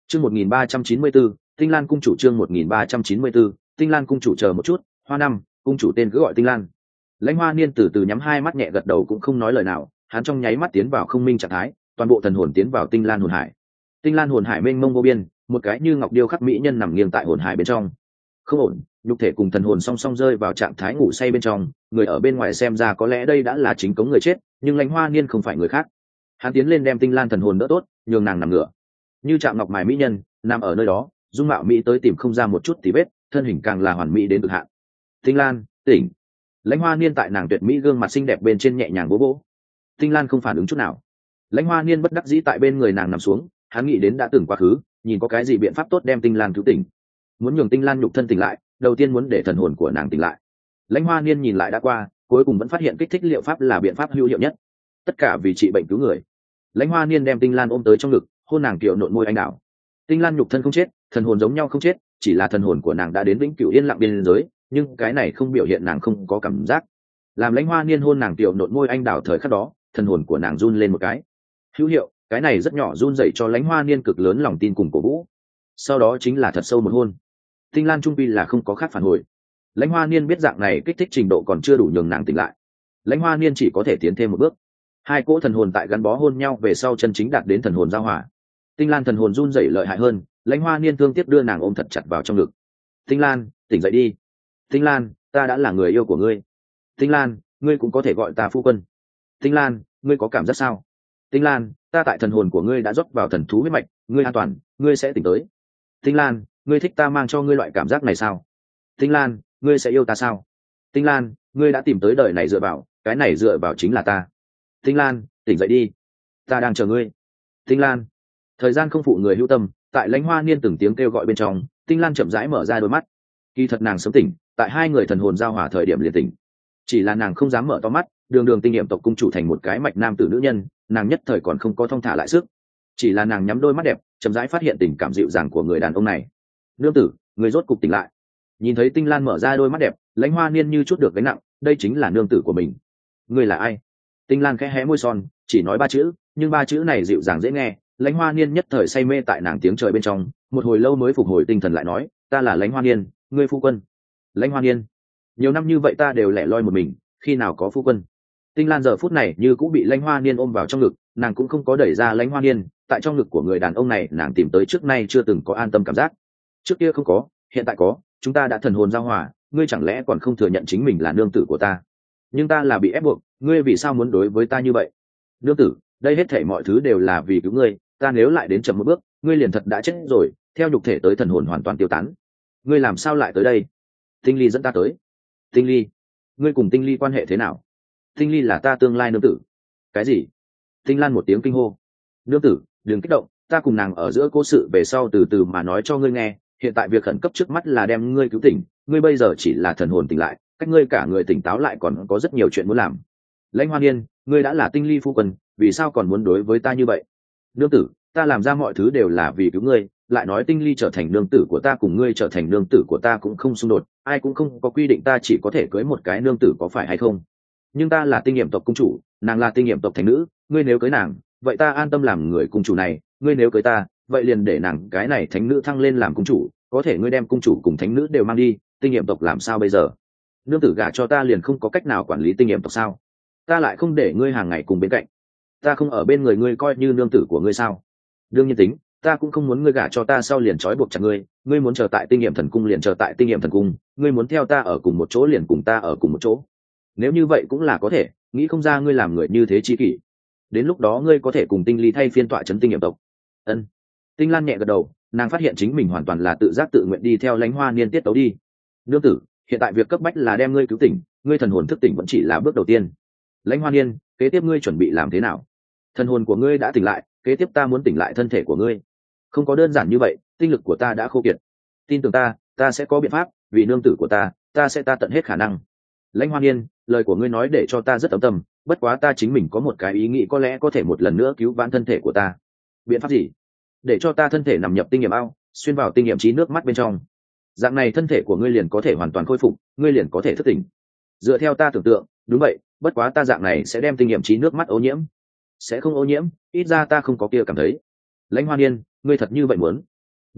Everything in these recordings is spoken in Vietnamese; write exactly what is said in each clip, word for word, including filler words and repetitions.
Chương một nghìn ba trăm chín mươi bốn, Tinh Lan cung chủ chương một nghìn ba trăm chín mươi bốn, Tinh Lan cung chủ chờ một chút, Hoa năm, cung chủ tên cứ gọi Tinh Lan. Lãnh Hoa Niên từ từ nhắm hai mắt nhẹ gật đầu cũng không nói lời nào, hắn trong nháy mắt tiến vào không minh trạng thái, toàn bộ thần hồn tiến vào Tinh Lan hồn hải. Tinh Lan hồn hải mênh mông vô biên, một cái như ngọc điêu khắc mỹ nhân nằm nghiêng tại hồn hải bên trong. Không ổn, nhục thể cùng thần hồn song song rơi vào trạng thái ngủ say bên trong, người ở bên ngoài xem ra có lẽ đây đã là chính cống người chết, nhưng Lãnh Hoa Niên không phải người khác. Hắn tiến lên đem Tinh Lan thần hồn đỡ tốt, nhường nàng nằm ngửa. Như chạm ngọc mài mỹ nhân, nằm ở nơi đó, dung mạo mỹ tới tìm không ra một chút tí vết, thân hình càng là hoàn mỹ đến cực hạn. Tinh Lan, tỉnh. Lãnh Hoa Niên tại nàng tuyệt mỹ gương mặt xinh đẹp bên trên nhẹ nhàng vỗ vỗ. Tinh Lan không phản ứng chút nào. Lãnh Hoa Niên bất đắc dĩ tại bên người nàng nằm xuống, hắn nghĩ đến đã từng quá khứ, nhìn có cái gì biện pháp tốt đem Tinh Lan cứu tỉnh. Muốn nhường Tinh Lan nhục thân tỉnh lại, đầu tiên muốn để thần hồn của nàng tỉnh lại. Lãnh Hoa Niên nhìn lại đã qua, cuối cùng vẫn phát hiện kích thích liệu pháp là biện pháp hữu hiệu nhất. Tất cả vì trị bệnh cứu người. Lãnh Hoa Niên đem Tinh Lan ôm tới trong ngực, hôn nàng kiệu nộn môi anh đào. Tinh Lan nhục thân không chết, thần hồn giống nhau không chết, chỉ là thần hồn của nàng đã đến vĩnh cửu yên lặng biên giới, nhưng cái này không biểu hiện nàng không có cảm giác. Làm Lãnh Hoa Niên hôn nàng kiệu nộn môi anh đào thời khắc đó, thần hồn của nàng run lên một cái. Hữu hiệu, cái này rất nhỏ run dậy cho Lãnh Hoa Niên cực lớn lòng tin cùng cổ vũ. Sau đó chính là thật sâu một hôn. Tinh Lan trung pi là không có khác phản hồi. Lãnh Hoa Niên biết dạng này kích thích trình độ còn chưa đủ nhường nàng tỉnh lại. Lãnh Hoa Niên chỉ có thể tiến thêm một bước. Hai cỗ thần hồn tại gắn bó hôn nhau về sau chân chính đạt đến thần hồn giao hòa. Tinh Lan thần hồn run rẩy lợi hại hơn, Lãnh Hoa Niên thương tiếc đưa nàng ôm thật chặt vào trong ngực. Tinh Lan, tỉnh dậy đi. Tinh Lan, ta đã là người yêu của ngươi. Tinh Lan, ngươi cũng có thể gọi ta phu quân. Tinh Lan, ngươi có cảm giác sao? Tinh Lan, ta tại thần hồn của ngươi đã rót vào thần thú huyết mạch, ngươi an toàn, ngươi sẽ tỉnh tới. Tinh Lan, ngươi thích ta mang cho ngươi loại cảm giác này sao? Tinh Lan, ngươi sẽ yêu ta sao? Tinh Lan, ngươi đã tìm tới đời này dựa vào, cái này dựa vào chính là ta. Tinh Lan, tỉnh dậy đi, ta đang chờ ngươi. Tinh Lan. Thời gian không phụ người hữu tâm, tại Lãnh Hoa Niên từng tiếng kêu gọi bên trong, Tinh Lan chậm rãi mở ra đôi mắt. Kỳ thật nàng sớm tỉnh, tại hai người thần hồn giao hòa thời điểm liền tỉnh. Chỉ là nàng không dám mở to mắt, đường đường tinh nghiệm tộc cung chủ thành một cái mạch nam tử nữ nhân, nàng nhất thời còn không có thong thả lại sức. Chỉ là nàng nhắm đôi mắt đẹp, chậm rãi phát hiện tình cảm dịu dàng của người đàn ông này. Nương tử, người rốt cục tỉnh lại. Nhìn thấy Tinh Lan mở ra đôi mắt đẹp, Lãnh Hoa Niên như chút được gánh nặng, đây chính là nương tử của mình. Ngươi là ai? Tinh Lan khẽ hé môi son, chỉ nói ba chữ, nhưng ba chữ này dịu dàng dễ nghe. Lãnh Hoa Niên nhất thời say mê tại nàng tiếng trời bên trong, một hồi lâu mới phục hồi tinh thần lại nói, ta là Lãnh Hoa Niên, ngươi phu quân. Lãnh Hoa Niên, nhiều năm như vậy ta đều lẻ loi một mình, khi nào có phu quân? Tinh Lan giờ phút này như cũng bị Lãnh Hoa Niên ôm vào trong ngực, nàng cũng không có đẩy ra Lãnh Hoa Niên, tại trong ngực của người đàn ông này nàng tìm tới trước nay chưa từng có an tâm cảm giác. Trước kia không có, hiện tại có, chúng ta đã thần hồn giao hòa, ngươi chẳng lẽ còn không thừa nhận chính mình là nương tử của ta? Nhưng ta là bị ép buộc, ngươi vì sao muốn đối với ta như vậy? Nương tử, đây hết thảy mọi thứ đều là vì cứu ngươi, ta nếu lại đến chậm một bước, ngươi liền thật đã chết rồi, theo nhục thể tới thần hồn hoàn toàn tiêu tán. Ngươi làm sao lại tới đây? Tinh Ly dẫn ta tới. Tinh Ly? Ngươi cùng Tinh Ly quan hệ thế nào? Tinh Ly là ta tương lai nương tử. Cái gì? Tinh Lan một tiếng kinh hô. Nương tử, đừng kích động, ta cùng nàng ở giữa cố sự về sau từ từ mà nói cho ngươi nghe, hiện tại việc khẩn cấp trước mắt là đem ngươi cứu tỉnh, ngươi bây giờ chỉ là thần hồn tỉnh lại, cách ngươi cả người tỉnh táo lại còn có rất nhiều chuyện muốn làm. Lãnh Hoa Niên, ngươi đã là Tinh Ly phu quân, vì sao còn muốn đối với ta như vậy? Nương tử, ta làm ra mọi thứ đều là vì cứu ngươi, lại nói Tinh Ly trở thành nương tử của ta cùng ngươi trở thành nương tử của ta cũng không xung đột, ai cũng không có quy định ta chỉ có thể cưới một cái nương tử, có phải hay không? Nhưng ta là tinh nghiệm tộc cung chủ, nàng là tinh nghiệm tộc thành nữ, ngươi nếu cưới nàng, vậy ta an tâm làm người cung chủ này, ngươi nếu cưới ta, vậy liền để nàng cái này thánh nữ thăng lên làm cung chủ, có thể ngươi đem cung chủ cùng thánh nữ đều mang đi, tinh nghiệm tộc làm sao bây giờ? Nương tử gả cho ta liền không có cách nào quản lý tinh nghiệm tộc sao? Ta lại không để ngươi hàng ngày cùng bên cạnh, ta không ở bên người ngươi coi như nương tử của ngươi sao? Đương nhiên tính, ta cũng không muốn ngươi gả cho ta sau liền trói buộc chặt ngươi, ngươi muốn chờ tại tinh nghiệm thần cung liền chờ tại tinh nghiệm thần cung, ngươi muốn theo ta ở cùng một chỗ liền cùng ta ở cùng một chỗ. Nếu như vậy cũng là có thể, nghĩ không ra ngươi làm người như thế chi kỷ. Đến lúc đó ngươi có thể cùng Tinh Ly thay phiên tọa trấn tinh nghiệm tộc. Ân. Tinh Lan nhẹ gật đầu, nàng phát hiện chính mình hoàn toàn là tự giác tự nguyện đi theo Lãnh Hoa Niên tiết tấu đi. Nương tử, hiện tại việc cấp bách là đem ngươi cứu tỉnh, ngươi thần hồn thức tỉnh vẫn chỉ là bước đầu tiên. Lãnh Hoa Niên, kế tiếp ngươi chuẩn bị làm thế nào? Thần hồn của ngươi đã tỉnh lại, kế tiếp ta muốn tỉnh lại thân thể của ngươi. Không có đơn giản như vậy, tinh lực của ta đã khô kiệt. Tin tưởng ta, ta sẽ có biện pháp, vì nương tử của ta, ta sẽ ta tận hết khả năng. Lãnh Hoa Niên, lời của ngươi nói để cho ta rất ấm tâm, bất quá ta chính mình có một cái ý nghĩ có lẽ có thể một lần nữa cứu vãn thân thể của ta. Biện pháp gì? Để cho ta thân thể nằm nhập tinh nghiệm ao, xuyên vào tinh nghiệm trí nước mắt bên trong. Dạng này thân thể của ngươi liền có thể hoàn toàn khôi phục, ngươi liền có thể thức tỉnh. Dựa theo ta tưởng tượng, đúng vậy, bất quá ta dạng này sẽ đem tinh nghiệm trí nước mắt ô nhiễm. Sẽ không ô nhiễm, ít ra ta không có kia cảm thấy. Lãnh Hoa Niên, ngươi thật như vậy muốn?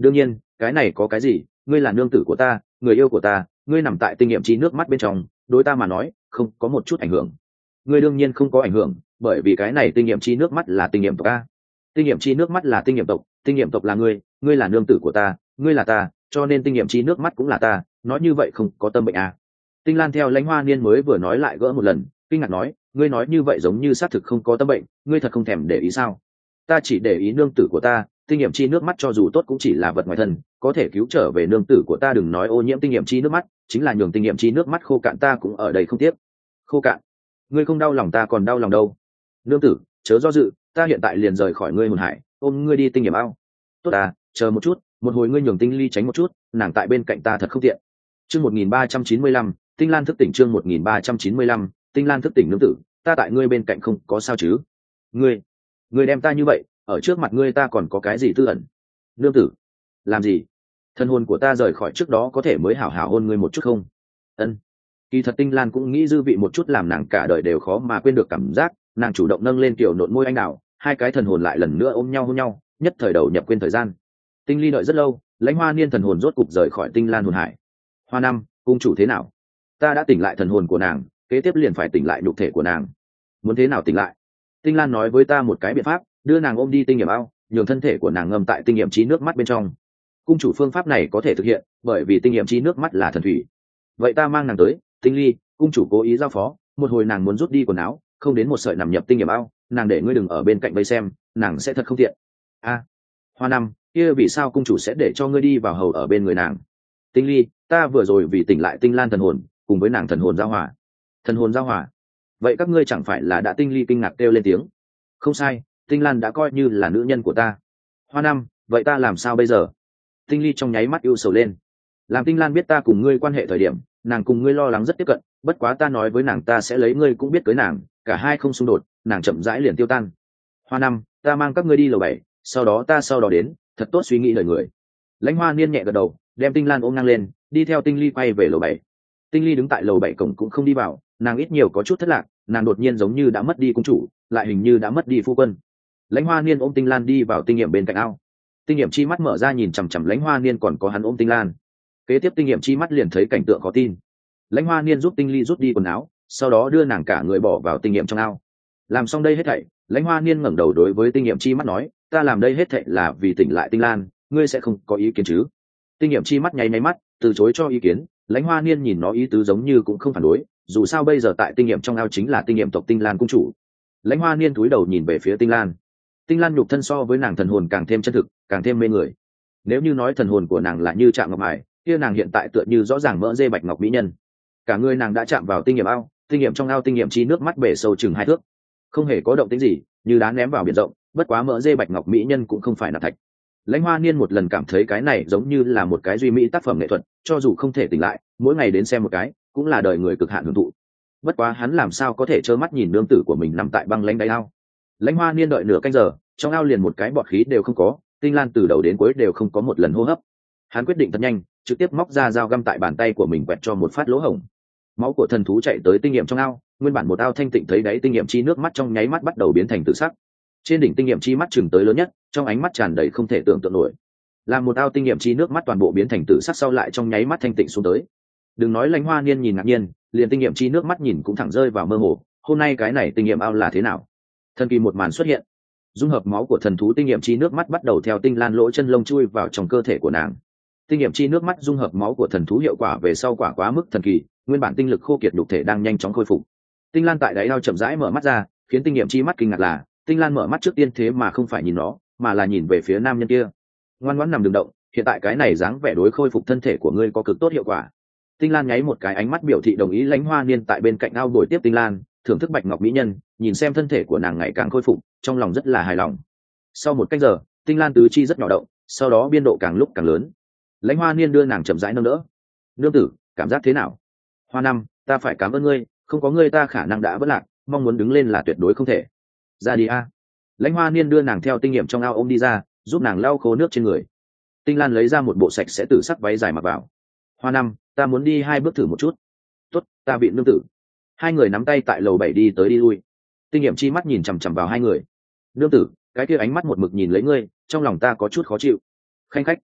đương nhiên cái này có cái gì, ngươi là nương tử của ta, người yêu của ta, ngươi nằm tại tinh nghiệm chi nước mắt bên trong, đối ta mà nói không có một chút ảnh hưởng. Ngươi đương nhiên không có ảnh hưởng, bởi vì cái này tinh nghiệm chi nước mắt là tinh nghiệm tộc a. Tinh nghiệm chi nước mắt là tinh nghiệm tộc, tinh nghiệm tộc là ngươi, ngươi là nương tử của ta, ngươi là ta, cho nên tinh nghiệm chi nước mắt cũng là ta, nói như vậy không có tâm bệnh a. Tinh Lan theo Lãnh Hoa Niên mới vừa nói lại gỡ một lần, kinh ngạc nói, ngươi nói như vậy giống như xác thực không có tâm bệnh, ngươi thật không thèm để ý sao? Ta chỉ để ý nương tử của ta, tinh nghiệm chi nước mắt cho dù tốt cũng chỉ là vật ngoài thân, có thể cứu trở về nương tử của ta, đừng nói ô nhiễm tinh nghiệm chi nước mắt, chính là nhường tinh nghiệm chi nước mắt khô cạn ta cũng ở đây không tiếc. Khô cạn? Ngươi không đau lòng ta còn đau lòng đâu. Nương tử, chớ do dự, ta hiện tại liền rời khỏi ngươi hồn hải, ôm ngươi đi tinh nghiệm ao. Tốt à, chờ một chút, một hồi ngươi nhường Tinh Ly tránh một chút, nàng tại bên cạnh ta thật không tiện. Chương một nghìn ba trăm chín mươi lăm, Tinh Lan thức tỉnh. Chương một nghìn ba trăm chín mươi lăm, Tinh Lan thức tỉnh. Nương tử, ta tại ngươi bên cạnh không có sao chứ? Ngươi, ngươi đem ta như vậy, ở trước mặt ngươi ta còn có cái gì tư ẩn? Nương tử, làm gì? Thân hồn của ta rời khỏi trước đó có thể mới hảo hảo hôn ngươi một chút không? Ân. Kỳ thật Tinh Lan cũng nghĩ dư vị một chút làm nàng cả đời đều khó mà quên được cảm giác, nàng chủ động nâng lên kiểu nộn môi anh đào, hai cái thần hồn lại lần nữa ôm nhau hôn nhau, nhất thời đầu nhập quên thời gian. Tinh Ly đợi rất lâu, Lãnh Hoa Niên thần hồn rốt cục rời khỏi Tinh Lan hồn hải. Hoa năm, cung chủ thế nào? Ta đã tỉnh lại thần hồn của nàng, kế tiếp liền phải tỉnh lại nhục thể của nàng. Muốn thế nào tỉnh lại? Tinh Lan nói với ta một cái biện pháp, đưa nàng ôm đi tinh nghiệm ao, nhường thân thể của nàng ngâm tại tinh nghiệm trí nước mắt bên trong. Cung chủ, phương pháp này có thể thực hiện, bởi vì tinh nghiệm trí nước mắt là thần thủy. Vậy ta mang nàng tới. Tinh Ly, cung chủ cố ý giao phó, một hồi nàng muốn rút đi quần áo, không đến một sợi nằm nhập tinh nghiệm ao, nàng để ngươi đừng ở bên cạnh vây xem, nàng sẽ thật không tiện. A, à, Hoa năm, kia vì sao cung chủ sẽ để cho ngươi đi vào hầu ở bên người nàng? Tinh Ly, ta vừa rồi vì tỉnh lại Tinh Lan thần hồn, cùng với nàng thần hồn giao hòa. Thần hồn giao hòa? Vậy các ngươi chẳng phải là đã? Tinh Ly kinh ngạc kêu lên tiếng. Không sai, Tinh Lan đã coi như là nữ nhân của ta. Hoa năm, vậy ta làm sao bây giờ? Tinh Ly trong nháy mắt ưu sầu lên. Làm Tinh Lan biết ta cùng ngươi quan hệ thời điểm, nàng cùng ngươi lo lắng rất tiếp cận, bất quá ta nói với nàng ta sẽ lấy ngươi cũng biết cưới nàng, cả hai không xung đột, nàng chậm rãi liền tiêu tan. Hoa năm, ta mang các ngươi đi lầu bảy, sau đó ta sau đó đến, thật tốt suy nghĩ lời người. Lãnh Hoa Niên nhẹ gật đầu, đem Tinh Lan ôm ngang lên, đi theo Tinh Ly quay về lầu bảy. Tinh Ly đứng tại lầu bảy cổng cũng không đi vào, nàng ít nhiều có chút thất lạc, nàng đột nhiên giống như đã mất đi cung chủ, lại hình như đã mất đi phu quân. Lãnh Hoa Niên ôm Tinh Lan đi vào tinh nghiệm bên cạnh ao. Tinh nghiệm chi mắt mở ra nhìn chằm chằm Lãnh Hoa Niên, còn có hắn ôm Tinh Lan. Kế tiếp tinh nghiệm chi mắt liền thấy cảnh tượng khó tin. Lãnh Hoa Niên giúp Tinh Ly rút đi quần áo, sau đó đưa nàng cả người bỏ vào tinh nghiệm trong ao. Làm xong đây hết thảy, Lãnh Hoa Niên ngẩng đầu đối với tinh nghiệm chi mắt nói, ta làm đây hết thảy là vì tỉnh lại Tinh Lan, ngươi sẽ không có ý kiến chứ? Tinh nghiệm chi mắt nháy nháy mắt, từ chối cho ý kiến. Lãnh Hoa Niên nhìn nó ý tứ giống như cũng không phản đối, dù sao bây giờ tại tinh nghiệm trong ao chính là tinh nghiệm tộc Tinh Lan cung chủ. Lãnh Hoa Niên cúi đầu nhìn về phía Tinh Lan. Tinh Lan nhục thân so với nàng thần hồn càng thêm chân thực, càng thêm mê người. Nếu như nói thần hồn của nàng là như chạm ngọc mài, kia nàng hiện tại tựa như rõ ràng mỡ dê bạch ngọc mỹ nhân. Cả người nàng đã chạm vào tinh nghiệm ao, tinh nghiệm trong ao tinh nghiệm chi nước mắt bể sâu chừng hai thước, không hề có động tĩnh gì, như đá ném vào biển rộng. Bất quá mỡ dê bạch ngọc mỹ nhân cũng không phải là thạch. Lãnh Hoa Niên một lần cảm thấy cái này giống như là một cái duy mỹ tác phẩm nghệ thuật, cho dù không thể tỉnh lại, mỗi ngày đến xem một cái cũng là đời người cực hạn hưởng thụ. Bất quá hắn làm sao có thể trơ mắt nhìn nương tử của mình nằm tại băng lãnh đáy ao. Lãnh Hoa Niên đợi nửa canh giờ, trong ao liền một cái bọt khí đều không có, Tinh Lan từ đầu đến cuối đều không có một lần hô hấp. Hắn quyết định thật nhanh, trực tiếp móc ra dao găm tại bàn tay của mình quẹt cho một phát lỗ hổng. Máu của thần thú chạy tới tinh nghiệm trong ao, nguyên bản một ao thanh tịnh thấy đáy tinh nghiệm chi nước mắt trong nháy mắt bắt đầu biến thành tự sắc. Trên đỉnh tinh nghiệm chi mắt chừng tới lớn nhất, trong ánh mắt tràn đầy không thể tưởng tượng nổi. Làm một ao tinh nghiệm chi nước mắt toàn bộ biến thành tự sắc sau lại trong nháy mắt thanh tịnh xuống tới. Đừng nói Lãnh Hoa Niên nhìn ngạc nhiên, liền tinh nghiệm chi nước mắt nhìn cũng thẳng rơi vào mơ hồ. Hôm nay cái này tinh nghiệm ao là thế nào? Thần kỳ một màn xuất hiện. Dung hợp máu của thần thú tinh nghiệm chi nước mắt bắt đầu theo Tinh Lan lỗ chân lông chui vào trong cơ thể của nàng. Tinh nghiệm chi nước mắt dung hợp máu của thần thú hiệu quả về sau quả quá mức thần kỳ, nguyên bản tinh lực khô kiệt nhục thể đang nhanh chóng khôi phục. Tinh Lan tại đáy ao chậm rãi mở mắt ra, khiến tinh nghiệm chi mắt kinh ngạc là, Tinh Lan mở mắt trước tiên thế mà không phải nhìn nó, mà là nhìn về phía nam nhân kia. Ngoan ngoãn nằm đừng động, hiện tại cái này dáng vẻ đối khôi phục thân thể của ngươi có cực tốt hiệu quả. Tinh Lan nháy một cái ánh mắt biểu thị đồng ý. Lãnh Hoa Niên tại bên cạnh ao đổi tiếp Tinh Lan, thưởng thức bạch ngọc mỹ nhân, nhìn xem thân thể của nàng ngày càng khôi phục, trong lòng rất là hài lòng. Sau một cách giờ, Tinh Lan tứ chi rất nhỏ động, sau đó biên độ càng lúc càng lớn. Lãnh Hoa Niên đưa nàng chậm rãi nâng đỡ. Nương tử, cảm giác thế nào? Hoa năm, ta phải cảm ơn ngươi, không có ngươi ta khả năng đã vỡ lạc, mong muốn đứng lên là tuyệt đối không thể. Ra đi a. Lãnh Hoa Niên đưa nàng theo tinh nghiệm trong ao ôm đi ra, giúp nàng lau khô nước trên người. Tinh Lan lấy ra một bộ sạch sẽ tử sắc váy dài mặc vào. Hoa năm, ta muốn đi hai bước thử một chút. Tốt, ta bị nương tử. Hai người nắm tay tại lầu bảy đi tới đi lui. Tinh nghiệm chi mắt nhìn chằm chằm vào hai người. Nương tử, cái kia ánh mắt một mực nhìn lấy ngươi, trong lòng ta có chút khó chịu. Khanh khách.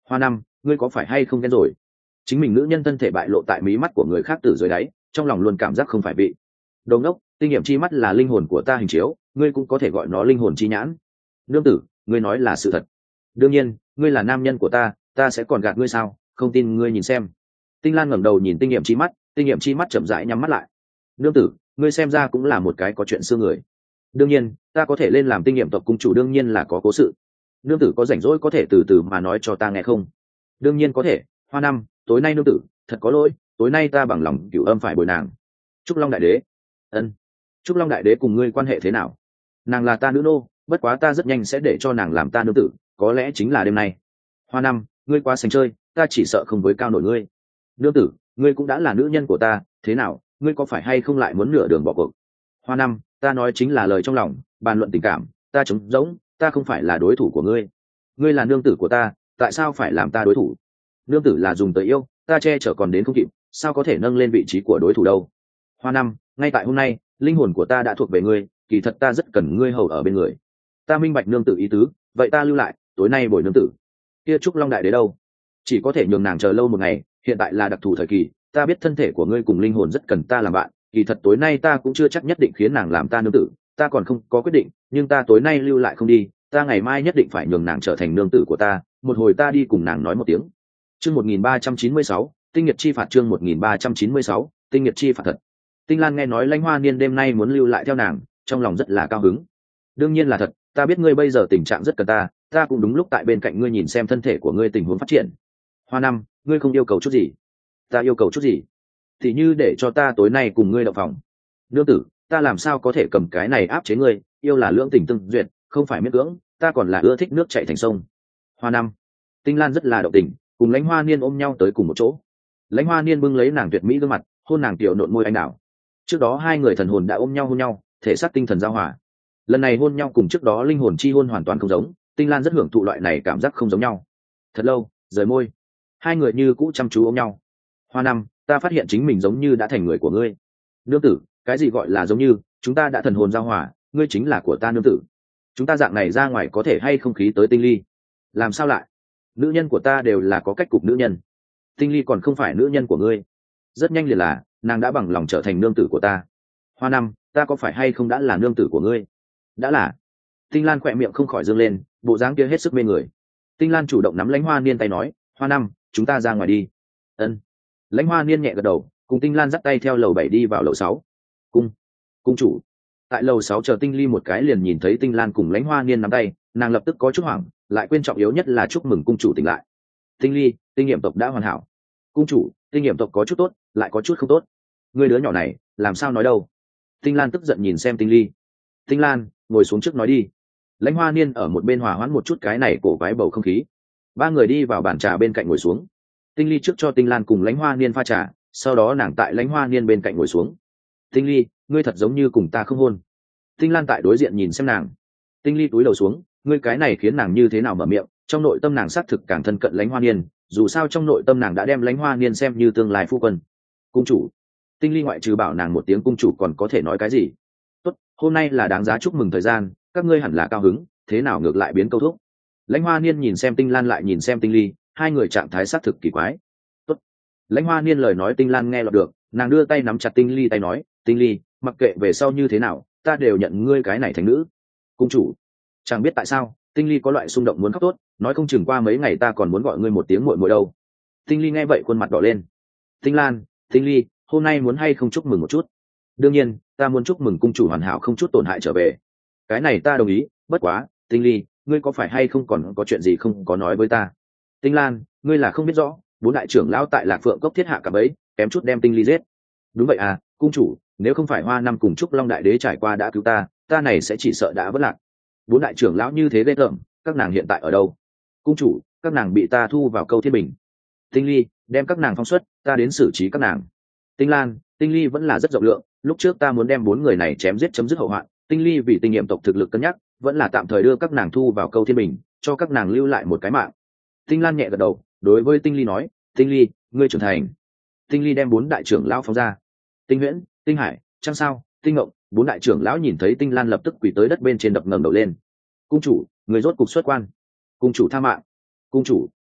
Hoa năm, ngươi có phải hay không ghen rồi? Chính mình nữ nhân thân thể bại lộ tại mí mắt của người khác từ dưới đáy, trong lòng luôn cảm giác không phải vị. Đồ ngốc, tinh nghiệm chi mắt là linh hồn của ta hình chiếu, ngươi cũng có thể gọi nó linh hồn chi nhãn. Nương tử, ngươi nói là sự thật. Đương nhiên, ngươi là nam nhân của ta, ta sẽ còn gạt ngươi sao? Không tin ngươi nhìn xem. Tinh Lan ngẩng đầu nhìn tinh nghiệm chi mắt, tinh nghiệm chi mắt chậm rãi nhắm mắt lại. Nương tử, ngươi xem ra cũng là một cái có chuyện xưa người. Đương nhiên, ta có thể lên làm tinh nghiệm tộc cung chủ, đương nhiên là có cố sự. Nương tử có rảnh rỗi có thể từ từ mà nói cho ta nghe không? Đương nhiên có thể. Hoa năm, tối nay nương tử, thật có lỗi, tối nay ta bằng lòng cửu âm phải bồi nàng. Trúc Long đại đế. Ân. Trúc Long đại đế cùng ngươi quan hệ thế nào? Nàng là ta nữ nô, bất quá ta rất nhanh sẽ để cho nàng làm ta nương tử, có lẽ chính là đêm nay. Hoa năm, ngươi quá sành chơi, ta chỉ sợ không với cao nổi ngươi. Nương tử, ngươi cũng đã là nữ nhân của ta, thế nào, ngươi có phải hay không lại muốn nửa đường bỏ cuộc? Hoa năm, ta nói chính là lời trong lòng, bàn luận tình cảm, ta trống rỗng, ta không phải là đối thủ của ngươi. Ngươi là nương tử của ta, tại sao phải làm ta đối thủ? Nương tử là dùng tới yêu, ta che chở còn đến không kịp, sao có thể nâng lên vị trí của đối thủ đâu? Hoa năm, ngay tại hôm nay, linh hồn của ta đã thuộc về ngươi, kỳ thật ta rất cần ngươi hầu ở bên người. Ta minh bạch nương tử ý tứ, vậy ta lưu lại, tối nay bồi nương tử. Kia Trúc Long đại đế đâu? Chỉ có thể nhường nàng chờ lâu một ngày, hiện tại là đặc thù thời kỳ, ta biết thân thể của ngươi cùng linh hồn rất cần ta làm bạn, kỳ thật tối nay ta cũng chưa chắc nhất định khiến nàng làm ta nương tử, ta còn không có quyết định, nhưng ta tối nay lưu lại không đi, ta ngày mai nhất định phải nhường nàng trở thành nương tử của ta, một hồi ta đi cùng nàng nói một tiếng. Chương một nghìn ba trăm chín mươi sáu, Tinh Nghiệt chi phạt. Chương một nghìn ba trăm chín mươi sáu, Tinh Nghiệt chi phạt thật. Tinh Lan nghe nói Lãnh Hoa Niên đêm nay muốn lưu lại theo nàng, trong lòng rất là cao hứng. Đương nhiên là thật, ta biết ngươi bây giờ tình trạng rất cần ta, ta cũng đúng lúc tại bên cạnh ngươi nhìn xem thân thể của ngươi tình huống phát triển. Hoa năm, ngươi không yêu cầu chút gì? Ta yêu cầu chút gì? Thì như để cho ta tối nay cùng ngươi động phòng. Nương tử, ta làm sao có thể cầm cái này áp chế ngươi, yêu là lưỡng tình tương duyệt, không phải miễn cưỡng, ta còn là ưa thích nước chảy thành sông. Hoa năm. Tinh Lan rất là động tình, cùng Lãnh Hoa Niên ôm nhau tới cùng một chỗ. Lãnh Hoa Niên bưng lấy nàng tuyệt mỹ gương mặt, hôn nàng tiểu nộn môi anh đào. Trước đó hai người thần hồn đã ôm nhau hôn nhau, thể xác tinh thần giao hòa. Lần này hôn nhau cùng trước đó linh hồn chi hôn hoàn toàn không giống, Tinh Lan rất hưởng thụ loại này cảm giác không giống nhau. Thật lâu, rời môi, hai người như cũ chăm chú ôm nhau. Hoa năm, ta phát hiện chính mình giống như đã thành người của ngươi. Nương tử, cái gì gọi là giống như, chúng ta đã thần hồn giao hòa, ngươi chính là của ta nương tử. Chúng ta dạng này ra ngoài có thể hay không khí tới Tinh Ly? Làm sao lại? Nữ nhân của ta đều là có cách cục nữ nhân. Tinh Ly còn không phải nữ nhân của ngươi. Rất nhanh liền là, nàng đã bằng lòng trở thành nương tử của ta. Hoa năm, ta có phải hay không đã là nương tử của ngươi? Đã là. Tinh Lan khỏe miệng không khỏi dương lên, bộ dáng kia hết sức mê người. Tinh Lan chủ động nắm Lãnh Hoa Niên tay nói, Hoa năm, chúng ta ra ngoài đi. Ân. Lãnh Hoa Niên nhẹ gật đầu, cùng Tinh Lan dắt tay theo lầu bảy đi vào lầu sáu. Cung, cung chủ. Tại lầu sáu chờ Tinh Ly một cái liền nhìn thấy Tinh Lan cùng Lãnh Hoa Niên nắm tay, nàng lập tức có chút hoảng, lại quên trọng yếu nhất là chúc mừng cung chủ tỉnh lại. Tinh Ly, tinh nghiệm tộc đã hoàn hảo. Cung chủ, tinh nghiệm tộc có chút tốt, lại có chút không tốt. Người đứa nhỏ này, làm sao nói đâu? Tinh Lan tức giận nhìn xem Tinh Ly. Tinh Lan, ngồi xuống trước nói đi. Lãnh Hoa Niên ở một bên hòa hoãn một chút cái này cổ quái bầu không khí. Ba người đi vào bàn trà bên cạnh ngồi xuống. Tinh Ly trước cho Tinh Lan cùng Lãnh Hoa Niên pha trà, sau đó nàng tại Lãnh Hoa Niên bên cạnh ngồi xuống. Tinh Ly, ngươi thật giống như cùng ta không hôn. Tinh Lan tại đối diện nhìn xem nàng. Tinh Ly túi đầu xuống, ngươi cái này khiến nàng như thế nào mở miệng, trong nội tâm nàng xác thực càng thân cận Lãnh Hoa Niên, dù sao trong nội tâm nàng đã đem Lãnh Hoa Niên xem như tương lai phu quân. Cung chủ. Tinh Ly ngoại trừ bảo nàng một tiếng cung chủ còn có thể nói cái gì? Tốt, hôm nay là đáng giá chúc mừng thời gian, các ngươi hẳn là cao hứng, thế nào ngược lại biến câu thúc? Lãnh Hoa Niên nhìn xem Tinh Lan lại nhìn xem Tinh Ly, hai người trạng thái xác thực kỳ quái. Tốt. Lãnh Hoa Niên lời nói Tinh Lan nghe lọt được, nàng đưa tay nắm chặt Tinh Ly tay nói, Tinh Ly, mặc kệ về sau như thế nào, ta đều nhận ngươi cái này thành nữ. Cung chủ. Chẳng biết tại sao, Tinh Ly có loại xung động muốn khóc tốt, nói không chừng qua mấy ngày ta còn muốn gọi ngươi một tiếng muội muội đâu. Tinh Ly nghe vậy khuôn mặt đỏ lên. Tinh Lan, Tinh Ly, hôm nay muốn hay không chúc mừng một chút? Đương nhiên, ta muốn chúc mừng cung chủ hoàn hảo không chút tổn hại trở về. Cái này ta đồng ý, bất quá, Tinh Ly, ngươi có phải hay không còn có chuyện gì không có nói với ta? Tinh Lan, ngươi là không biết rõ, bốn đại trưởng lão tại Lạc Phượng cốc thiết hạ cả bấy, kém chút đem Tinh Ly giết. Đúng vậy à, cung chủ, nếu không phải Hoa năm cùng Trúc Long đại đế trải qua đã cứu ta, ta này sẽ chỉ sợ đã vất lạc. Bốn đại trưởng lão như thế ghê tởm, các nàng hiện tại ở đâu? Cung chủ, các nàng bị ta thu vào Câu Thiên Bình. Tinh Ly, đem các nàng phóng xuất, ta đến xử trí các nàng. Tinh Lan, Tinh Ly vẫn là rất rộng lượng, lúc trước ta muốn đem bốn người này chém giết chấm dứt hậu hoạn, Tinh Ly vì tinh nghiệm tộc thực lực cân nhắc, vẫn là tạm thời đưa các nàng thu vào Câu Thiên Bình, cho các nàng lưu lại một cái mạng. Tinh Lan nhẹ gật đầu, đối với Tinh Ly nói, Tinh Ly, ngươi trưởng thành. Tinh Ly đem bốn đại trưởng lão phóng ra. Tinh Huyễn, Tinh Hải, Trăng Sao, Tinh Ngộng, bốn đại trưởng lão nhìn thấy Tinh Lan lập tức quỳ tới đất bên trên đập ngẩng đầu lên. Cung chủ, người rốt cục xuất quan. Cung chủ tha mạng. Cung chủ,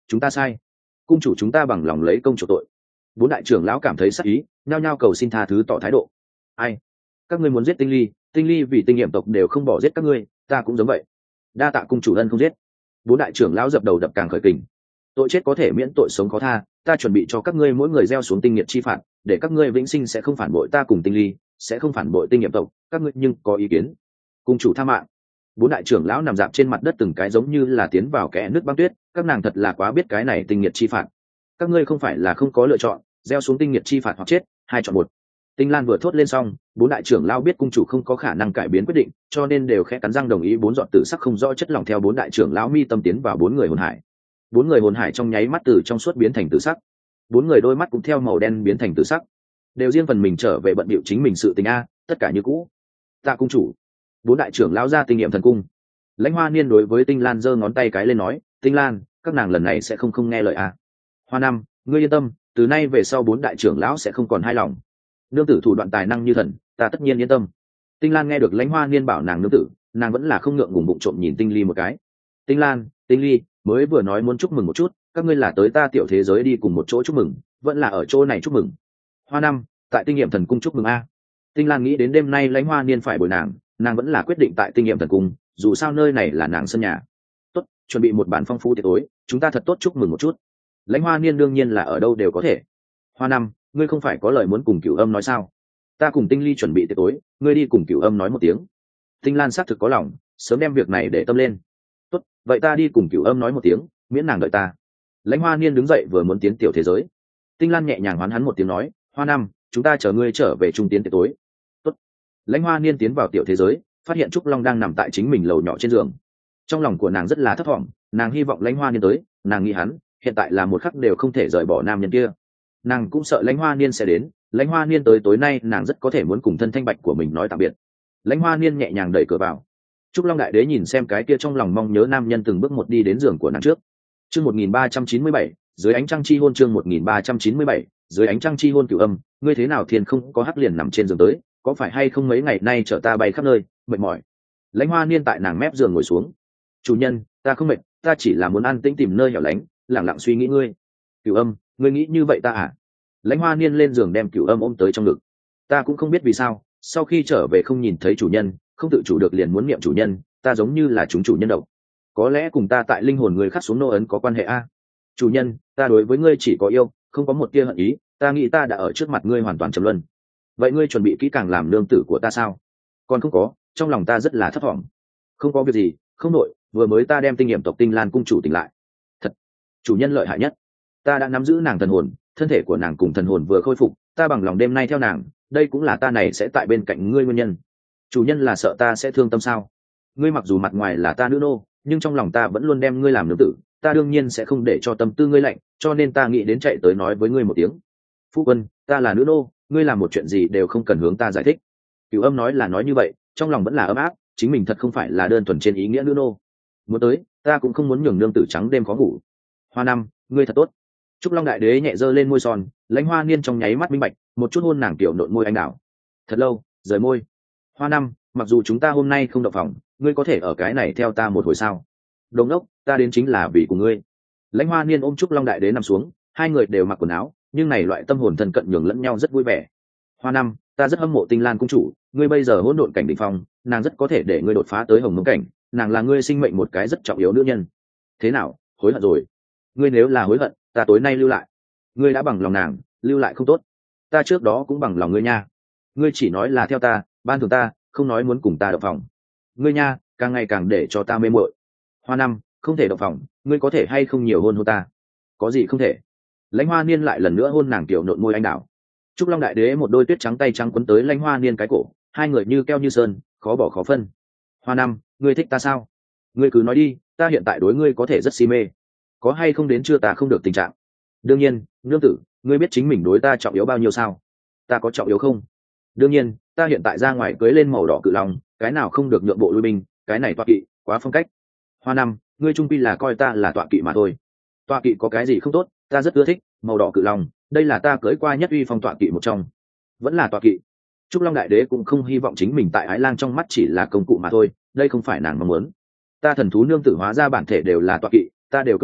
chúng ta sai, cung chủ chúng ta bằng lòng lấy công chủ tội. Bốn đại trưởng lão cảm thấy sắc ý, nhao nhao cầu xin tha thứ tỏ thái độ. Ai? Các ngươi muốn giết Tinh Ly, Tinh Ly vì Tinh Nghiệm tộc đều không bỏ giết các ngươi, ta cũng giống vậy. Đa tạ cung chủ ân không giết. Bốn đại trưởng lão dập đầu đập càng khởi kình. Tội chết có thể miễn, tội sống khó tha, ta chuẩn bị cho các ngươi mỗi người gieo xuống tinh nghiệt chi phạt, để các ngươi vĩnh sinh sẽ không phản bội ta cùng Tinh Ly, sẽ không phản bội Tinh Nghiệm tộc, các ngươi nhưng có ý kiến? Cung chủ tha mạng. Bốn đại trưởng lão nằm dạp trên mặt đất từng cái giống như là tiến vào kẽ nước băng tuyết, các nàng thật là quá biết cái này tinh nghiệt chi phạt. Các ngươi không phải là không có lựa chọn, gieo xuống tinh nghiệt chi phạt hoặc chết, hai chọn một. Tinh Lan vừa thốt lên xong, bốn đại trưởng lão biết cung chủ không có khả năng cải biến quyết định, cho nên đều khẽ cắn răng đồng ý. Bốn giọt tử sắc không rõ chất lỏng theo bốn đại trưởng lão mi tâm tiến vào bốn người hồn hải. Bốn người hồn hải trong nháy mắt từ trong suốt biến thành tử sắc. Bốn người đôi mắt cũng theo màu đen biến thành tử sắc. Đều riêng phần mình trở về bận bịu chính mình sự tình a, tất cả như cũ. Tạ cung chủ. Bốn đại trưởng lão ra tinh nghiệm thần cung. Lãnh Hoa Niên đối với Tinh Lan giơ ngón tay cái lên nói, Tinh Lan, các nàng lần này sẽ không không nghe lời a. Hoa Năm, ngươi yên tâm, từ nay về sau bốn đại trưởng lão sẽ không còn hai lòng. Nương tử thủ đoạn tài năng như thần, ta tất nhiên yên tâm. Tinh Lan nghe được Lãnh Hoa Niên bảo nàng nương tử, nàng vẫn là không ngượng ngùng bụng trộm nhìn Tinh Ly một cái. Tinh Lan, Tinh Ly, mới vừa nói muốn chúc mừng một chút, các ngươi là tới ta tiểu thế giới đi cùng một chỗ chúc mừng, vẫn là ở chỗ này chúc mừng. Hoa Năm, tại Tinh Nghiệm thần cung chúc mừng a. Tinh Lan nghĩ đến đêm nay Lãnh Hoa Niên phải bồi nàng, nàng vẫn là quyết định tại Tinh Nghiệm thần cung, dù sao nơi này là nàng sân nhà. Tốt, chuẩn bị một bản phong phú tiệc tối, chúng ta thật tốt chúc mừng một chút. Lãnh Hoa Niên đương nhiên là ở đâu đều có thể. Hoa Năm, ngươi không phải có lời muốn cùng Cửu Âm nói sao? Ta cùng Tinh Ly chuẩn bị tiệc tối, ngươi đi cùng Cửu Âm nói một tiếng. Tinh Lan xác thực có lòng, sớm đem việc này để tâm lên. Tốt, vậy ta đi cùng Cửu Âm nói một tiếng, miễn nàng đợi ta. Lãnh Hoa Niên đứng dậy vừa muốn tiến tiểu thế giới. Tinh Lan nhẹ nhàng hoán hắn một tiếng nói, Hoa Năm, chúng ta chờ ngươi trở về trung tiến tiệc tối. Tốt. Lãnh Hoa Niên tiến vào tiểu thế giới, phát hiện Trúc Long đang nằm tại chính mình lầu nhỏ trên giường. Trong lòng của nàng rất là thấp thỏm, nàng hy vọng Lãnh Hoa Niên tới, nàng nghĩ hắn hiện tại là một khắc đều không thể rời bỏ nam nhân kia. Nàng cũng sợ Lãnh Hoa Niên sẽ đến, Lãnh Hoa Niên tới tối nay nàng rất có thể muốn cùng thân thanh bạch của mình nói tạm biệt. Lãnh Hoa Niên nhẹ nhàng đẩy cửa vào. Trúc Long đại đế nhìn xem cái kia trong lòng mong nhớ nam nhân từng bước một đi đến giường của nàng trước. Chương một nghìn ba trăm chín mươi bảy, dưới ánh trăng chi hôn. Chương một nghìn ba trăm chín mươi bảy, dưới ánh trăng chi hôn. Cửu Âm, ngươi thế nào thiên không có hắc liền nằm trên giường tới, có phải hay không mấy ngày nay chở ta bay khắp nơi, mệt mỏi. Lãnh Hoa Niên tại nàng mép giường ngồi xuống. Chủ nhân, ta không mệt, ta chỉ là muốn an tĩnh tìm nơi hẻo lánh, lặng lặng suy nghĩ ngươi. Cửu Âm, ngươi nghĩ như vậy ta à? Lãnh Hoa Niên lên giường đem Cửu Âm ôm tới trong ngực. Ta cũng không biết vì sao, sau khi trở về không nhìn thấy chủ nhân, không tự chủ được liền muốn niệm chủ nhân, ta giống như là chúng chủ nhân độc. Có lẽ cùng ta tại linh hồn người khắc xuống nô ấn có quan hệ a. Chủ nhân, ta đối với ngươi chỉ có yêu, không có một tia hận ý, ta nghĩ ta đã ở trước mặt ngươi hoàn toàn trầm luân. Vậy ngươi chuẩn bị kỹ càng làm nương tử của ta sao? Còn không có, trong lòng ta rất là thấp thỏm. Không có việc gì, không nội, vừa mới ta đem Tinh Nghiệm tộc Tinh Lan cung chủ tỉnh lại. Thật, chủ nhân lợi hại nhất. Ta đã nắm giữ nàng thần hồn, thân thể của nàng cùng thần hồn vừa khôi phục, ta bằng lòng đêm nay theo nàng, đây cũng là ta này sẽ tại bên cạnh ngươi nguyên nhân. Chủ nhân là sợ ta sẽ thương tâm sao? Ngươi mặc dù mặt ngoài là ta nữ nô, nhưng trong lòng ta vẫn luôn đem ngươi làm nương tử, ta đương nhiên sẽ không để cho tâm tư ngươi lạnh, cho nên ta nghĩ đến chạy tới nói với ngươi một tiếng. Phu quân, ta là nữ nô, ngươi làm một chuyện gì đều không cần hướng ta giải thích. Cửu Âm nói là nói như vậy, trong lòng vẫn là ấm áp, chính mình thật không phải là đơn thuần trên ý nghĩa nữ nô. Muốn tới, ta cũng không muốn nhường nương tử trắng đêm khó ngủ. Hoa Năm, ngươi thật tốt. Trúc Long đại đế nhẹ giơ lên môi son, Lãnh Hoa Niên trong nháy mắt minh bạch, một chút hôn nàng tiểu nộn môi anh đào. Thật lâu, rời môi. Hoa Năm, mặc dù chúng ta hôm nay không động phòng, ngươi có thể ở cái này theo ta một hồi sao? Đồng đốc, ta đến chính là vì của ngươi. Lãnh Hoa Niên ôm Trúc Long đại đế nằm xuống, hai người đều mặc quần áo, nhưng này loại tâm hồn thân cận nhường lẫn nhau rất vui vẻ. Hoa Năm, ta rất hâm mộ Tinh Lan cung chủ, ngươi bây giờ hỗn độn cảnh đỉnh phong, nàng rất có thể để ngươi đột phá tới hồng mông cảnh, nàng là ngươi sinh mệnh một cái rất trọng yếu nữ nhân. Thế nào, hối hận rồi? Ngươi nếu là hối hận, ta tối nay lưu lại. Ngươi đã bằng lòng nàng, lưu lại không tốt. Ta trước đó cũng bằng lòng ngươi nha. Ngươi chỉ nói là theo ta, ban thường ta, không nói muốn cùng ta động phòng. Ngươi nha, càng ngày càng để cho ta mê muội. Hoa Năm, không thể động phòng, ngươi có thể hay không nhiều hôn hôn ta? Có gì không thể? Lãnh Hoa Niên lại lần nữa hôn nàng tiểu nộn môi anh đào. Trúc Long đại đế một đôi tuyết trắng tay trắng quấn tới Lãnh Hoa Niên cái cổ, hai người như keo như sơn, khó bỏ khó phân. Hoa Năm, ngươi thích ta sao? Ngươi cứ nói đi, ta hiện tại đối ngươi có thể rất si mê. Có hay không đến chưa ta không được tình trạng. Đương nhiên, nương tử, ngươi biết chính mình đối ta trọng yếu bao nhiêu sao? Ta có trọng yếu không? Đương nhiên, ta hiện tại ra ngoài cưới lên màu đỏ cự long, cái nào không được nhượng bộ lui binh, cái này tọa kỵ, quá phong cách. Hoa Năm, ngươi trung quy là coi ta là tọa kỵ mà thôi. Tọa kỵ có cái gì không tốt, ta rất ưa thích màu đỏ cự long, đây là ta cưới qua nhất uy phong tọa kỵ một trong. Vẫn là tọa kỵ. Trúc Long đại đế cũng không hy vọng chính mình tại Ái Lang trong mắt chỉ là công cụ mà thôi, đây không phải nàng mong muốn. Ta thần thú nương tử hóa ra bản thể đều là tọa kỵ, ta đều cưới qua,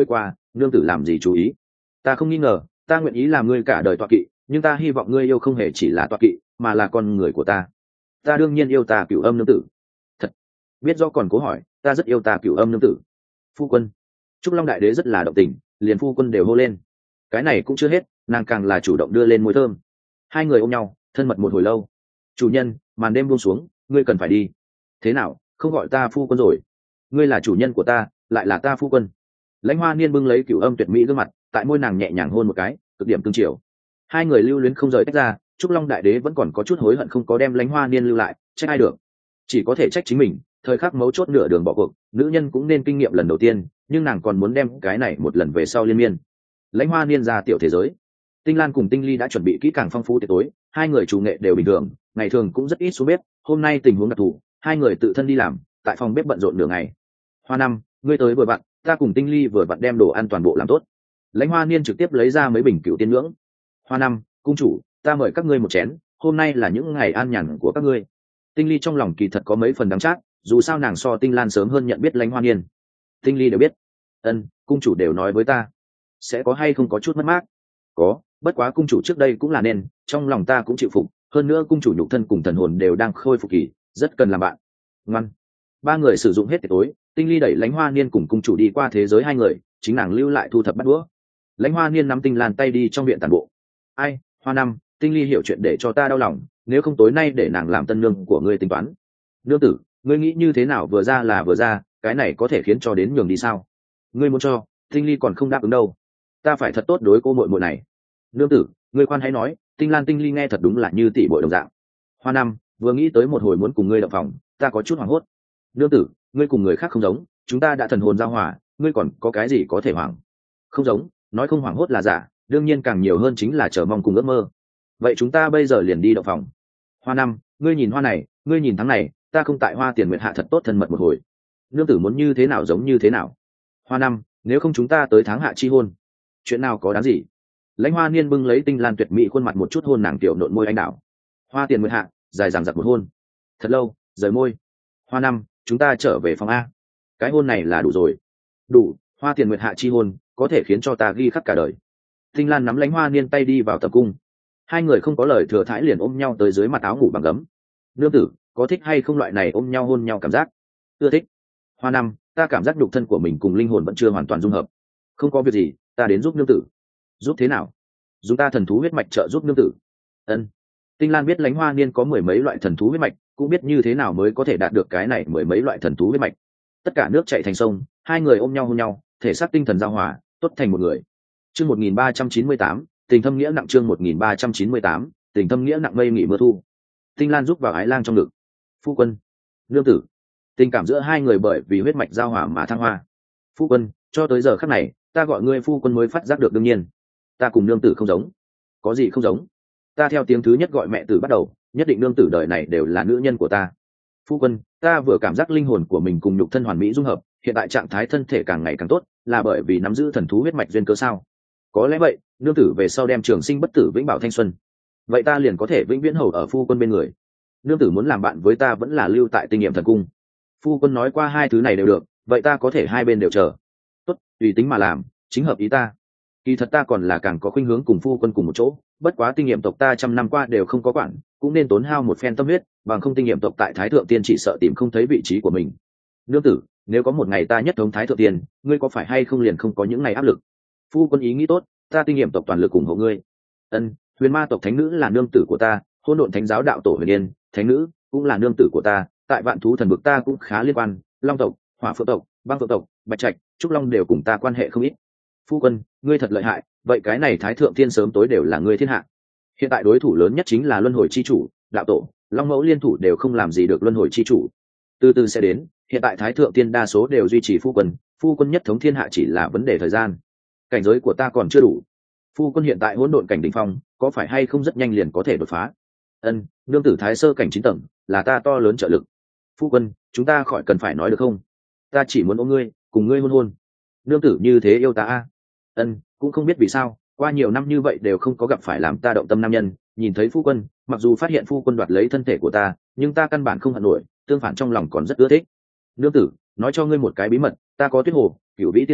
nương tử làm gì chú ý? Ta không nghi ngờ, ta nguyện ý làm ngươi cả đời tọa kỵ, nhưng ta hy vọng ngươi yêu không hề chỉ là tọa kỵ mà là con người của ta. Ta đương nhiên yêu ta Cửu Âm nương tử. Thật biết do còn cố hỏi, ta rất yêu ta Cửu Âm nương tử. Phu quân. Trúc Long đại đế rất là động tình, liền phu quân đều hô lên. Cái này cũng chưa hết, nàng càng là chủ động đưa lên môi thơm. Hai người ôm nhau thân mật một hồi lâu. Chủ nhân, màn đêm buông xuống, ngươi cần phải đi. Thế nào, không gọi ta phu quân rồi? Ngươi là chủ nhân của ta, lại là ta phu quân. Lãnh Hoa Niên bưng lấy Cửu Âm tuyệt mỹ gương mặt, tại môi nàng nhẹ nhàng hôn một cái, cực điểm tương chiều. Hai người lưu luyến không rời tách ra. Trúc Long đại đế vẫn còn có chút hối hận không có đem Lãnh Hoa Niên lưu lại, trách ai được, chỉ có thể trách chính mình. Thời khắc mấu chốt nửa đường bỏ cuộc, nữ nhân cũng nên kinh nghiệm lần đầu tiên, nhưng nàng còn muốn đem cái này một lần về sau liên miên. Lãnh Hoa Niên ra tiểu thế giới, Tinh Lan cùng Tinh Ly đã chuẩn bị kỹ càng phong phú tiệc tối, hai người chủ nghệ đều bình thường, ngày thường cũng rất ít xuống bếp, hôm nay tình huống đặc thù, hai người tự thân đi làm, tại phòng bếp bận rộn nửa ngày. Hoa năm, ngươi tới vừa vặn, ta cùng Tinh Ly vừa vặn đem đồ ăn toàn bộ làm tốt. Lãnh Hoa Niên trực tiếp lấy ra mấy bình Cửu Tiên Nhưỡng. Hoa năm, cung chủ, ta mời các ngươi một chén, hôm nay là những ngày an nhàn của các ngươi. Tinh Ly trong lòng kỳ thật có mấy phần đắng chát, dù sao nàng so Tinh Lan sớm hơn nhận biết Lãnh Hoa Niên. Tinh Ly đều biết. Ân, cung chủ đều nói với ta, sẽ có hay không có chút mất mát? Có, bất quá cung chủ trước đây cũng là nên, trong lòng ta cũng chịu phục, hơn nữa cung chủ nhục thân cùng thần hồn đều đang khôi phục kỳ, rất cần làm bạn. Ngoan. Ba người sử dụng hết tiệc tối, Tinh Ly đẩy Lãnh Hoa Niên cùng cung chủ đi qua thế giới hai người, chính nàng lưu lại thu thập bắt đũa. Lãnh Hoa Niên nắm Tinh Lan tay đi trong viện tản bộ. Ai, Hoa năm, Tinh Ly hiểu chuyện để cho ta đau lòng, nếu không tối nay để nàng làm tân nương của ngươi tính toán. Nương tử, ngươi nghĩ như thế nào, vừa ra là vừa ra, cái này có thể khiến cho đến nhường đi sao? Ngươi muốn cho, Tinh Ly còn không đáp ứng đâu. Ta phải thật tốt đối cô muội muội này. Nương tử, ngươi khoan hãy nói, Tinh Lan Tinh Ly nghe thật đúng là như tỷ muội đồng dạng. Hoa năm, vừa nghĩ tới một hồi muốn cùng ngươi động phòng, ta có chút hoảng hốt. Nương tử, ngươi cùng người khác không giống, chúng ta đã thần hồn giao hòa, ngươi còn có cái gì có thể hoảng? Không giống, nói không hoảng hốt là giả, đương nhiên càng nhiều hơn chính là chờ mong cùng ước mơ. Vậy chúng ta bây giờ liền đi động phòng. Hoa năm, ngươi nhìn hoa này, ngươi nhìn tháng này, ta không tại Hoa Tiền Nguyệt hạ thật tốt thân mật một hồi. Nương tử muốn như thế nào giống như thế nào. Hoa năm, nếu không chúng ta tới tháng hạ chi hôn. Chuyện nào có đáng gì. Lãnh Hoa Niên bưng lấy Tinh Lan tuyệt mỹ khuôn mặt một chút hôn nàng tiểu nộn môi anh đảo. Hoa Tiền Nguyệt hạ dài dằng dặc một hôn, thật lâu rời môi. Hoa năm, chúng ta trở về phòng a. Cái hôn này là đủ rồi. Đủ. Hoa Tiền Nguyệt hạ chi hôn có thể khiến cho ta ghi khắc cả đời. Tinh Lan nắm Lãnh Hoa Niên tay đi vào tập cung. Hai người không có lời thừa thãi liền ôm nhau tới dưới mặt áo ngủ bằng gấm. Nương tử, có thích hay không loại này ôm nhau hôn nhau cảm giác? Ưa thích. Hoa năm, ta cảm giác nhục thân của mình cùng linh hồn vẫn chưa hoàn toàn dung hợp. Không có việc gì, ta đến giúp nương tử. Giúp thế nào? Dùng ta thần thú huyết mạch trợ giúp nương tử. Ân. Tinh Lan biết Lãnh Hoa Niên có mười mấy loại thần thú huyết mạch, cũng biết như thế nào mới có thể đạt được cái này mười mấy loại thần thú huyết mạch. Tất cả nước chảy thành sông, hai người ôm nhau hôn nhau, thể xác tinh thần giao hòa, tốt thành một người. Chương một nghìn ba trăm chín mươi tám, tình thâm nghĩa nặng. Chương một nghìn ba trăm chín mươi tám, tình thâm nghĩa nặng. Mây nghỉ mưa thu. Tinh Lan giúp vào Ái Lang trong ngực. Phu quân, nương tử. Tình cảm giữa hai người bởi vì huyết mạch giao hòa mà thăng hoa. Phu quân, cho tới giờ khắc này, ta gọi ngươi phu quân mới phát giác được đương nhiên, ta cùng nương tử không giống. Có gì không giống? Ta theo tiếng thứ nhất gọi mẹ tử bắt đầu, nhất định nương tử đời này đều là nữ nhân của ta. Phu quân, ta vừa cảm giác linh hồn của mình cùng nhục thân hoàn mỹ dung hợp, hiện tại trạng thái thân thể càng ngày càng tốt, là bởi vì nắm giữ thần thú huyết mạch duyên cớ sao? Có lẽ vậy, nương tử về sau đem trường sinh bất tử vĩnh bảo thanh xuân, vậy ta liền có thể vĩnh viễn hầu ở phu quân bên người. Nương tử muốn làm bạn với ta vẫn là lưu tại tinh nghiệm thần cung. Phu quân nói qua hai thứ này đều được, vậy ta có thể hai bên đều chờ. Tốt, tùy tính mà làm, chính hợp ý ta. Kỳ thật ta còn là càng có khuynh hướng cùng phu quân cùng một chỗ, bất quá tinh nghiệm tộc ta trăm năm qua đều không có quản, cũng nên tốn hao một phen tâm huyết, bằng không tinh nghiệm tộc tại Thái Thượng Tiên chỉ sợ tìm không thấy vị trí của mình. Nương tử, nếu có một ngày ta nhất thống Thái Thượng Tiên, ngươi có phải hay không liền không có những ngày áp lực? Phu quân ý nghĩ tốt, ta tinh nghiệm tộc toàn lực ủng hộ ngươi. Ân, Huyền Ma tộc thánh nữ là nương tử của ta, Hỗn Độn Thánh giáo đạo tổ Huyền Yên, thánh nữ cũng là nương tử của ta, tại Vạn Thú Thần vực ta cũng khá liên quan, Long tộc, Hỏa Phượng tộc, Băng Phượng tộc, Bạch Trạch, Trúc Long đều cùng ta quan hệ không ít. Phu quân, ngươi thật lợi hại, vậy cái này Thái Thượng Tiên sớm tối đều là ngươi thiên hạ. Hiện tại đối thủ lớn nhất chính là Luân Hồi chi chủ, đạo tổ, Long Mẫu liên thủ đều không làm gì được Luân Hồi chi chủ. Từ từ sẽ đến, hiện tại Thái Thượng Tiên đa số đều duy trì phu quân, phu quân nhất thống thiên hạ chỉ là vấn đề thời gian. Cảnh giới của ta còn chưa đủ. Phu quân hiện tại hỗn độn cảnh đỉnh phong, có phải hay không rất nhanh liền có thể đột phá? Ân, nương tử Thái sơ cảnh chín tầng, là ta to lớn trợ lực. Phu quân, chúng ta khỏi cần phải nói được không? Ta chỉ muốn ôm ngươi, cùng ngươi hôn hôn. Nương tử như thế yêu ta a. Ân, cũng không biết vì sao, qua nhiều năm như vậy đều không có gặp phải làm ta động tâm nam nhân, nhìn thấy phu quân, mặc dù phát hiện phu quân đoạt lấy thân thể của ta, nhưng ta căn bản không hận nổi, tương phản trong lòng còn rất ưa thích. Nương tử, nói cho ngươi một cái bí mật, ta có Tuyết Hồ, Cửu Vĩ Tiên Hồ,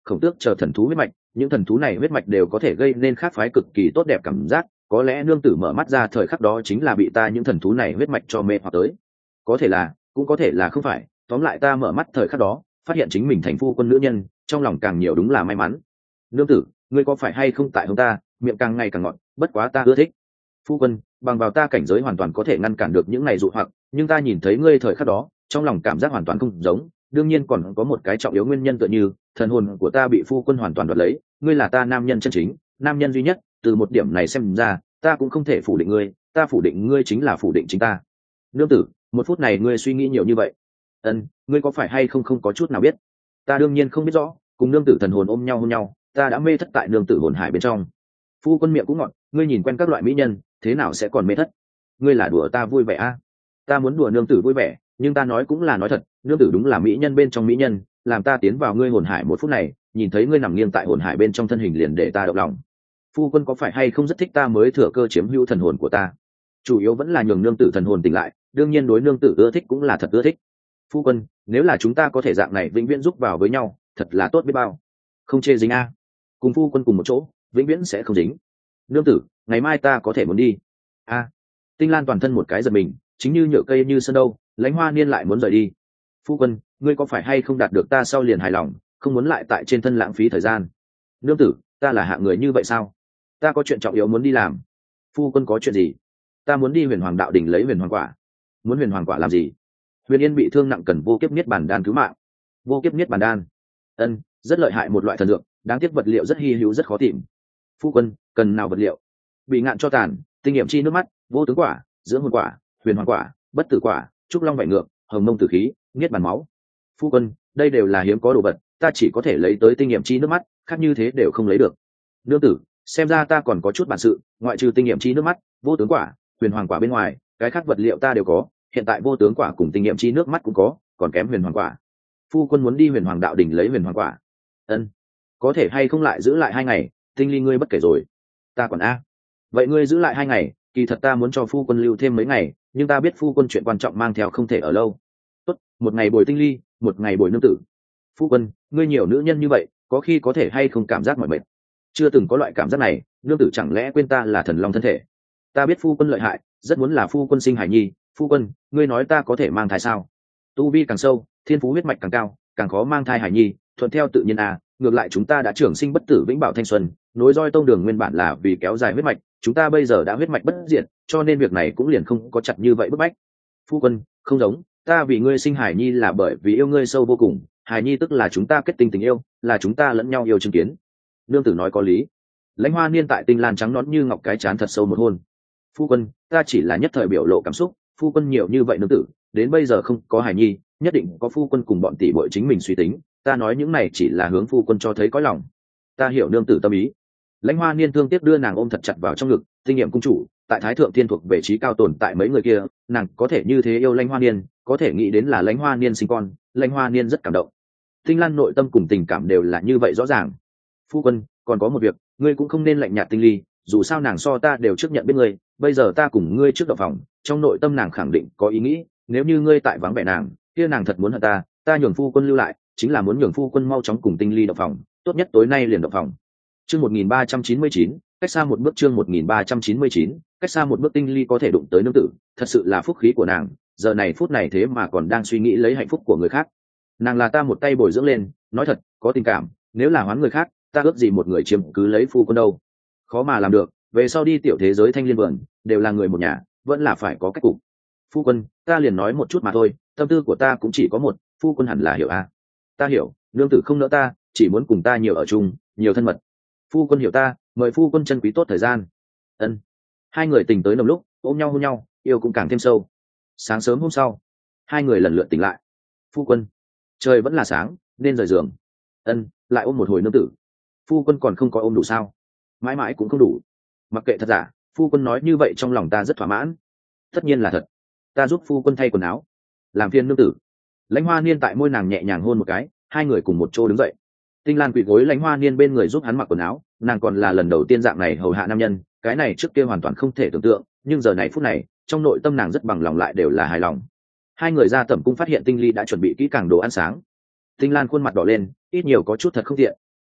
khổng tước chờ thần thú huyết mạch, những thần thú này huyết mạch đều có thể gây nên khác phái cực kỳ tốt đẹp cảm giác, có lẽ nương tử mở mắt ra thời khắc đó chính là bị ta những thần thú này huyết mạch cho mê hoặc tới. Có thể là, cũng có thể là không phải, tóm lại ta mở mắt thời khắc đó, phát hiện chính mình thành phu quân nữ nhân, trong lòng càng nhiều đúng là may mắn. Nương tử, ngươi có phải hay không tại hông ta, miệng càng ngày càng ngọt, bất quá ta ưa thích. Phu quân, bằng vào ta cảnh giới hoàn toàn có thể ngăn cản được những này dụ hoặc, nhưng ta nhìn thấy ngươi thời khắc đó, trong lòng cảm giác hoàn toàn không giống, đương nhiên còn có một cái trọng yếu nguyên nhân tựa như thần hồn của ta bị phu quân hoàn toàn đoạt lấy, ngươi là ta nam nhân chân chính, nam nhân duy nhất, từ một điểm này xem ra, ta cũng không thể phủ định ngươi, ta phủ định ngươi chính là phủ định chính ta. Nương tử, một phút này ngươi suy nghĩ nhiều như vậy. Ân, ngươi có phải hay không không có chút nào biết? Ta đương nhiên không biết rõ, cùng nương tử thần hồn ôm nhau hôn nhau, ta đã mê thất tại nương tử hồn hải bên trong. Phu quân miệng cũng ngọt, ngươi nhìn quen các loại mỹ nhân, thế nào sẽ còn mê thất? Ngươi là đùa ta vui vẻ a? À? Ta muốn đùa nương tử vui vẻ, nhưng ta nói cũng là nói thật, nương tử đúng là mỹ nhân bên trong mỹ nhân, làm ta tiến vào ngươi hồn hải một phút này, nhìn thấy ngươi nằm nghiêng tại hồn hải bên trong thân hình liền để ta động lòng. Phu quân có phải hay không rất thích ta mới thừa cơ chiếm hữu thần hồn của ta? Chủ yếu vẫn là nhường nương tử thần hồn tỉnh lại, đương nhiên đối nương tử ưa thích cũng là thật ưa thích. Phu quân, nếu là chúng ta có thể dạng này vĩnh viễn giúp vào với nhau, thật là tốt biết bao. Không chê dính a, cùng phu quân cùng một chỗ, vĩnh viễn sẽ không dính. Nương tử, ngày mai ta có thể muốn đi. A, Tinh Lan toàn thân một cái giật mình, chính như nhựa cây như sơn đâu, Lãnh Hoa Niên lại muốn rời đi. Phu quân, ngươi có phải hay không đạt được ta sau liền hài lòng, không muốn lại tại trên thân lãng phí thời gian? Nương tử, ta là hạng người như vậy sao? Ta có chuyện trọng yếu muốn đi làm. Phu quân có chuyện gì? Ta muốn đi Huyền Hoàng đạo đỉnh lấy Huyền Hoàng quả. Muốn Huyền Hoàng quả làm gì? Huyền Yên bị thương nặng cần vô kiếp niết bàn đan cứu mạng. Vô kiếp niết bàn đan? Ân, rất lợi hại một loại thần dược, đáng tiếc vật liệu rất hy hữu rất khó tìm. Phu quân, cần nào vật liệu? Bị ngạn cho tàn, tinh nghiệm chi nước mắt, vô tướng quả, dưỡng hồn quả, huyền hoàng quả, bất tử quả, trúc long vảy ngược, hồng mông tử khí, niết bàn máu. Phu quân, đây đều là hiếm có đồ vật, ta chỉ có thể lấy tới tinh nghiệm chi nước mắt, khác như thế đều không lấy được. Nương tử, xem ra ta còn có chút bản sự, ngoại trừ tinh nghiệm chi nước mắt, vô tướng quả, huyền hoàng quả bên ngoài, cái khác vật liệu ta đều có, hiện tại vô tướng quả cùng tinh nghiệm chi nước mắt cũng có, còn kém huyền hoàng quả. Phu quân muốn đi Huyền Hoàng đạo đỉnh lấy huyền hoàng quả. Ân, có thể hay không lại giữ lại hai ngày? Tinh ly ngươi bất kể rồi, ta còn a. Vậy ngươi giữ lại hai ngày, kỳ thật ta muốn cho phu quân lưu thêm mấy ngày, nhưng ta biết phu quân chuyện quan trọng mang theo không thể ở lâu. Tốt, một ngày bồi Tinh ly, một ngày bồi nương tử. Phu quân, ngươi nhiều nữ nhân như vậy, có khi có thể hay không cảm giác mỏi mệt? Chưa từng có loại cảm giác này, nương tử chẳng lẽ quên ta là thần long thân thể? Ta biết phu quân lợi hại, rất muốn là phu quân sinh hải nhi. Phu quân, ngươi nói ta có thể mang thai sao? Tu vi càng sâu, thiên phú huyết mạch càng cao, càng khó mang thai hải nhi, thuận theo tự nhiên à. Ngược lại chúng ta đã trưởng sinh bất tử vĩnh bảo thanh xuân, nối roi tông đường nguyên bản là vì kéo dài huyết mạch, chúng ta bây giờ đã huyết mạch bất diệt, cho nên việc này cũng liền không có chặt như vậy bức bách. Phu quân, không giống, ta vì ngươi sinh hải nhi là bởi vì yêu ngươi sâu vô cùng, hải nhi tức là chúng ta kết tinh tình yêu, là chúng ta lẫn nhau yêu chứng kiến. Nương tử nói có lý. Lãnh Hoa Niên tại Tinh Lan trắng nõn như ngọc cái chán thật sâu một hôn. Phu quân, ta chỉ là nhất thời biểu lộ cảm xúc, phu quân nhiều như vậy nương tử, đến bây giờ không có hải nhi, nhất định có phu quân cùng bọn tỷ muội chính mình suy tính, ta nói những này chỉ là hướng phu quân cho thấy có lòng. Ta hiểu nương tử tâm ý. Lãnh Hoa Niên thương tiếc đưa nàng ôm thật chặt vào trong ngực, tinh nghiệm cung chủ, tại Thái Thượng Thiên thuộc về trí cao tồn tại mấy người kia, nàng có thể như thế yêu Lãnh Hoa Niên, có thể nghĩ đến là Lãnh Hoa Niên sinh con, Lãnh Hoa Niên rất cảm động. Tinh Lan nội tâm cùng tình cảm đều là như vậy rõ ràng. Phu quân, còn có một việc, ngươi cũng không nên lạnh nhạt Tinh Ly, dù sao nàng so ta đều trước nhận biết ngươi, bây giờ ta cùng ngươi trước động phòng, trong nội tâm nàng khẳng định có ý nghĩ, nếu như ngươi tại vắng vẻ nàng, kia nàng thật muốn hận ta, ta nhường phu quân lưu lại, chính là muốn nhường phu quân mau chóng cùng Tinh Ly động phòng, tốt nhất tối nay liền động phòng. Chương một nghìn ba trăm chín mươi chín, cách xa một bước chương một nghìn ba trăm chín mươi chín, cách xa một bước Tinh Ly có thể đụng tới nương tử, thật sự là phúc khí của nàng, giờ này phút này thế mà còn đang suy nghĩ lấy hạnh phúc của người khác. Nàng là ta một tay bồi dưỡng lên, nói thật, có tình cảm, nếu là hoán người khác, ta ước gì một người chiếm cứ lấy phu quân đâu. Khó mà làm được, về sau đi tiểu thế giới Thanh Liên vườn, đều là người một nhà, vẫn là phải có cách cục. Phu quân, ta liền nói một chút mà thôi, tâm tư của ta cũng chỉ có một, phu quân hẳn là hiểu à. Ta hiểu, nương tử không nỡ ta, chỉ muốn cùng ta nhiều ở chung, nhiều thân mật. Phu quân hiểu ta, mời phu quân chân quý tốt thời gian. Ân. Hai người tình tới nồng lúc, ôm nhau hôn nhau, yêu cũng càng thêm sâu. Sáng sớm hôm sau, hai người lần lượt tỉnh lại. Phu quân, trời vẫn là sáng, nên rời giường. Ân, lại ôm một hồi nương tử. Phu quân còn không có ôm đủ sao? Mãi mãi cũng không đủ. Mặc kệ thật giả, phu quân nói như vậy trong lòng ta rất thỏa mãn. Tất nhiên là thật. Ta giúp phu quân thay quần áo, làm phiền nương tử. Lãnh Hoa Niên tại môi nàng nhẹ nhàng hôn một cái, hai người cùng một chỗ đứng dậy. Tinh Lan quỳ gối Lãnh Hoa Niên bên người giúp hắn mặc quần áo, nàng còn là lần đầu tiên dạng này hầu hạ nam nhân, cái này trước kia hoàn toàn không thể tưởng tượng, nhưng giờ này phút này, trong nội tâm nàng rất bằng lòng lại đều là hài lòng. Hai người ra tẩm cung phát hiện Tinh Ly đã chuẩn bị kỹ càng đồ ăn sáng. Tinh Lan khuôn mặt đỏ lên, ít nhiều có chút thật không tiện.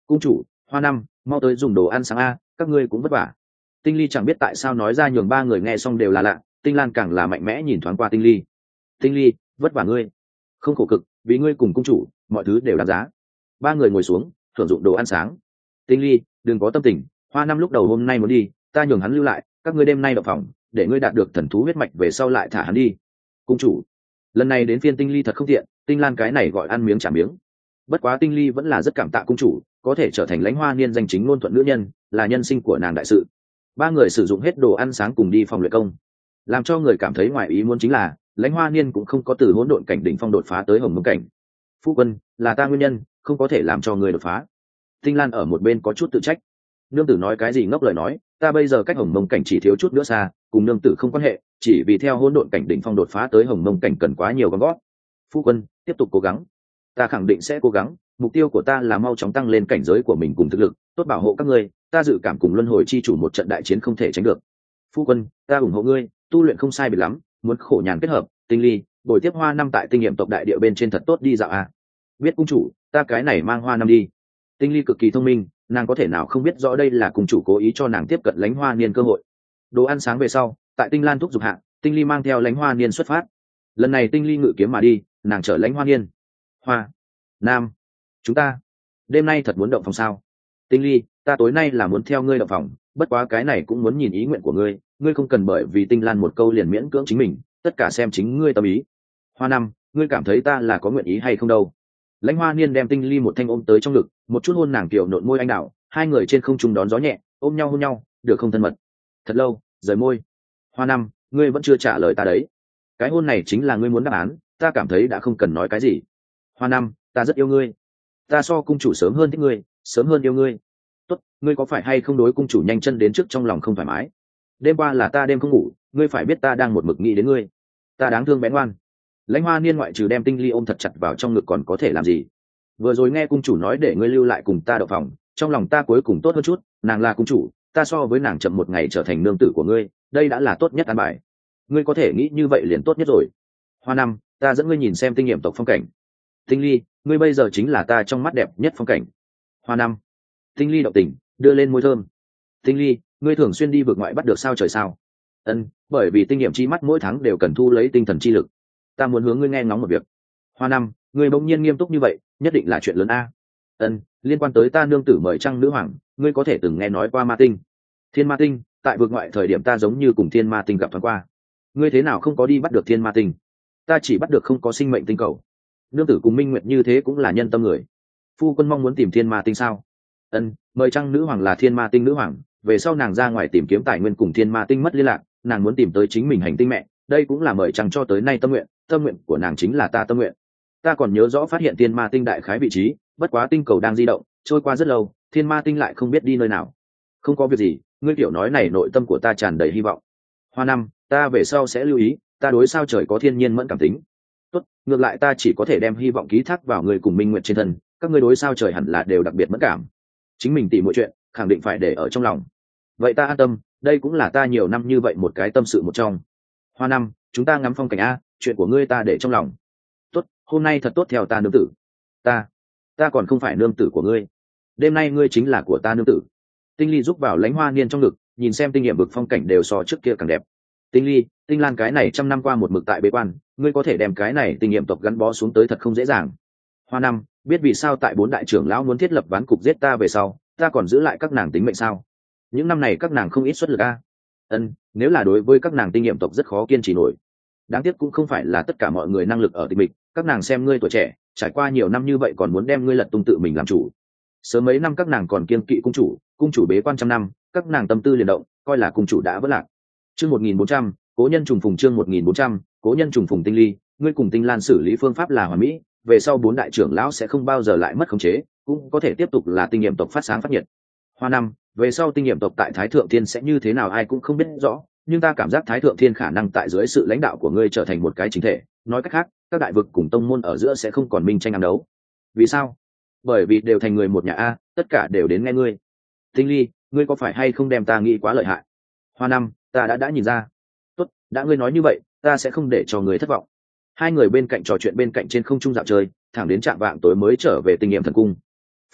cung chủ, Hoa Năm, mau tới dùng đồ ăn sáng a, các ngươi cũng vất vả. Tinh Ly chẳng biết tại sao nói ra nhường ba người nghe xong đều là lạ. Tinh Lan càng là mạnh mẽ nhìn thoáng qua Tinh Ly. Tinh Ly, vất vả ngươi, không khổ cực, vì ngươi cùng cung chủ, mọi thứ đều đáng giá. Ba người ngồi xuống, thưởng dụng đồ ăn sáng. Tinh Ly, đừng có tâm tình, Hoa Năm lúc đầu hôm nay muốn đi, ta nhường hắn lưu lại, các ngươi đêm nay động phòng, để ngươi đạt được thần thú huyết mạch về sau lại thả hắn đi. Cung chủ, lần này đến phiên Tinh Ly thật không tiện, Tinh Lan cái này gọi ăn miếng trả miếng. Bất quá Tinh Ly vẫn là rất cảm tạ cung chủ, có thể trở thành lãnh hoa niên danh chính ngôn thuận nữ nhân, là nhân sinh của nàng đại sự. Ba người sử dụng hết đồ ăn sáng cùng đi phòng luyện công. Làm cho người cảm thấy ngoài ý muốn chính là lãnh hoa niên cũng không có từ hỗn độn cảnh đỉnh phong đột phá tới hồng mông cảnh. Phu quân, là ta nguyên nhân, không có thể làm cho người đột phá. Tinh Lan ở một bên có chút tự trách. Nương tử nói cái gì ngốc lời nói, ta bây giờ cách hồng mông cảnh chỉ thiếu chút nữa xa, cùng nương tử không quan hệ, chỉ vì theo hỗn độn cảnh đỉnh phong đột phá tới hồng mông cảnh cần quá nhiều con gót. Phu quân, tiếp tục cố gắng, ta khẳng định sẽ cố gắng, mục tiêu của ta là mau chóng tăng lên cảnh giới của mình cùng thực lực, tốt bảo hộ các ngươi, ta dự cảm cùng luân hồi chi chủ một trận đại chiến không thể tránh được. Phu quân, ta ủng hộ ngươi, tu luyện không sai biệt lắm, muốn khổ nhàn kết hợp. Tinh Ly, buổi tiếp Hoa Năm tại tinh nghiệm tộc đại địa bên trên thật tốt đi dạo à. Biết cung chủ, ta cái này mang Hoa Năm đi. Tinh Ly cực kỳ thông minh, nàng có thể nào không biết rõ đây là cung chủ cố ý cho nàng tiếp cận lãnh hoa niên cơ hội. Đồ ăn sáng về sau, tại Tinh Lan thúc giục hạ, Tinh Ly mang theo lãnh hoa niên xuất phát. Lần này Tinh Ly ngự kiếm mà đi, nàng chở lãnh hoa niên. Hoa Nam, chúng ta đêm nay thật muốn động phòng sao? Tinh Ly, ta tối nay là muốn theo ngươi động phòng, bất quá cái này cũng muốn nhìn ý nguyện của ngươi, ngươi không cần bởi vì Tinh Lan một câu liền miễn cưỡng chính mình, tất cả xem chính ngươi tâm ý. Hoa Năm, ngươi cảm thấy ta là có nguyện ý hay không đâu? Lãnh hoa niên đem Tinh Ly một thanh ôm tới trong ngực, một chút hôn nàng kiểu nộn môi anh đào, hai người trên không trung đón gió nhẹ, ôm nhau hôn nhau, được không thân mật? Thật lâu, rời môi. Hoa Năm, ngươi vẫn chưa trả lời ta đấy. Cái hôn này chính là ngươi muốn đáp án, ta cảm thấy đã không cần nói cái gì. Hoa Năm, ta rất yêu ngươi, ta so cung chủ sớm hơn thích ngươi, sớm hơn yêu ngươi. Tốt, ngươi có phải hay không đối cung chủ nhanh chân đến trước trong lòng không thoải mái? Đêm qua là ta đêm không ngủ, ngươi phải biết ta đang một mực nghĩ đến ngươi, ta đáng thương bé ngoan. Lãnh hoa niên ngoại trừ đem Tinh Ly ôm thật chặt vào trong ngực còn có thể làm gì? Vừa rồi nghe cung chủ nói để ngươi lưu lại cùng ta đậu phòng, trong lòng ta cuối cùng tốt hơn chút, nàng là cung chủ, ta so với nàng chậm một ngày trở thành nương tử của ngươi, đây đã là tốt nhất an bài. Ngươi có thể nghĩ như vậy liền tốt nhất rồi. Hoa Năm, ta dẫn ngươi nhìn xem tinh nghiệm tộc phong cảnh. Tinh Ly, ngươi bây giờ chính là ta trong mắt đẹp nhất phong cảnh. Hoa Năm. Tinh Ly động tình, đưa lên môi thơm. Tinh Ly, ngươi thường xuyên đi vượt ngoại bắt được sao trời sao? Ân, bởi vì tinh nghiệm chi mắt mỗi tháng đều cần thu lấy tinh thần chi lực. Ta muốn hướng ngươi nghe ngóng một việc. Hoa Năm, ngươi bỗng nhiên nghiêm túc như vậy, nhất định là chuyện lớn a. Ân, liên quan tới ta nương tử mời trăng nữ hoàng, ngươi có thể từng nghe nói qua ma tinh. Thiên ma tinh, tại vượt ngoại thời điểm ta giống như cùng thiên ma tinh gặp thoáng qua. Ngươi thế nào không có đi bắt được thiên ma tinh? Ta chỉ bắt được không có sinh mệnh tinh cầu. Nương tử cùng minh nguyệt như thế cũng là nhân tâm người. Phu quân mong muốn tìm thiên ma tinh sao? Ân, mời trăng nữ hoàng là thiên ma tinh nữ hoàng, về sau nàng ra ngoài tìm kiếm tài nguyên cùng thiên ma tinh mất liên lạc, nàng muốn tìm tới chính mình hành tinh mẹ, đây cũng là mời trăng cho tới nay tâm nguyện, tâm nguyện của nàng chính là ta tâm nguyện. Ta còn nhớ rõ phát hiện thiên ma tinh đại khái vị trí, bất quá tinh cầu đang di động, trôi qua rất lâu, thiên ma tinh lại không biết đi nơi nào. Không có việc gì, ngươi kiểu nói này nội tâm của ta tràn đầy hy vọng. Hoa Năm, ta về sau sẽ lưu ý, ta đối sao trời có thiên nhiên mẫn cảm tính. Tốt, ngược lại ta chỉ có thể đem hy vọng ký thác vào người cùng minh nguyện trên thân, các ngươi đối sao trời hẳn là đều đặc biệt mẫn cảm. Chính mình tỉ mọi chuyện, khẳng định phải để ở trong lòng. Vậy ta an tâm, đây cũng là ta nhiều năm như vậy một cái tâm sự một trong. Hoa Năm, chúng ta ngắm phong cảnh a, chuyện của ngươi ta để trong lòng. Tốt, hôm nay thật tốt theo ta nương tử. Ta, ta còn không phải nương tử của ngươi. Đêm nay ngươi chính là của ta nương tử. Tinh Ly giúp vào lãnh hoa niên trong ngực, nhìn xem tinh nghiệm vực phong cảnh đều so trước kia càng đẹp. Tinh Ly, Tinh Lan cái này trăm năm qua một mực tại bế quan, ngươi có thể đem cái này tinh nghiệm tộc gắn bó xuống tới thật không dễ dàng. Hoa Năm, biết vì sao tại bốn đại trưởng lão muốn thiết lập ván cục giết ta về sau, ta còn giữ lại các nàng tính mệnh sao? Những năm này các nàng không ít xuất lực a. Ân, nếu là đối với các nàng tinh nghiệm tộc rất khó kiên trì nổi. Đáng tiếc cũng không phải là tất cả mọi người năng lực ở tịch mịch, các nàng xem ngươi tuổi trẻ, trải qua nhiều năm như vậy còn muốn đem ngươi lật tung tự mình làm chủ. Sớm mấy năm các nàng còn kiên kỵ cung chủ, cung chủ bế quan trăm năm, các nàng tâm tư liền động, coi là cung chủ đã vỡ lạc. Chương một nghìn bốn trăm, cố nhân trùng phùng chương một nghìn bốn trăm, cố nhân trùng phùng Tinh Ly, ngươi cùng Tinh Lan xử lý phương pháp là hoàn mỹ, về sau bốn đại trưởng lão sẽ không bao giờ lại mất khống chế, cũng có thể tiếp tục là tinh nghiệm tộc phát sáng phát nhiệt. Hoa Năm, về sau tinh nghiệm tộc tại Thái Thượng Thiên sẽ như thế nào ai cũng không biết rõ, nhưng ta cảm giác Thái Thượng Thiên khả năng tại dưới sự lãnh đạo của ngươi trở thành một cái chính thể, nói cách khác, các đại vực cùng tông môn ở giữa sẽ không còn minh tranh ám đấu. Vì sao? Bởi vì đều thành người một nhà a, tất cả đều đến nghe ngươi. Tinh Ly, ngươi có phải hay không đem ta nghĩ quá lợi hại? Hoa Năm, ta đã đã nhìn ra. Tốt, đã ngươi nói như vậy, ta sẽ không để cho người thất vọng. Hai người bên cạnh trò chuyện bên cạnh trên không trung dạo chơi, thẳng đến trạm vạng tối mới trở về tinh nghiệm thần cung. Phu quân,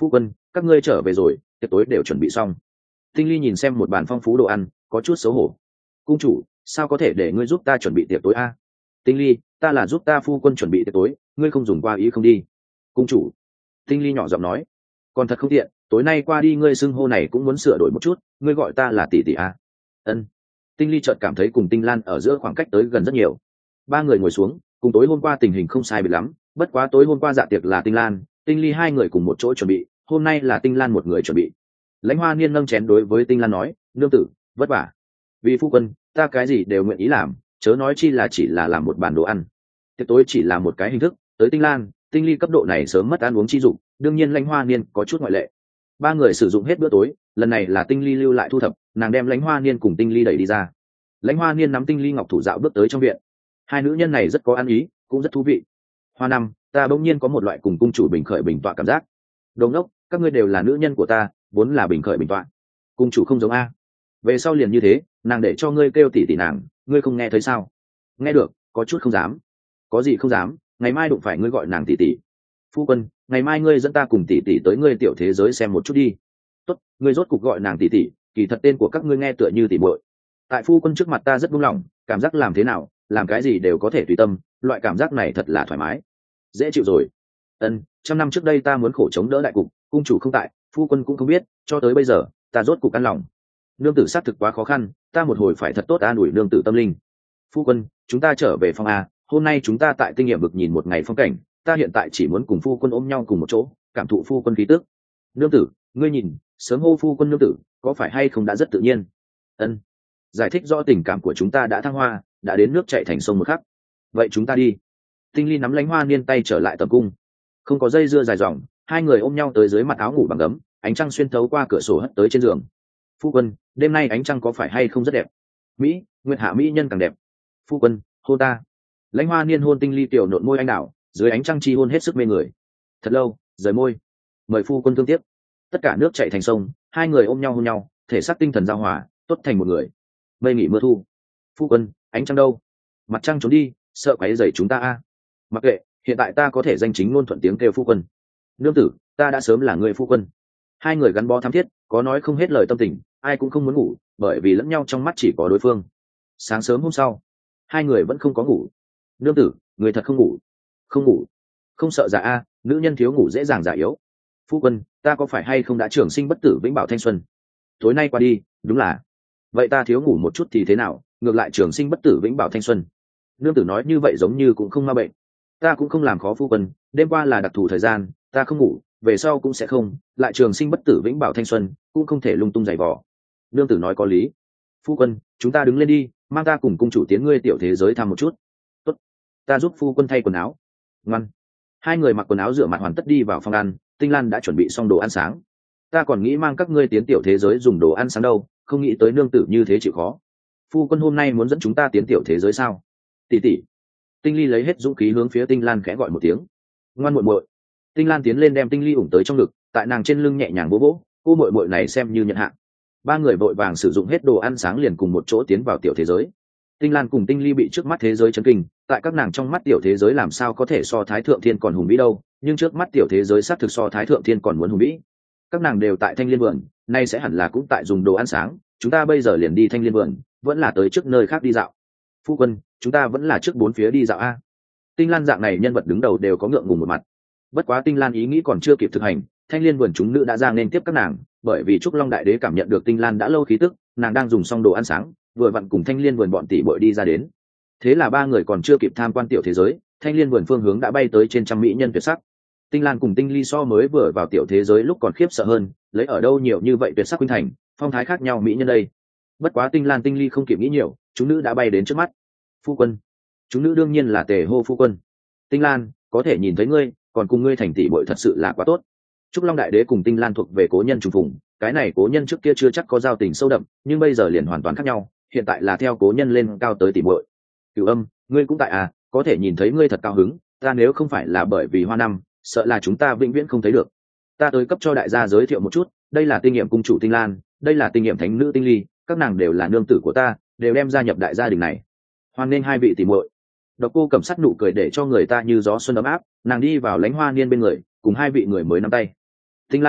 các ngươi trở về rồi, tiệc tối đều chuẩn bị xong. Tinh ly nhìn xem một bàn phong phú đồ ăn, có chút xấu hổ. Cung chủ, sao có thể để ngươi giúp ta chuẩn bị tiệc tối a? Tinh ly, ta là giúp ta phu quân chuẩn bị tiệc tối, ngươi không dùng qua ý không đi. Cung chủ. Tinh ly nhỏ giọng nói, còn thật không tiện, tối nay qua đi ngươi xưng hô này cũng muốn sửa đổi một chút, ngươi gọi ta là tỷ tỷ a. Ân. Tinh ly chợt cảm thấy cùng Tinh Lan ở giữa khoảng cách tới gần rất nhiều. Ba người ngồi xuống, cùng tối hôm qua tình hình không sai biệt lắm, bất quá tối hôm qua dạ tiệc là Tinh Lan, Tinh ly hai người cùng một chỗ chuẩn bị, hôm nay là Tinh Lan một người chuẩn bị. Lãnh Hoa Niên nâng chén đối với Tinh Lan nói, nương tử, vất vả. Vì phu quân, ta cái gì đều nguyện ý làm, chớ nói chi là chỉ là làm một bàn đồ ăn. Tiệc tối chỉ là một cái hình thức, tới Tinh Lan, Tinh ly cấp độ này sớm mất ăn uống chi dụng, đương nhiên Lãnh Hoa Niên có chút ngoại lệ. Ba người sử dụng hết bữa tối, lần này là Tinh ly lưu lại thu thập, nàng đem Lãnh Hoa Niên cùng Tinh ly đẩy đi ra. Lãnh Hoa Niên nắm Tinh ly ngọc thủ dạo bước tới trong viện. Hai nữ nhân này rất có ăn ý, cũng rất thú vị. Hoa năm, ta bỗng nhiên có một loại cùng cung chủ bình khởi bình tọa cảm giác. Đồ ngốc, các ngươi đều là nữ nhân của ta, vốn là bình khởi bình tọa. Cung chủ không giống a. Về sau liền như thế, nàng để cho ngươi kêu tỷ tỷ nàng, ngươi không nghe thấy sao? Nghe được, có chút không dám. Có gì không dám, ngày mai đụng phải ngươi gọi nàng tỷ tỷ. Phu quân, ngày mai ngươi dẫn ta cùng tỷ tỷ tới ngươi tiểu thế giới xem một chút đi. Tốt, ngươi rốt cục gọi nàng tỷ tỷ, kỳ thật tên của các ngươi nghe tựa như tỷ muội. Tại phu quân trước mặt ta rất buông lỏng, cảm giác làm thế nào, làm cái gì đều có thể tùy tâm, loại cảm giác này thật là thoải mái, dễ chịu rồi. Ân, trăm năm trước đây ta muốn khổ chống đỡ đại cục, cung chủ không tại, phu quân cũng không biết, cho tới bây giờ, ta rốt cục an lòng. Nương tử xác thực quá khó khăn, ta một hồi phải thật tốt an ủi nương tử tâm linh. Phu quân, chúng ta trở về phòng a, hôm nay chúng ta tại tinh nghiệm vực nhìn một ngày phong cảnh, ta hiện tại chỉ muốn cùng phu quân ôm nhau cùng một chỗ, cảm thụ phu quân khí tức. Nương tử, ngươi nhìn, sớm hô phu quân nương tử, có phải hay không đã rất tự nhiên. Ân, giải thích rõ tình cảm của chúng ta đã thăng hoa, đã đến nước chảy thành sông một khắc. Vậy chúng ta đi. Tinh ly nắm Lãnh Hoa Niên tay trở lại tầm cung, không có dây dưa dài dòng, hai người ôm nhau tới dưới mặt áo ngủ bằng gấm, ánh trăng xuyên thấu qua cửa sổ hất tới trên giường. Phu quân, đêm nay ánh trăng có phải hay không rất đẹp? Mỹ, nguyệt hạ mỹ nhân càng đẹp. Phu quân, hôn ta. Lãnh Hoa Niên hôn Tinh ly tiểu nộn môi anh đảo, dưới ánh trăng chi hôn hết sức mê người. Thật lâu, rời môi. Mời phu quân thương tiếc. Tất cả nước chảy thành sông, hai người ôm nhau hôn nhau, thể xác tinh thần giao hòa, tốt thành một người. Mây nghỉ mưa thu. Phu quân, ánh trăng đâu? Mặt trăng trốn đi, sợ quấy rầy chúng ta a. Mặc kệ, hiện tại ta có thể danh chính ngôn thuận tiếng kêu phu quân. Nương tử, ta đã sớm là người phu quân. Hai người gắn bó thắm thiết, có nói không hết lời tâm tình, ai cũng không muốn ngủ, bởi vì lẫn nhau trong mắt chỉ có đối phương. Sáng sớm hôm sau, hai người vẫn không có ngủ. Nương tử, người thật không ngủ? Không ngủ. Không sợ già a, nữ nhân thiếu ngủ dễ dàng già yếu. Phu quân, ta có phải hay không đã trường sinh bất tử vĩnh bảo thanh xuân? Tối nay qua đi, đúng là. Vậy ta thiếu ngủ một chút thì thế nào, ngược lại trường sinh bất tử vĩnh bảo thanh xuân. Nương tử nói như vậy giống như cũng không ma bệnh. Ta cũng không làm khó phu quân, đêm qua là đặc thù thời gian, ta không ngủ, về sau cũng sẽ không, lại trường sinh bất tử vĩnh bảo thanh xuân, cũng không thể lung tung giày vò. Nương tử nói có lý. Phu quân, chúng ta đứng lên đi, mang ta cùng cung chủ tiến ngươi tiểu thế giới thăm một chút. Tốt, ta giúp phu quân thay quần áo. Ngoan. Hai người mặc quần áo rửa mặt hoàn tất đi vào phòng ăn, Tinh Lan đã chuẩn bị xong đồ ăn sáng. Ta còn nghĩ mang các ngươi tiến tiểu thế giới dùng đồ ăn sáng đâu, không nghĩ tới nương tử như thế chịu khó. Phu quân hôm nay muốn dẫn chúng ta tiến tiểu thế giới sao? Tỷ tỷ. Tinh ly lấy hết dũng khí hướng phía Tinh Lan khẽ gọi một tiếng. Ngoan muội muội. Tinh Lan tiến lên đem Tinh ly ủng tới trong ngực, tại nàng trên lưng nhẹ nhàng vỗ vỗ, cô muội muội này xem như nhận hạ. Ba người vội vàng sử dụng hết đồ ăn sáng liền cùng một chỗ tiến vào tiểu thế giới. Tinh Lan cùng Tinh ly bị trước mắt thế giới chấn kinh, tại các nàng trong mắt tiểu thế giới làm sao có thể so Thái Thượng Thiên còn hùng vĩ đâu, nhưng trước mắt tiểu thế giới xác thực so Thái Thượng Thiên còn muốn hùng vĩ. Các nàng đều tại Thanh Liên vườn, nay sẽ hẳn là cũng tại dùng đồ ăn sáng, chúng ta bây giờ liền đi Thanh Liên vườn, vẫn là tới trước nơi khác đi dạo. Phu quân, chúng ta vẫn là trước bốn phía đi dạo a. Tinh Lan dạng này nhân vật đứng đầu đều có ngượng ngùng một mặt. Bất quá Tinh Lan ý nghĩ còn chưa kịp thực hành, Thanh Liên vườn chúng nữ đã ra nên tiếp các nàng, bởi vì Trúc Long Đại Đế cảm nhận được Tinh Lan đã lâu khí tức, nàng đang dùng xong đồ ăn sáng, vừa vặn cùng Thanh Liên vườn bọn tỷ bội đi ra đến. Thế là ba người còn chưa kịp tham quan tiểu thế giới, Thanh Liên vườn phương hướng đã bay tới trên trăm mỹ nhân tuyệt sắc. Tinh Lan cùng Tinh ly so mới vừa vào tiểu thế giới lúc còn khiếp sợ hơn, lấy ở đâu nhiều như vậy tuyệt sắc huynh thành, phong thái khác nhau mỹ nhân đây. Bất quá Tinh Lan Tinh ly không kịp nghĩ nhiều, chúng nữ đã bay đến trước mắt. Phu quân. Chúng nữ đương nhiên là tề hô phu quân. Tinh Lan, có thể nhìn thấy ngươi, còn cùng ngươi thành tỷ bội thật sự là quá tốt. Trúc Long Đại Đế cùng Tinh Lan thuộc về cố nhân trùng phùng, cái này cố nhân trước kia chưa chắc có giao tình sâu đậm, nhưng bây giờ liền hoàn toàn khác nhau, hiện tại là theo cố nhân lên cao tới tỷ bội. Cửu Âm, ngươi cũng tại à, có thể nhìn thấy ngươi thật cao hứng, ta nếu không phải là bởi vì hoa năm, sợ là chúng ta vĩnh viễn không thấy được. Ta tới cấp cho đại gia giới thiệu một chút, đây là tinh nghiệm cung chủ Tinh Lan, đây là tinh nghiệm thánh nữ Tinh ly, các nàng đều là nương tử của ta, đều đem gia nhập đại gia đình này. Hoan nghênh hai vị tỷ muội. Độc Cô Cẩm Sắt nụ cười để cho người ta như gió xuân ấm áp, nàng đi vào Lãnh Hoa Niên bên người, cùng hai vị người mới nắm tay. Tinh Lan,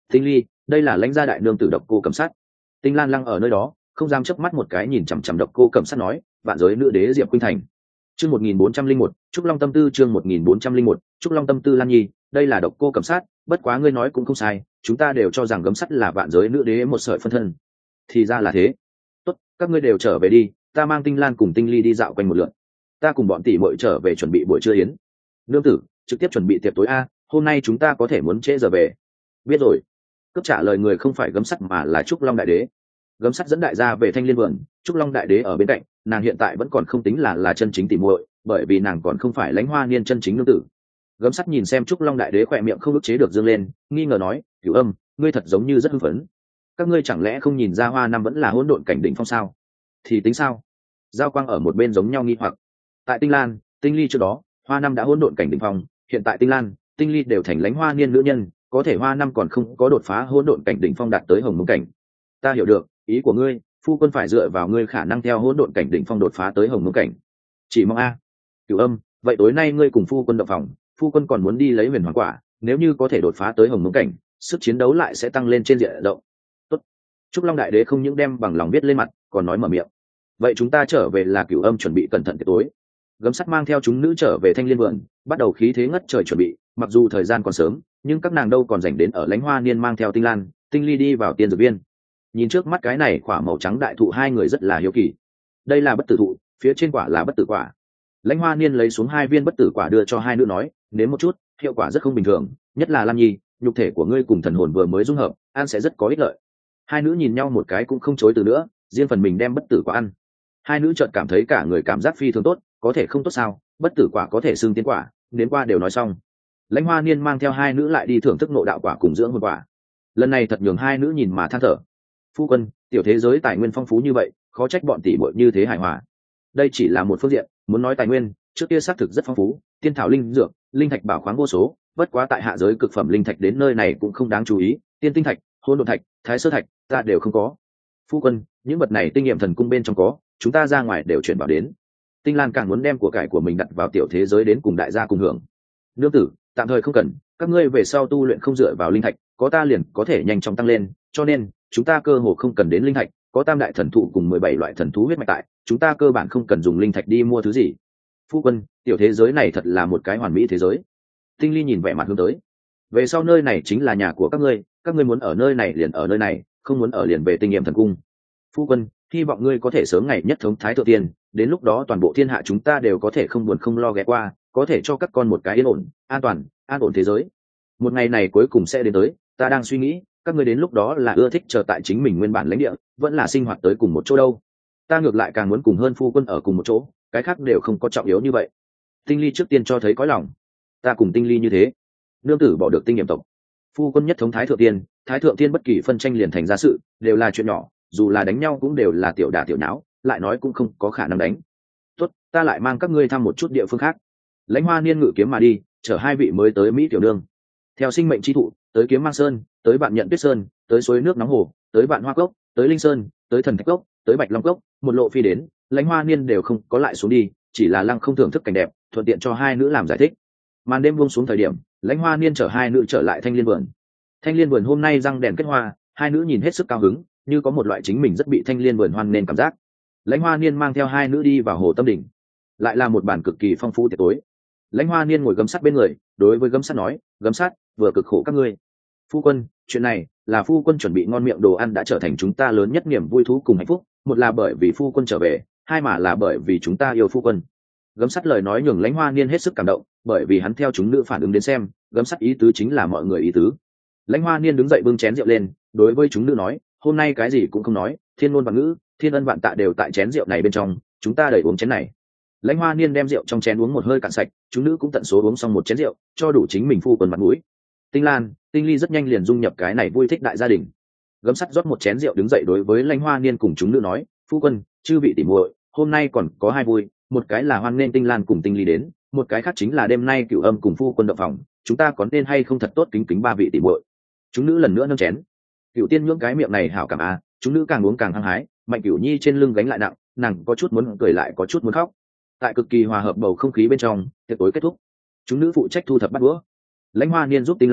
Tinh ly, đây là lãnh gia đại nương tử độc cô cẩm sát. Tinh lan lăng ở nơi đó không dám chớp mắt một cái, nhìn chằm chằm độc cô cẩm sát nói, vạn giới nữ đế Diệp Khuynh Thành. Chương một nghìn bốn trăm linh một, Trúc Long tâm tư. Chương một nghìn bốn trăm linh một, Trúc Long tâm tư. Lan nhi, đây là độc cô cẩm sát, bất quá ngươi nói cũng không sai, chúng ta đều cho rằng gấm sắt là vạn giới nữ đế một sợi phân thân. Thì ra là thế. Tốt, các ngươi đều trở về đi, ta mang Tinh Lan cùng Tinh Ly đi dạo quanh một lượt. Ta cùng bọn tỷ muội trở về chuẩn bị buổi trưa yến. Nương tử, trực tiếp chuẩn bị tiệc tối a, hôm nay chúng ta có thể muốn trễ giờ về. Biết rồi. Cướp trả lời người không phải gấm sắt mà là Trúc Long đại đế. Gấm sắt dẫn đại gia về Thanh Liên vườn, Trúc Long đại đế ở bên cạnh, nàng hiện tại vẫn còn không tính là là chân chính tỷ muội, bởi vì nàng còn không phải Lãnh Hoa Niên chân chính nương tử. Gấm sắt nhìn xem Trúc Long đại đế khỏe miệng không ức chế được dương lên, nghi ngờ nói, Cửu Âm, ngươi thật giống như rất hưng phấn. Các ngươi chẳng lẽ không nhìn ra Hoa Năm vẫn là hỗn độn cảnh đỉnh phong sao? Thì tính sao? Giao Quang ở một bên giống nhau nghi hoặc. Tại Tinh Lan, Tinh Ly trước đó, Hoa Năm đã hỗn độn cảnh đỉnh phong, hiện tại Tinh Lan, Tinh Ly đều thành Lãnh Hoa Niên nữ nhân, có thể Hoa Năm còn không có đột phá hỗn độn cảnh đỉnh phong đạt tới hồng mông cảnh. Ta hiểu được ý của ngươi, phu quân phải dựa vào ngươi khả năng theo hỗn độn cảnh đỉnh phong đột phá tới hồng mông cảnh. Chỉ mong a. Cửu Âm, vậy tối nay ngươi cùng phu quân động phòng, phu quân còn muốn đi lấy huyền hoàng quả, nếu như có thể đột phá tới hồng mông cảnh, sức chiến đấu lại sẽ tăng lên trên diện rộng. Tốt. Trúc Long đại đế không những đem bằng lòng viết lên mặt, còn nói mở miệng. Vậy chúng ta trở về là Cửu Âm chuẩn bị cẩn thận tiệc tối. Gấm sắt mang theo chúng nữ trở về Thanh Liên vườn, bắt đầu khí thế ngất trời chuẩn bị, mặc dù thời gian còn sớm, nhưng các nàng đâu còn rảnh đến ở Lãnh Hoa Niên mang theo Tinh Lan, Tinh Ly đi vào tiên dược viên. Nhìn trước mắt cái này quả màu trắng đại thụ, hai người rất là hiếu kỳ. Đây là bất tử thụ, phía trên quả là bất tử quả. Lãnh Hoa Niên lấy xuống hai viên bất tử quả đưa cho hai nữ nói, nếm một chút, hiệu quả rất không bình thường, nhất là Lan Nhi, nhục thể của ngươi cùng thần hồn vừa mới dung hợp, ăn sẽ rất có ích lợi. Hai nữ nhìn nhau một cái cũng không chối từ nữa, riêng phần mình đem bất tử quả ăn. Hai nữ chợt cảm thấy cả người cảm giác phi thường tốt, có thể không tốt sao? Bất tử quả có thể xưng tiến quả, đến qua đều nói xong. Lãnh Hoa Niên mang theo hai nữ lại đi thưởng thức nộ đạo quả cùng dưỡng hồn quả. Lần này thật nhường hai nữ nhìn mà than thở. Phu quân, tiểu thế giới tài nguyên phong phú như vậy, khó trách bọn tỷ muội như thế hài hòa. Đây chỉ là một phương diện, muốn nói tài nguyên, trước kia xác thực rất phong phú, tiên thảo linh dược, linh thạch bảo khoáng vô số, bất quá tại hạ giới cực phẩm linh thạch đến nơi này cũng không đáng chú ý, tiên tinh thạch, hỗn độn thạch, thái sơ thạch, ta đều không có. Phu quân, những vật này tinh nghiệm thần cung bên trong có, chúng ta ra ngoài đều chuyển bảo đến. Tinh Lan càng muốn đem của cải của mình đặt vào tiểu thế giới đến cùng đại gia cùng hưởng. Nương tử, tạm thời không cần, các ngươi về sau tu luyện không dựa vào linh thạch, có ta liền có thể nhanh chóng tăng lên, cho nên chúng ta cơ hồ không cần đến linh thạch, có tam đại thần thụ cùng mười bảy loại thần thú huyết mạch tại, chúng ta cơ bản không cần dùng linh thạch đi mua thứ gì. Phu quân, tiểu thế giới này thật là một cái hoàn mỹ thế giới. Tinh Ly nhìn vẻ mặt hướng tới. Về sau nơi này chính là nhà của các ngươi, các ngươi muốn ở nơi này liền ở nơi này, không muốn ở liền về Tinh Nghiệm thần cung. Phu quân, hy vọng ngươi có thể sớm ngày nhất thống thái thượng tiên, đến lúc đó toàn bộ thiên hạ chúng ta đều có thể không buồn không lo ghé qua, có thể cho các con một cái yên ổn, an toàn, an ổn thế giới. Một ngày này cuối cùng sẽ đến tới, ta đang suy nghĩ, các ngươi đến lúc đó là ưa thích chờ tại chính mình nguyên bản lãnh địa, vẫn là sinh hoạt tới cùng một chỗ đâu. Ta ngược lại càng muốn cùng hơn phu quân ở cùng một chỗ, cái khác đều không có trọng yếu như vậy. Tinh Ly trước tiên cho thấy có lòng. Ta cùng Tinh Ly như thế, nương tử bỏ được Tinh Nghiệm tộc, phu quân nhất thống thái thượng tiên, thái thượng tiên bất kỳ phân tranh liền thành ra sự, đều là chuyện nhỏ, dù là đánh nhau cũng đều là tiểu đả tiểu nháo, lại nói cũng không có khả năng đánh. Tốt, ta lại mang các ngươi thăm một chút địa phương khác. Lãnh Hoa Niên ngự kiếm mà đi, chở hai vị mới tới Mỹ tiểu nương. Theo sinh mệnh chi thụ, tới Kiếm Mang Sơn, tới Bạn Nhận Tuyết Sơn, tới suối nước nóng hồ, tới Bạn Hoa Cốc, tới Linh Sơn, tới Thần Thạch Cốc, tới Bạch Long Cốc, một lộ phi đến, Lãnh Hoa Niên đều không có lại xuống đi, chỉ là lăng không thưởng thức cảnh đẹp, thuận tiện cho hai nữ làm giải thích. Màn đêm buông xuống thời điểm, Lãnh Hoa Niên chở hai nữ trở lại Thanh Liên vườn. Thanh Liên vườn hôm nay răng đèn kết hoa, hai nữ nhìn hết sức cao hứng, như có một loại chính mình rất bị Thanh Liên vườn hoan nên cảm giác. Lãnh Hoa Niên mang theo hai nữ đi vào hồ Tâm Đỉnh, lại là một bản cực kỳ phong phú tiệc tối. Lãnh Hoa Niên ngồi gấm sắt bên người, đối với gấm sắt nói, gấm sắt, vừa cực khổ các ngươi. Phu quân, chuyện này là phu quân chuẩn bị ngon miệng đồ ăn đã trở thành chúng ta lớn nhất niềm vui thú cùng hạnh phúc, một là bởi vì phu quân trở về, hai mà là bởi vì chúng ta yêu phu quân. Gấm sắt lời nói nhường Lãnh Hoa Niên hết sức cảm động, bởi vì hắn theo chúng nữ phản ứng đến xem, gấm sắt ý tứ chính là mọi người ý tứ. Lãnh Hoa Niên đứng dậy bưng chén rượu lên, đối với chúng nữ nói, hôm nay cái gì cũng không nói, thiên ngôn vạn ngữ, thiên ân vạn tạ đều tại chén rượu này bên trong, chúng ta đẩy uống chén này. Lãnh Hoa Niên đem rượu trong chén uống một hơi cạn sạch, chúng nữ cũng tận số uống xong một chén rượu, cho đủ chính mình phu quân mặt mũi. Tinh Lan, Tinh Ly rất nhanh liền dung nhập cái này vui thích đại gia đình. Gấm sắt rót một chén rượu đứng dậy đối với Lãnh Hoa Niên cùng chúng nữ nói, phu quân, chư vị tỷ muội, hôm nay còn có hai vui, một cái là hoan nên Tinh Lan cùng Tinh Ly đến, một cái khác chính là đêm nay Cửu Âm cùng phu quân động phòng, chúng ta có nên hay không thật tốt kính kính ba vị tỷ muội. Chúng nữ lần nữa nâng chén. Cửu Tiên nhưỡng cái miệng này hảo cảm a, chúng nữ càng uống càng hăng hái, Mạnh Cửu Nhi trên lưng gánh lại nặng, nàng có chút muốn cười lại có chút muốn khóc. Tại cực kỳ hòa hợp bầu không khí bên trong, tiệc tối kết thúc. Chúng nữ phụ trách thu thập bát đũa. Lãnh Hoa Niên giúp Tinh Lan,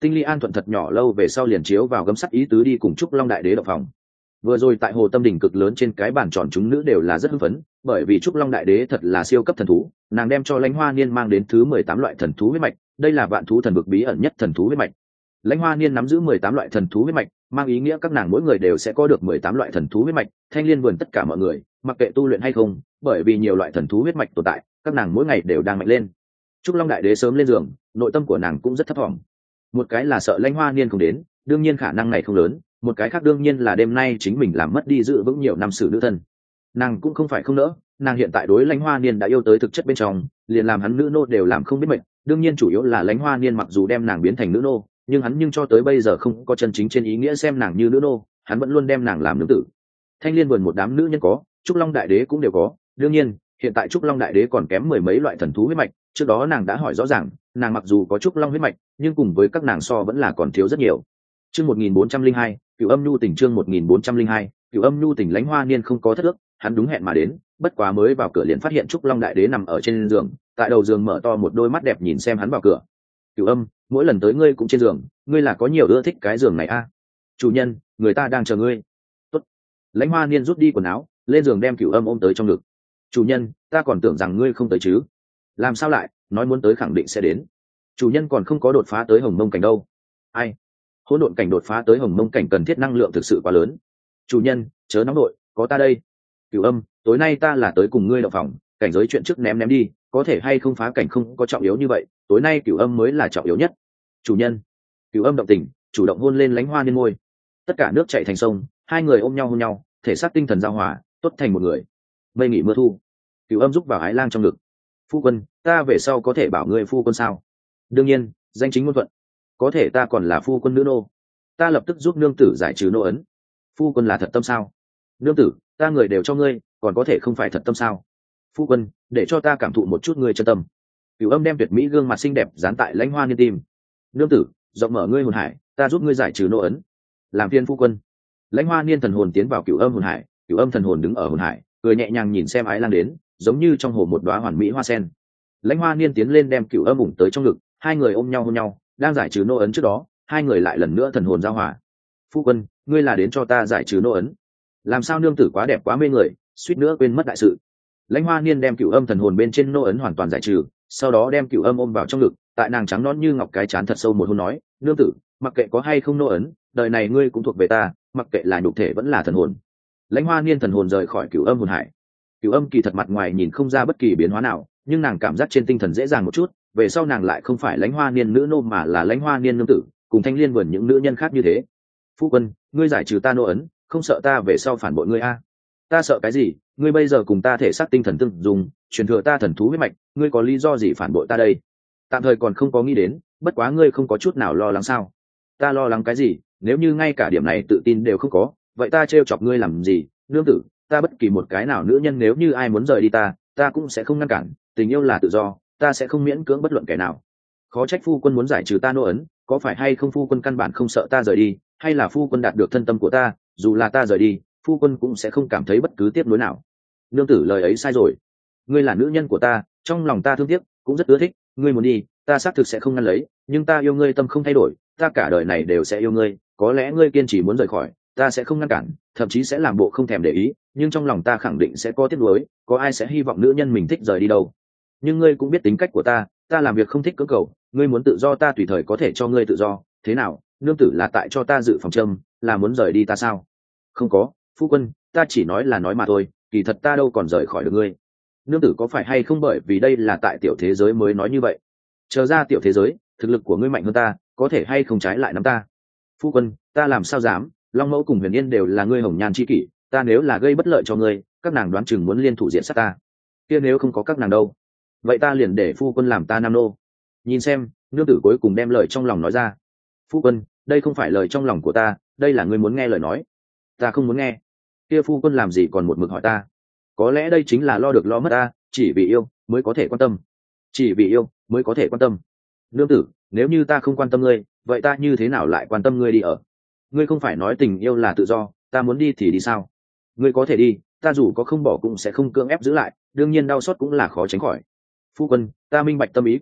Tinh Ly An thuận thật nhỏ lâu về sau liền chiếu vào gấm sắt ý tứ đi cùng Trúc Long Đại Đế động phòng. Vừa rồi tại Hồ Tâm Đỉnh cực lớn trên cái bàn tròn chúng nữ đều là rất hưng phấn, bởi vì Trúc Long Đại Đế thật là siêu cấp thần thú, nàng đem cho Lãnh Hoa Niên mang đến thứ mười tám loại thần thú huyết mạch, đây là vạn thú thần vực bí ẩn nhất thần thú huyết mạch. Lãnh Hoa Niên nắm giữ mười tám loại thần thú huyết mạch, mang ý nghĩa các nàng mỗi người đều sẽ có được mười tám loại thần thú huyết mạch, Thanh Liên vườn tất cả mọi người, mặc kệ tu luyện hay không, bởi vì nhiều loại thần thú huyết mạch tồn tại, các nàng mỗi ngày đều đang mạnh lên. Trúc Long Đại Đế sớm lên giường, nội tâm của nàng cũng rất thấp thỏm. Một cái là sợ Lãnh Hoa Niên không đến, đương nhiên khả năng này không lớn, một cái khác đương nhiên là đêm nay chính mình làm mất đi giữ vững nhiều năm sử nữ thân. Nàng cũng không phải không nỡ, nàng hiện tại đối Lãnh Hoa Niên đã yêu tới thực chất bên trong, liền làm hắn nữ nô đều làm không biết mệnh, đương nhiên chủ yếu là Lãnh Hoa Niên mặc dù đem nàng biến thành nữ nô, nhưng hắn nhưng cho tới bây giờ không có chân chính trên ý nghĩa xem nàng như nữ nô, hắn vẫn luôn đem nàng làm nữ tử. Thanh Liên vườn một đám nữ nhân có, Trúc Long Đại Đế cũng đều có, đương nhiên hiện tại Trúc Long Đại Đế còn kém mười mấy loại thần thú huyết mạch, trước đó nàng đã hỏi rõ ràng, nàng mặc dù có Trúc Long huyết mạch, nhưng cùng với các nàng so vẫn là còn thiếu rất nhiều. Chương một nghìn bốn trăm linh hai, Cửu Âm Nhu Tình chương một nghìn bốn trăm linh hai, Cửu Âm Nhu Tình Lãnh Hoa Niên không có thất ước, hắn đúng hẹn mà đến, bất quá mới vào cửa liền phát hiện Trúc Long Đại Đế nằm ở trên giường, tại đầu giường mở to một đôi mắt đẹp nhìn xem hắn vào cửa. Cửu Âm, mỗi lần tới ngươi cũng trên giường, ngươi là có nhiều ưa thích cái giường này a? À? Chủ nhân, người ta đang chờ ngươi. Tốt. Lãnh Hoa Niên rút đi quần áo, lên giường đem Cửu Âm ôm tới trong ngực. Chủ nhân, ta còn tưởng rằng ngươi không tới chứ? Làm sao lại, nói muốn tới khẳng định sẽ đến. Chủ nhân còn không có đột phá tới Hồng Mông cảnh đâu. Ai? Hỗn độn cảnh đột phá tới Hồng Mông cảnh cần thiết năng lượng thực sự quá lớn. Chủ nhân, chớ nóng nội, có ta đây. Cửu Âm, tối nay ta là tới cùng ngươi động phòng, cảnh giới chuyện trước ném ném đi, có thể hay không phá cảnh không có trọng yếu như vậy, tối nay Cửu Âm mới là trọng yếu nhất. Chủ nhân. Cửu Âm động tình, chủ động hôn lên Lãnh Hoa Niên môi. Tất cả nước chảy thành sông, hai người ôm nhau hôn nhau, thể xác tinh thần giao hòa, tốt thành một người. Mây nghỉ mưa thu. Cửu Âm giúp vào Ái Lang trong ngực. Phu quân, ta về sau có thể bảo ngươi phu quân sao? Đương nhiên, danh chính ngôn thuận. Có thể ta còn là phu quân nữ nô, ta lập tức giúp nương tử giải trừ nô ấn. Phu quân là thật tâm sao? Nương tử, ta người đều cho ngươi, còn có thể không phải thật tâm sao? Phu quân, để cho ta cảm thụ một chút ngươi chân tâm. Cửu Âm đem tuyệt mỹ gương mặt xinh đẹp dán tại Lãnh Hoa Niên tim. Nương tử, rộng mở ngươi hồn hải, ta giúp ngươi giải trừ nô ấn. Làm phiền phu quân. Lãnh Hoa Niên thần hồn tiến vào Cửu Âm hồn hải, Cửu Âm thần hồn đứng ở hồn hải, cười nhẹ nhàng nhìn xem Ái Lang đến, giống như trong hồ một đóa hoàn mỹ hoa sen. Lãnh Hoa Niên tiến lên đem Cửu Âm ủng tới trong ngực, hai người ôm nhau hôn nhau, đang giải trừ nô ấn trước đó, hai người lại lần nữa thần hồn giao hòa. Phu quân, ngươi là đến cho ta giải trừ nô ấn. Làm sao nương tử quá đẹp quá mê người, suýt nữa quên mất đại sự. Lãnh Hoa Niên đem Cửu Âm thần hồn bên trên nô ấn hoàn toàn giải trừ, sau đó đem Cửu Âm ôm vào trong ngực, tại nàng trắng nõn như ngọc cái trán thật sâu một hôn nói, nương tử, mặc kệ có hay không nô ấn, đời này ngươi cũng thuộc về ta, mặc kệ là nhục thể vẫn là thần hồn. Lãnh Hoa Niên thần hồn rời khỏi Cửu Âm hồn hải. Cửu Âm kỳ thật mặt ngoài nhìn không ra bất kỳ biến hóa nào, nhưng nàng cảm giác trên tinh thần dễ dàng một chút, về sau nàng lại không phải Lãnh Hoa Niên nữ nô mà là Lãnh Hoa Niên nương tử, cùng Thanh Liên vườn những nữ nhân khác như thế. Phu quân, ngươi giải trừ ta nô ấn, không sợ ta về sau phản bội ngươi a? À? Ta sợ cái gì? Ngươi bây giờ cùng ta thể xác tinh thần tương dùng, truyền thừa ta thần thú huyết mạch, ngươi có lý do gì phản bội ta đây? Tạm thời còn không có nghĩ đến, bất quá ngươi không có chút nào lo lắng sao? Ta lo lắng cái gì? Nếu như ngay cả điểm này tự tin đều không có, vậy ta trêu chọc ngươi làm gì? Nương tử, ta bất kỳ một cái nào nữ nhân nếu như ai muốn rời đi ta, ta cũng sẽ không ngăn cản, tình yêu là tự do, ta sẽ không miễn cưỡng bất luận kẻ nào. Khó trách phu quân muốn giải trừ ta nô ấn, có phải hay không phu quân căn bản không sợ ta rời đi, hay là phu quân đạt được thân tâm của ta, dù là ta rời đi, phu quân cũng sẽ không cảm thấy bất cứ tiếc nuối nào. Nương tử lời ấy sai rồi, ngươi là nữ nhân của ta, trong lòng ta thương tiếc, cũng rất ưa thích, ngươi muốn đi, ta xác thực sẽ không ngăn lấy, nhưng ta yêu ngươi tâm không thay đổi, ta cả đời này đều sẽ yêu ngươi, có lẽ ngươi kiên trì muốn rời khỏi, ta sẽ không ngăn cản, thậm chí sẽ làm bộ không thèm để ý, nhưng trong lòng ta khẳng định sẽ có tiếc nuối, có ai sẽ hy vọng nữ nhân mình thích rời đi đâu. Nhưng ngươi cũng biết tính cách của ta, ta làm việc không thích cưỡng cầu, ngươi muốn tự do ta tùy thời có thể cho ngươi tự do, thế nào, nương tử là tại cho ta dự phòng châm, là muốn rời đi ta sao? Không có, phu quân, ta chỉ nói là nói mà thôi, kỳ thật ta đâu còn rời khỏi được ngươi. Nương tử có phải hay không bởi vì đây là tại tiểu thế giới mới nói như vậy? Chờ ra tiểu thế giới, thực lực của ngươi mạnh hơn ta, có thể hay không trái lại nắm ta? Phu quân, ta làm sao dám, Long Mẫu cùng Huyền Yên đều là ngươi hồng nhan chi kỷ, ta nếu là gây bất lợi cho ngươi, các nàng đoán chừng muốn liên thủ diện sát ta. Kia nếu không có các nàng đâu, vậy ta liền để phu quân làm ta nam nô. Nhìn xem, nương tử cuối cùng đem lời trong lòng nói ra. Phu quân, đây không phải lời trong lòng của ta, đây là ngươi muốn nghe lời nói. Ta không muốn nghe. Kia phu quân làm gì còn một mực hỏi ta? Có lẽ đây chính là lo được lo mất ta, chỉ vì yêu mới có thể quan tâm, chỉ vì yêu mới có thể quan tâm. Nương tử, nếu như ta không quan tâm ngươi, vậy ta như thế nào lại quan tâm ngươi đi ở? Ngươi không phải nói tình yêu là tự do, ta muốn đi thì đi sao? Ngươi có thể đi, ta dù có không bỏ cũng sẽ không cưỡng ép giữ lại, đương nhiên đau xót cũng là khó tránh khỏi. Phu quân, ta minh bạch tâm ý của ngươi,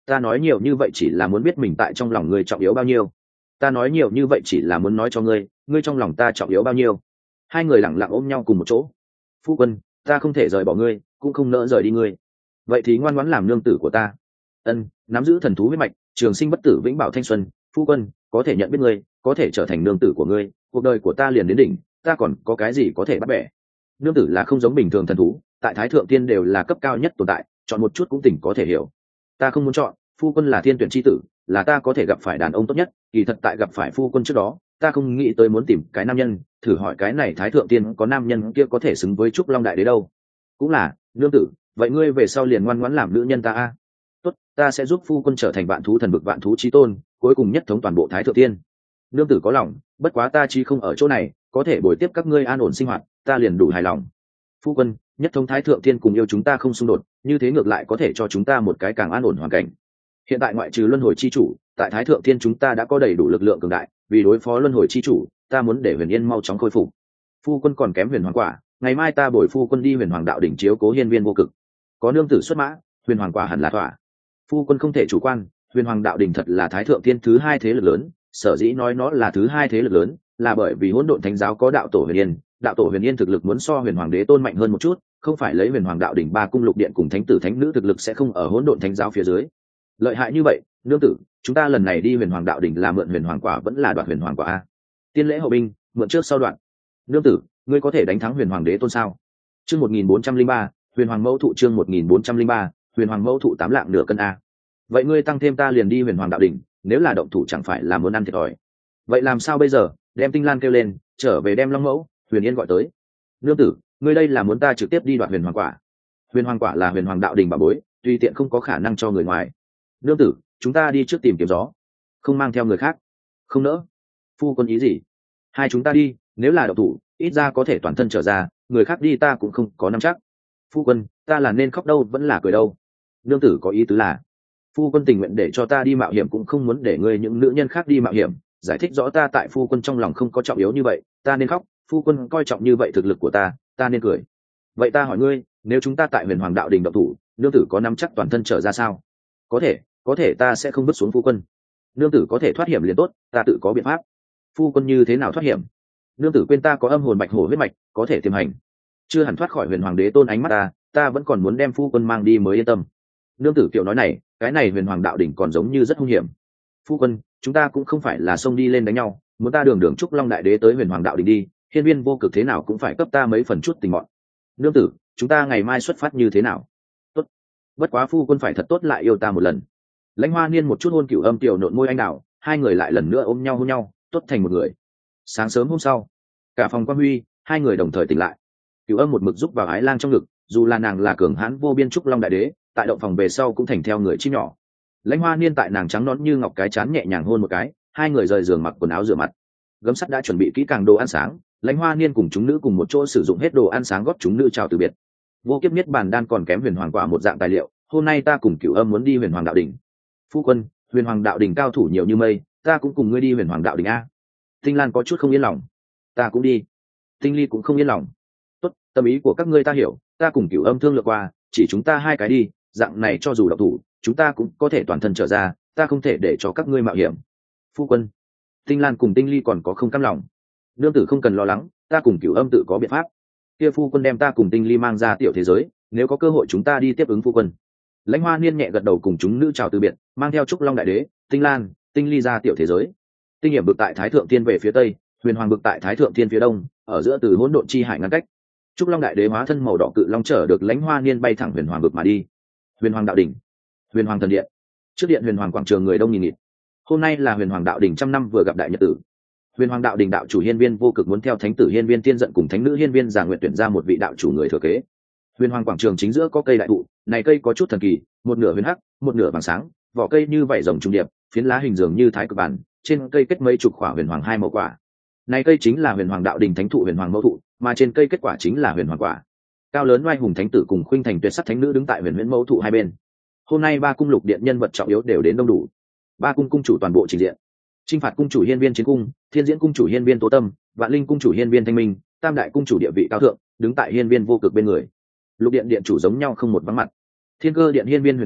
ta nói nhiều như vậy chỉ là muốn biết mình tại trong lòng ngươi trọng yếu bao nhiêu. Ta nói nhiều như vậy chỉ là muốn nói cho ngươi, ngươi trong lòng ta trọng yếu bao nhiêu. Hai người lặng lặng ôm nhau cùng một chỗ. Phu quân, ta không thể rời bỏ ngươi, cũng không nỡ rời đi ngươi. Vậy thì ngoan ngoãn làm nương tử của ta. Ân, nắm giữ thần thú huyết mạch, trường sinh bất tử vĩnh bảo thanh xuân. Phu quân, có thể nhận biết ngươi, có thể trở thành nương tử của ngươi, cuộc đời của ta liền đến đỉnh, ta còn có cái gì có thể bắt bẻ. Nương tử là không giống bình thường thần thú, tại thái thượng tiên đều là cấp cao nhất tồn tại, chọn một chút cũng tỉnh có thể hiểu. Ta không muốn chọn, phu quân là thiên tuyển chi tử, là ta có thể gặp phải đàn ông tốt nhất. Kỳ thật tại gặp phải phu quân trước đó, ta không nghĩ tới muốn tìm cái nam nhân, thử hỏi cái này thái thượng tiên có nam nhân kia có thể xứng với trúc long đại đế đâu. Cũng là, nương tử, vậy ngươi về sau liền ngoan ngoãn làm nữ nhân ta a. Tốt, ta sẽ giúp phu quân trở thành vạn thú thần vực vạn thú chí tôn, cuối cùng nhất thống toàn bộ thái thượng tiên. Nương tử có lòng, bất quá ta chi không ở chỗ này, có thể bồi tiếp các ngươi an ổn sinh hoạt, ta liền đủ hài lòng. Phu quân, nhất thống thái thượng tiên cùng yêu chúng ta không xung đột, như thế ngược lại có thể cho chúng ta một cái càng an ổn hoàn cảnh. Hiện tại ngoại trừ luân hồi chi chủ, tại thái thượng tiên chúng ta đã có đầy đủ lực lượng cường đại, vì đối phó luân hồi chi chủ, ta muốn để Huyền Yên mau chóng khôi phục. Phu quân còn kém Huyền Hoàng quả, ngày mai ta bồi phu quân đi Huyền Hoàng đạo đỉnh chiếu cố hiên viên vô cực. Có nương tử xuất mã, Huyền Hoàng quả hẳn là thỏa. Phu quân không thể chủ quan, Huyền Hoàng đạo đỉnh thật là thái thượng tiên thứ hai thế lực lớn, sở dĩ nói nó là thứ hai thế lực lớn, là bởi vì hỗn độn thánh giáo có đạo tổ Huyền Yên, đạo tổ Huyền Yên thực lực muốn so Huyền Hoàng đế tôn mạnh hơn một chút, không phải lấy Huyền Hoàng đạo đỉnh ba cung lục điện cùng thánh tử thánh nữ thực lực sẽ không ở hỗn độn thánh giáo phía dưới. Lợi hại như vậy, nương tử, chúng ta lần này đi Huyền Hoàng đạo đỉnh là mượn Huyền Hoàng quả vẫn là đoạt Huyền Hoàng quả a? Tiên lễ hậu binh, mượn trước sau đoạn. Nương tử, ngươi có thể đánh thắng Huyền Hoàng đế tôn sao? Chương một nghìn bốn trăm linh ba, Huyền Hoàng mẫu thụ chương một nghìn bốn trăm linh ba, Huyền Hoàng mẫu thụ tám lạng nửa cân a. Vậy ngươi tăng thêm ta liền đi Huyền Hoàng đạo đỉnh, nếu là động thủ chẳng phải là muốn ăn thiệt thòi. Vậy làm sao bây giờ? Đem Tinh Lan kêu lên, trở về đem Long mẫu, Huyền Yên gọi tới. Nương tử, ngươi đây là muốn ta trực tiếp đi đoạt Huyền Hoàng quả? Huyền Hoàng quả là Huyền Hoàng đạo đỉnh bảo bối, tùy tiện không có khả năng cho người ngoài. Nương tử, chúng ta đi trước tìm kiếm gió, không mang theo người khác. Không nỡ. Phu quân ý gì? Hai chúng ta đi, nếu là độc thủ, ít ra có thể toàn thân trở ra, người khác đi ta cũng không có nắm chắc. Phu quân, ta là nên khóc đâu vẫn là cười đâu? Nương tử có ý tứ là, phu quân tình nguyện để cho ta đi mạo hiểm cũng không muốn để ngươi những nữ nhân khác đi mạo hiểm, giải thích rõ ta tại phu quân trong lòng không có trọng yếu như vậy, ta nên khóc, phu quân coi trọng như vậy thực lực của ta, ta nên cười. Vậy ta hỏi ngươi, nếu chúng ta tại Huyền Hoàng đạo đình độc thủ, nương tử có nắm chắc toàn thân trở ra sao? Có thể, có thể ta sẽ không vứt xuống phu quân. Nương tử có thể thoát hiểm liền tốt, ta tự có biện pháp. Phu quân như thế nào thoát hiểm? Nương tử quên ta có âm hồn bạch hổ huyết mạch, có thể tiềm hành, chưa hẳn thoát khỏi Huyền Hoàng đế tôn ánh mắt ta, ta vẫn còn muốn đem phu quân mang đi mới yên tâm. Nương tử kiểu nói này, cái này Huyền Hoàng đạo đỉnh còn giống như rất hung hiểm. Phu quân, chúng ta cũng không phải là xông đi lên đánh nhau, muốn ta đường đường trúc long đại đế tới Huyền Hoàng đạo đỉnh đi, hiên viên vô cực thế nào cũng phải cấp ta mấy phần chút tình mọn. Nương tử, chúng ta ngày mai xuất phát như thế nào? Tốt, bất quá phu quân phải thật tốt lại yêu ta một lần. Lãnh Hoa Niên một chút hôn Cửu Âm tiểu nộn môi anh đào, hai người lại lần nữa ôm nhau hôn nhau, tốt thành một người. Sáng sớm hôm sau, cả phòng quan huy, hai người đồng thời tỉnh lại. Cửu Âm một mực giúp vào Ái Lang trong ngực, dù là nàng là cường hãn vô biên trúc long đại đế, tại động phòng về sau cũng thành theo người chim nhỏ. Lãnh Hoa Niên tại nàng trắng nõn như ngọc cái chán nhẹ nhàng hôn một cái, hai người rời giường mặc quần áo rửa mặt. Gấm sắt đã chuẩn bị kỹ càng đồ ăn sáng, Lãnh Hoa Niên cùng chúng nữ cùng một chỗ sử dụng hết đồ ăn sáng góp chúng nữ chào từ biệt. Vô kiếp niết bàn đan còn kém Huyền Hoàng quả một dạng tài liệu, hôm nay ta cùng Cửu Âm muốn đi Huyền Hoàng đạo đỉnh. Phu quân, Huyền Hoàng đạo đỉnh cao thủ nhiều như mây, ta cũng cùng ngươi đi Huyền Hoàng đạo đỉnh a. Tinh Lan có chút không yên lòng. Ta cũng đi. Tinh Ly cũng không yên lòng. Tốt, tâm ý của các ngươi ta hiểu, ta cùng Cửu Âm thương lượng qua, chỉ chúng ta hai cái đi, dạng này cho dù độc thủ, chúng ta cũng có thể toàn thân trở ra, ta không thể để cho các ngươi mạo hiểm. Phu quân. Tinh Lan cùng Tinh Ly còn có không cam lòng. Nương tử không cần lo lắng, ta cùng Cửu Âm tự có biện pháp. Kia phu quân đem ta cùng Tinh Ly mang ra tiểu thế giới, nếu có cơ hội chúng ta đi tiếp ứng phu quân. Lãnh Hoa Niên nhẹ gật đầu cùng chúng nữ chào từ biệt, mang theo trúc long đại đế, Tinh Lan, Tinh Ly ra tiểu thế giới. Tinh hiểm bực tại Thái Thượng Thiên về phía tây, Huyền Hoàng bực tại Thái Thượng Thiên phía đông, ở giữa từ hỗn độn chi hải ngăn cách. Trúc Long đại đế hóa thân màu đỏ cự long chở được Lãnh Hoa Niên bay thẳng Huyền Hoàng bực mà đi. Huyền Hoàng đạo đỉnh, Huyền Hoàng thần điện. Trước điện Huyền Hoàng quảng trường người đông nghìn nghịt. Hôm nay là Huyền Hoàng đạo đỉnh trăm năm vừa gặp đại nhật tử. Huyền Hoàng đạo đỉnh đạo chủ Hiên Viên vô cực muốn theo thánh tử Hiên Viên Tiên giận cùng thánh nữ Hiên Viên Già nguyện tuyển ra một vị đạo chủ người thừa kế. Huyền Hoàng quảng trường chính giữa có cây đại thụ, này cây có chút thần kỳ, một nửa huyền hắc, một nửa vàng sáng, vỏ cây như vảy rồng trung điệp, phiến lá hình dường như thái cực bản, trên cây kết mấy chục quả huyền hoàng hai màu quả. Này cây chính là Huyền Hoàng đạo đỉnh thánh thụ Huyền Hoàng mẫu thụ, mà trên cây kết quả chính là Huyền Hoàng quả. Cao lớn oai hùng thánh tử cùng khuynh thành tuyệt sắc thánh nữ đứng tại Huyền Huyễn mẫu thụ hai bên. Hôm nay ba cung lục điện nhân vật trọng yếu đều đến đông đủ. Ba cung cung chủ toàn bộ trình diện. Chinh phạt cung chủ Hiên Viên Chiến Cung, Thiên Diễn cung chủ Hiên Viên Tố Tâm, Vạn Linh cung chủ Hiên Viên Thanh Minh, Tam đại cung chủ địa vị cao thượng, đứng tại Hiên Viên vô cực bên người. Lục điện điện chủ giống nhau không một vắng mặt. Thiên Cơ điện Hiên Viên Huyền Cơ,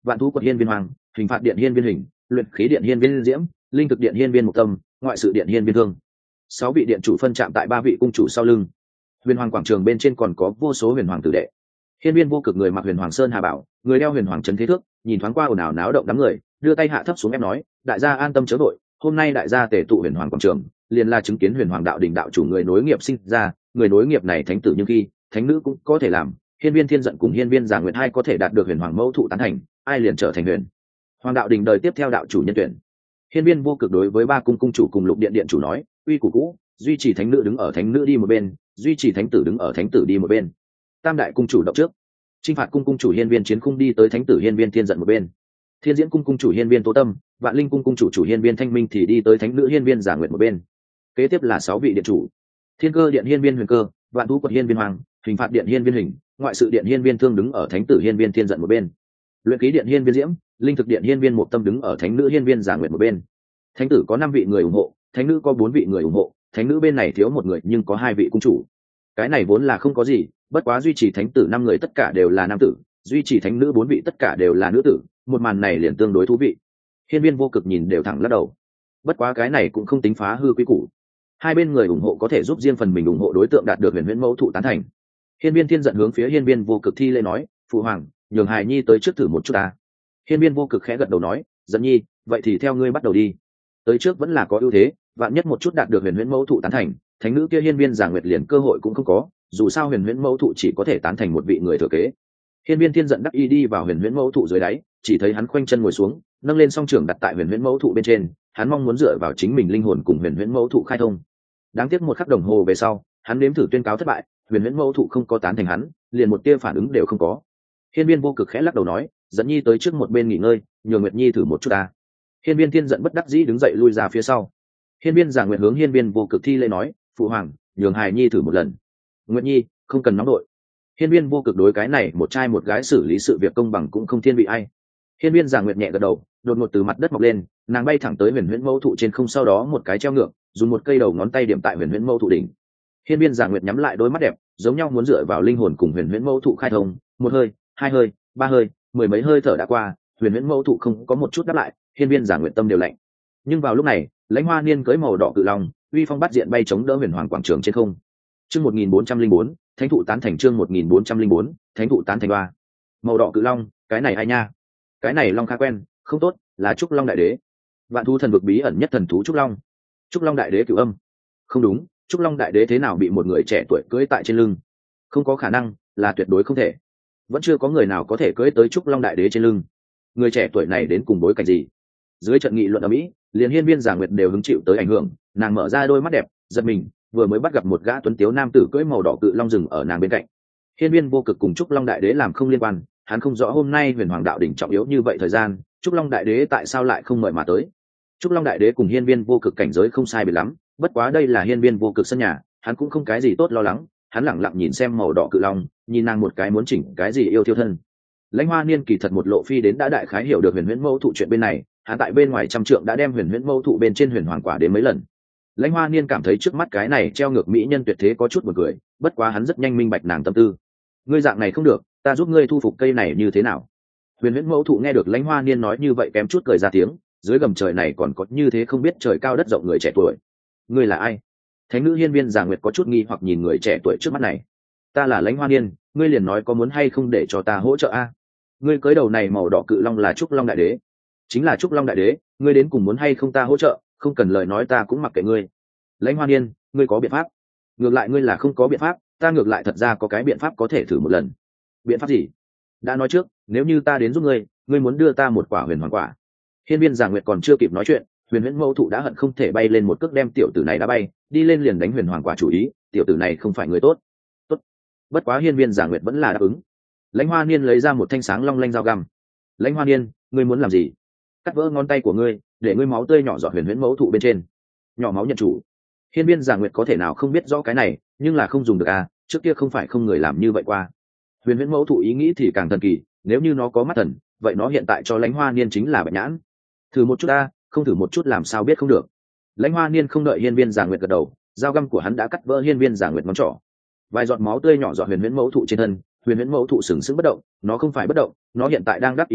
vạn thú quật hiên viên hoàng, hình phạt điện hiên viên hình, luyện khí điện hiên viên diễm, linh thực điện hiên viên mục tâm, ngoại sự điện hiên viên thương. Sáu vị điện chủ phân chạm tại ba vị cung chủ sau lưng. Huyền hoàng quảng trường bên trên còn có vô số huyền hoàng tử đệ. Hiên viên vô cực người mặc huyền hoàng sơn hà bảo, người đeo huyền hoàng trấn thế thước, nhìn thoáng qua ồn ào náo động đám người, đưa tay hạ thấp xuống em nói, đại gia an tâm chớ vội, hôm nay đại gia tề tụ huyền hoàng quảng trường, liền là chứng kiến huyền hoàng đạo đỉnh đạo chủ người nối nghiệp sinh ra, người nối nghiệp này thánh tử nhưng khi thánh nữ cũng có thể làm. Hiên viên thiên giận cùng hiên viên giả nguyện hai có thể đạt được huyền hoàng mẫu thụ tán thành, ai liền trở thành huyền hoàng đạo đỉnh đời tiếp theo đạo chủ nhân tuyển. Hiên viên vô cực đối với ba cung cung chủ cùng lục điện điện chủ nói, uy củ cũ, duy trì thánh nữ đứng ở thánh nữ đi một bên, duy trì thánh tử đứng ở thánh tử đi một bên. Tam đại cung chủ động trước, chinh phạt cung cung chủ hiên viên chiến cung đi tới thánh tử hiên viên thiên giận một bên, thiên diễn cung cung chủ hiên viên tố tâm, vạn linh cung cung chủ chủ hiên viên thanh minh thì đi tới thánh nữ hiên viên giả nguyện một bên. Kế tiếp là sáu vị điện chủ, thiên cơ điện hiên viên huyền cơ, vạn thú quật hiên viên hoàng, hình phạt điện hiên viên hình, ngoại sự điện hiên viên thương đứng ở thánh tử hiên viên thiên giận một bên, luyện khí điện hiên viên diễm, linh thực điện hiên viên mục tâm đứng ở thánh nữ hiên viên giả nguyện một bên. Thánh tử có năm vị người ủng hộ, thánh nữ có bốn vị người ủng hộ, thánh nữ bên này thiếu một người nhưng có hai vị cung chủ. Cái này vốn là không có gì, bất quá duy trì thánh tử năm người tất cả đều là nam tử, duy trì thánh nữ bốn vị tất cả đều là nữ tử, một màn này liền tương đối thú vị. Hiên viên vô cực nhìn đều thẳng lắc đầu. Bất quá cái này cũng không tính phá hư quy củ. Hai bên người ủng hộ có thể giúp riêng phần mình ủng hộ đối tượng đạt được huyền huyễn mẫu thụ tán thành. Hiên viên thiên giận hướng phía hiên viên vô cực thi lễ nói, phụ hoàng, nhường hài nhi tới trước thử một chút ta. Hiên viên vô cực khẽ gật đầu nói, giận nhi, vậy thì theo ngươi bắt đầu đi. Tới trước vẫn là có ưu thế, vạn nhất một chút đạt được huyền huyễn mẫu thụ tán thành, thánh nữ kia hiên viên giả nguyệt liền cơ hội cũng không có, dù sao huyền huyễn mẫu thụ chỉ có thể tán thành một vị người thừa kế. Hiên viên thiên giận đắc y đi vào huyền huyễn mẫu thụ dưới đáy, chỉ thấy hắn khoanh chân ngồi xuống, nâng lên song trưởng đặt tại huyền huyễn mẫu thụ bên trên, hắn mong muốn dựa vào chính mình linh hồn cùng huyền huyễn mẫu thụ khai thông. Đáng tiếc một khắc đồng hồ về sau, hắn nếm thử tuyên cáo thất bại, huyền huyễn mẫu thụ không có tán thành hắn, liền một tia phản ứng đều không có. Hiên viên vô cực khẽ lắc đầu nói, dẫn nhi tới trước một bên nghỉ ngơi, nhường nguyệt nhi thử một chút ta. Hiên viên thiên giận bất đắc dĩ đứng dậy lui ra phía sau. Hiên viên giả nguyệt hướng hiên viên vô cực thi lễ nói, phụ hoàng, nhường hài nhi thử một lần. Nguyệt nhi không cần nóng đội. Hiên viên vô cực đối cái này một trai một gái xử lý sự việc công bằng cũng không thiên vị ai. Hiên viên giả nguyệt nhẹ gật đầu, đột ngột từ mặt đất mọc lên, nàng bay thẳng tới huyền huyễn mẫu thụ trên không, sau đó một cái treo ngược, dùng một cây đầu ngón tay điểm tại huyền huyễn mẫu thụ đỉnh. Hiên viên giả nguyệt nhắm lại đôi mắt đẹp, giống nhau muốn dựa vào linh hồn cùng huyền huyễn mẫu thụ khai thông. Một hơi, hai hơi, ba hơi, mười mấy hơi thở đã qua, huyền huyễn mẫu thụ không có một chút đáp lại, hiên viên giả nguyệt tâm đều lạnh. Nhưng vào lúc này, lãnh hoa niên cưỡi màu đỏ cự long, uy phong bắt diện bay chống đỡ huyền hoàng quảng trường trên không. Chương một nghìn bốn trăm linh bốn, thánh thụ tán thành. Chương một nghìn bốn trăm linh bốn, thánh thụ tán thành ba. Màu đỏ cự long, cái này ai nha? Cái này long khá quen, không tốt, là trúc long đại đế. Vạn thú thần vực bí ẩn nhất thần thú trúc long. Trúc long đại đế cửu âm. Không đúng, trúc long đại đế thế nào bị một người trẻ tuổi cưỡi tại trên lưng? Không có khả năng, là tuyệt đối không thể. Vẫn chưa có người nào có thể cưỡi tới trúc long đại đế trên lưng. Người trẻ tuổi này đến cùng bối cảnh gì? Dưới trận nghị luận ở Mỹ, liền hiên viên giả nguyệt đều hứng chịu tới ảnh hưởng, nàng mở ra đôi mắt đẹp, giật mình, vừa mới bắt gặp một gã tuấn tiếu nam tử cưỡi màu đỏ cự long rừng ở nàng bên cạnh. Hiên viên vô cực cùng trúc long đại đế làm không liên quan, hắn không rõ hôm nay huyền hoàng đạo đỉnh trọng yếu như vậy thời gian, trúc long đại đế tại sao lại không mời mà tới. Trúc long đại đế cùng hiên viên vô cực cảnh giới không sai biệt lắm, bất quá đây là hiên viên vô cực sân nhà, hắn cũng không cái gì tốt lo lắng, hắn lẳng lặng nhìn xem màu đỏ cự long, nhìn nàng một cái muốn chỉnh cái gì yêu thiêu thân. Lãnh hoa niên kỳ thật một lộ phi đến đã đại khái hiểu được huyền huyễn mẫu thụ chuyện bên này, hắn tại bên ngoài trăm trượng đã đem huyền huyễn mẫu thụ bên trên huyền hoàng quả đến mấy lần. Lãnh hoa niên cảm thấy trước mắt cái này treo ngược mỹ nhân tuyệt thế có chút buồn cười, bất quá hắn rất nhanh minh bạch nàng tâm tư. Ngươi dạng này không được, ta giúp ngươi thu phục cây này như thế nào? Huyền huyễn mẫu thụ nghe được lãnh hoa niên nói như vậy kém chút cười ra tiếng, dưới gầm trời này còn có như thế không biết trời cao đất rộng người trẻ tuổi. Ngươi là ai? Thánh nữ hiên viên giả nguyệt có chút nghi hoặc nhìn người trẻ tuổi trước mắt này. Ta là lãnh hoa niên, ngươi liền nói có muốn hay không để cho ta hỗ trợ a? Ngươi cưới đầu này màu đỏ cự long là trúc long đại đế. Chính là trúc long đại đế, ngươi đến cùng muốn hay không ta hỗ trợ, không cần lời nói ta cũng mặc kệ ngươi. Lãnh hoa niên, ngươi có biện pháp? Ngược lại ngươi là không có biện pháp, ta ngược lại thật ra có cái biện pháp có thể thử một lần. Biện pháp gì? Đã nói trước, nếu như ta đến giúp ngươi, ngươi muốn đưa ta một quả huyền hoàng quả. Hiên viên giả nguyệt còn chưa kịp nói chuyện, huyền huyễn mẫu thụ đã hận không thể bay lên một cước đem tiểu tử này đã bay đi lên, liền đánh huyền hoàng quả chủ ý. Tiểu tử này không phải người tốt. Tốt. Bất quá hiên viên giả nguyệt vẫn là đáp ứng. Lãnh hoa niên lấy ra một thanh sáng long lanh dao găm. Lãnh hoa niên, ngươi muốn làm gì? Cắt vỡ ngón tay của ngươi, để ngươi máu tươi nhỏ giọt huyền huyễn mẫu thụ bên trên. Nhỏ máu nhận chủ. Hiên viên giả nguyệt có thể nào không biết rõ cái này, nhưng là không dùng được à, trước kia không phải không người làm như vậy qua. Huyền huyễn mẫu thụ ý nghĩ thì càng thần kỳ, nếu như nó có mắt thần, vậy nó hiện tại cho lãnh hoa niên chính là bạch nhãn. Thử một chút ta, không thử một chút làm sao biết không được. Lãnh hoa niên không đợi hiên viên giả nguyệt gật đầu, dao găm của hắn đã cắt vỡ hiên viên giả nguyệt ngón trỏ. Vài giọt máu tươi nhỏ giọt huyền huyễn mẫu thụ trên thân, huyền huyễn mẫu thụ sừng sững bất động, nó không phải bất động, nó hiện tại đang đắc ý đâu,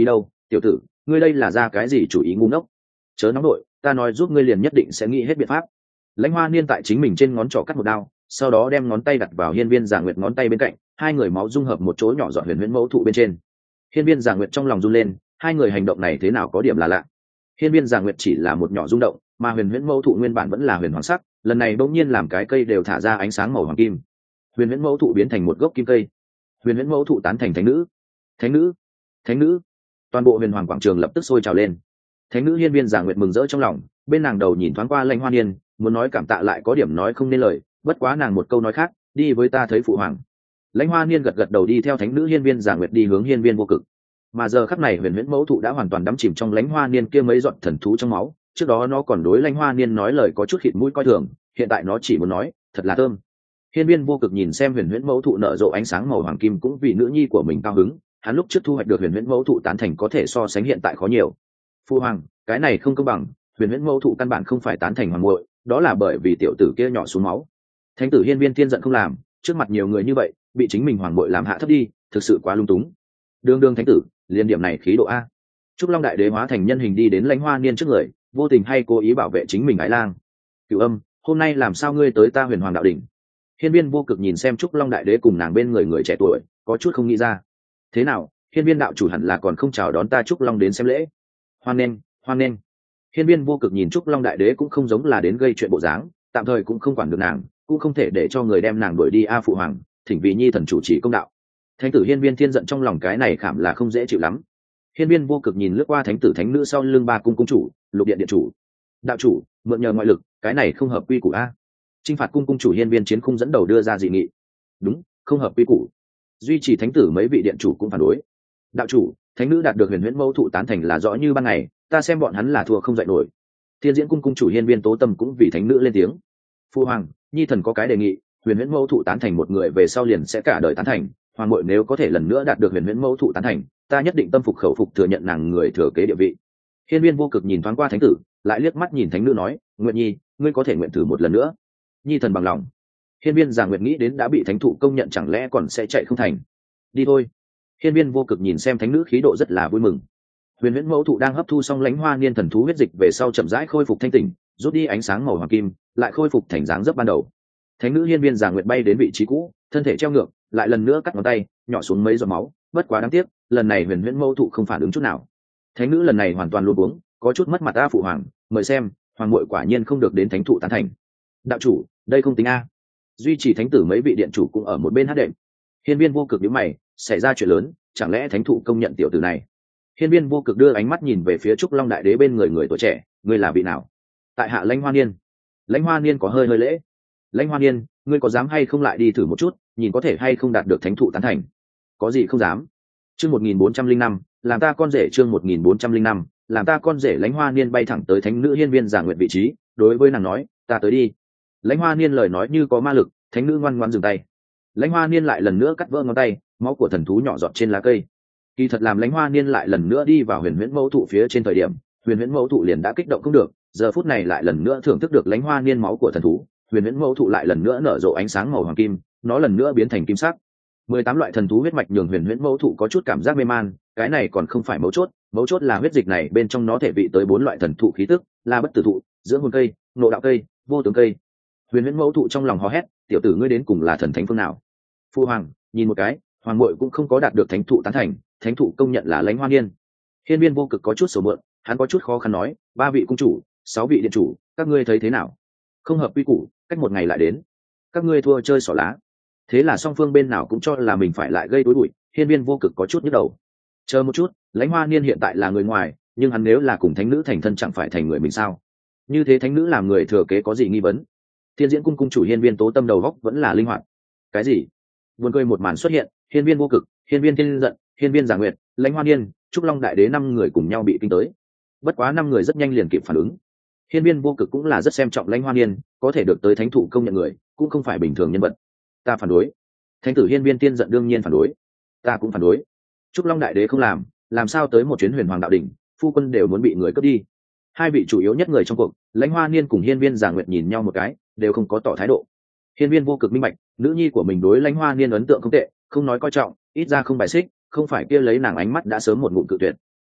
tiểu tử, ngươi đây là ra cái gì chủ ý ngu ngốc? Chớ nóng đội, ta nói giúp ngươi liền nhất định sẽ nghĩ hết biện pháp. Lãnh Hoa Niên tại chính mình trên ngón trỏ cắt một đao, sau đó đem ngón tay đặt vào Hiên Viên Giả Nguyệt ngón tay bên cạnh, hai người máu dung hợp một chỗ nhỏ giọt huyền huyễn mẫu thụ bên trên. Hiên Viên Giả Nguyệt trong lòng run lên, hai người hành động này thế nào có điểm là lạ. Hiên Viên Giả Nguyệt chỉ là một nhỏ rung động, mà huyền huyễn mẫu thụ nguyên bản vẫn là huyền hoàng sắc, lần này bỗng nhiên làm cái cây đều thả ra ánh sáng màu hoàng kim. Huyền huyễn mẫu thụ biến thành một gốc kim cây. Huyền huyễn mẫu thụ tán thành thánh nữ. Thánh nữ, thánh nữ. Toàn bộ huyền hoàng quảng trường lập tức sôi trào lên. Thánh nữ Hiên Viên Giả Nguyệt mừng rỡ trong lòng, bên nàng đầu nhìn thoáng qua Lãnh Hoa Niên, muốn nói cảm tạ lại có điểm nói không nên lời, bất quá nàng một câu nói khác, đi với ta thấy phụ hoàng. Lãnh Hoa Niên gật gật đầu đi theo thánh nữ Hiên Viên Giả Nguyệt đi hướng Hiên Viên Vô Cực. Mà giờ khắc này huyền huyễn mẫu thụ đã hoàn toàn đắm chìm trong Lãnh Hoa Niên kia mấy giọt thần thú trong máu, trước đó nó còn đối Lãnh Hoa Niên nói lời có chút khịt mũi coi thường, hiện tại nó chỉ muốn nói thật là thơm. Hiên Viên Vô Cực nhìn xem huyền huyễn mẫu thụ nở rộ ánh sáng màu hoàng kim cũng vì nữ nhi của mình cao hứng, hắn lúc trước thu hoạch được huyền huyễn mẫu thụ tán thành có thể so sánh hiện tại khó nhiều. Phu hoàng, cái này không công bằng, huyền huyễn mẫu thụ căn bản không phải tán thành hoàng muội, đó là bởi vì tiểu tử kia nhỏ xuống máu. Thánh tử Hiên Viên Thiên giận không làm, trước mặt nhiều người như vậy, bị chính mình hoàng muội làm hạ thấp đi, thực sự quá lung túng. Đường đường thánh tử, liên điểm này khí độ a. Trúc Long Đại Đế hóa thành nhân hình đi đến Lãnh Hoa Niên trước người, vô tình hay cố ý bảo vệ chính mình ái lang. Cửu Âm, hôm nay làm sao ngươi tới ta Huyền Hoàng đạo đỉnh? Hiên Viên Vô Cực nhìn xem Trúc Long Đại Đế cùng nàng bên người người trẻ tuổi, có chút không nghĩ ra. Thế nào, Hiên Viên đạo chủ hẳn là còn không chào đón ta Trúc Long đến xem lễ. Hoan nghênh, hoan nghênh. Hiên Viên Vô Cực nhìn Trúc Long Đại Đế cũng không giống là đến gây chuyện bộ dáng, tạm thời cũng không quản được nàng, cũng không thể để cho người đem nàng đuổi đi a phụ hoàng, thỉnh vị nhi thần chủ trì công đạo. Thánh tử Hiên Viên Thiên giận trong lòng cái này khảm là không dễ chịu lắm. Hiên Viên Vô Cực nhìn lướt qua thánh tử thánh nữ sau lưng ba cung cung chủ, lục điện điện chủ. Đạo chủ, mượn nhờ ngoại lực, cái này không hợp quy củ a. Chinh phạt cung cung chủ Hiên Viên Chiến Khung dẫn đầu đưa ra dị nghị. Đúng, không hợp quy củ. Duy trì thánh tử mấy vị điện chủ cũng phản đối. Đạo chủ, thánh nữ đạt được huyền huyễn mẫu thụ tán thành là rõ như ban ngày, ta xem bọn hắn là thua không dậy nổi. Thiên Diễn cung cung chủ Hiên Viên Tố Tâm cũng vì thánh nữ lên tiếng. Phu hoàng, nhi thần có cái đề nghị, huyền huyễn mẫu thụ tán thành một người về sau liền sẽ cả đời tán thành, hoàng muội nếu có thể lần nữa đạt được huyền huyễn mẫu thụ tán thành, ta nhất định tâm phục khẩu phục thừa nhận nàng người thừa kế địa vị. Hiên Viên Vô Cực nhìn thoáng qua thánh tử, lại liếc mắt nhìn thánh nữ nói, nguyện nhi, ngươi có thể nguyện thử một lần nữa. Nhi thần bằng lòng. Hiên Viên Già Nguyệt nghĩ đến đã bị thánh thụ công nhận chẳng lẽ còn sẽ chạy không thành. Đi thôi. Hiên Viên Vô Cực nhìn xem thánh nữ khí độ rất là vui mừng. Huyền huyễn mẫu thụ đang hấp thu xong Lãnh Hoa Niên thần thú huyết dịch về sau chậm rãi khôi phục thanh tỉnh, rút đi ánh sáng màu hoàng kim, lại khôi phục thành dáng dấp ban đầu. Thánh nữ Hiên Viên Già Nguyệt bay đến vị trí cũ, thân thể treo ngược, lại lần nữa cắt ngón tay, nhỏ xuống mấy giọt máu, bất quá đáng tiếc, lần này huyền huyễn mẫu thụ không phản ứng chút nào. Thánh nữ lần này hoàn toàn luống cuống, có chút mất mặt a phụ hoàng, mời xem, hoàng muội quả nhiên không được đến thánh thụ tán thành. Đạo chủ, đây không tính a. Duy trì thánh tử mấy vị điện chủ cũng ở một bên hát đệm. Hiên Viên Vô Cực nhíu mày, xảy ra chuyện lớn, chẳng lẽ thánh thụ công nhận tiểu tử này? Hiên Viên Vô Cực đưa ánh mắt nhìn về phía Trúc Long Đại Đế bên người người tuổi trẻ, ngươi là vị nào? Tại hạ Lãnh Hoa Niên. Lãnh Hoa Niên có hơi hơi lễ. Lãnh Hoa Niên, ngươi có dám hay không lại đi thử một chút, nhìn có thể hay không đạt được thánh thụ tán thành? Có gì không dám. Chương một nghìn bốn trăm linh năm, làm ta con rể chương một nghìn bốn trăm linh năm, làm ta con rể. Lãnh Hoa Niên bay thẳng tới thánh nữ Hiên Viên Già Nguyệt vị trí, đối với nàng nói, ta tới đi. Lãnh Hoa Niên lời nói như có ma lực, thánh nữ ngoan ngoãn dừng tay. Lãnh Hoa Niên lại lần nữa cắt vỡ ngón tay, máu của thần thú nhỏ giọt trên lá cây. Kỳ thật làm Lãnh Hoa Niên lại lần nữa đi vào huyền huyễn mẫu thụ phía trên thời điểm, huyền huyễn mẫu thụ liền đã kích động không được, giờ phút này lại lần nữa thưởng thức được Lãnh Hoa Niên máu của thần thú, huyền huyễn mẫu thụ lại lần nữa nở rộ ánh sáng màu hoàng kim, nó lần nữa biến thành kim sắc. Mười tám loại thần thú huyết mạch nhường huyền huyễn mẫu thụ có chút cảm giác mê man, cái này còn không phải mấu chốt, mấu chốt là huyết dịch này bên trong nó thể vị tới bốn loại thần thụ khí tức, là bất tử thụ, dưỡng hồn cây, nộ đạo cây, vô tướng cây. Huyền huyễn mẫu thụ trong lòng hò hét, tiểu tử ngươi đến cùng là thần thánh phương nào? Phu hoàng, nhìn một cái, hoàng muội cũng không có đạt được thánh thụ tán thành, thánh thụ công nhận là Lãnh Hoa Niên. Hiên Viên Vô Cực có chút sầu mượn, hắn có chút khó khăn nói, ba vị cung chủ, sáu vị điện chủ, các ngươi thấy thế nào? Không hợp quy củ, cách một ngày lại đến, các ngươi thua chơi xỏ lá. Thế là song phương bên nào cũng cho là mình phải lại gây đối bụi. Hiên Viên Vô Cực có chút nhức đầu. Chờ một chút, Lãnh Hoa Niên hiện tại là người ngoài, nhưng hắn nếu là cùng thánh nữ thành thân chẳng phải thành người mình sao? Như thế thánh nữ làm người thừa kế có gì nghi vấn? Thiên Diễn cung cung chủ Hiên Viên Tố Tâm đầu góc vẫn là linh hoạt. Cái gì? Buồn cười một màn xuất hiện, Hiên Viên Vô Cực, Hiên Viên Thiên giận, Hiên Viên Già Nguyệt, Lãnh Hoa Niên, Trúc Long Đại Đế năm người cùng nhau bị kinh tới. Bất quá năm người rất nhanh liền kịp phản ứng. Hiên Viên Vô Cực cũng là rất xem trọng Lãnh Hoa Niên, có thể được tới thánh thụ công nhận người, cũng không phải bình thường nhân vật. Ta phản đối. Thánh tử Hiên Viên Tiên giận đương nhiên phản đối. Ta cũng phản đối. Trúc Long Đại Đế không làm, làm sao tới một chuyến Huyền Hoàng đạo đỉnh, phu quân đều muốn bị người cướp đi. Hai vị chủ yếu nhất người trong cuộc, Lãnh Hoa Niên cùng Hiên Viên Già Nguyệt nhìn nhau một cái, đều không có tỏ thái độ. Hiên Viên Vô Cực minh bạch, nữ nhi của mình đối Lãnh Hoa Niên ấn tượng không tệ, không nói coi trọng, ít ra không bài xích, không phải kia lấy nàng ánh mắt đã sớm một ngụm cự tuyệt.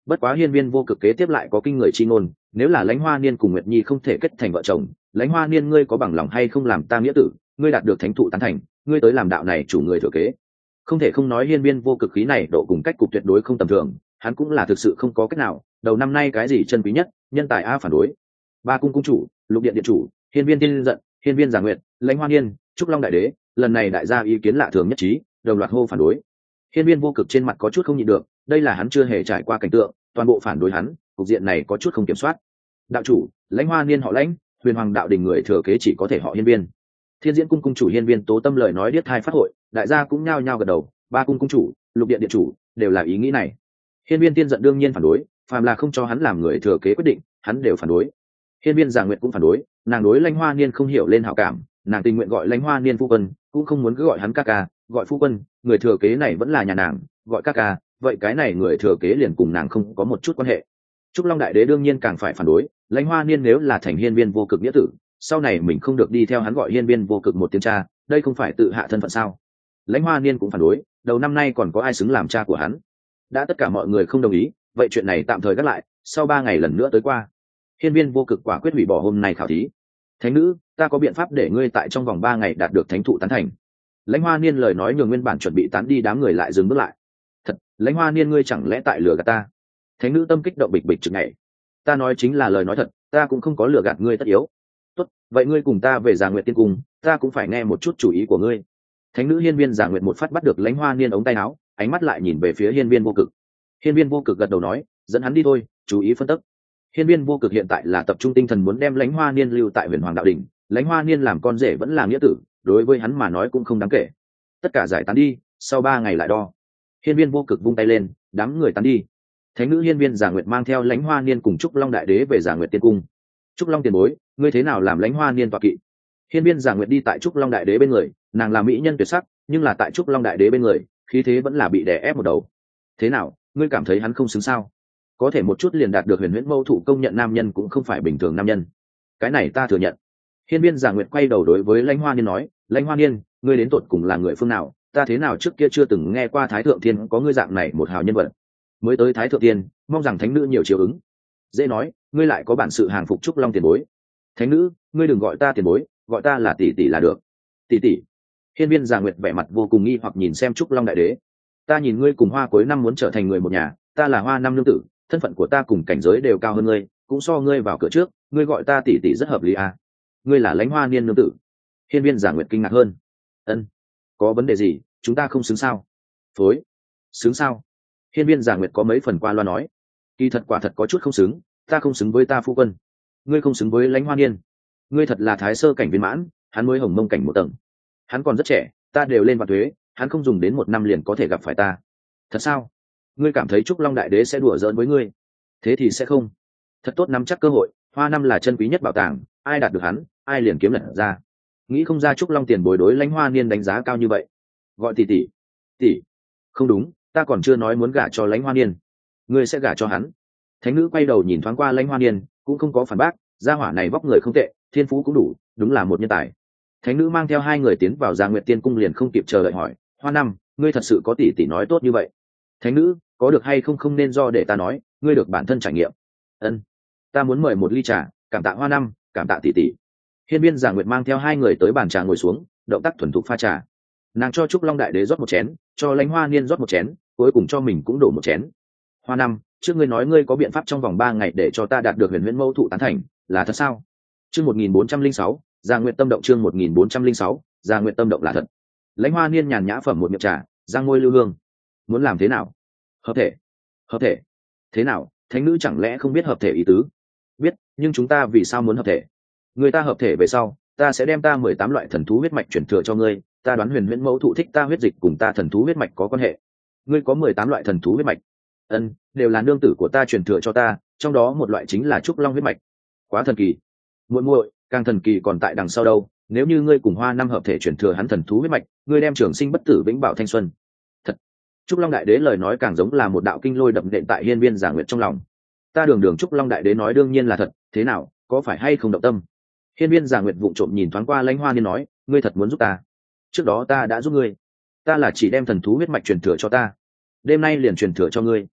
Bất quá hiên viên vô cực kế tiếp lại có kinh người chi ngôn, nếu là lãnh hoa niên cùng nguyệt nhi không thể kết thành vợ chồng, lãnh hoa niên ngươi có bằng lòng hay không làm ta nghĩa tử, ngươi đạt được thánh thụ tán thành, ngươi tới làm đạo này chủ người thừa kế. Không thể không nói hiên viên vô cực khí này độ cùng cách cục tuyệt đối không tầm thường, hắn cũng là thực sự không có cách nào, đầu năm nay cái gì chân quý nhất, nhân tài a phản đối. Ba cung cung chủ, lục điện điện chủ, hiên viên tiên giận, hiên viên giả nguyệt, lãnh hoa niên, trúc long đại đế, lần này đại gia ý kiến lạ thường nhất trí, đồng loạt hô phản đối. Hiên viên vô cực trên mặt có chút không nhịn được, đây là hắn chưa hề trải qua cảnh tượng, toàn bộ phản đối hắn, cục diện này có chút không kiểm soát. Đạo chủ, lãnh hoa niên họ lãnh, huyền hoàng đạo đình người thừa kế chỉ có thể họ hiên viên. Thiên diễn cung cung chủ hiên viên tố tâm lời nói điếc thai phát hội, đại gia cũng nhao nhao gật đầu, ba cung cung chủ, lục điện điện chủ đều là ý nghĩ này. Hiên viên tiên giận đương nhiên phản đối, phàm là không cho hắn làm người thừa kế quyết định, hắn đều phản đối. Hiên viên giả nguyệt cũng phản đối, nàng đối lãnh hoa niên không hiểu lên hảo cảm, nàng tình nguyện gọi lãnh hoa niên phu quân, cũng không muốn cứ gọi hắn ca ca, gọi phu quân, người thừa kế này vẫn là nhà nàng, gọi ca ca, vậy cái này người thừa kế liền cùng nàng không có một chút quan hệ. Trúc long đại đế đương nhiên càng phải phản đối, lãnh hoa niên nếu là thành hiên viên vô cực nghĩa tử, sau này mình không được đi theo hắn gọi hiên viên vô cực một tiếng cha, đây không phải tự hạ thân phận sao? Lãnh hoa niên cũng phản đối, đầu năm nay còn có ai xứng làm cha của hắn? Đã tất cả mọi người không đồng ý, vậy chuyện này tạm thời gác lại, sau ba ngày lần nữa tới qua. Hiên viên vô cực quả quyết hủy bỏ hôm nay khảo thí. Thánh nữ, ta có biện pháp để ngươi tại trong vòng ba ngày đạt được thánh thụ tán thành. Lãnh hoa niên lời nói nhường nguyên bản chuẩn bị tán đi đám người lại dừng bước lại. Thật, lãnh hoa niên ngươi chẳng lẽ tại lừa gạt ta? Thánh nữ tâm kích động bịch bịch chực ngày. Ta nói chính là lời nói thật, ta cũng không có lừa gạt ngươi tất yếu. Tốt, vậy ngươi cùng ta về Già Nguyệt tiên cung, ta cũng phải nghe một chút chủ ý của ngươi. Thánh nữ hiên viên Già Nguyệt một phát bắt được lãnh hoa niên ống tay áo, ánh mắt lại nhìn về phía hiên viên vô cực. Hiên viên vô cực gật đầu nói, dẫn hắn đi thôi, chú ý phân tích. Hiên viên vô cực hiện tại là tập trung tinh thần muốn đem lãnh hoa niên lưu tại huyền hoàng đạo đỉnh, lãnh hoa niên làm con rể vẫn là nghĩa tử, đối với hắn mà nói cũng không đáng kể. Tất cả giải tán đi, sau ba ngày lại đo. Hiên viên vô cực vung tay lên, đám người tán đi. Thánh nữ hiên viên Già Nguyệt mang theo lãnh hoa niên cùng trúc long đại đế về Già Nguyệt tiên cung. Trúc long tiền bối, ngươi thế nào làm lãnh hoa niên tọa kỵ? Hiên viên Già Nguyệt đi tại trúc long đại đế bên người, nàng là mỹ nhân tuyệt sắc, nhưng là tại trúc long đại đế bên người, khí thế vẫn là bị đè ép một đầu. Thế nào, ngươi cảm thấy hắn không xứng sao? Có thể một chút liền đạt được huyền huyễn mâu thụ công nhận nam nhân cũng không phải bình thường nam nhân, cái này ta thừa nhận. Hiên viên Già Nguyệt quay đầu đối với lãnh hoa niên nói, lãnh hoa niên, ngươi đến tột cùng là người phương nào? Ta thế nào trước kia chưa từng nghe qua thái thượng thiên có ngươi dạng này một hào nhân vật, mới tới thái thượng thiên, mong rằng thánh nữ nhiều chiều ứng. Dễ nói, ngươi lại có bản sự hàng phục trúc long tiền bối. Thánh nữ, ngươi đừng gọi ta tiền bối, gọi ta là tỷ tỷ là được. Tỷ tỷ. Hiên viên Già Nguyệt vẻ mặt vô cùng nghi hoặc nhìn xem trúc long đại đế. Ta nhìn ngươi cùng hoa cuối năm muốn trở thành người một nhà, ta là hoa năm nương tử, thân phận của ta cùng cảnh giới đều cao hơn ngươi, cũng so ngươi vào cửa trước, ngươi gọi ta tỷ tỷ rất hợp lý à? Ngươi là lãnh hoa niên nương tử. Hiên viên Già Nguyệt kinh ngạc hơn. Ân, có vấn đề gì? Chúng ta không xứng sao? Phối, xứng sao? Hiên viên Già Nguyệt có mấy phần qua loa nói, kỳ thật quả thật có chút không xứng, ta không xứng với ta phu quân, ngươi không xứng với lãnh hoa niên, ngươi thật là thái sơ cảnh viên mãn, hắn mới hồng mông cảnh một tầng, hắn còn rất trẻ, ta đều lên vạn thuế, hắn không dùng đến một năm liền có thể gặp phải ta. Thật sao? Ngươi cảm thấy trúc long đại đế sẽ đùa giỡn với ngươi? Thế thì sẽ không. Thật tốt nắm chắc cơ hội, hoa năm là chân quý nhất bảo tàng, ai đạt được hắn, ai liền kiếm lật ra. Nghĩ không ra trúc long tiền bối đối lãnh hoa niên đánh giá cao như vậy. Gọi tỷ tỷ. Tỷ. Không đúng, ta còn chưa nói muốn gả cho lãnh hoa niên. Ngươi sẽ gả cho hắn. Thánh nữ quay đầu nhìn thoáng qua lãnh hoa niên, cũng không có phản bác, gia hỏa này vóc người không tệ, thiên phú cũng đủ, đúng là một nhân tài. Thánh nữ mang theo hai người tiến vào Già Nguyệt tiên cung liền không kịp chờ đợi hỏi, hoa năm, ngươi thật sự có tỷ tỷ nói tốt như vậy? Thánh nữ, có được hay không không nên do để ta nói, ngươi được bản thân trải nghiệm. Ân, ta muốn mời một ly trà, cảm tạ hoa năm, cảm tạ tỷ tỷ. Hiên viên Già Nguyệt mang theo hai người tới bàn trà ngồi xuống, động tác thuần thục pha trà. Nàng cho trúc long đại đế rót một chén, cho lãnh hoa niên rót một chén, cuối cùng cho mình cũng đổ một chén. Hoa năm, trước ngươi nói ngươi có biện pháp trong vòng ba ngày để cho ta đạt được huyền huyễn mâu thụ tán thành, là thật sao? Chương một nghìn bốn trăm linh sáu, Già Nguyệt tâm động. Chương một nghìn bốn trăm linh sáu, Già Nguyệt tâm động là thật. Lãnh hoa niên nhàn nhã phẩm một miệng trà, răng môi lưu hương. Muốn làm thế nào? Hợp thể. Hợp thể? Thế nào? Thánh nữ chẳng lẽ không biết hợp thể ý tứ? Biết, nhưng chúng ta vì sao muốn hợp thể? Người ta hợp thể về sau, ta sẽ đem ta mười tám loại thần thú huyết mạch chuyển thừa cho ngươi, ta đoán huyền huyễn mẫu thụ thích ta huyết dịch cùng ta thần thú huyết mạch có quan hệ. Ngươi có mười tám loại thần thú huyết mạch? Ân, đều là nương tử của ta truyền thừa cho ta, trong đó một loại chính là trúc long huyết mạch. Quá thần kỳ. Muội muội, càng thần kỳ còn tại đằng sau đâu, nếu như ngươi cùng hoa năm hợp thể truyền thừa hắn thần thú huyết mạch, ngươi đem trường sinh bất tử vĩnh bảo thanh xuân. Thật. Trúc long đại đế lời nói càng giống là một đạo kinh lôi đập nện tại hiên viên Già Nguyệt trong lòng. Ta đường đường trúc long đại đế nói đương nhiên là thật, thế nào, có phải hay không động tâm? Hiên viên Già Nguyệt vụng trộm nhìn thoáng qua lãnh hoa niên nói, ngươi thật muốn giúp ta? Trước đó ta đã giúp ngươi, ta là chỉ đem thần thú huyết mạch truyền thừa cho ta, đêm nay liền truyền thừa cho ngươi.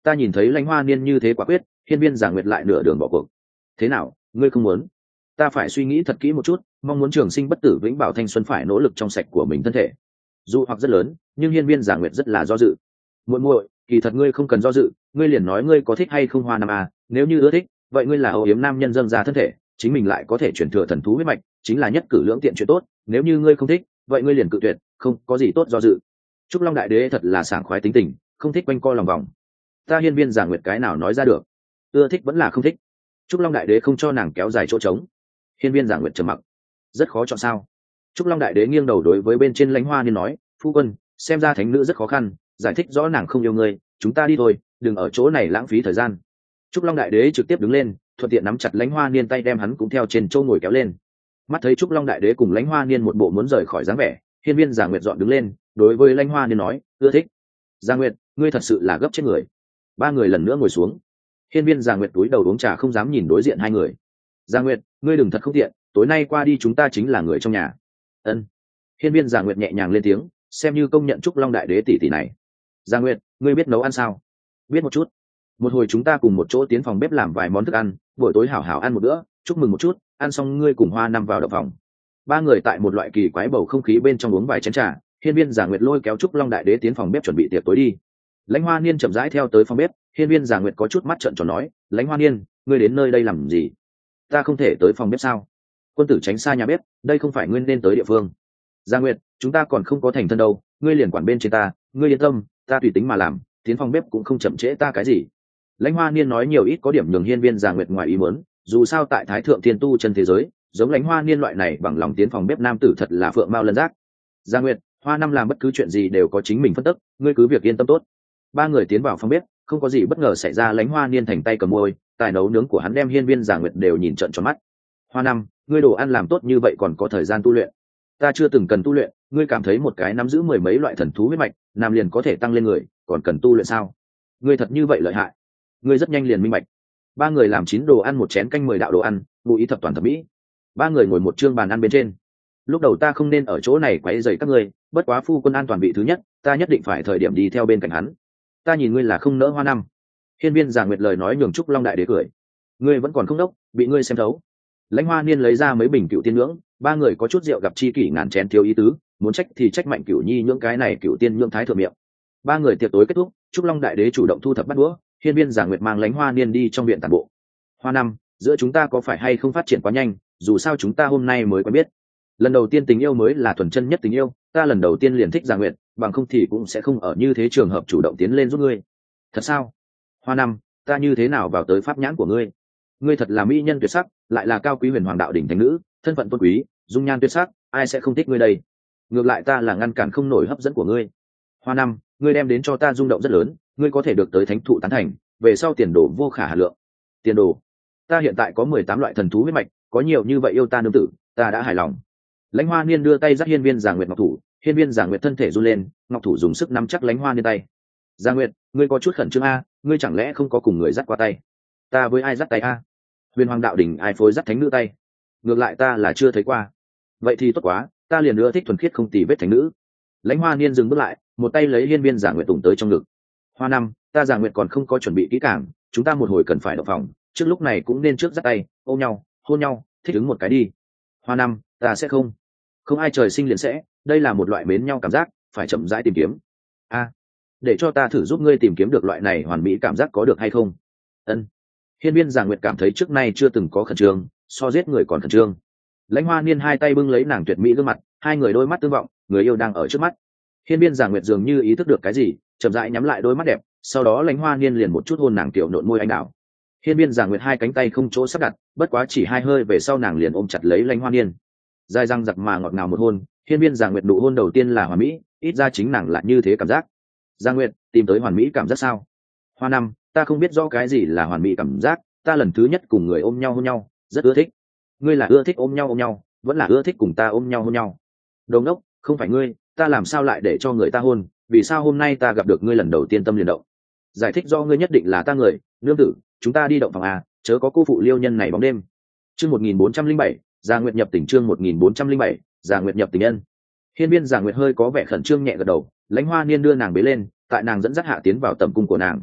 Ta nhìn thấy lãnh hoa niên như thế quả quyết, hiên viên giả nguyệt lại nửa đường bỏ cuộc. Thế nào, ngươi không muốn? Ta phải suy nghĩ thật kỹ một chút, mong muốn trường sinh bất tử vĩnh bảo thanh xuân phải nỗ lực trong sạch của mình thân thể. Dù hoặc rất lớn, nhưng hiên viên giả nguyệt rất là do dự. Muội muội, kỳ thật ngươi không cần do dự, ngươi liền nói ngươi có thích hay không hoa năm à, nếu như ưa thích, vậy ngươi là âu yếm nam nhân dâng ra thân thể, chính mình lại có thể chuyển thừa thần thú huyết mạch, chính là nhất cử lưỡng tiện chuyện tốt, nếu như ngươi không thích, vậy ngươi liền cự tuyệt, không có gì tốt do dự. Trúc Long đại đế thật là sảng khoái tính tình, không thích quanh co lòng vòng. Ta hiên viên giả nguyệt cái nào nói ra được, ưa thích vẫn là không thích. Trúc Long đại đế không cho nàng kéo dài chỗ trống. Hiên viên giả nguyệt trầm mặc, rất khó chọn sao. Trúc Long đại đế nghiêng đầu đối với bên trên lãnh hoa niên nói, phu quân, xem ra thánh nữ rất khó khăn, giải thích rõ nàng không yêu ngươi, chúng ta đi thôi, đừng ở chỗ này lãng phí thời gian. Trúc Long đại đế trực tiếp đứng lên, thuận tiện nắm chặt lãnh hoa niên tay đem hắn cũng theo trên châu ngồi kéo lên. Mắt thấy Trúc Long đại đế cùng lãnh hoa niên một bộ muốn rời khỏi dáng vẻ, hiên viên giả nguyệt dọn đứng lên, đối với lãnh hoa niên nói, ưa thích. Giả nguyệt, ngươi thật sự là gấp chết người. Ba người lần nữa ngồi xuống. Hiên viên giả nguyệt túi đầu uống trà không dám nhìn đối diện hai người. Giả nguyệt, ngươi đừng thật không tiện, tối nay qua đi chúng ta chính là người trong nhà. Ân. Hiên viên giả nguyệt nhẹ nhàng lên tiếng, xem như công nhận Trúc Long đại đế tỷ tỷ này. Giả nguyệt, ngươi biết nấu ăn sao? Biết một chút. Một hồi chúng ta cùng một chỗ tiến phòng bếp làm vài món thức ăn, buổi tối hảo hảo ăn một bữa, chúc mừng một chút, ăn xong ngươi cùng hoa năm vào đậu phòng. Ba người tại một loại kỳ quái bầu không khí bên trong uống vài chén trà, hiên viên giả nguyệt lôi kéo Trúc Long đại đế tiến phòng bếp chuẩn bị tiệc tối đi. Lãnh hoa niên chậm rãi theo tới phòng bếp, hiên viên giả nguyệt có chút mắt trợn tròn nói, lãnh hoa niên, ngươi đến nơi đây làm gì? Ta không thể tới phòng bếp sao? Quân tử tránh xa nhà bếp, đây không phải ngươi nên tới địa phương. Giả nguyệt, chúng ta còn không có thành thân đâu, ngươi liền quản bên trên ta, ngươi yên tâm, ta tùy tính mà làm, tiến phòng bếp cũng không chậm trễ ta cái gì. Lãnh hoa niên nói nhiều ít có điểm nhường hiên viên giả nguyệt ngoài ý muốn, dù sao tại thái thượng thiên tu chân thế giới, giống lãnh hoa niên loại này bằng lòng tiến phòng bếp nam tử thật là phượng mao lân giác. Giả nguyệt, hoa năm làm bất cứ chuyện gì đều có chính mình phân tích, ngươi cứ việc yên tâm tốt. Ba người tiến vào phòng bếp, không có gì bất ngờ xảy ra, lãnh hoa niên thành tay cầm môi, tài nấu nướng của hắn đem hiên viên giả nguyệt đều nhìn trợn tròn mắt. Hoa năm, ngươi đồ ăn làm tốt như vậy còn có thời gian tu luyện? Ta chưa từng cần tu luyện, ngươi cảm thấy một cái nắm giữ mười mấy loại thần thú huyết mạch, nam liền có thể tăng lên người, còn cần tu luyện sao? Ngươi thật như vậy lợi hại? Ngươi rất nhanh liền minh bạch. Ba người làm chín đồ ăn, một chén canh mười đạo đồ ăn, ngụ ý thập toàn thập mỹ. Ba người ngồi một chương bàn ăn bên trên. Lúc đầu ta không nên ở chỗ này quấy rầy các ngươi, bất quá phu quân an toàn vị thứ nhất, ta nhất định phải thời điểm đi theo bên cạnh hắn. Ta nhìn ngươi là không nỡ hoa năm. Hiên viên giả nguyệt lời nói nhường Trúc Long đại đế cười. Ngươi vẫn còn không đốc, bị ngươi xem thấu. Lãnh hoa niên lấy ra mấy bình cựu tiên nhưỡng, ba người có chút rượu gặp chi kỷ ngàn chén thiếu ý tứ, muốn trách thì trách mạnh cựu nhi nhưỡng cái này cựu tiên nhưỡng thái thượng miệng. Ba người tiệc tối kết thúc, Trúc Long đại đế chủ động thu thập bát đũa, hiên viên giả nguyệt mang lãnh hoa niên đi trong viện tản bộ. Hoa năm, giữa chúng ta có phải hay không phát triển quá nhanh, dù sao chúng ta hôm nay mới quen biết. Lần đầu tiên tình yêu mới là thuần chân nhất tình yêu, ta lần đầu tiên liền thích giả nguyệt, bằng không thì cũng sẽ không ở như thế trường hợp chủ động tiến lên giúp ngươi. Thật sao? Hoa năm, ta như thế nào vào tới pháp nhãn của ngươi? Ngươi thật là mỹ nhân tuyệt sắc, lại là cao quý huyền hoàng đạo đỉnh thánh nữ, thân phận tôn quý, dung nhan tuyệt sắc, ai sẽ không thích ngươi đây? Ngược lại ta là ngăn cản không nổi hấp dẫn của ngươi. Hoa năm, ngươi đem đến cho ta rung động rất lớn, ngươi có thể được tới thánh thụ tán thành, về sau tiền đồ vô khả hà lượng. Tiền đồ? Ta hiện tại có mười tám loại thần thú huyết mạch, có nhiều như vậy yêu ta nương tử, ta đã hài lòng. Lãnh hoa niên đưa tay dắt hiên viên giả nguyệt ngọc thủ, hiên viên giả nguyệt thân thể run lên, ngọc thủ dùng sức nắm chắc lãnh hoa niên tay. Giả nguyệt, ngươi có chút khẩn trương a, ngươi chẳng lẽ không có cùng người dắt qua tay? Ta với ai dắt tay a? Huyền hoàng đạo đỉnh ai phối dắt thánh nữ tay? Ngược lại ta là chưa thấy qua. Vậy thì tốt quá, ta liền ưa thích thuần khiết không tì vết thánh nữ. Lãnh hoa niên dừng bước lại, một tay lấy hiên viên giả nguyệt tùng tới trong ngực. Hoa năm, ta giả nguyệt còn không có chuẩn bị kỹ càng, chúng ta một hồi cần phải động phòng, trước lúc này cũng nên trước dắt tay, ôm nhau, hôn nhau, thích ứng một cái đi. Hoa năm, ta sẽ không. Không ai trời sinh liền sẽ, đây là một loại mến nhau cảm giác, phải chậm rãi tìm kiếm. A, để cho ta thử giúp ngươi tìm kiếm được loại này hoàn mỹ cảm giác có được hay không? Ân. Hiên viên giả nguyệt cảm thấy trước nay chưa từng có khẩn trương, so giết người còn khẩn trương. Lãnh hoa niên hai tay bưng lấy nàng tuyệt mỹ gương mặt, hai người đôi mắt tương vọng, người yêu đang ở trước mắt. Hiên viên giả nguyệt dường như ý thức được cái gì, chậm rãi nhắm lại đôi mắt đẹp, sau đó lãnh hoa niên liền một chút hôn nàng tiểu nộn môi anh đào. Hiên viên giả nguyệt hai cánh tay không chỗ sắp đặt, bất quá chỉ hai hơi về sau nàng liền ôm chặt lấy lãnh hoa niên. Dài răng giặc mà ngọt ngào một hôn, hiên viên giả nguyệt nụ hôn đầu tiên là hoàn mỹ, ít ra chính nàng lại như thế cảm giác. Giả nguyệt, tìm tới hoàn mỹ cảm giác sao? Hoa năm, ta không biết rõ cái gì là hoàn mỹ cảm giác, ta lần thứ nhất cùng người ôm nhau hôn nhau, rất ưa thích. Ngươi là ưa thích ôm nhau ôm nhau, vẫn là ưa thích cùng ta ôm nhau hôn nhau? Đồ ngốc, không phải ngươi, ta làm sao lại để cho người ta hôn, vì sao hôm nay ta gặp được ngươi lần đầu tiên tâm liền động? Giải thích do ngươi nhất định là ta người, nương tử, chúng ta đi động phòng à, chớ có cô phụ liêu nhân này bóng đêm. Chương một nghìn bốn trăm linh bảy, Gia Nguyệt nhập tình. Chương một nghìn bốn trăm linh bảy, Gia Nguyệt nhập tình nhân. Hiên viên Gia Nguyệt hơi có vẻ khẩn trương nhẹ gật đầu, lãnh hoa niên đưa nàng bế lên, tại nàng dẫn dắt hạ tiến vào tầm cung của nàng.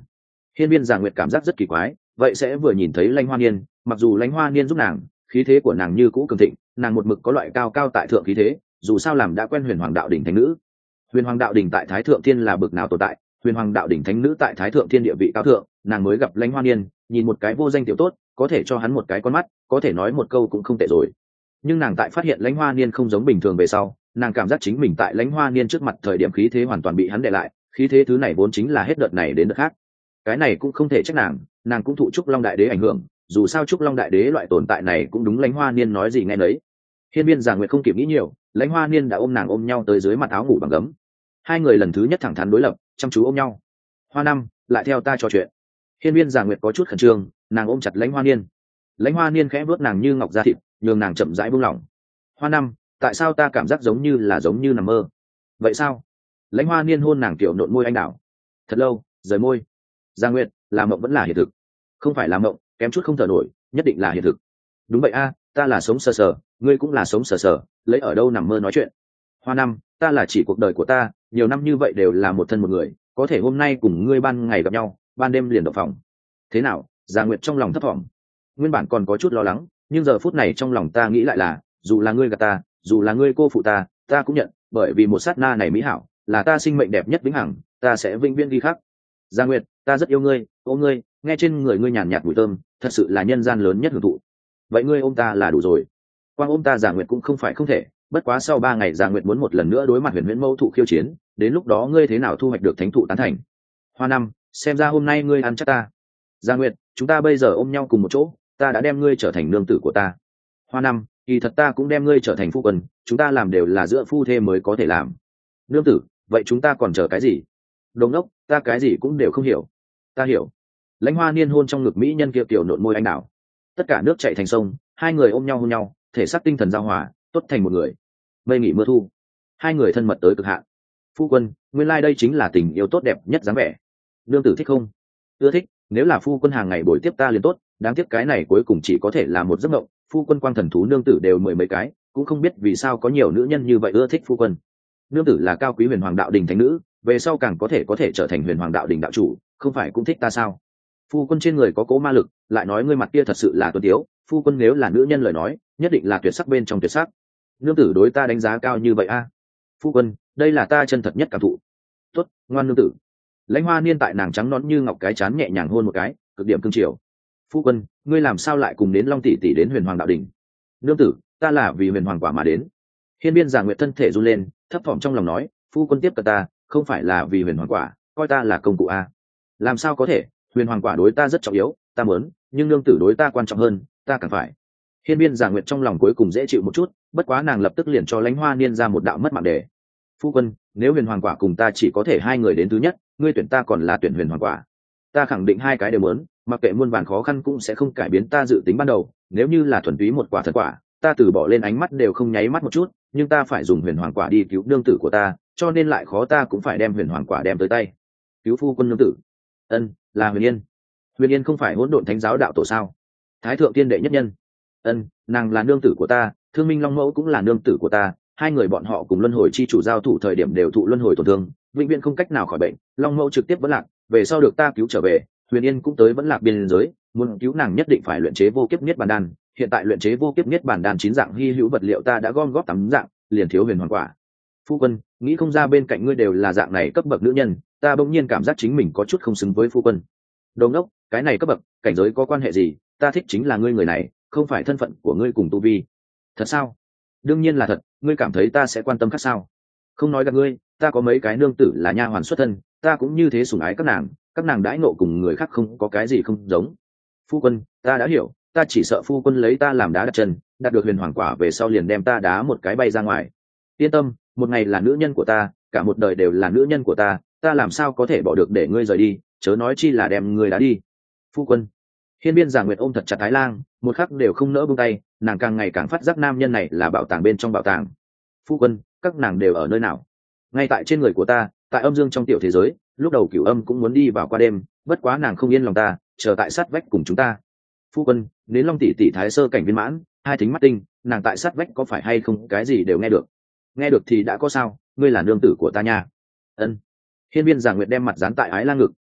Hiên Viên Giả Nguyệt cảm giác rất kỳ quái, vậy sẽ vừa nhìn thấy Lãnh Hoa Niên, mặc dù Lãnh Hoa Niên giúp nàng, khí thế của nàng như cũ cường thịnh, nàng một mực có loại cao cao tại thượng khí thế, dù sao làm đã quen Huyền Hoàng đạo đỉnh thánh nữ. Huyền Hoàng đạo đỉnh tại Thái Thượng Thiên là bực nào tồn tại, Huyền Hoàng đạo đỉnh thánh nữ tại Thái Thượng Thiên địa vị cao thượng, nàng mới gặp Lãnh Hoa Niên, nhìn một cái vô danh tiểu tốt, có thể cho hắn một cái con mắt, có thể nói một câu cũng không tệ rồi. Nhưng nàng tại phát hiện Lãnh Hoa Niên không giống bình thường về sau, nàng cảm giác chính mình tại Lãnh Hoa Niên trước mặt thời điểm khí thế hoàn toàn bị hắn đè lại, khí thế thứ này vốn chính là hết đợt này đến đợt khác. Cái này cũng không thể trách nàng, nàng cũng thụ Trúc Long Đại Đế ảnh hưởng, dù sao Trúc Long Đại Đế loại tồn tại này cũng đúng Lãnh Hoa Niên nói gì nghe nấy. Hiên Viên Giả Nguyệt không kịp nghĩ nhiều, Lãnh Hoa Niên đã ôm nàng ôm nhau tới dưới mặt áo ngủ bằng gấm. Hai người lần thứ nhất thẳng thắn đối lập, chăm chú ôm nhau. Hoa năm, lại theo ta trò chuyện. Hiên Viên Giả Nguyệt có chút khẩn trương, nàng ôm chặt Lãnh Hoa Niên. Lãnh Hoa Niên khẽ vuốt nàng như ngọc da thịt, nhường nàng chậm rãi buông lỏng. Hoa năm, tại sao ta cảm giác giống như là giống như nằm mơ? Vậy sao? Lãnh Hoa Niên hôn nàng tiểu nộn môi anh đào. Thật lâu, rời môi. Gia Nguyệt, là mộng vẫn là hiện thực? Không phải là mộng, kém chút không thở nổi, nhất định là hiện thực. Đúng vậy a, ta là sống sờ sờ, ngươi cũng là sống sờ sờ, lấy ở đâu nằm mơ nói chuyện? Hoa năm, ta là chỉ cuộc đời của ta, nhiều năm như vậy đều là một thân một người, có thể hôm nay cùng ngươi ban ngày gặp nhau, ban đêm liền động phòng. Thế nào? Gia Nguyệt trong lòng thấp thỏm. Nguyên bản còn có chút lo lắng, nhưng giờ phút này trong lòng ta nghĩ lại là, dù là ngươi gạt ta, dù là ngươi cô phụ ta, ta cũng nhận, bởi vì một sát na này mỹ hảo, là ta sinh mệnh đẹp nhất vĩnh hằng, ta sẽ vĩnh viễn ghi khắc. Gia Nguyệt, ta rất yêu ngươi, ôm ngươi, nghe trên người ngươi nhàn nhạt mùi thơm, thật sự là nhân gian lớn nhất hưởng thụ. Vậy ngươi ôm ta là đủ rồi. Quang ôm ta Gia Nguyệt cũng không phải không thể, bất quá sau ba ngày Gia Nguyệt muốn một lần nữa đối mặt Huyền Huyễn Mâu thụ khiêu chiến, đến lúc đó ngươi thế nào thu hoạch được thánh thụ tán thành? Hoa năm, xem ra hôm nay ngươi ăn chắc ta. Gia Nguyệt, chúng ta bây giờ ôm nhau cùng một chỗ, ta đã đem ngươi trở thành nương tử của ta. Hoa năm, kỳ thật ta cũng đem ngươi trở thành phu quân, chúng ta làm đều là giữa phu thê mới có thể làm. Nương tử, vậy chúng ta còn chờ cái gì? Đồ ngốc, ta cái gì cũng đều không hiểu. Ta hiểu. Lãnh Hoa Niên hôn trong ngực mỹ nhân kia kiểu nộn môi anh đào. Tất cả nước chảy thành sông, hai người ôm nhau hôn nhau, thể xác tinh thần giao hòa, tốt thành một người. Mây nghỉ mưa thu, hai người thân mật tới cực hạn. Phu quân, nguyên lai đây chính là tình yêu tốt đẹp nhất dáng vẻ. Nương tử thích không? Ưa thích, nếu là phu quân hàng ngày bồi tiếp ta liền tốt, đáng tiếc cái này cuối cùng chỉ có thể là một giấc mộng. Phu quân quang thần thú nương tử đều mười mấy cái, cũng không biết vì sao có nhiều nữ nhân như vậy ưa thích phu quân. Nương tử là cao quý Huyền Hoàng đạo đình thánh nữ, về sau càng có thể có thể trở thành Huyền Hoàng đạo đình đạo chủ, không phải cũng thích ta sao? Phu quân trên người có cố ma lực, lại nói ngươi mặt kia thật sự là tuấn tiếu, phu quân nếu là nữ nhân lời nói, nhất định là tuyệt sắc bên trong tuyệt sắc. Nương tử đối ta đánh giá cao như vậy a? Phu quân, đây là ta chân thật nhất cảm thụ. Tốt, ngoan nương tử. Lãnh Hoa Niên tại nàng trắng nõn như ngọc cái chán nhẹ nhàng hôn một cái, cực điểm cương triều. Phu quân, ngươi làm sao lại cùng đến Long tỷ tỷ đến Huyền Hoàng đạo đỉnh? Nương tử, ta là vì Huyền Hoàng quả mà đến. Hiên Viên Giả Nguyệt thân thể run lên, thấp thỏm trong lòng nói, phu quân tiếp cận ta, không phải là vì Huyền Hoàng quả, coi ta là công cụ a? Làm sao có thể? Huyền Hoàng quả đối ta rất trọng yếu, ta muốn, nhưng nương tử đối ta quan trọng hơn, ta càng phải. Hiên Viên Giả Nguyệt trong lòng cuối cùng dễ chịu một chút, bất quá nàng lập tức liền cho Lãnh Hoa Niên ra một đạo mất mạng đề. Phu quân, nếu Huyền Hoàng quả cùng ta chỉ có thể hai người đến thứ nhất, ngươi tuyển ta còn là tuyển Huyền Hoàng quả? Ta khẳng định hai cái đều muốn, mặc kệ muôn vàn khó khăn cũng sẽ không cải biến ta dự tính ban đầu. Nếu như là thuần túy một quả thần quả, ta từ bỏ lên ánh mắt đều không nháy mắt một chút, nhưng ta phải dùng Huyền Hoàng quả đi cứu nương tử của ta, cho nên lại khó ta cũng phải đem Huyền Hoàng quả đem tới tay. Cứu phu quân nương tử? Ân, là Huyền Yên. Huyền Yên không phải hỗn độn thánh giáo đạo tổ sao? Thái thượng tiên đệ nhất nhân. Ân, nàng là nương tử của ta, Thương Minh Long Mẫu cũng là nương tử của ta, hai người bọn họ cùng luân hồi chi chủ giao thủ thời điểm đều thụ luân hồi tổn thương, vĩnh viễn không cách nào khỏi bệnh. Long Mẫu trực tiếp vẫn lạc, về sau được ta cứu trở về, Huyền Yên cũng tới vẫn lạc biên giới, muốn cứu nàng nhất định phải luyện chế vô kiếp niết bàn đan. Hiện tại luyện chế vô kiếp niết bàn đan chín dạng hy hữu vật liệu ta đã gom góp tám dạng, liền thiếu Huyền Hoàng quả. Phu quân, nghĩ không ra bên cạnh ngươi đều là dạng này cấp bậc nữ nhân, ta bỗng nhiên cảm giác chính mình có chút không xứng với phu quân. Đồ ngốc, cái này cấp bậc cảnh giới có quan hệ gì? Ta thích chính là ngươi người này, không phải thân phận của ngươi cùng tu vi. Thật sao? Đương nhiên là thật, ngươi cảm thấy ta sẽ quan tâm khác sao? Không nói gặp ngươi, ta có mấy cái nương tử là nha hoàn xuất thân, ta cũng như thế sủng ái các nàng, các nàng đãi ngộ cùng người khác không có cái gì không giống. Phu quân, ta đã hiểu, ta chỉ sợ phu quân lấy ta làm đá đặt chân, đạt được Huyền Hoàng quả về sau liền đem ta đá một cái bay ra ngoài. Yên tâm, một ngày là nữ nhân của ta, cả một đời đều là nữ nhân của ta, ta làm sao có thể bỏ được để ngươi rời đi, chớ nói chi là đem ngươi đá đi. Phu quân. Hiên Viên Giả Nguyệt ôm thật chặt Thái Lang, một khắc đều không nỡ buông tay, nàng càng ngày càng phát giác nam nhân này là bảo tàng bên trong bảo tàng. Phu quân, các nàng đều ở nơi nào? Ngay tại trên người của ta, tại âm dương trong tiểu thế giới, lúc đầu Cửu Âm cũng muốn đi vào qua đêm, bất quá nàng không yên lòng ta, chờ tại sát vách cùng chúng ta. Phu quân, đến Long tỷ tỷ thái sơ cảnh viên mãn, hai thính mắt tinh, nàng tại sát vách có phải hay không cái gì đều nghe được. Nghe được thì đã có sao, ngươi là nương tử của ta nha. Ân. Hiên Viên Giả Nguyệt đem mặt dán tại Ái Lang ngực,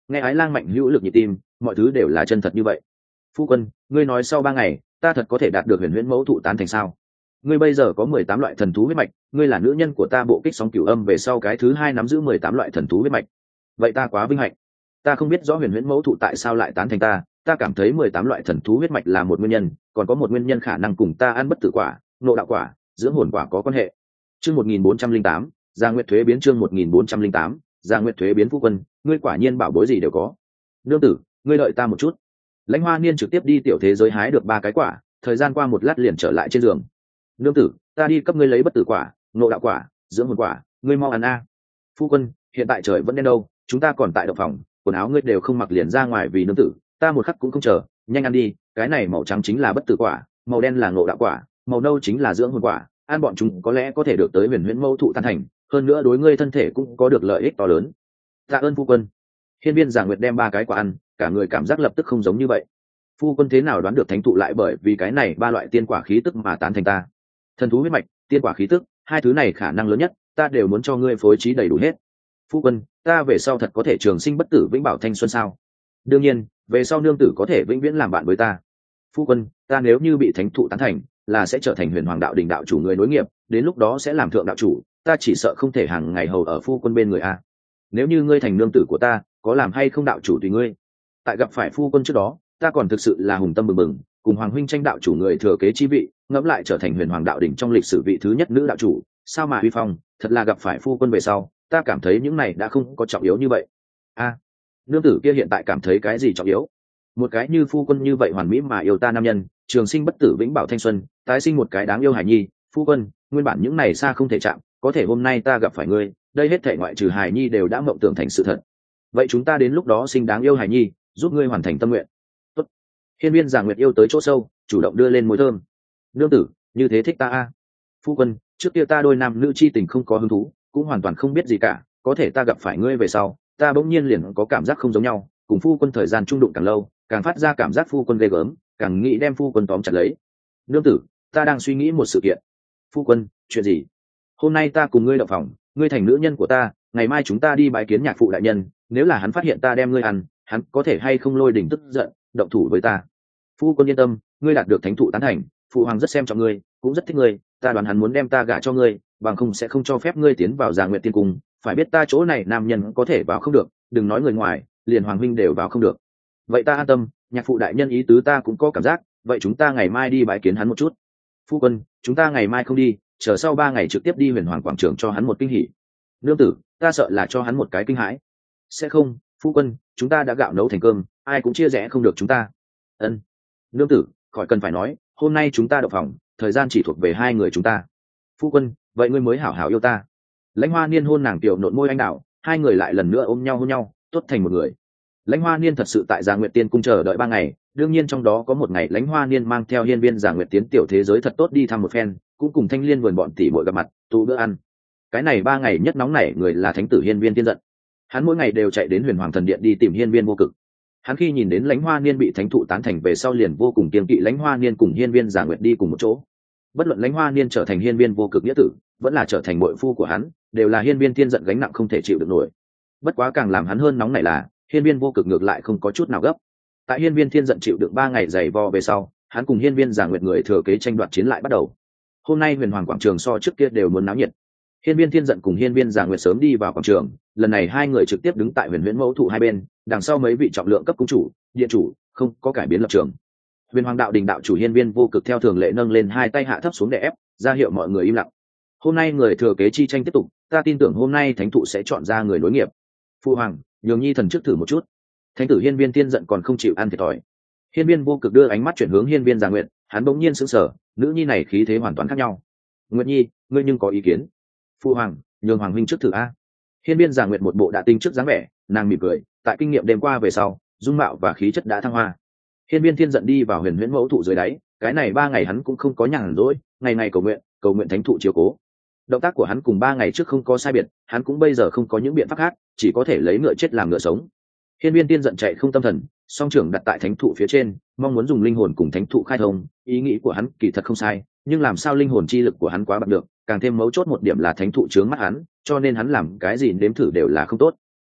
nghe ái lang mạnh hữu lực nhịp tim, mọi thứ đều là chân thật như vậy. Phu quân, ngươi nói sau ba ngày ta thật có thể đạt được huyền huyễn mẫu thụ tán thành sao? Ngươi bây giờ có mười tám loại thần thú huyết mạch, ngươi là nữ nhân của ta bộ kích sóng cửu âm về sau cái thứ hai nắm giữ mười tám loại thần thú huyết mạch. Vậy ta quá vinh hạnh. Ta không biết rõ huyền huyễn mẫu thụ tại sao lại tán thành ta, ta cảm thấy mười tám loại thần thú huyết mạch là một nguyên nhân, còn có một nguyên nhân khả năng cùng ta ăn bất tử quả, nộ đạo quả, dưỡng hồn quả có quan hệ. Chương một nghìn bốn trăm linh tám, Gia Nguyệt thuế biến. Chương một nghìn bốn trăm linh tám, Gia Nguyệt thuế biến. Phu quân, ngươi quả nhiên bảo bối gì đều có. Nương tử, ngươi đợi ta một chút. Lãnh Hoa Niên trực tiếp đi tiểu thế giới hái được ba cái quả, thời gian qua một lát liền trở lại trên giường. Nương tử, ta đi cấp ngươi lấy bất tử quả, nộ đạo quả, dưỡng hồn quả, ngươi mau ăn a. Phu quân, hiện tại trời vẫn đen đâu, chúng ta còn tại động phòng, quần áo ngươi đều không mặc liền ra ngoài vì nương tử, ta một khắc cũng không chờ, nhanh ăn đi. Cái này màu trắng chính là bất tử quả, màu đen là ngộ đạo quả, màu nâu chính là dưỡng hồn quả, ăn bọn chúng có lẽ có thể được tới huyền huyễn mẫu thụ tán thành, hơn nữa đối ngươi thân thể cũng có được lợi ích to lớn. Tạ ơn phu quân. Hiên Viên Giả Nguyệt đem ba cái quả ăn, cả người cảm giác lập tức không giống như vậy. Phu quân thế nào đoán được thánh thụ lại bởi vì cái này ba loại tiên quả khí tức mà tán thành ta? Thần thú huyết mạch, tiên quả khí tức, hai thứ này khả năng lớn nhất, ta đều muốn cho ngươi phối trí đầy đủ hết. Phu quân, ta về sau thật có thể trường sinh bất tử vĩnh bảo thanh xuân sao? Đương nhiên, về sau nương tử có thể vĩnh viễn làm bạn với ta. Phu quân, ta nếu như bị thánh thụ tán thành, là sẽ trở thành huyền hoàng đạo đình đạo chủ người nối nghiệp, đến lúc đó sẽ làm thượng đạo chủ, ta chỉ sợ không thể hàng ngày hầu ở phu quân bên người a. Nếu như ngươi thành nương tử của ta, có làm hay không đạo chủ tùy ngươi. Tại gặp phải phu quân trước đó, ta còn thực sự là hùng tâm bừng bừng, cùng hoàng huynh tranh đạo chủ người thừa kế chi vị, ngẫm lại trở thành huyền hoàng đạo đỉnh trong lịch sử vị thứ nhất nữ đạo chủ, sao mà uy phong, thật là gặp phải phu quân về sau, ta cảm thấy những này đã không có trọng yếu như vậy. A, nương tử kia hiện tại cảm thấy cái gì trọng yếu? Một cái như phu quân như vậy hoàn mỹ mà yêu ta nam nhân, trường sinh bất tử vĩnh bảo thanh xuân, tái sinh một cái đáng yêu hài nhi. Phu quân, nguyên bản những này xa không thể chạm, có thể hôm nay ta gặp phải ngươi, đây hết thảy ngoại trừ hài nhi đều đã mộng tưởng thành sự thật. Vậy chúng ta đến lúc đó sinh đáng yêu hài nhi, giúp ngươi hoàn thành tâm nguyện. Tốt. Hiên Viên Giả Nguyệt yêu tới chỗ sâu, chủ động đưa lên môi thơm. Nương tử, như thế thích ta a? Phu quân, trước kia ta đôi nam nữ chi tình không có hứng thú, cũng hoàn toàn không biết gì cả, có thể ta gặp phải ngươi về sau, ta bỗng nhiên liền có cảm giác không giống nhau, cùng phu quân thời gian chung đụng càng lâu, càng phát ra cảm giác phu quân ghê gớm, càng nghĩ đem phu quân tóm chặt lấy. Nương tử, ta đang suy nghĩ một sự kiện. Phu quân, chuyện gì? Hôm nay ta cùng ngươi động phòng, ngươi thành nữ nhân của ta, ngày mai chúng ta đi bái kiến nhạc phụ đại nhân, nếu là hắn phát hiện ta đem ngươi ăn, hắn có thể hay không lôi đỉnh tức giận, động thủ với ta. Phu quân yên tâm, ngươi đạt được thánh thụ tán thành, phụ hoàng rất xem trọng ngươi, cũng rất thích ngươi, ta đoán hắn muốn đem ta gả cho ngươi, bằng không sẽ không cho phép ngươi tiến vào Già Nguyệt Tiên Cung, phải biết ta chỗ này nam nhân có thể vào không được, đừng nói người ngoài, liền hoàng huynh đều vào không được. Vậy ta an tâm, nhạc phụ đại nhân ý tứ ta cũng có cảm giác, vậy chúng ta ngày mai đi bái kiến hắn một chút. Phu quân, chúng ta ngày mai không đi, chờ sau ba ngày trực tiếp đi Huyền Hoàng quảng trường cho hắn một kinh hỉ. Nương tử, ta sợ là cho hắn một cái kinh hãi. Sẽ không, phu quân, chúng ta đã gạo nấu thành cơm, ai cũng chia rẽ không được chúng ta. Ân. Nương tử, khỏi cần phải nói, hôm nay chúng ta đậu phòng, thời gian chỉ thuộc về hai người chúng ta. Phu quân, vậy ngươi mới hảo hảo yêu ta. Lãnh Hoa Niên hôn nàng tiểu nộn môi anh đào, hai người lại lần nữa ôm nhau hôn nhau, tốt thành một người. Lãnh Hoa Niên thật sự tại Già Nguyệt Tiên Cung chờ đợi ba ngày, đương nhiên trong đó có một ngày Lãnh Hoa Niên mang theo Hiên Viên Già Nguyệt tiến tiểu thế giới thật tốt đi thăm một phen, cũng cùng Thanh Liên vườn bọn tỷ muội gặp mặt, tụ bữa ăn. Cái này ba ngày nhất nóng nảy người là thánh tử Hiên Viên Tiên Giận. Hắn mỗi ngày đều chạy đến Huyền Hoàng Thần Điện đi tìm Hiên Viên Vô Cực. Hắn khi nhìn đến Lãnh Hoa Niên bị thánh thụ tán thành về sau liền vô cùng kiêng kỵ Lãnh Hoa Niên cùng Hiên Viên Già Nguyệt đi cùng một chỗ. Bất luận Lãnh Hoa Niên trở thành Hiên Viên Vô Cực nghĩa tử, vẫn là trở thành muội phu của hắn, đều là Hiên Viên Tiên Giận gánh nặng không thể chịu được nổi. Bất quá càng làm hắn hơn nóng nảy là, Hiên Viên Vô Cực ngược lại không có chút nào gấp. Tại Hiên Viên Thiên Giận chịu đựng ba ngày dày vò về sau, hắn cùng Hiên Viên Già Nguyệt người thừa kế tranh đoạt chiến lại bắt đầu. Hôm nay Huyền Hoàng quảng trường so trước kia đều muốn náo nhiệt. Hiên Viên Thiên Giận cùng Hiên Viên Già Nguyệt sớm đi vào quảng trường, lần này hai người trực tiếp đứng tại Huyền Huyễn Mẫu Thụ hai bên, đằng sau mấy vị trọng lượng cấp cung chủ, điện chủ, không có cải biến lập trường. Huyền Hoàng đạo đình đạo chủ Hiên Viên Vô Cực theo thường lệ nâng lên hai tay hạ thấp xuống để ép, ra hiệu mọi người im lặng. Hôm nay người thừa kế chi tranh tiếp tục, ta tin tưởng hôm nay thánh thụ sẽ chọn ra người nối nghiệp. Phu hoàng, nhường nhi thần trước thử một chút. Thánh tử Hiên Viên Thiên Giận còn không chịu ăn thiệt thòi. Hiên Viên Vô Cực đưa ánh mắt chuyển hướng Hiên Viên Già Nguyệt, hắn bỗng nhiên sững sờ, nữ nhi này khí thế hoàn toàn khác nhau. Nguyệt nhi, ngươi nhưng có ý kiến? Phu hoàng, nhường hoàng huynh trước thử a. Hiên Viên Già Nguyệt một bộ đã tinh trước dáng vẻ, nàng mỉm cười, tại kinh nghiệm đêm qua về sau, dung mạo và khí chất đã thăng hoa. Hiên Viên Thiên Giận đi vào Huyền Huyễn Mẫu Thụ dưới đáy, cái này ba ngày hắn cũng không có nhàn rỗi, ngày ngày cầu nguyện, cầu nguyện thánh thụ chiếu cố. Động tác của hắn cùng ba ngày trước không có sai biệt, hắn cũng bây giờ không có những biện pháp khác, chỉ có thể lấy ngựa chết làm ngựa sống. Hiên Viên Tiên Giận chạy không tâm thần, song trưởng đặt tại thánh thụ phía trên, mong muốn dùng linh hồn cùng thánh thụ khai thông. Ý nghĩ của hắn kỳ thật không sai, nhưng làm sao linh hồn chi lực của hắn quá bạc được, càng thêm mấu chốt một điểm là thánh thụ chướng mắt hắn, cho nên hắn làm cái gì nếm thử đều là không tốt.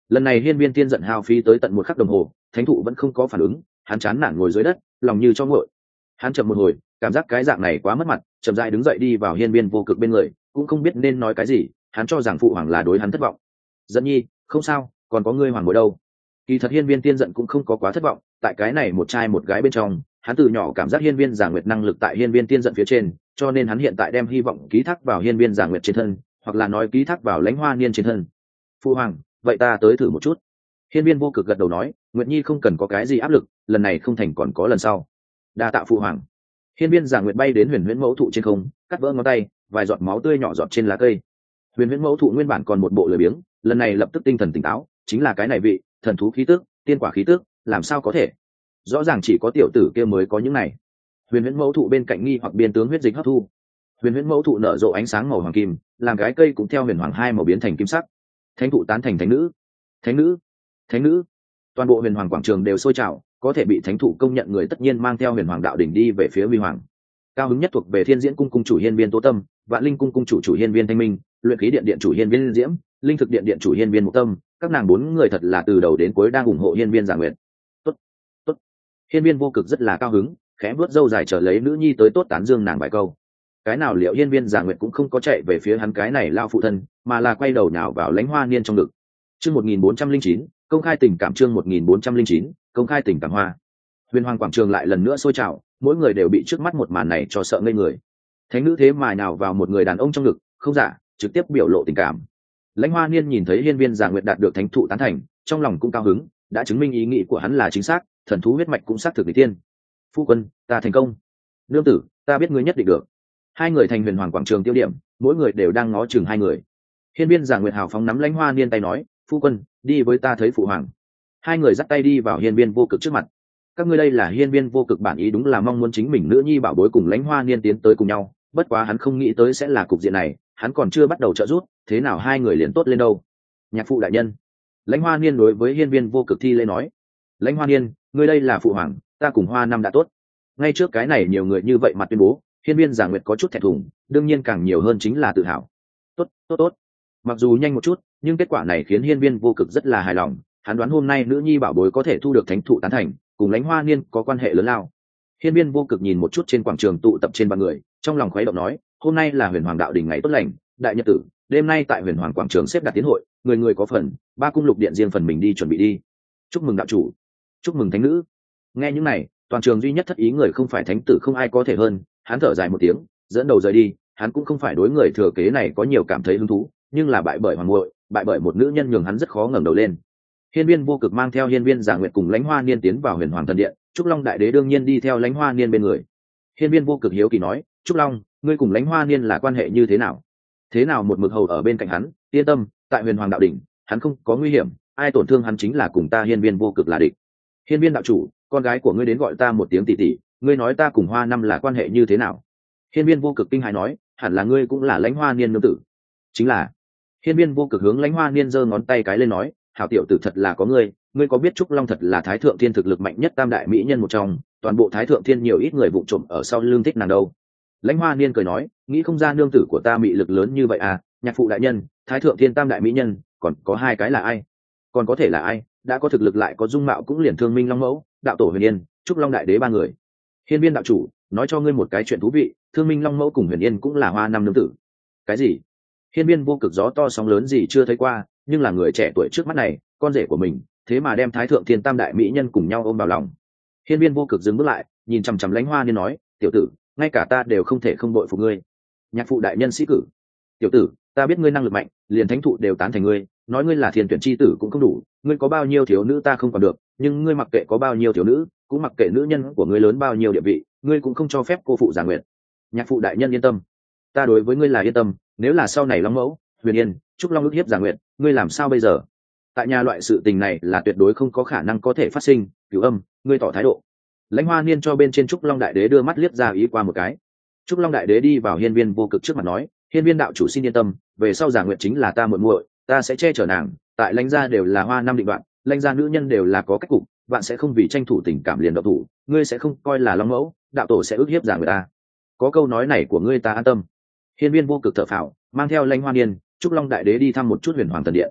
lần này hiên viên tiên giận hao phí tới tận một khắc đồng hồ, thánh thụ vẫn không có phản ứng, hắn chán nản ngồi dưới đất, lòng như cho nguội. Hắn chậm một hồi, cảm giác cái dạng này quá mất mặt, chậm rãi đứng dậy đi vào hiên viên vô cực bên người, cũng không biết nên nói cái gì, hắn cho rằng phụ hoàng là đối hắn thất vọng. Dẫn nhi, không sao, còn có ngươi hoàng bối đâu. Kỳ thật hiên viên tiên giận cũng không có quá thất vọng, tại cái này một trai một gái bên trong, hắn từ nhỏ cảm giác hiên viên giả nguyệt năng lực tại hiên viên tiên giận phía trên, cho nên hắn hiện tại đem hy vọng ký thác vào hiên viên giả nguyệt trên thân, hoặc là nói ký thác vào lãnh hoa niên trên thân. Phụ hoàng, vậy ta tới thử một chút. Hiên viên vô cực gật đầu nói, nguyệt nhi không cần có cái gì áp lực, lần này không thành còn có lần sau. Đa tạ phụ hoàng. Hiên viên giả nguyệt bay đến huyền huyễn mẫu thụ trên không, cắt vỡ ngón tay, vài giọt máu tươi nhỏ giọt trên lá cây. Huyền huyễn mẫu thụ nguyên bản còn một bộ lười biếng, lần này lập tức tinh thần tỉnh táo, chính là cái này vị thần thú khí tức, tiên quả khí tức, làm sao có thể? Rõ ràng chỉ có tiểu tử kia mới có những này. Huyền huyễn mẫu thụ bên cạnh nghi hoặc biên tướng huyết dịch hấp thu. Huyền huyễn mẫu thụ nở rộ ánh sáng màu hoàng kim, làm cái cây cũng theo huyền hoàng hai màu biến thành kim sắc. Thánh thụ tán thành thánh nữ, thánh nữ, thánh nữ. Toàn bộ huyền hoàng quảng trường đều sôi trào, có thể bị thánh thụ công nhận người tất nhiên mang theo huyền hoàng đạo đỉnh đi về phía huy hoàng. Cao hứng nhất thuộc về thiên diễn cung cung chủ hiên viên tố tâm, vạn linh cung cung chủ chủ hiên viên thanh minh, luyện khí điện điện chủ hiên viên diễm, linh thực điện điện chủ hiên viên mục tâm, các nàng bốn người thật là từ đầu đến cuối đang ủng hộ hiên viên giả nguyệt. Tốt, tốt. Hiên viên vô cực rất là cao hứng, khẽ vuốt râu dài chờ lấy nữ nhi tới tốt tán dương nàng vài câu. Cái nào liệu hiên viên giả nguyệt cũng không có chạy về phía hắn cái này lao phụ thân, mà là quay đầu nhào vào lãnh hoa niên trong ngực. Chương một nghìn bốn trăm linh chín, công khai tình cảm. Chương một nghìn bốn trăm linh chín, công khai tình cảm hoa. Huyền hoàng quảng trường lại lần nữa sôi trào, mỗi người đều bị trước mắt một màn này cho sợ ngây người. Thánh nữ thế mà nhào vào một người đàn ông trong ngực, không giả, trực tiếp biểu lộ tình cảm. Lãnh hoa niên nhìn thấy hiên viên giả nguyệt đạt được thánh thụ tán thành, trong lòng cũng cao hứng, đã chứng minh ý nghĩ của hắn là chính xác, thần thú huyết mạch cũng xác thực vị tiên. Phu quân, ta thành công. Nương tử, ta biết ngươi nhất định được. Hai người thành huyền hoàng quảng trường tiêu điểm, mỗi người đều đang ngó chừng hai người. Hiên viên giả nguyệt hào phóng nắm lãnh hoa niên tay nói, phu quân, đi với ta thấy phụ hoàng. Hai người dắt tay đi vào hiên viên vô cực trước mặt. Các ngươi đây là hiên viên vô cực bản ý đúng là mong muốn chính mình nữ nhi bảo bối cùng lãnh hoa niên tiến tới cùng nhau, bất quá hắn không nghĩ tới sẽ là cục diện này, hắn còn chưa bắt đầu trợ giúp, thế nào hai người liền tốt lên đâu. Nhạc phụ đại nhân. Lãnh hoa niên đối với hiên viên vô cực thi lễ nói, lãnh hoa niên, ngươi đây là phụ hoàng, ta cùng hoa năm đã tốt. Ngay trước cái này nhiều người như vậy mặt tuyên bố, hiên viên giả nguyệt có chút thẹn thùng, đương nhiên càng nhiều hơn chính là tự hào. Tốt, tốt tốt. Mặc dù nhanh một chút, nhưng kết quả này khiến hiên viên vô cực rất là hài lòng, hắn đoán hôm nay nữ nhi bảo bối có thể thu được thánh thụ tán thành, cùng lãnh hoa niên có quan hệ lớn lao. Hiên viên vô cực nhìn một chút trên quảng trường tụ tập trên ba người, trong lòng khuấy động nói, hôm nay là huyền hoàng đạo đỉnh ngày tốt lành, đại nhật tử, đêm nay tại huyền hoàng quảng trường xếp đặt tiến hội, người người có phần, ba cung lục điện riêng phần mình đi chuẩn bị đi. Chúc mừng đạo chủ, chúc mừng thánh nữ. Nghe những này, toàn trường duy nhất thất ý người không phải thánh tử không ai có thể hơn, hắn thở dài một tiếng, dẫn đầu rời đi. Hắn cũng không phải đối người thừa kế này có nhiều cảm thấy hứng thú, nhưng là bại bởi hoàng muội, bại bởi một nữ nhân nhường hắn rất khó ngẩng đầu lên. Hiên viên vô cực mang theo hiên viên giả nguyệt cùng lãnh hoa niên tiến vào huyền hoàng thần điện, trúc long đại đế đương nhiên đi theo lãnh hoa niên bên người. Hiên viên vô cực hiếu kỳ nói, trúc long, ngươi cùng lãnh hoa niên là quan hệ như thế nào? Thế nào một mực hầu ở bên cạnh hắn? Yên tâm, tại huyền hoàng đạo đỉnh, hắn không có nguy hiểm, ai tổn thương hắn chính là cùng ta hiên viên vô cực là địch. Hiên viên đạo chủ, con gái của ngươi đến gọi ta một tiếng tỷ tỷ, ngươi nói ta cùng hoa năm là quan hệ như thế nào? Hiên viên vô cực kinh hãi nói, hẳn là ngươi cũng là lãnh hoa niên nương tử. Chính là. Hiên viên vô cực hướng lãnh hoa niên giơ ngón tay cái lên nói, hảo tiểu tử thật là có ngươi, ngươi có biết trúc long thật là thái thượng thiên thực lực mạnh nhất tam đại mỹ nhân một trong, toàn bộ thái thượng thiên nhiều ít người vụng trộm ở sau lưng thích nàng đâu. Lãnh hoa niên cười nói, nghĩ không ra nương tử của ta mị lực lớn như vậy à, nhạc phụ đại nhân, thái thượng thiên tam đại mỹ nhân, còn có hai cái là ai? Còn có thể là ai? Đã có thực lực lại có dung mạo cũng liền thương minh long mẫu, đạo tổ huyền yên, trúc long đại đế ba người. Hiên viên đạo chủ, nói cho ngươi một cái chuyện thú vị, thương minh long mẫu cùng huyền yên cũng là hoa năm nương tử. Cái gì? Hiên viên vô cực gió to sóng lớn gì chưa thấy qua, nhưng là người trẻ tuổi trước mắt này, con rể của mình, thế mà đem thái thượng thiên tam đại mỹ nhân cùng nhau ôm vào lòng. Hiên viên vô cực dừng bước lại, nhìn chằm chằm lãnh hoa niên nói, tiểu tử, ngay cả ta đều không thể không đội phục ngươi. Nhạc phụ đại nhân sĩ cử. Tiểu tử, ta biết ngươi năng lực mạnh, liền thánh thụ đều tán thành ngươi, nói ngươi là thiên tuyển chi tử cũng không đủ, ngươi có bao nhiêu thiếu nữ ta không còn được, nhưng ngươi mặc kệ có bao nhiêu thiếu nữ, cũng mặc kệ nữ nhân của ngươi lớn bao nhiêu địa vị, ngươi cũng không cho phép cô phụ giả nguyện. Nhạc phụ đại nhân yên tâm, ta đối với ngươi là yên tâm, nếu là sau này long mẫu, huyền yên, trúc long ức hiếp giả nguyện, ngươi làm sao bây giờ? Tại nhà loại sự tình này là tuyệt đối không có khả năng có thể phát sinh. Cửu âm, ngươi tỏ thái độ. Lãnh hoa niên cho bên trên trúc long đại đế đưa mắt liếc ra ý qua một cái. Trúc long đại đế đi vào hiên viên vô cực trước mặt nói, hiên viên đạo chủ xin yên tâm, về sau giả nguyện chính là ta muội muội, ta sẽ che chở nàng, tại lãnh gia đều là hoa năm định đoạn, lãnh gia nữ nhân đều là có cách cục, bạn sẽ không vì tranh thủ tình cảm liền độc thủ, ngươi sẽ không coi là long mẫu, đạo tổ sẽ ức hiếp giả người ta. Có câu nói này của ngươi ta an tâm. Hiên viên vô cực thở phào, mang theo lãnh hoa niên, trúc long đại đế đi thăm một chút huyền hoàng thần điện.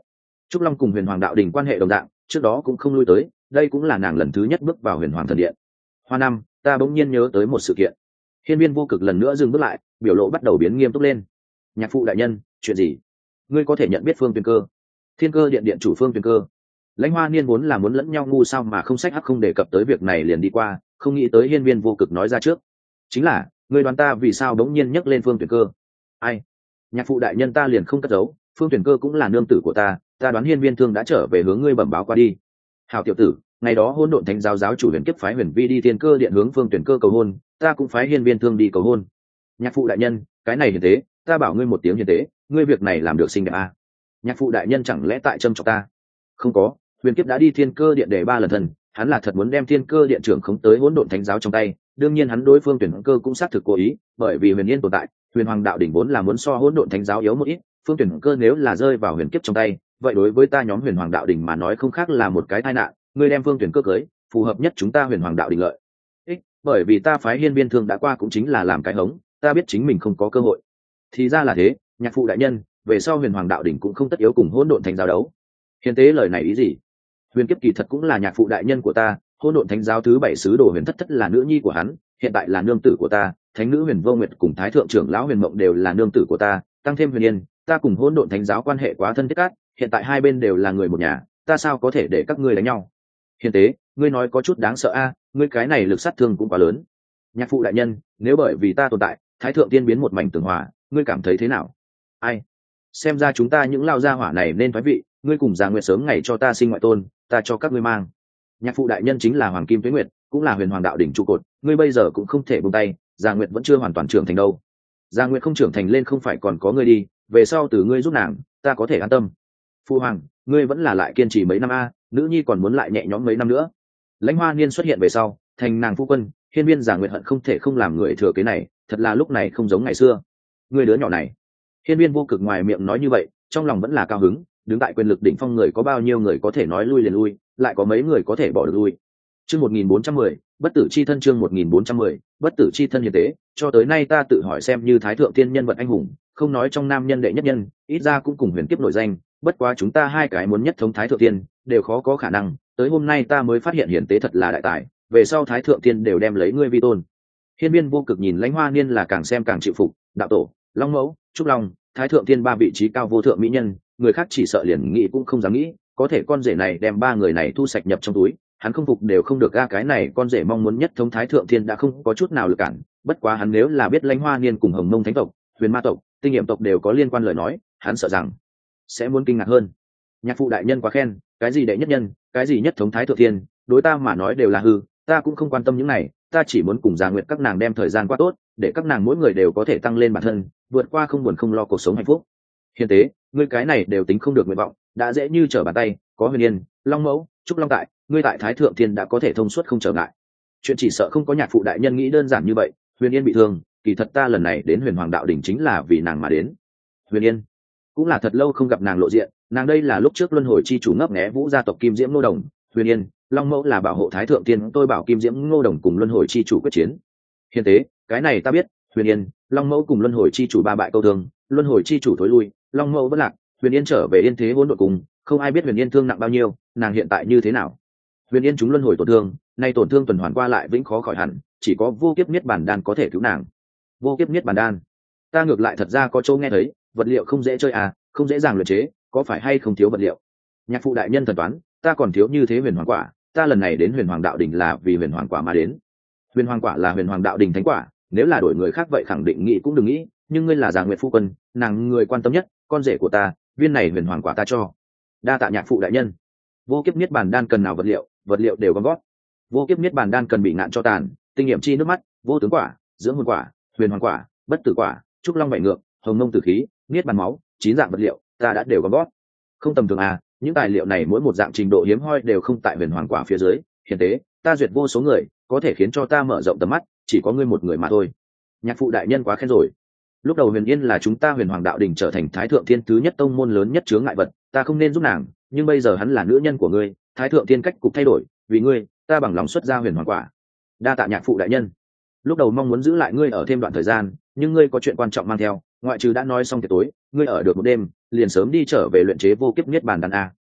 Trúc Long cùng huyền hoàng đạo đình quan hệ đồng dạng, trước đó cũng không lui tới, đây cũng là nàng lần thứ nhất bước vào huyền hoàng thần điện. Hoa năm, ta bỗng nhiên nhớ tới một sự kiện. Hiên Viên Vô Cực lần nữa dừng bước lại, biểu lộ bắt đầu biến nghiêm túc lên. Nhạc phụ đại nhân, chuyện gì? Ngươi có thể nhận biết Phương Tuyền Cơ, Thiên Cơ điện điện chủ Phương Tuyền Cơ. Lãnh Hoa Niên vốn là muốn lẫn nhau ngu sao mà không sách hắc không đề cập tới việc này liền đi qua, không nghĩ tới Hiên Viên Vô Cực nói ra trước. Chính là, ngươi đoán ta vì sao bỗng nhiên nhắc lên Phương Tuyền Cơ? Ai? Nhạc phụ đại nhân, ta liền không cất giấu, Phương Tuyền Cơ cũng là nương tử của ta, ta đoán Hiên Viên Thương đã trở về hướng ngươi bẩm báo qua đi. Hảo tiểu tử, ngày đó Hỗn Độn Thánh giáo giáo chủ Huyền Kiếp phái Huyền Vi đi Thiên Cơ điện hướng Phương Tuyền Cơ cầu hôn, ta cũng phái Hiên Viên Thương đi cầu hôn. Nhạc phụ đại nhân, cái này hiền tế, ta bảo ngươi một tiếng hiền tế, ngươi việc này làm được xinh đẹp à? Nhạc phụ đại nhân chẳng lẽ tại châm chọc ta? Không có, Huyền Kiếp đã đi Thiên Cơ điện để ba lần thần, hắn là thật muốn đem Thiên Cơ điện trưởng khống tới Hỗn Độn Thánh giáo trong tay, đương nhiên hắn đối Phương Tuyển Cơ cũng xác thực cố ý, bởi vì Huyền Yên tồn tại, Huyền Hoàng đạo đỉnh vốn là muốn so Hỗn Độn Thánh giáo yếu một ít, Phương Tuyển Cơ nếu là rơi vào Huyền Kiếp trong tay, vậy đối với ta nhóm Huyền Hoàng đạo đỉnh mà nói không khác là một cái tai nạn, ngươi đem Phương Tuyển Cơ cưới, phù hợp nhất chúng ta Huyền Hoàng đạo đỉnh lợi ích, bởi vì ta phái Hiên Viên Thương đã qua cũng chính là làm cái hống, ta biết chính mình không có cơ hội. Thì ra là thế, nhạc phụ đại nhân, về sau Huyền Hoàng đạo đỉnh cũng không tất yếu cùng Hỗn Độn Thánh giáo đấu. Hiền tế lời này ý gì? Huyền Kiếp kỳ thật cũng là nhạc phụ đại nhân của ta, Hỗn Độn Thánh giáo thứ bảy sứ đồ Huyền Thất Thất là nữ nhi của hắn, hiện tại là nương tử của ta, thánh nữ Huyền Vô Nguyệt cùng thái thượng trưởng lão Huyền Mộng đều là nương tử của ta, tăng thêm Huyền Yên, ta cùng Hỗn Độn Thánh giáo quan hệ quá thân thiết cát, hiện tại hai bên đều là người một nhà, ta sao có thể để các ngươi đánh nhau? Hiền tế, ngươi nói có chút đáng sợ a, ngươi cái này lực sát thương cũng quá lớn. Nhạc phụ đại nhân, nếu bởi vì ta tồn tại, thái thượng tiên biến một mảnh tường hòa, ngươi cảm thấy thế nào? Ai? Xem ra chúng ta những lao gia hỏa này nên thoái vị, ngươi cùng Già Nguyệt sớm ngày cho ta sinh ngoại tôn, ta cho các ngươi mang. Nhạc phụ đại nhân chính là Hoàng Kim Tuế Nguyệt, cũng là Huyền Hoàng đạo đỉnh trụ cột, ngươi bây giờ cũng không thể buông tay, Già Nguyệt vẫn chưa hoàn toàn trưởng thành đâu. Già Nguyệt không trưởng thành lên không phải còn có ngươi đi, về sau từ ngươi giúp nàng, ta có thể an tâm. Phụ hoàng, ngươi vẫn là lại kiên trì mấy năm a, nữ nhi còn muốn lại nhẹ nhõm mấy năm nữa. Lãnh Hoa Niên xuất hiện về sau, thành nàng phu quân, Hiên Viên Già Nguyệt hận không thể không làm người thừa kế này, thật là lúc này không giống ngày xưa. Ngươi đứa nhỏ này. Hiên Viên Vô Cực ngoài miệng nói như vậy, trong lòng vẫn là cao hứng, đứng tại quyền lực đỉnh phong người có bao nhiêu người có thể nói lui liền lui, lại có mấy người có thể bỏ được lui. Chương một nghìn bốn trăm mười, bất tử chi thân. Chương một nghìn bốn trăm mười, bất tử chi thân hiền tế, cho tới nay ta tự hỏi xem như thái thượng tiên nhân vật anh hùng, không nói trong nam nhân đệ nhất nhân, ít ra cũng cùng Huyền Kiếp nổi danh, bất quá chúng ta hai cái muốn nhất thống thái thượng tiên, đều khó có khả năng, tới hôm nay ta mới phát hiện hiền tế thật là đại tài, về sau thái thượng tiên đều đem lấy ngươi vi tôn. Hiên Viên Vô Cực nhìn Lãnh Hoa Niên là càng xem càng chịu phục, đạo tổ, Long Mẫu, Trúc Long, thái thượng tiên ba vị trí cao vô thượng mỹ nhân, người khác chỉ sợ liền nghĩ cũng không dám nghĩ, có thể con rể này đem ba người này thu sạch nhập trong túi, hắn không phục đều không được ga, cái này con rể mong muốn nhất thống thái thượng thiên đã không có chút nào lực cản, bất quá hắn nếu là biết Lãnh Hoa Niên cùng Hồng Mông thánh tộc, Huyền Ma tộc, Tinh Nghiệm tộc đều có liên quan lời nói, hắn sợ rằng sẽ muốn kinh ngạc hơn. Nhạc phụ đại nhân quá khen, cái gì đệ nhất nhân, cái gì nhất thống thái thượng thiên, đối ta mà nói đều là hư, ta cũng không quan tâm những này, ta chỉ muốn cùng Già Nguyệt các nàng đem thời gian qua tốt, để các nàng mỗi người đều có thể tăng lên bản thân, vượt qua không buồn không lo cuộc sống hạnh phúc. Hiền tế, ngươi cái này đều tính không được nguyện vọng, đã dễ như trở bàn tay, có Huyền Yên, Long Mẫu, Trúc Long tại, ngươi tại thái thượng thiên đã có thể thông suốt không trở ngại. Chuyện chỉ sợ không có nhạc phụ đại nhân nghĩ đơn giản như vậy. Huyền Yên bị thương, kỳ thật ta lần này đến Huyền Hoàng đạo đỉnh chính là vì nàng mà đến. Huyền Yên cũng là thật lâu không gặp nàng lộ diện, nàng đây là lúc trước luân hồi chi chủ ngấp nghé Vũ gia tộc Kim Diễm Ngô Đồng, Huyền Yên, Long Mẫu là bảo hộ thái thượng tiên, tôi bảo Kim Diễm Ngô Đồng cùng luân hồi chi chủ quyết chiến. Hiền tế, cái này ta biết, Huyền Yên, Long Mẫu cùng luân hồi chi chủ ba bại câu thương, luân hồi chi chủ thối lui, Long Mẫu vẫn lạc, Huyền Yên trở về Yên Thế Hỗn Độn cùng, không ai biết Huyền Yên thương nặng bao nhiêu, nàng hiện tại như thế nào. Huyền Yên chúng luân hồi tổn thương, nay tổn thương tuần hoàn qua lại vĩnh khó khỏi hẳn, chỉ có vô kiếp niết bàn đan có thể cứu nàng. Vô kiếp niết bàn đan, ta ngược lại thật ra có chỗ nghe thấy, vật liệu không dễ chơi à, không dễ dàng luyện chế, có phải hay không thiếu vật liệu? Nhạc phụ đại nhân thần toán, ta còn thiếu như thế huyền hoàng quả, ta lần này đến Huyền Hoàng đạo đỉnh là vì huyền hoàng quả mà đến. Huyền hoàng quả là Huyền Hoàng đạo đỉnh thánh quả, nếu là đổi người khác vậy khẳng định nghĩ cũng đừng nghĩ, nhưng ngươi là Già Nguyệt phu quân, nàng người quan tâm nhất, con rể của ta, viên này huyền hoàng quả ta cho. Đa tạ nhạc phụ đại nhân. Vô kiếp niết bàn đan cần nào vật liệu, vật liệu đều gom gót. Vô kiếp niết bàn đan cần bị ngạn cho tàn, tinh nghiệm chi nước mắt, vô tướng quả, dưỡng hồn quả, huyền hoàng quả, bất tử quả, trúc long bảy ngược, hồng mông tử khí, niết bàn máu, chín dạng vật liệu, ta đã đều gom gót. Không tầm thường à, những tài liệu này mỗi một dạng trình độ hiếm hoi đều không tại huyền hoàng quả phía dưới. Hiền tế, ta duyệt vô số người, có thể khiến cho ta mở rộng tầm mắt, chỉ có ngươi một người mà thôi. Nhạc phụ đại nhân quá khen rồi. Lúc đầu Huyền Yên là chúng ta Huyền Hoàng đạo đỉnh trở thành thái thượng thiên thứ nhất tông môn lớn nhất chướng ngại vật, ta không nên giúp nàng, nhưng bây giờ hắn là nữ nhân của ngươi, thái thượng thiên cách cục thay đổi, vì ngươi, ta bằng lòng xuất ra huyền hoàng quả. Đa tạ nhạc phụ đại nhân. Lúc đầu mong muốn giữ lại ngươi ở thêm đoạn thời gian, nhưng ngươi có chuyện quan trọng mang theo, ngoại trừ đã nói xong tiệc tối, ngươi ở được một đêm, liền sớm đi trở về luyện chế vô kiếp niết bàn đan a.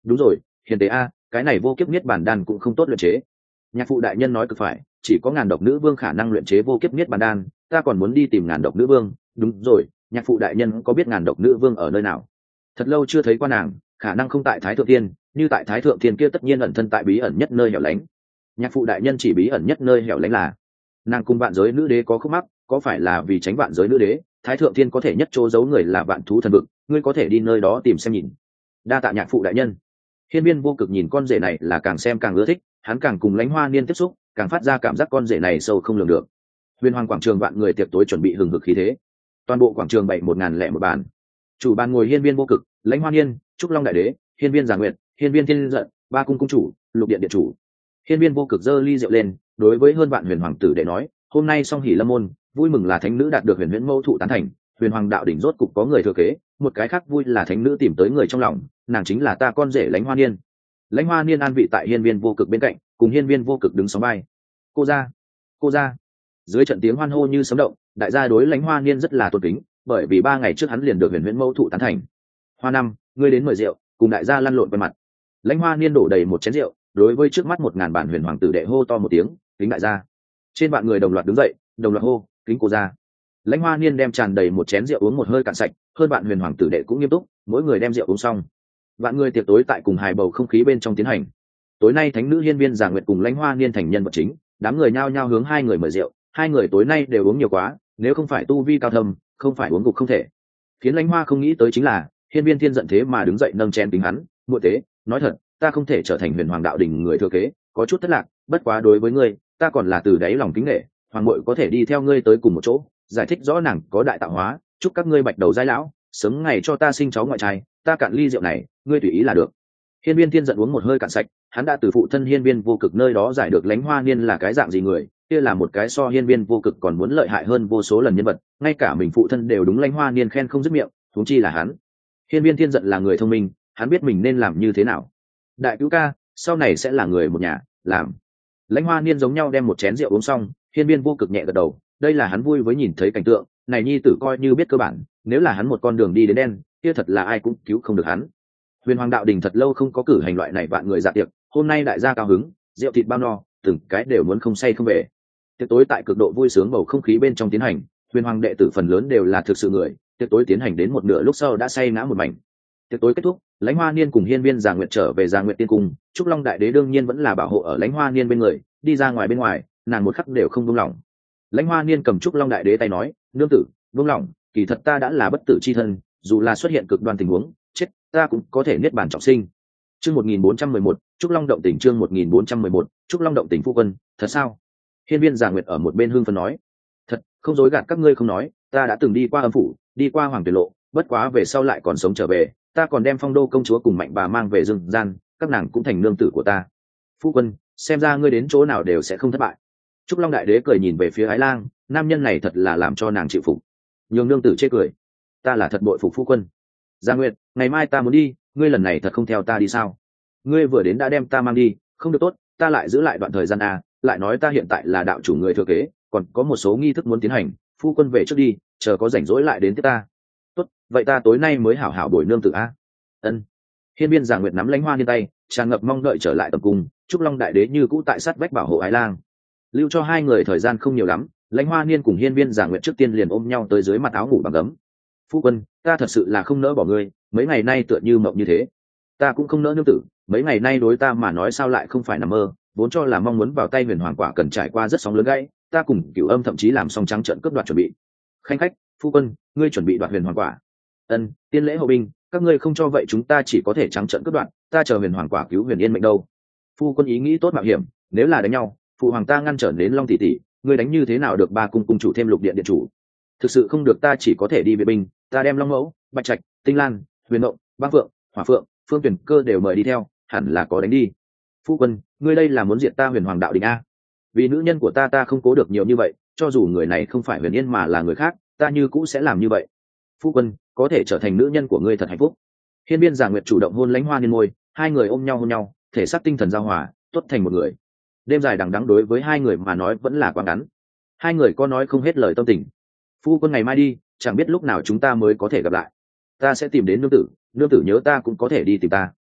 đúng rồi, hiền tế a, cái này vô kiếp niết bàn đan cũng không tốt luyện chế. Nhạc phụ đại nhân nói cực phải, chỉ có ngàn độc nữ vương khả năng luyện chế vô kiếp niết bàn đan, ta còn muốn đi tìm ngàn độc nữ vương. Đúng rồi, nhạc phụ đại nhân có biết ngàn độc nữ vương ở nơi nào? Thật lâu chưa thấy qua nàng, khả năng không tại thái thượng thiên, như tại thái thượng thiên kia tất nhiên ẩn thân tại bí ẩn nhất nơi hẻo lánh. Nhạc phụ đại nhân chỉ bí ẩn nhất nơi hẻo lánh là nàng cùng vạn giới nữ đế có khúc mắc, có phải là vì tránh vạn giới nữ đế, thái thượng thiên có thể nhất chỗ giấu người là vạn thú thần vực, ngươi có thể đi nơi đó tìm xem nhìn. Đa tạ nhạc phụ đại nhân. Hiên Viên Vô Cực nhìn con rể này là càng xem càng ưa thích, hắn càng cùng Lãnh Hoa Niên tiếp xúc, càng phát ra cảm giác con rể này sâu không lường được. Huyền Hoàng quảng trường vạn người tiệc tối chuẩn bị hừng hực khí thế, toàn bộ quảng trường bày một ngàn lẻ một bàn. Chủ bàn ngồi Hiên Viên Vô Cực, Lãnh Hoa Niên, Trúc Long đại đế, Hiên Viên Già Nguyệt, Hiên Viên Thiên Giận, ba cung cung chủ, Lục điện điện chủ. Hiên Viên Vô Cực giơ ly rượu lên, đối với hơn vạn huyền hoàng tử đệ nói, hôm nay song hỷ lâm môn, vui mừng là thánh nữ đạt được huyền huyễn mâu thụ tán thành, huyền hoàng đạo đỉnh rốt cục có người thừa kế, một cái khác vui là thánh nữ tìm tới người trong lòng, nàng chính là ta con rể Lãnh Hoa Niên. Lãnh Hoa Niên an vị tại Hiên Viên Vô Cực bên cạnh, cùng Hiên Viên Vô Cực đứng sóng vai. Cô ra, cô ra. Dưới trận tiếng hoan hô như sấm động, đại gia đối Lãnh Hoa Niên rất là tôn kính, bởi vì ba ngày trước hắn liền được huyền huyễn mâu thụ tán thành. Hoa năm, ngươi đến mời rượu, cùng đại gia lăn lộn qua mặt. Lãnh Hoa Niên đổ đầy một chén rượu, đối với trước mắt một ngàn bản huyền hoàng tử đệ hô to một tiếng, kính đại gia. Trên vạn người đồng loạt đứng dậy, đồng loạt hô, kính cô ra. Lãnh Hoa Niên đem tràn đầy một chén rượu uống một hơi cạn sạch, hơn bạn huyền hoàng tử đệ cũng nghiêm túc, mỗi người đem rượu uống xong. Vạn người tiệc tối tại cùng hài bầu không khí bên trong tiến hành. Tối nay thánh nữ Hiên Viên Già Nguyệt cùng Lãnh Hoa Niên thành nhân vật chính, đám người nhao nhao hướng hai người mời rượu, hai người tối nay đều uống nhiều quá, nếu không phải tu vi cao thâm, không phải uống gục không thể. Khiến Lãnh Hoa không nghĩ tới chính là, Hiên Viên Thiên giận thế mà đứng dậy nâng chén kính hắn, muội tế, nói thật, ta không thể trở thành huyền hoàng đạo đỉnh người thừa kế, có chút thất lạc, bất quá đối với ngươi, ta còn là từ đáy lòng kính nể, hoàng muội có thể đi theo ngươi tới cùng một chỗ, giải thích rõ nàng có đại tạo hóa, chúc các ngươi bạch đầu giai lão, sớm ngày cho ta sinh cháu ngoại trai, ta cạn ly rượu này, ngươi tùy ý là được. Hiên Viên Thiên giận uống một hơi cạn sạch, hắn đã từ phụ thân Hiên Viên Vô Cực nơi đó giải được Lãnh Hoa Niên là cái dạng gì người, kia là một cái so Hiên Viên Vô Cực còn muốn lợi hại hơn vô số lần nhân vật, ngay cả mình phụ thân đều đúng Lãnh Hoa Niên khen không dứt miệng, huống chi là hắn. Hiên Viên Thiên giận là người thông minh, hắn biết mình nên làm như thế nào. Đại cứu ca, sau này sẽ là người một nhà, làm. Lãnh Hoa Niên giống nhau đem một chén rượu uống xong, Hiên Viên Vô Cực nhẹ gật đầu, đây là hắn vui với nhìn thấy cảnh tượng này, nhi tử coi như biết cơ bản, nếu là hắn một con đường đi đến đen, kia thật là ai cũng cứu không được hắn. Huyền Hoàng đạo đình thật lâu không có cử hành loại này vạn người dạ tiệc, hôm nay đại gia cao hứng, rượu thịt bao no, từng cái đều muốn không say không về. Tiệc tối tại cực độ vui sướng bầu không khí bên trong tiến hành, Huyền Hoàng đệ tử phần lớn đều là thực sự người, tiệc tối tiến hành đến một nửa lúc sau đã say ngã một mảnh. Tiệc tối kết thúc, Lãnh Hoa Niên cùng Hiên Viên Già Nguyệt trở về Già Nguyệt Tiên Cung, Trúc Long đại đế đương nhiên vẫn là bảo hộ ở Lãnh Hoa Niên bên người, đi ra ngoài bên ngoài, nàng một khắc đều không buông lỏng. Lãnh Hoa Niên cầm Trúc Long đại đế tay nói, nương tử, buông lỏng, kỳ thật ta đã là bất tử chi thân, dù là xuất hiện cực đoan tình huống, chết, ta cũng có thể niết bàn trọng sinh. Chương một nghìn bốn trăm mười một, Trúc Long động tình chương một nghìn bốn trăm mười một, Trúc Long động tình phu quân, thật sao? Hiên Viên Già Nguyệt ở một bên hưng phấn nói, thật, không dối gạt các ngươi không nói, ta đã từng đi qua âm phủ, đi qua Hoàng Tuyển Lộ, bất quá về sau lại còn sống trở về, ta còn đem Phong Đô công chúa cùng Mạnh bà mang về dương gian, các nàng cũng thành nương tử của ta. Phu quân, xem ra ngươi đến chỗ nào đều sẽ không thất bại. Trúc Long đại đế cười nhìn về phía Ái Lang, nam nhân này thật là làm cho nàng chịu phục. Nhường nương tử chê cười, ta là thật bội phục phu quân. Gia Nguyệt, ngày mai ta muốn đi, ngươi lần này thật không theo ta đi sao? Ngươi vừa đến đã đem ta mang đi, không được tốt, ta lại giữ lại đoạn thời gian à, lại nói ta hiện tại là đạo chủ người thừa kế, còn có một số nghi thức muốn tiến hành, phu quân về trước đi, chờ có rảnh rỗi lại đến tiếp ta. Tốt, vậy ta tối nay mới hảo hảo bồi nương tử a. Ân. Hiên Viên Già Nguyệt nắm Lãnh Hoa Niên tay, tràn ngập mong đợi trở lại tầm cung, Trúc Long đại đế như cũ tại sát vách bảo hộ Ái Lang. Lưu cho hai người thời gian không nhiều lắm, Lãnh Hoa Niên cùng Hiên Viên Già Nguyệt trước tiên liền ôm nhau tới dưới mặt áo ngủ bằng gấm. Phu quân, ta thật sự là không nỡ bỏ ngươi, mấy ngày nay tựa như mộng như thế. Ta cũng không nỡ nương tử, mấy ngày nay đối ta mà nói sao lại không phải nằm mơ, vốn cho là mong muốn vào tay Huyền Hoàng quả cần trải qua rất sóng lớn gãy, ta cùng Cửu Âm thậm chí làm xong trắng trợn cướp đoạt chuẩn bị. Khanh khách, phu quân, ngươi chuẩn bị đoạt Huyền Hoàng quả? Ân, tiên lễ hậu binh, các ngươi không cho vậy chúng ta chỉ có thể trắng trợn cướp đoạt, ta chờ Huyền Hoàng quả cứu Huyền Yên mệnh đâu. Phu quân ý nghĩ tốt mạo hiểm, nếu là đánh nhau, phụ hoàng ta ngăn trở đến Long tỷ tỷ, ngươi đánh như thế nào được ba cung cung chủ thêm Lục điện điện chủ? Thực sự không được ta chỉ có thể đi vệ binh, ta đem Long Mẫu, Bạch Trạch, Tinh Lan, Huyền Mộng, Băng Phượng, Hỏa Phượng, Phương Tuyển Cơ đều mời đi theo, hẳn là có đánh đi. Phu quân, ngươi đây là muốn diệt ta Huyền Hoàng đạo đình a? Vì nữ nhân của ta ta không cố được nhiều như vậy, cho dù người này không phải Huyền Yên mà là người khác, ta như cũ sẽ làm như vậy. Phu quân, có thể trở thành nữ nhân của ngươi thật hạnh phúc. Hiên Viên Già Nguyệt chủ động hôn Lãnh Hoa Niên môi, hai người ôm nhau hôn nhau, thể xác tinh thần giao hòa, tốt thành một người. Đêm dài đằng đẵng đối với hai người mà nói vẫn là quá ngắn. Hai người có nói không hết lời tâm tình. Phu quân ngày mai đi, chẳng biết lúc nào chúng ta mới có thể gặp lại. Ta sẽ tìm đến nương tử, nương tử nhớ ta cũng có thể đi tìm ta.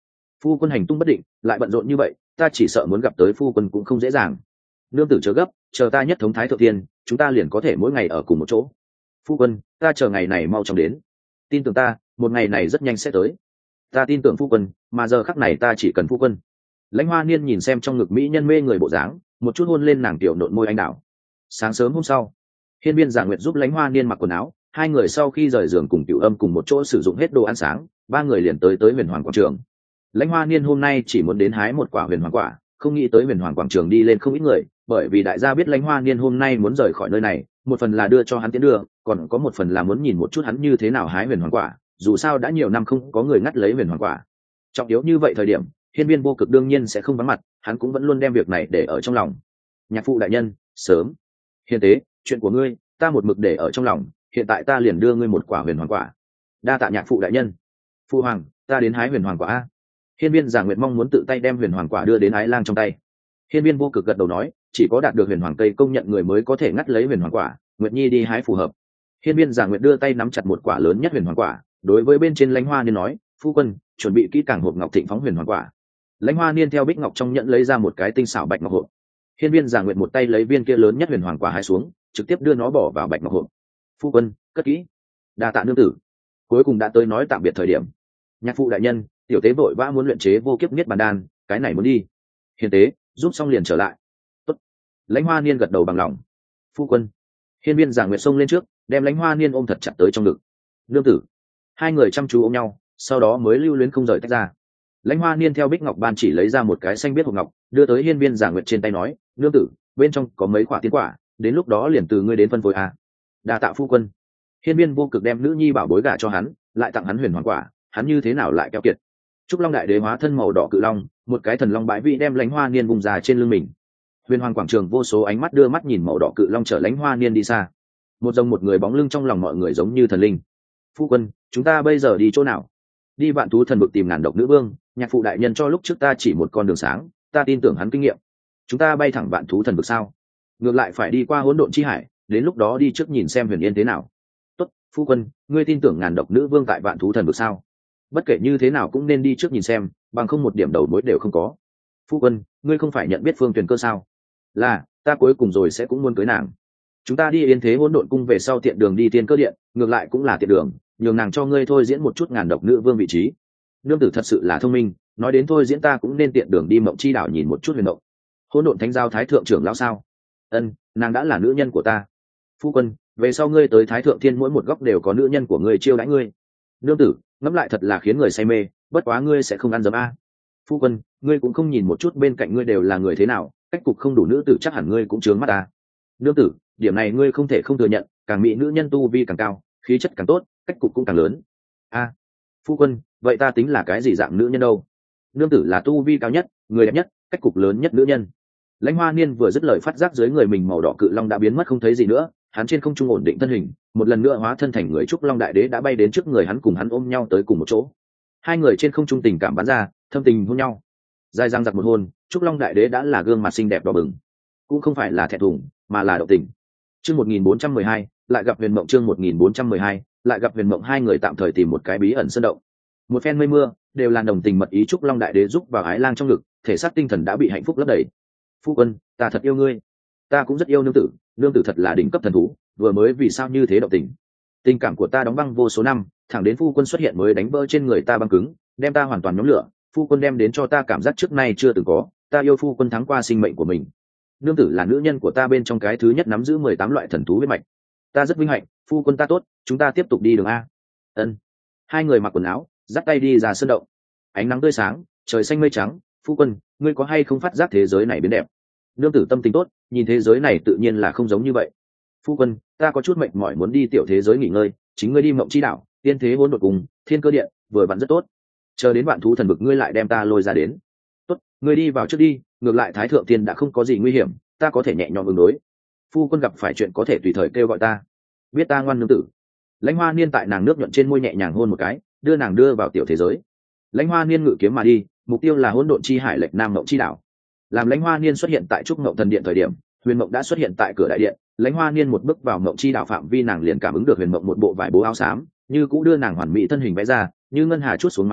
Phu quân hành tung bất định, lại bận rộn như vậy, ta chỉ sợ muốn gặp tới phu quân cũng không dễ dàng. Nương tử chớ gấp, chờ ta nhất thống thái thượng tiên, chúng ta liền có thể mỗi ngày ở cùng một chỗ. Phu quân, ta chờ ngày này mau chóng đến. Tin tưởng ta, một ngày này rất nhanh sẽ tới. Ta tin tưởng phu quân, mà giờ khắc này ta chỉ cần phu quân. Lãnh Hoa Niên nhìn xem trong ngực mỹ nhân mê người bộ dáng, một chút hôn lên nàng tiểu nộn môi anh đào. Sáng sớm hôm sau, Hiên Viên Giả Nguyệt giúp Lãnh Hoa Niên mặc quần áo, hai người sau khi rời giường cùng Cửu Âm cùng một chỗ sử dụng hết đồ ăn sáng, ba người liền tới tới Huyền Hoàng quảng trường. Lãnh Hoa Niên hôm nay chỉ muốn đến hái một quả huyền hoàng quả, không nghĩ tới Huyền Hoàng quảng trường đi lên không ít người, bởi vì đại gia biết Lãnh Hoa Niên hôm nay muốn rời khỏi nơi này, một phần là đưa cho hắn tiến đường, còn có một phần là muốn nhìn một chút hắn như thế nào hái huyền hoàng quả, dù sao đã nhiều năm không có người ngắt lấy huyền hoàng quả. Trọng yếu như vậy thời điểm, Hiên Viên Vô Cực đương nhiên sẽ không vắng mặt, hắn cũng vẫn luôn đem việc này để ở trong lòng. Nhạc phụ đại nhân, sớm. Hiền tế, chuyện của ngươi, ta một mực để ở trong lòng, hiện tại ta liền đưa ngươi một quả huyền hoàng quả. Đa tạ nhạc phụ đại nhân. Phu hoàng, ta đến hái huyền hoàng quả a. Hiên Viên Giả Nguyệt mong muốn tự tay đem huyền hoàng quả đưa đến Ái Lang trong tay. Hiên Viên Vô Cực gật đầu nói, chỉ có đạt được huyền hoàng cây công nhận người mới có thể ngắt lấy huyền hoàng quả, Nguyệt Nhi đi hái phù hợp. Hiên Viên Giả Nguyệt đưa tay nắm chặt một quả lớn nhất huyền hoàng quả, đối với bên trên Lãnh Hoa Niên nói, phu quân, chuẩn bị kỹ càng hộp ngọc thịnh phóng huyền hoàng quả. Lãnh Hoa Niên theo bích ngọc trong nhẫn lấy ra một cái tinh xảo bạch ngọc hộp. Hiên Viên Giả Nguyệt một tay lấy viên kia lớn nhất huyền hoàng quả hái xuống, trực tiếp đưa nó bỏ vào bạch ngọc hộp. Phu quân, cất kỹ. Đa tạ nương tử. Cuối cùng đã tới nói tạm biệt thời điểm. Nhạc phụ đại nhân, tiểu tế vội vã muốn luyện chế vô kiếp niết bàn đan, cái này muốn đi. Hiền tế, giúp xong liền trở lại. Tốt. Lãnh Hoa Niên gật đầu bằng lòng. Phu quân. Hiên Viên Giả Nguyệt xông lên trước, đem Lãnh Hoa Niên ôm thật chặt tới trong ngực. Nương tử. Hai người chăm chú ôm nhau, sau đó mới lưu luyến không rời tách ra. Lãnh Hoa Niên theo bích ngọc ban chỉ lấy ra một cái xanh biết hộp ngọc, đưa tới Hiên Viên Giả Nguyệt trên tay nói, nương tử, bên trong có mấy quả tiên quả, đến lúc đó liền từ ngươi đến phân phối à. Đa tạ phu quân. Hiên Viên Vô Cực đem nữ nhi bảo bối gả cho hắn, lại tặng hắn huyền hoàng quả, hắn như thế nào lại keo kiệt. Trúc Long Đại Đế hóa thân màu đỏ cự long, một cái thần long bãi vị đem Lãnh Hoa Niên vùng ra trên lưng mình. Huyền Hoàng quảng trường vô số ánh mắt đưa mắt nhìn màu đỏ cự long chở Lãnh Hoa Niên đi xa. Một dòng một người bóng lưng trong lòng mọi người giống như thần linh. Phu quân, chúng ta bây giờ đi chỗ nào? Đi Vạn Thú Thần Vực tìm ngàn độc nữ vương, nhạc phụ đại nhân cho lúc trước ta chỉ một con đường sáng, ta tin tưởng hắn kinh nghiệm. Chúng ta bay thẳng Vạn Thú Thần Vực sao? Ngược lại phải đi qua Hỗn Độn Chi Hải, đến lúc đó đi trước nhìn xem Huyền Yên thế nào. Tốt, phu quân, ngươi tin tưởng ngàn độc nữ vương tại Vạn Thú Thần Vực sao? Bất kể như thế nào cũng nên đi trước nhìn xem, bằng không một điểm đầu mối đều không có. Phu quân, ngươi không phải nhận biết Phương Tuyền Cơ sao? Là, ta cuối cùng rồi sẽ cũng muốn cưới nàng. Chúng ta đi Yên Thế Hỗn Độn Cung về sau tiện đường đi Tiên Cơ Điện, ngược lại cũng là tiện đường, nhường nàng cho ngươi thôi diễn một chút ngàn độc nữ vương vị trí. Nương tử thật sự là thông minh, nói đến thôi diễn ta cũng nên tiện đường đi Mộng Chi đảo nhìn một chút huyền mộng. Hỗn Độn Thánh Giao Thái thượng trưởng lão sao? Ân, nàng đã là nữ nhân của ta. Phu quân, về sau ngươi tới Thái thượng thiên mỗi một góc đều có nữ nhân của ngươi chiêu đãi ngươi. Nương tử, ngẫm lại thật là khiến người say mê, bất quá ngươi sẽ không ăn dấm a. Phu quân, ngươi cũng không nhìn một chút bên cạnh ngươi đều là người thế nào, cách cục không đủ nữ tử chắc hẳn ngươi cũng chướng mắt ta. Nương tử, điểm này ngươi không thể không thừa nhận, càng mỹ nữ nhân tu vi càng cao, khí chất càng tốt, cách cục cũng càng lớn. A, phu quân, vậy ta tính là cái gì dạng nữ nhân đâu? Nương tử là tu vi cao nhất, người đẹp nhất, cách cục lớn nhất nữ nhân. Lãnh Hoa Niên vừa dứt lời phát giác dưới người mình màu đỏ cự long đã biến mất không thấy gì nữa, hắn trên không trung ổn định thân hình, một lần nữa hóa thân thành người Trúc Long Đại Đế đã bay đến trước người hắn, cùng hắn ôm nhau tới cùng một chỗ. Hai người trên không trung tình cảm bắn ra, thâm tình hôn nhau. Dài dang giặc một hôn, Trúc Long Đại Đế đã là gương mặt xinh đẹp đỏ bừng, cũng không phải là thẹn thùng, mà là động tình. Chương một nghìn bốn trăm mười hai, lại gặp Huyền Mộng. Chương một nghìn bốn trăm mười hai, lại gặp Huyền Mộng. Hai người tạm thời tìm một cái bí ẩn sơn động. Một phen mây mưa, đều là đồng tình mật ý Trúc Long Đại Đế giúp vào Ái Lang trong ngực, thể xác tinh thần đã bị hạnh phúc lấp đầy. Phu quân, ta thật yêu ngươi. Ta cũng rất yêu nương tử, nương tử thật là đỉnh cấp thần thú, vừa mới vì sao như thế động tình. Tình cảm của ta đóng băng vô số năm, thẳng đến phu quân xuất hiện mới đánh vỡ trên người ta băng cứng, đem ta hoàn toàn nhóm lửa. Phu quân đem đến cho ta cảm giác trước nay chưa từng có, ta yêu phu quân thắng qua sinh mệnh của mình. Nương tử là nữ nhân của ta bên trong cái thứ nhất nắm giữ mười tám loại thần thú huyết mạch. Ta rất vinh hạnh, phu quân ta tốt, chúng ta tiếp tục đi đường a. Ân. Hai người mặc quần áo, dắt tay đi ra sơn động. Ánh nắng tươi sáng, trời xanh mây trắng. Phu quân, ngươi có hay không phát giác thế giới này biến đẹp? Nương tử tâm tình tốt, nhìn thế giới này tự nhiên là không giống như vậy. Phu quân, ta có chút mệt mỏi muốn đi tiểu thế giới nghỉ ngơi, chính ngươi đi Mộng Chi đảo, Tiên Thế Hỗn Độn Cung, Thiên Cơ Điện, vừa vặn rất tốt. Chờ đến Vạn Thú Thần Vực ngươi lại đem ta lôi ra đến. Tốt, ngươi đi vào trước đi, ngược lại Thái thượng tiên đã không có gì nguy hiểm, ta có thể nhẹ nhõm ứng đối. Phu quân gặp phải chuyện có thể tùy thời kêu gọi ta. Biết ta ngoan nương tử. Lãnh Hoa Niên tại nàng nước nhuận trên môi nhẹ nhàng hôn một cái, đưa nàng đưa vào tiểu thế giới. Lãnh Hoa Niên ngự kiếm mà đi, mục tiêu là Hỗn Độn Chi Hải lệch Nam Mộng Chi đảo. Làm Lãnh Hoa Niên xuất hiện tại Trúc Mộng Thần Điện thời điểm, Huyền Mộng đã xuất hiện tại cửa đại điện. Lãnh Hoa Niên một bước vào Mộng Chi đảo phạm vi, nàng liền cảm ứng được Huyền Mộng một bộ vải bố áo xám, như cũ đưa nàng hoàn mỹ thân hình vẽ ra, như ngân hà chuốt xuống mái tóc,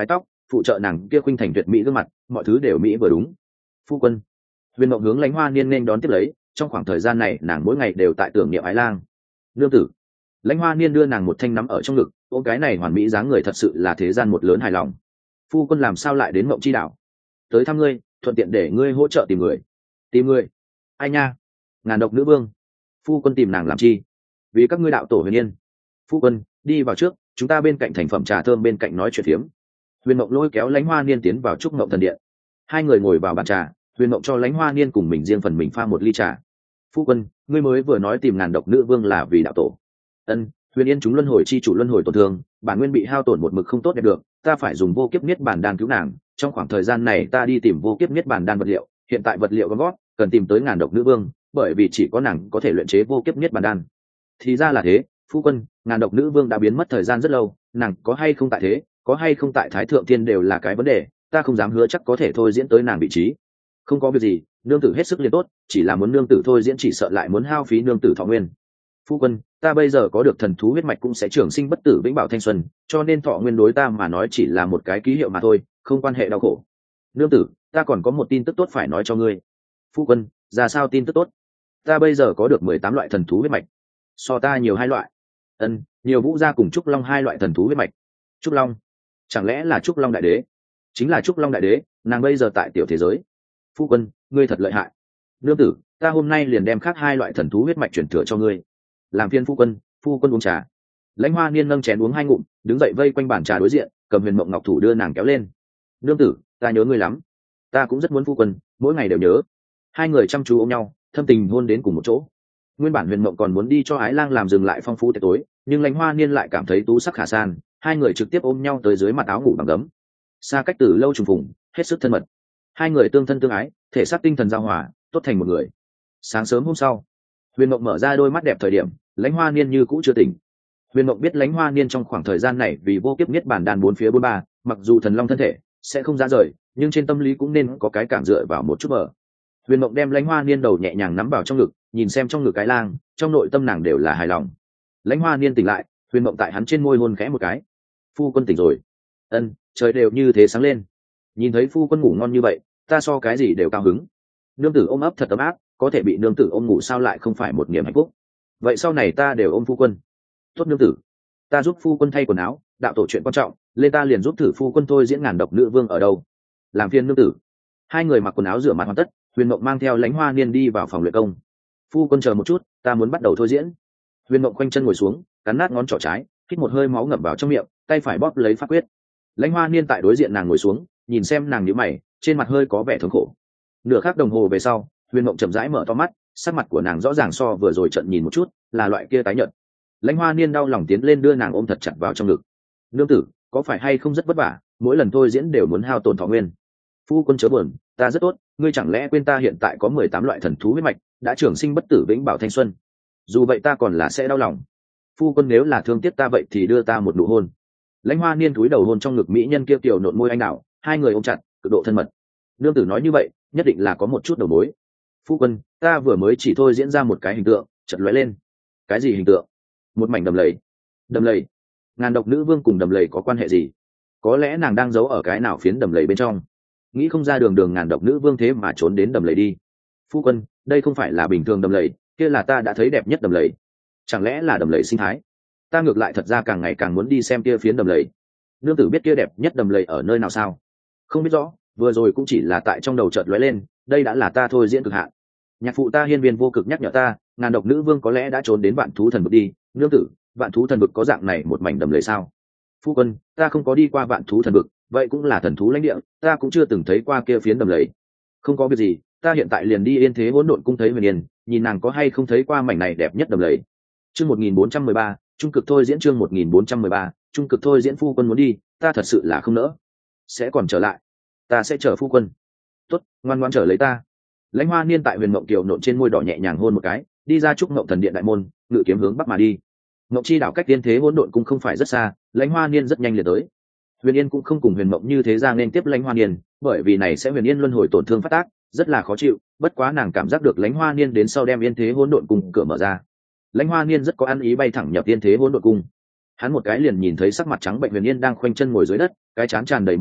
phụ trợ nàng kia khuynh thành tuyệt mỹ gương mặt, mọi thứ đều mỹ vừa đúng. Phu quân. Huyền Mộng hướng Lãnh Hoa Niên nên đón tiếp lấy, trong khoảng thời gian này nàng mỗi ngày đều tại tưởng niệm ái lang. Nương tử. Lãnh Hoa Niên đưa nàng một thanh nắm ở trong ngực, ôm cái này hoàn mỹ dáng người thật sự là thế gian một lớn hài lòng. Phu quân làm sao lại đến Mộng Chi đảo? Tới thăm ngươi, thuận tiện để ngươi hỗ trợ tìm người. Tìm người? Ai nha? Ngàn độc nữ vương. Phu quân tìm nàng làm chi? Vì các ngươi đạo tổ Huyền Yên. Phu quân, đi vào trước, chúng ta bên cạnh thành phẩm trà thơm bên cạnh nói chuyện phiếm. Huyền Mộng lôi kéo Lãnh Hoa Niên tiến vào trúc Mộng thần điện. Hai người ngồi vào bàn trà, Huyền Mộng cho Lãnh Hoa Niên cùng mình riêng phần mình pha một ly trà. Phu quân, ngươi mới vừa nói tìm ngàn độc nữ vương là vì đạo tổ. Ân, Huyền Yên chúng luân hồi chi chủ luân hồi tổn thương, bản nguyên bị hao tổn một mực không tốt đẹp được, ta phải dùng vô kiếp niết bàn đan cứu nàng. Trong khoảng thời gian này ta đi tìm vô kiếp niết bàn đan vật liệu, hiện tại vật liệu gom gót, cần tìm tới ngàn độc nữ vương, bởi vì chỉ có nàng có thể luyện chế vô kiếp niết bàn đan. Thì ra là thế, phu quân, ngàn độc nữ vương đã biến mất thời gian rất lâu, nàng có hay không tại thế, có hay không tại Thái Thượng Thiên đều là cái vấn đề, ta không dám hứa chắc có thể thôi diễn tới nàng vị trí. Không có việc gì, nương tử hết sức liền tốt, chỉ là muốn nương tử thôi diễn chỉ sợ lại muốn hao phí nương tử thọ nguyên. Phu quân, ta bây giờ có được thần thú huyết mạch cũng sẽ trường sinh bất tử vĩnh bảo thanh xuân, cho nên thọ nguyên đối ta mà nói chỉ là một cái ký hiệu mà thôi, không quan hệ đau khổ. Nương tử, ta còn có một tin tức tốt phải nói cho ngươi. Phu quân, ra sao tin tức tốt? Ta bây giờ có được mười tám loại thần thú huyết mạch, so ta nhiều hai loại. Ân, nhiều vũ gia cùng trúc long hai loại thần thú huyết mạch. Trúc long? Chẳng lẽ là trúc long đại đế? Chính là trúc long đại đế, nàng bây giờ tại tiểu thế giới. Phu quân, ngươi thật lợi hại. Nương tử, ta hôm nay liền đem khác hai loại thần thú huyết mạch chuyển thừa cho ngươi. Làm phiên phu quân. Phu quân uống trà. Lãnh Hoa Niên nâng chén uống hai ngụm, đứng dậy vây quanh bàn trà đối diện, cầm Huyền Mộng ngọc thủ đưa nàng kéo lên. Nương tử, ta nhớ ngươi lắm. Ta cũng rất muốn phu quân, mỗi ngày đều nhớ. Hai người chăm chú ôm nhau, thâm tình hôn đến cùng một chỗ. Nguyên bản Huyền Mộng còn muốn đi cho Ái Lang làm dừng lại phong phú tiệc tối, nhưng Lãnh Hoa Niên lại cảm thấy tú sắc khả san, hai người trực tiếp ôm nhau tới dưới mặt áo ngủ bằng gấm. Xa cách từ lâu trùng phùng, hết sức thân mật. Hai người tương thân tương ái, thể xác tinh thần giao hòa, tốt thành một người. Sáng sớm hôm sau, Huyền Mộng mở ra đôi mắt đẹp thời điểm, Lãnh Hoa Niên như cũ chưa tỉnh. Huyền Mộng biết Lãnh Hoa Niên trong khoảng thời gian này vì vô kiếp niết bàn đan bốn phía bốn ba, mặc dù thần long thân thể sẽ không ra rời, nhưng trên tâm lý cũng nên có cái cản dựa vào một chút bờ. Huyền Mộng đem Lãnh Hoa Niên đầu nhẹ nhàng nắm vào trong ngực, nhìn xem trong ngực cái lang, trong nội tâm nàng đều là hài lòng. Lãnh Hoa Niên tỉnh lại, Huyền Mộng tại hắn trên môi hôn khẽ một cái. Phu quân tỉnh rồi. Ân, trời đều như thế sáng lên. Nhìn thấy phu quân ngủ ngon như vậy, ta so cái gì đều cao hứng. Nương tử ôm ấp thật ấm áp, có thể bị nương tử ôm ngủ sao lại không phải một niềm hạnh phúc. Vậy sau này ta đều ôm phu quân. Tốt nương tử, ta giúp phu quân thay quần áo, đạo tổ chuyện quan trọng, lên ta liền giúp thử phu quân thôi diễn ngàn độc nữ vương ở đâu. Làm phiền nương tử. Hai người mặc quần áo rửa mặt hoàn tất, Huyền Mộng mang theo Lãnh Hoa Niên đi vào phòng luyện công. Phu quân chờ một chút, ta muốn bắt đầu thôi diễn. Huyền Mộng quanh chân ngồi xuống, cắn nát ngón trỏ trái, hít một hơi máu ngậm vào trong miệng, tay phải bóp lấy pháp quyết. Lãnh Hoa Niên tại đối diện nàng ngồi xuống, nhìn xem nàng nhíu mày, trên mặt hơi có vẻ thống khổ. Nửa khắc đồng hồ về sau, Huyền Mộng chậm rãi mở to mắt, sắc mặt của nàng rõ ràng so vừa rồi trận nhìn một chút, là loại kia tái nhợt. Lãnh Hoa Niên đau lòng tiến lên đưa nàng ôm thật chặt vào trong ngực. Nương tử, có phải hay không rất vất vả, mỗi lần thôi diễn đều muốn hao tổn thọ nguyên. Phu quân chớ buồn, ta rất tốt, ngươi chẳng lẽ quên ta hiện tại có mười tám loại thần thú huyết mạch, đã trường sinh bất tử vĩnh bảo thanh xuân. Dù vậy ta còn là sẽ đau lòng. Phu quân nếu là thương tiếc ta vậy thì đưa ta một nụ hôn. Lãnh Hoa Niên cúi đầu hôn trong ngực mỹ nhân kia tiểu nộn môi anh đào, hai người ôm chặt, cực độ thân mật. Nương tử nói như vậy, nhất định là có một chút đầu mối. Phu quân, ta vừa mới chỉ thôi diễn ra một cái hình tượng, chợt lóe lên. Cái gì hình tượng? Một mảnh đầm lầy. Đầm lầy? Ngàn độc nữ vương cùng đầm lầy có quan hệ gì? Có lẽ nàng đang giấu ở cái nào phiến đầm lầy bên trong. Nghĩ không ra đường đường ngàn độc nữ vương thế mà trốn đến đầm lầy đi. Phu quân, đây không phải là bình thường đầm lầy, kia là ta đã thấy đẹp nhất đầm lầy. Chẳng lẽ là đầm lầy sinh thái? Ta ngược lại thật ra càng ngày càng muốn đi xem kia phiến đầm lầy. Nương tử biết kia đẹp nhất đầm lầy ở nơi nào sao? Không biết rõ, vừa rồi cũng chỉ là tại trong đầu chợt lóe lên, đây đã là ta thôi diễn cực hạn. Nhạc phụ ta Hiên Viên vô cực nhắc nhở ta, ngàn độc nữ vương có lẽ đã trốn đến vạn thú thần vực đi. Nương tử, vạn thú thần vực có dạng này một mảnh đầm lầy sao? Phu quân, ta không có đi qua vạn thú thần vực, vậy cũng là thần thú lãnh địa, ta cũng chưa từng thấy qua kia phiến đầm lầy. Không có việc gì, ta hiện tại liền đi Yên Thế Hỗn Độn cung thấy Huyền Yên, nhìn nàng có hay không thấy qua mảnh này đẹp nhất đầm lầy. Chương một nghìn bốn trăm mười ba, trung cực thôi diễn chương một nghìn bốn trăm mười ba, trung cực thôi diễn. Phu quân muốn đi, ta thật sự là không nỡ. Sẽ còn trở lại. Ta sẽ chờ phu quân. Tốt, ngoan ngoãn trở lấy ta. Lãnh Hoa Niên tại Huyền Mộng kiều nộn trên môi đỏ nhẹ nhàng hôn một cái, đi ra trúc Mộng thần điện đại môn, ngự kiếm hướng bắc mà đi. Mộng chi đảo cách Yên Thế Hỗn Độn cung không phải rất xa, Lãnh Hoa Niên rất nhanh liền tới. Huyền Yên cũng không cùng Huyền Mộng như thế ra nên tiếp Lãnh Hoa Niên, bởi vì này sẽ Huyền Yên luân hồi tổn thương phát tác, rất là khó chịu, bất quá nàng cảm giác được Lãnh Hoa Niên đến sau đem Yên Thế Hỗn Độn cung cửa mở ra. Lãnh Hoa Niên rất có ăn ý bay thẳng nhập Yên Thế Hỗn Độn cung. Hắn một cái liền nhìn thấy sắc mặt trắng bệnh Huyền Yên đang khoanh chân ngồi dưới đất, cái trán tràn đầy mồ hôi,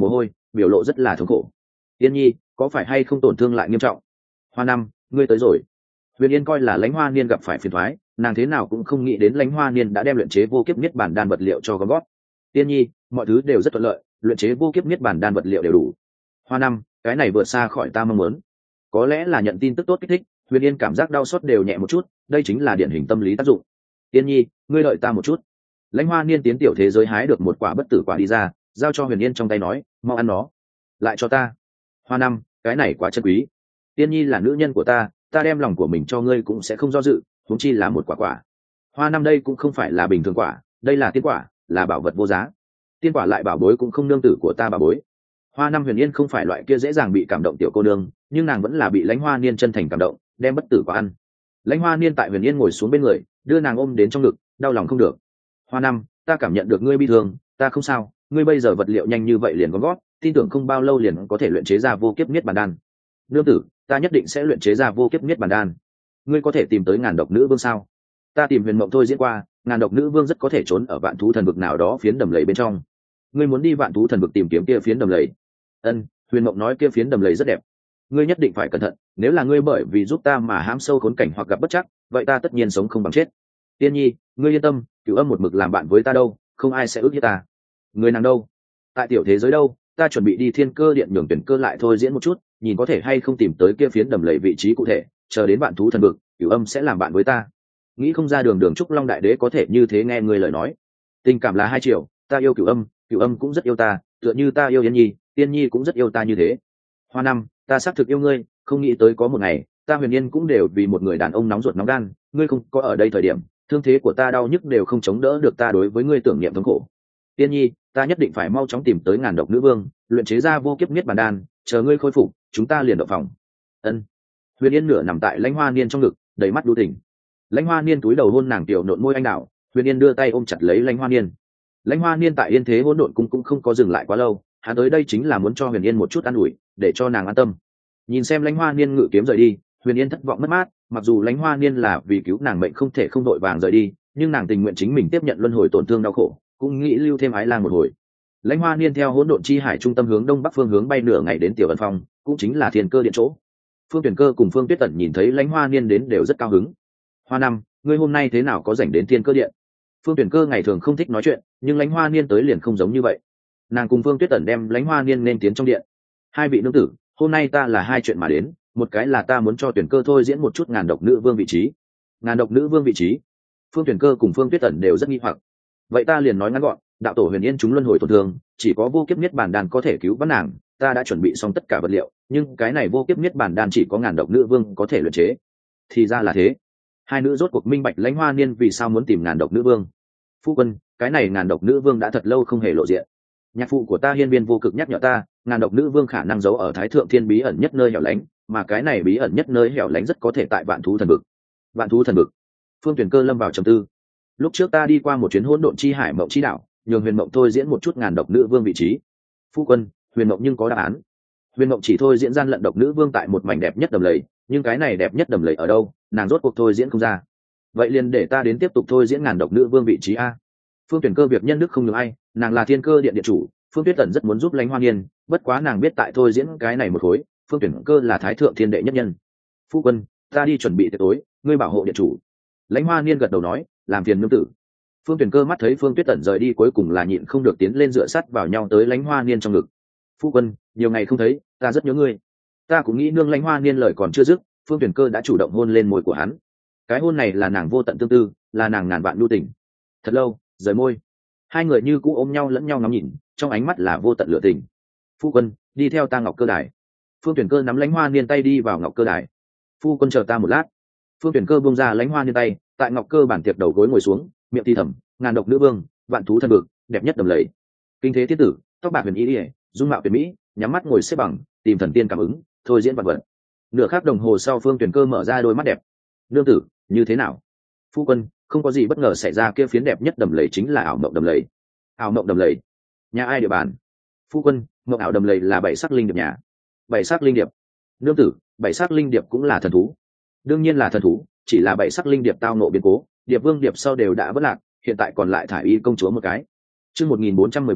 biểu lộ rất là thống khổ. Yên nhi, có phải hay không tổn thương lại nghiêm trọng? Hoa năm, ngươi tới rồi. Huyền Yên coi là Lãnh Hoa Niên gặp phải phiền toái, nàng thế nào cũng không nghĩ đến Lãnh Hoa Niên đã đem luyện chế vô kiếp niết bản đan vật liệu cho gom gót. Tiên nhi, mọi thứ đều rất thuận lợi, luyện chế vô kiếp niết bản đan vật liệu đều đủ. Hoa năm, cái này vượt xa khỏi ta mong muốn. Có lẽ là nhận tin tức tốt kích thích, Huyền Yên cảm giác đau xót đều nhẹ một chút, đây chính là điển hình tâm lý tác dụng. Tiên nhi, ngươi đợi ta một chút. Lãnh Hoa Niên tiến tiểu thế giới hái được một quả bất tử quả đi ra, giao cho Huyền Yên trong tay nói, mau ăn nó. Lại cho ta. Hoa năm, cái này quá chân quý. Tiên nhi là nữ nhân của ta, ta đem lòng của mình cho ngươi cũng sẽ không do dự, huống chi là một quả quả. Hoa năm, đây cũng không phải là bình thường quả, đây là tiên quả, là bảo vật vô giá. Tiên quả lại bảo bối cũng không nương tử của ta bảo bối. Hoa năm Huyền Yên không phải loại kia dễ dàng bị cảm động tiểu cô nương, nhưng nàng vẫn là bị Lãnh Hoa Niên chân thành cảm động, đem bất tử quả ăn. Lãnh Hoa Niên tại Huyền Yên ngồi xuống bên người, đưa nàng ôm đến trong ngực, đau lòng không được. Hoa năm, ta cảm nhận được ngươi bi thương, ta không sao, ngươi bây giờ vật liệu nhanh như vậy liền có gót, tin tưởng không bao lâu liền có thể luyện chế ra vô kiếp niết bàn đan. Nương tử, ta nhất định sẽ luyện chế ra vô kiếp niết bàn đan. Ngươi có thể tìm tới ngàn độc nữ vương sao? Ta tìm Huyền Mộng thôi diễn qua, ngàn độc nữ vương rất có thể trốn ở vạn thú thần vực nào đó phiến đầm lầy bên trong. Ngươi muốn đi vạn thú thần vực tìm kiếm kia phiến đầm lầy? Ân, Huyền Mộng nói kia phiến đầm lầy rất đẹp. Ngươi nhất định phải cẩn thận, nếu là ngươi bởi vì giúp ta mà hãm sâu khốn cảnh hoặc gặp bất trắc, vậy ta tất nhiên sống không bằng chết. Tiên nhi, ngươi yên tâm, Cửu Âm một mực làm bạn với ta đâu, không ai sẽ ước hiếp ta. Người nàng đâu? Tại tiểu thế giới đâu? Ta chuẩn bị đi Thiên Cơ Điện nhường tuyển cơ lại thôi diễn một chút, nhìn có thể hay không tìm tới kia phiến đầm lầy vị trí cụ thể, chờ đến vạn thú thần vực, Cửu Âm sẽ làm bạn với ta. Nghĩ không ra đường đường trúc long đại đế có thể như thế nghe người lời nói. Tình cảm là hai chiều, ta yêu Cửu Âm, Cửu Âm cũng rất yêu ta, tựa như ta yêu Yên nhi, Tiên nhi cũng rất yêu ta như thế. Hoa năm, ta xác thực yêu ngươi, không nghĩ tới có một ngày ta Huyền Yên cũng đều vì một người đàn ông nóng ruột nóng gan, ngươi không có ở đây thời điểm, thương thế của ta đau nhức đều không chống đỡ được ta đối với ngươi tưởng niệm thống khổ. Tiên nhi, ta nhất định phải mau chóng tìm tới ngàn độc nữ vương, luyện chế ra vô kiếp niết bàn đan, chờ ngươi khôi phục, chúng ta liền động phòng. Ân. Huyền Yên nửa nằm tại Lãnh Hoa Niên trong ngực, đầy mắt đu tình. Lãnh Hoa Niên túi đầu hôn nàng tiểu nộn môi anh đào, Huyền Yên đưa tay ôm chặt lấy Lãnh Hoa Niên. Lãnh Hoa Niên tại Yên Thế Hỗn Độn Cung cũng không có dừng lại quá lâu, hắn tới đây chính là muốn cho Huyền Yên một chút an ủi, để cho nàng an tâm. Nhìn xem Lãnh Hoa Niên ngự kiếm rời đi, Huyền Yên thất vọng mất mát, mặc dù Lãnh Hoa Niên là vì cứu nàng mệnh không thể không đội vàng rời đi, nhưng nàng tình nguyện chính mình tiếp nhận luân hồi tổn thương đau khổ, cũng nghĩ lưu thêm ái lang một hồi. Lãnh Hoa Niên theo Hỗn Độn Chi Hải trung tâm hướng đông bắc phương hướng bay nửa ngày đến Tiểu Ân Phong, cũng chính là Thiên Cơ Điện chỗ. Phương Tuyển Cơ cùng Phương Tuyết Tẩn nhìn thấy Lãnh Hoa Niên đến đều rất cao hứng. Hoa năm, ngươi hôm nay thế nào có rảnh đến Thiên Cơ Điện? Phương Tuyển Cơ ngày thường không thích nói chuyện, nhưng Lãnh Hoa Niên tới liền không giống như vậy. Nàng cùng Phương Tuyết Tẩn đem Lãnh Hoa Niên nên tiến trong điện. Hai vị nương tử, hôm nay ta là hai chuyện mà đến, một cái là ta muốn cho Tuyển Cơ thôi diễn một chút ngàn độc nữ vương vị trí. Ngàn độc nữ vương vị trí? Phương Tuyển Cơ cùng Phương Tuyết Tẩn đều rất nghi hoặc. Vậy ta liền nói ngắn gọn, đạo tổ Huyền Yên chúng luân hồi tổn thương, chỉ có vô kiếp niết bàn đan có thể cứu vãn nàng, ta đã chuẩn bị xong tất cả vật liệu, nhưng cái này vô kiếp niết bàn đan chỉ có ngàn độc nữ vương có thể luyện chế. Thì ra là thế. Hai nữ rốt cuộc minh bạch Lãnh Hoa Niên vì sao muốn tìm ngàn độc nữ vương. Phu quân, cái này ngàn độc nữ vương đã thật lâu không hề lộ diện. Nhạc phụ của ta Hiên Viên vô cực nhắc nhở ta, ngàn độc nữ vương khả năng giấu ở Thái Thượng Thiên bí ẩn nhất nơi hẻo lánh, mà cái này bí ẩn nhất nơi hẻo lánh rất có thể tại Vạn Thú Thần Vực. Vạn Thú Thần Vực. Phương Tuyển Cơ lâm vào trầm tư. Lúc trước ta đi qua một chuyến Hỗn Độn Chi Hải Mộng Chi Đảo, nhường Huyền Mộng thôi diễn một chút ngàn độc nữ vương vị trí. Phu quân, Huyền Mộng nhưng có đáp án. Huyền Mộng chỉ thôi diễn gian lận độc nữ vương tại một mảnh đẹp nhất đầm lầy, nhưng cái này đẹp nhất đầm lầy ở đâu, nàng rốt cuộc thôi diễn không ra. Vậy liền để ta đến tiếp tục thôi diễn ngàn độc nữ vương vị trí a. Phương Tuyển Cơ việc nhân đức không nhường ai, nàng là Thiên Cơ Điện điện chủ, Phương Tuyết Tẩn rất muốn giúp Lãnh Hoa Niên, bất quá nàng biết tại thôi diễn cái này một khối, Phương Tuyển Cơ là Thái Thượng Thiên đệ nhất nhân. Phu quân, ta đi chuẩn bị tiệc tối, ngươi bảo hộ điện chủ. Lãnh Hoa Niên gật đầu nói, làm phiền nương tử. Phương Tuyển Cơ mắt thấy Phương Tuyết Tẩn rời đi cuối cùng là nhịn không được tiến lên dựa sát vào nhau tới Lãnh Hoa Niên trong ngực. Phu quân, nhiều ngày không thấy, ta rất nhớ ngươi. Ta cũng nghĩ nương. Lãnh Hoa Niên lời còn chưa dứt, Phương Tuyển Cơ đã chủ động hôn lên môi của hắn. Cái hôn này là nàng vô tận tương tư, là nàng ngàn vạn lưu tình. Thật lâu, rời môi, hai người như cũ ôm nhau lẫn nhau ngắm nhìn, trong ánh mắt là vô tận lửa tình. Phu quân, đi theo ta Ngọc Cơ Đài. Phương Tuyển Cơ nắm Lãnh Hoa Niên tay đi vào Ngọc Cơ Đài. Phu quân chờ ta một lát. Phương Tuyển Cơ buông ra Lãnh Hoa Niên tay, tại Ngọc Cơ bản tiệc đầu gối ngồi xuống, miệng thì thầm, ngàn độc nữ vương, vạn thú thần vực, đẹp nhất đầm lầy. Kinh thế thiết tử, tóc bạc huyền y ỉa, dung mạo tuyệt mỹ, nhắm mắt ngồi xếp bằng, tìm thần tiên cảm ứng, thôi diễn vật vật. Nửa khắc đồng hồ sau Phương Tuyển Cơ mở ra đôi mắt đẹp. Nương tử, như thế nào? Phu quân, không có gì bất ngờ xảy ra, kia phiến đẹp nhất đầm lầy chính là ảo mộng đầm lầy. Ảo mộng đầm lầy? Nhà ai địa bàn? Phu quân, mộng ảo đầm lầy là bảy sắc linh điệp nhà. Bảy sắc linh điệp? Nương tử, bảy sắc linh điệp cũng là thần thú. Đương nhiên là thần thú, chỉ là bảy sắc linh điệp tao nộ biến cố, điệp vương điệp sau đều đã vất lạc, hiện tại còn lại thải y công chúa một cái. Chương một nghìn bốn trăm mười bốn,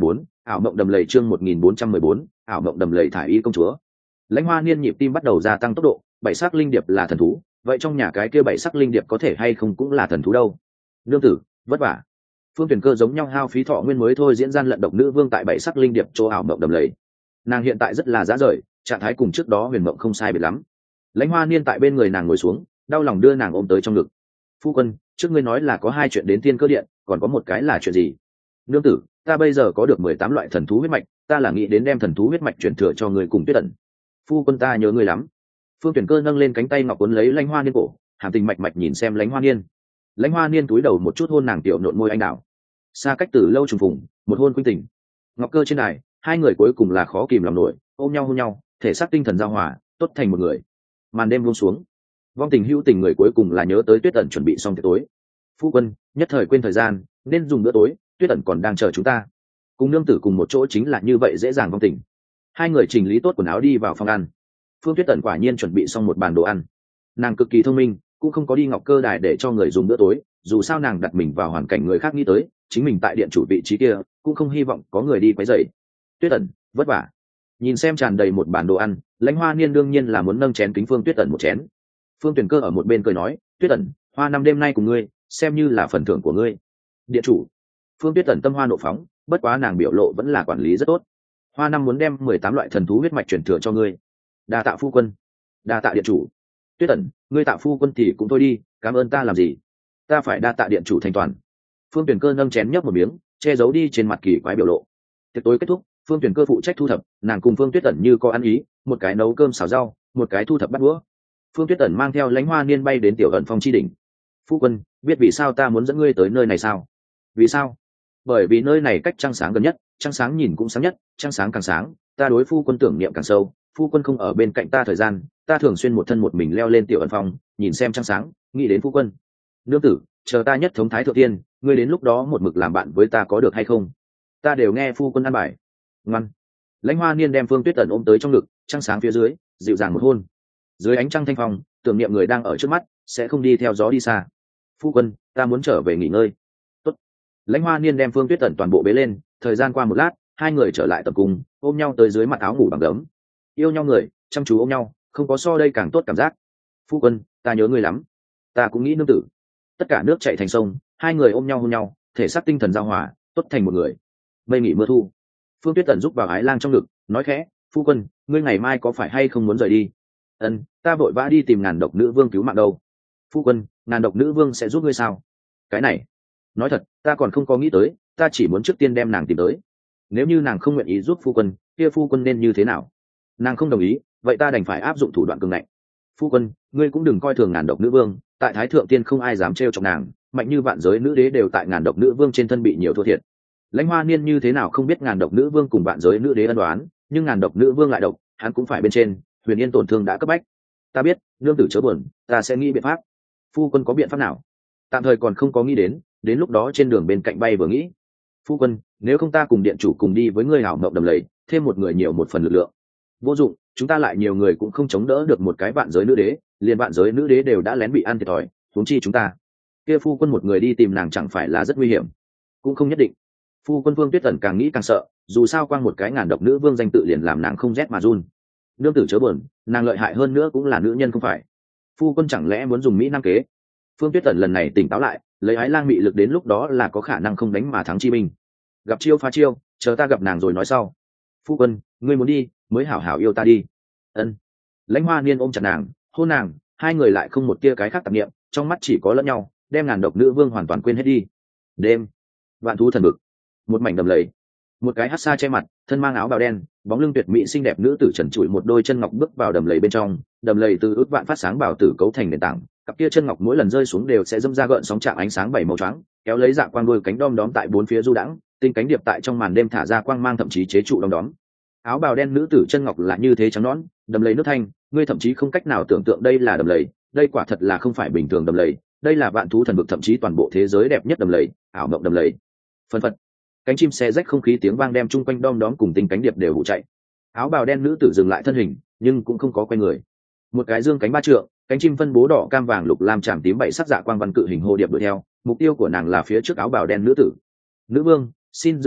ảo mộng đầm lầy chương một nghìn bốn trăm mười bốn, ảo mộng đầm lầy thải y công chúa. Lãnh Hoa Niên nhịp tim bắt đầu gia tăng tốc độ, bảy sắc linh điệp là thần thú, vậy trong nhà cái kia bảy sắc linh điệp có thể hay không cũng là thần thú đâu. Nương tử, vất vả. Phương Tuyển Cơ giống nhau hao phí thọ nguyên mới thôi diễn gian lận độc nữ vương tại bảy sắc linh điệp chỗ ảo mộng đầm lầy. Nàng hiện tại rất là dã rời, trạng thái cùng trước đó huyền mộng không sai biệt lắm. Lãnh Hoa Niên tại bên người nàng ngồi xuống, đau lòng đưa nàng ôm tới trong ngực. Phu quân, trước ngươi nói là có hai chuyện đến Thiên Cơ Điện, còn có một cái là chuyện gì? Nương tử, ta bây giờ có được mười tám loại thần thú huyết mạch, ta là nghĩ đến đem thần thú huyết mạch chuyển thừa cho người cùng Tuyết Ẩn. Phu quân ta nhớ ngươi lắm. Phương Tuyển Cơ nâng lên cánh tay ngọc cuốn lấy Lãnh Hoa Niên cổ, hàm tình mạch mạch nhìn xem Lãnh Hoa Niên. Lãnh Hoa Niên túi đầu một chút hôn nàng tiểu nộn môi anh đào. Xa cách từ lâu trùng phùng, một hôn quynh tình. Ngọc Cơ trên đài, hai người cuối cùng là khó kìm lòng nổi, ôm nhau hôn nhau, thể xác tinh thần giao hòa, tốt thành một người. Màn đêm buông xuống, vong tình hữu tình người cuối cùng là nhớ tới Tuyết Ẩn chuẩn bị xong tiệc tối. Phu quân, nhất thời quên thời gian, nên dùng bữa tối, Tuyết Ẩn còn đang chờ chúng ta. Cùng nương tử cùng một chỗ chính là như vậy dễ dàng vong tình. Hai người chỉnh lý tốt quần áo đi vào phòng ăn. Phương Tuyết Ẩn quả nhiên chuẩn bị xong một bàn đồ ăn. Nàng cực kỳ thông minh, cũng không có đi Ngọc Cơ đài để cho người dùng bữa tối, dù sao nàng đặt mình vào hoàn cảnh người khác nghĩ tới, chính mình tại điện chủ vị trí kia, cũng không hy vọng có người đi quấy rầy. Tuyết Ẩn, vất vả. Nhìn xem tràn đầy một bàn đồ ăn, Lãnh Hoa Niên đương nhiên là muốn nâng chén kính Phương Tuyết Ẩn một chén. Phương Tuyển Cơ ở một bên cười nói, Tuyết Ẩn, hoa năm đêm nay cùng ngươi, xem như là phần thưởng của ngươi. Điện chủ. Phương Tuyết Ẩn tâm hoa nộ phóng, bất quá nàng biểu lộ vẫn là quản lý rất tốt. Hoa năm muốn đem mười tám loại thần thú huyết mạch chuyển thừa cho ngươi. Đa tạ phu quân. Đa tạ điện chủ. Tuyết Ẩn, ngươi tạ phu quân thì cũng thôi đi, cảm ơn ta làm gì? Ta phải đa tạ điện chủ thành toàn. Phương Tuyển Cơ nâng chén nhấp một miếng, che giấu đi trên mặt kỳ quái biểu lộ. Tiệc tối kết thúc, Phương Tuyển Cơ phụ trách thu thập, nàng cùng Phương Tuyết Ẩn như có ăn ý, một cái nấu cơm xào rau, một cái thu thập bát đũa. Phương Tuyết Ẩn mang theo Lãnh Hoa Niên bay đến tiểu ẩn phong chi đỉnh. Phu quân, biết vì sao ta muốn dẫn ngươi tới nơi này sao? Vì sao? Bởi vì nơi này cách trăng sáng gần nhất, trăng sáng nhìn cũng sáng nhất, trăng sáng càng sáng, ta đối phu quân tưởng niệm càng sâu. Phu quân không ở bên cạnh ta thời gian, ta thường xuyên một thân một mình leo lên tiểu ẩn phong, nhìn xem trăng sáng, nghĩ đến phu quân. Nương tử, chờ ta nhất thống thái thượng tiên, ngươi đến lúc đó một mực làm bạn với ta có được hay không? Ta đều nghe phu quân ăn bài. Ngoan. Lãnh Hoa Niên đem Phương Tuyết Ẩn ôm tới trong ngực, trăng sáng phía dưới, dịu dàng một hôn. Dưới ánh trăng thanh phong, tưởng niệm người đang ở trước mắt, sẽ không đi theo gió đi xa. Phu quân, ta muốn trở về nghỉ ngơi. Tốt. Lãnh Hoa Niên đem Phương Tuyết Ẩn toàn bộ bế lên, thời gian qua một lát, hai người trở lại tập cung, ôm nhau tới dưới mặt áo ngủ bằng gấm. Yêu nhau người, chăm chú ôm nhau, không có so đây càng tốt cảm giác. Phu quân, ta nhớ ngươi lắm. Ta cũng nghĩ nương tử. Tất cả nước chảy thành sông, hai người ôm nhau hôn nhau, thể xác tinh thần giao hòa, tốt thành một người. Mây nghỉ mưa thu. Phương Tuyết Ẩn giúp vào ái lang trong ngực, nói khẽ, phu quân, ngươi ngày mai có phải hay không muốn rời đi? Ân, ta vội vã đi tìm ngàn độc nữ vương cứu mạng đâu. Phu quân, ngàn độc nữ vương sẽ giúp ngươi sao? Cái này, nói thật, ta còn không có nghĩ tới, ta chỉ muốn trước tiên đem nàng tìm tới. Nếu như nàng không nguyện ý giúp phu quân, kia phu quân nên như thế nào? Nàng không đồng ý, vậy ta đành phải áp dụng thủ đoạn cường ngạnh. Phu quân, ngươi cũng đừng coi thường ngàn độc nữ vương, tại thái thượng tiên không ai dám trêu chọc nàng, mạnh như vạn giới nữ đế đều tại ngàn độc nữ vương trên thân bị nhiều thua thiệt. Lãnh Hoa Niên như thế nào không biết ngàn độc nữ vương cùng vạn giới nữ đế ân đoán, nhưng ngàn độc nữ vương lại độc, hắn cũng phải bên trên. Huyền Yên tổn thương đã cấp bách. Ta biết, nương tử chớ buồn, ta sẽ nghĩ biện pháp. Phu quân có biện pháp nào? Tạm thời còn không có nghĩ đến, đến lúc đó trên đường bên cạnh bay vừa nghĩ. Phu quân, nếu không ta cùng điện chủ cùng đi với ngươi hảo mộng đầm lầy, thêm một người nhiều một phần lực lượng. Vô dụng, chúng ta lại nhiều người cũng không chống đỡ được một cái vạn giới nữ đế, liền vạn giới nữ đế đều đã lén bị ăn thiệt thòi, huống chi chúng ta. Kia phu quân một người đi tìm nàng chẳng phải là rất nguy hiểm? Cũng không nhất định. Phu quân Vương Tuyết Ẩn càng nghĩ càng sợ, dù sao quang một cái ngàn độc nữ vương danh tự liền làm nàng không rét mà run. Nương tử chớ buồn, nàng lợi hại hơn nữa cũng là nữ nhân không phải. Phu quân chẳng lẽ muốn dùng mỹ nam kế? Phương Tuyết Ẩn lần này tỉnh táo lại, lấy ái lang mị lực đến lúc đó là có khả năng không đánh mà thắng chi binh. Gặp chiêu phá chiêu, chờ ta gặp nàng rồi nói sau. Phu quân, ngươi muốn đi, mới hảo hảo yêu ta đi. Ân. Lãnh Hoa Niên ôm chặt nàng, hôn nàng, hai người lại không một tia cái khác tạp niệm, trong mắt chỉ có lẫn nhau, đem ngàn độc nữ vương hoàn toàn quên hết đi. Đêm, vạn thú thần vực, một mảnh đầm lầy, một cái hắc sa che mặt, thân mang áo bào đen, bóng lưng tuyệt mỹ xinh đẹp nữ tử trần trụi một đôi chân ngọc bước vào đầm lầy bên trong. Đầm lầy từ ước vạn phát sáng bảo tử cấu thành nền tảng, cặp kia chân ngọc mỗi lần rơi xuống đều sẽ dâm ra gợn sóng trạng ánh sáng bảy màu trắng, kéo lấy dạ quang đôi cánh đom đóm tại bốn phía du đãng, tinh cánh điệp tại trong màn đêm thả ra quang mang thậm chí chế trụ đom đóm. Áo bào đen nữ tử chân ngọc là như thế trắng nõn, đầm lầy nước thanh, ngươi thậm chí không cách nào tưởng tượng đây là đầm lầy, đây quả thật là không phải bình thường đầm lầy, đây là vạn thú thần vực thậm chí toàn bộ thế giới đẹp nhất đầm lầy, ảo mộng đầm lầy. Phân phật, cánh chim xé rách không khí tiếng vang đem chung quanh đom đóm cùng tinh cánh điệp đều vụ chạy. Áo bào đen nữ tử dừng lại thân hình, nhưng cũng không có quay người. Một cái dương cánh ba trượng, cánh chim phân bố đỏ cam vàng lục lam chạm tím bảy sắc dạ quang văn cự hình hồ điệp đuổi theo, mục tiêu của nàng là phía trước áo bào đen nữ tử. Nữ vương, xin dừng bước,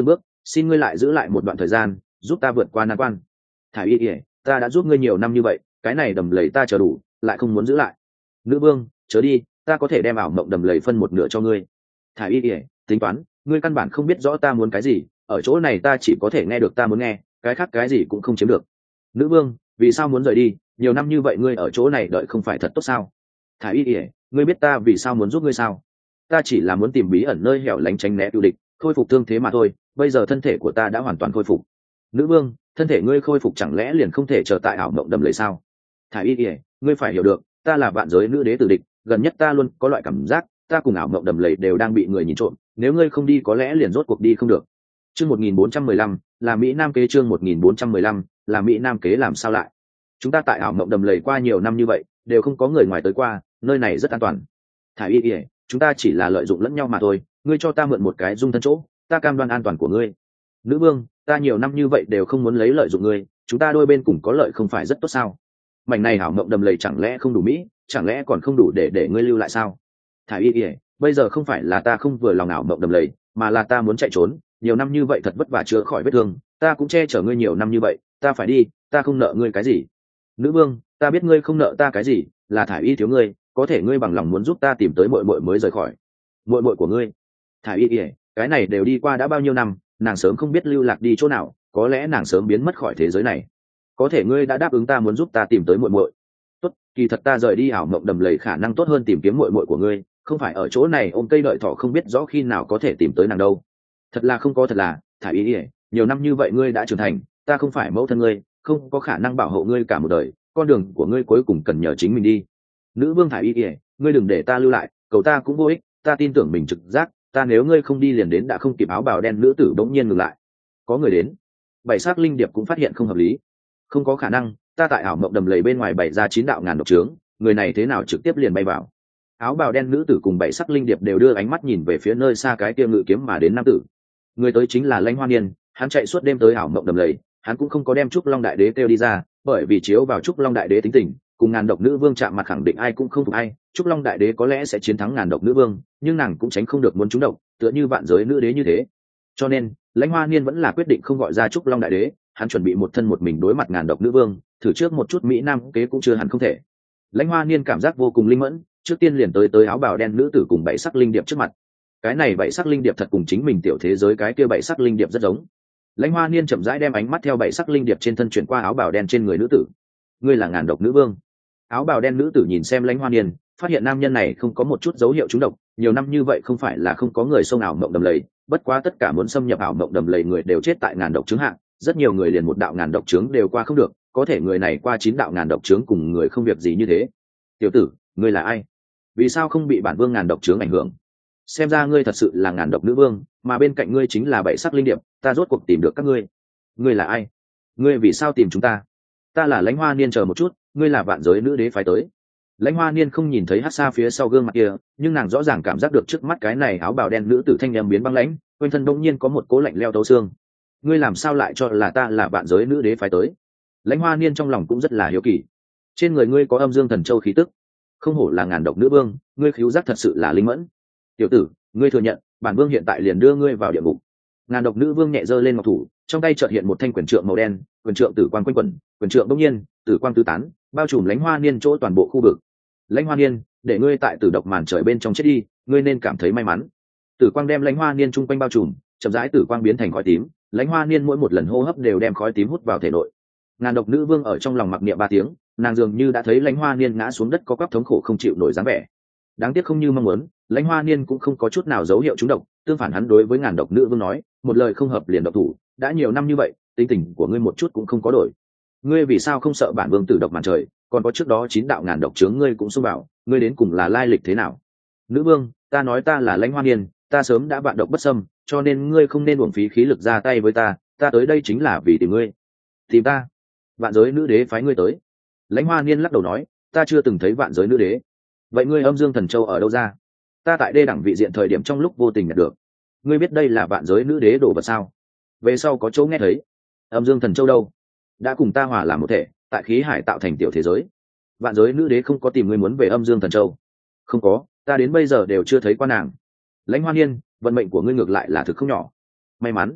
xin ngươi lại giữ lại một đoạn thời gian giúp ta vượt qua nan quan. Thả y ỉa, ta đã giúp ngươi nhiều năm như vậy, cái này đầm lầy ta chờ đủ, lại không muốn giữ lại. Nữ vương, chớ đi, ta có thể đem ảo mộng đầm lầy phân một nửa cho ngươi. Thả y ỉa, tính toán, ngươi căn bản không biết rõ ta muốn cái gì, ở chỗ này ta chỉ có thể nghe được ta muốn nghe, cái khác cái gì cũng không chiếm được. Nữ vương, vì sao muốn rời đi, nhiều năm như vậy ngươi ở chỗ này đợi không phải thật tốt sao? Thả y ỉa, ngươi biết ta vì sao muốn giúp ngươi sao? Ta chỉ là muốn tìm bí ẩn nơi hẻo lánh tránh né tiêu địch, khôi phục thương thế mà thôi, bây giờ thân thể của ta đã hoàn toàn khôi phục. Nữ vương, thân thể ngươi khôi phục chẳng lẽ liền không thể trở tại ảo mộng đầm lầy sao? Thả y ỉa, ngươi phải hiểu được, ta là vạn giới nữ đế tử địch, gần nhất ta luôn có loại cảm giác ta cùng ảo mộng đầm lầy đều đang bị người nhìn trộm, nếu ngươi không đi có lẽ liền rốt cuộc đi không được. Chương một nghìn bốn trăm mười lăm là Mỹ Nam kế. Chương một nghìn bốn trăm mười lăm là Mỹ Nam kế. Làm sao lại? Chúng ta tại ảo mộng đầm lầy qua nhiều năm như vậy, đều không có người ngoài tới qua, nơi này rất an toàn. Thả y ỉa, chúng ta chỉ là lợi dụng lẫn nhau mà thôi, ngươi cho ta mượn một cái dung thân chỗ, ta cam đoan an toàn của ngươi. Nữ vương, ta nhiều năm như vậy đều không muốn lấy lợi dụng ngươi, chúng ta đôi bên cùng có lợi không phải rất tốt sao? Mảnh này ảo mộng đầm lầy chẳng lẽ không đủ mỹ, chẳng lẽ còn không đủ để để ngươi lưu lại sao? Thả y ỉa, bây giờ không phải là ta không vừa lòng ảo mộng đầm lầy, mà là ta muốn chạy trốn, nhiều năm như vậy thật vất vả chữa khỏi vết thương, ta cũng che chở ngươi nhiều năm như vậy, ta phải đi, ta không nợ ngươi cái gì. Nữ vương, ta biết ngươi không nợ ta cái gì, là Thả y thiếu ngươi, có thể ngươi bằng lòng muốn giúp ta tìm tới muội muội mới rời khỏi. Muội muội của ngươi? Thả y ỉa, cái này đều đi qua đã bao nhiêu năm, nàng sớm không biết lưu lạc đi chỗ nào, có lẽ nàng sớm biến mất khỏi thế giới này. Có thể ngươi đã đáp ứng ta muốn giúp ta tìm tới muội muội. Tốt, kỳ thật ta rời đi ảo mộng đầm lầy khả năng tốt hơn tìm kiếm muội muội của ngươi, không phải ở chỗ này ôm cây đợi thỏ không biết rõ khi nào có thể tìm tới nàng đâu. Thật là không có thật là, Thả ý ỉa, nhiều năm như vậy ngươi đã trưởng thành, ta không phải mẫu thân ngươi, không có khả năng bảo hộ ngươi cả một đời, con đường của ngươi cuối cùng cần nhờ chính mình đi. Nữ vương Thả ý ỉa, ngươi đừng để ta lưu lại, cầu ta cũng vô ích, ta tin tưởng mình trực giác, ta nếu ngươi không đi liền đến đã không kịp. Áo bào đen nữ tử bỗng nhiên ngừng lại. Có người đến. Bảy sắc linh điệp cũng phát hiện không hợp lý. Không có khả năng, ta tại ảo mộng đầm lầy bên ngoài bày ra chín đạo ngàn độc trướng, người này thế nào trực tiếp liền bay vào? Áo bào đen nữ tử cùng bảy sắc linh điệp đều đưa ánh mắt nhìn về phía nơi xa cái kia ngự kiếm mà đến nam tử. Người tới chính là Lãnh Hoa Niên, hắn chạy suốt đêm tới ảo mộng đầm lầy, hắn cũng không có đem Trúc Long Đại Đế kêu đi ra, bởi vì chiếu vào Trúc Long Đại Đế tính tình, cùng ngàn độc nữ vương chạm mặt khẳng định ai cũng không phục ai. Trúc Long Đại Đế có lẽ sẽ chiến thắng ngàn độc nữ vương, nhưng nàng cũng tránh không được muốn trúng độc, tựa như vạn giới nữ đế như thế. Cho nên, Lãnh Hoa Niên vẫn là quyết định không gọi ra Trúc Long Đại Đế, hắn chuẩn bị một thân một mình đối mặt ngàn độc nữ vương, thử trước một chút Mỹ Nam kế cũng chưa hẳn không thể. Lãnh Hoa Niên cảm giác vô cùng linh mẫn, trước tiên liền tới tới áo bào đen nữ tử cùng bảy sắc linh điệp trước mặt. Cái này bảy sắc linh điệp thật cùng chính mình tiểu thế giới cái kia bảy sắc linh điệp rất giống. Lãnh Hoa Niên chậm rãi đem ánh mắt theo bảy sắc linh điệp trên thân chuyển qua áo bào đen trên người nữ tử. Ngươi là ngàn độc nữ vương? Áo bào đen nữ tử nhìn xem Lãnh Hoa Niên, phát hiện nam nhân này không có một chút dấu hiệu trúng độc, nhiều năm như vậy không phải là không có người xông ảo mộng đầm lầy, bất quá tất cả muốn xâm nhập ảo mộng đầm lầy người đều chết tại ngàn độc chứng hạng, rất nhiều người liền một đạo ngàn độc chứng đều qua không được, có thể người này qua chín đạo ngàn độc chứng cùng người không việc gì như thế. Tiểu tử, ngươi là ai? Vì sao không bị bản vương ngàn độc chứng ảnh hưởng? Xem ra ngươi thật sự là ngàn độc nữ vương, mà bên cạnh ngươi chính là bảy sắc linh điệp, ta rốt cuộc tìm được các ngươi. Ngươi là ai? Ngươi vì sao tìm chúng ta? Ta là Lãnh Hoa Niên, chờ một chút, ngươi là vạn giới nữ đế phái tới. Lãnh Hoa Niên không nhìn thấy hắc xa phía sau gương mặt kia, nhưng nàng rõ ràng cảm giác được trước mắt cái này áo bào đen nữ tử thanh em biến băng lãnh, quanh thân đông nhiên có một cố lạnh leo tấu xương. Ngươi làm sao lại cho là ta là vạn giới nữ đế phái tới? Lãnh Hoa Niên trong lòng cũng rất là hiếu kỳ. Trên người ngươi có âm dương thần châu khí tức, không hổ là ngàn độc nữ vương, ngươi khứu giác thật sự là linh mẫn. Tiểu tử, ngươi thừa nhận, bản vương hiện tại liền đưa ngươi vào địa ngục. Ngàn độc nữ vương nhẹ giơ lên ngọc thủ, trong tay chợt hiện một thanh quyền trượng màu đen, quyền trượng tử quang quanh quẩn, quyền trượng bỗng nhiên, tử quang tứ tán, bao trùm Lãnh Hoa Niên chỗ toàn bộ khu vực. Lãnh Hoa Niên, để ngươi tại tử độc màn trời bên trong chết đi, ngươi nên cảm thấy may mắn. Tử quang đem Lãnh Hoa Niên chung quanh bao trùm, chậm rãi tử quang biến thành khói tím, Lãnh Hoa Niên mỗi một lần hô hấp đều đem khói tím hút vào thể nội. Ngàn độc nữ vương ở trong lòng mặc niệm ba tiếng, nàng dường như đã thấy Lãnh Hoa Niên ngã xuống đất có quắp thống khổ không chịu nổi dáng vẻ. Đáng tiếc không như mong muốn, Lãnh Hoa Niên cũng không có chút nào dấu hiệu trúng độc, tương phản hắn đối với ngàn độc nữ vương nói, một lời không hợp liền độc thủ, đã nhiều năm như vậy, tính tình của ngươi một chút cũng không có đổi. Ngươi vì sao không sợ bản vương tử độc màn trời, còn có trước đó chín đạo ngàn độc chướng ngươi cũng xông vào, ngươi đến cùng là lai lịch thế nào? Nữ vương, ta nói ta là Lãnh Hoa Niên, ta sớm đã vạn độc bất xâm, cho nên ngươi không nên uổng phí khí lực ra tay với ta, ta tới đây chính là vì tìm ngươi. Tìm ta? Vạn giới nữ đế phái ngươi tới? Lãnh Hoa Niên lắc đầu nói, ta chưa từng thấy vạn giới nữ đế. Vậy ngươi âm dương thần châu ở đâu ra? Ta tại đê đẳng vị diện thời điểm trong lúc vô tình nhận được. Ngươi biết đây là vạn giới nữ đế đổ vật sao? Về sau có chỗ nghe thấy. Âm dương thần châu đâu? Đã cùng ta hòa làm một thể, tại khí hải tạo thành tiểu thế giới. Vạn giới nữ đế không có tìm ngươi muốn về âm dương thần châu. Không có, ta đến bây giờ đều chưa thấy qua nàng. Lãnh Hoa Niên, vận mệnh của ngươi ngược lại là thực không nhỏ. May mắn.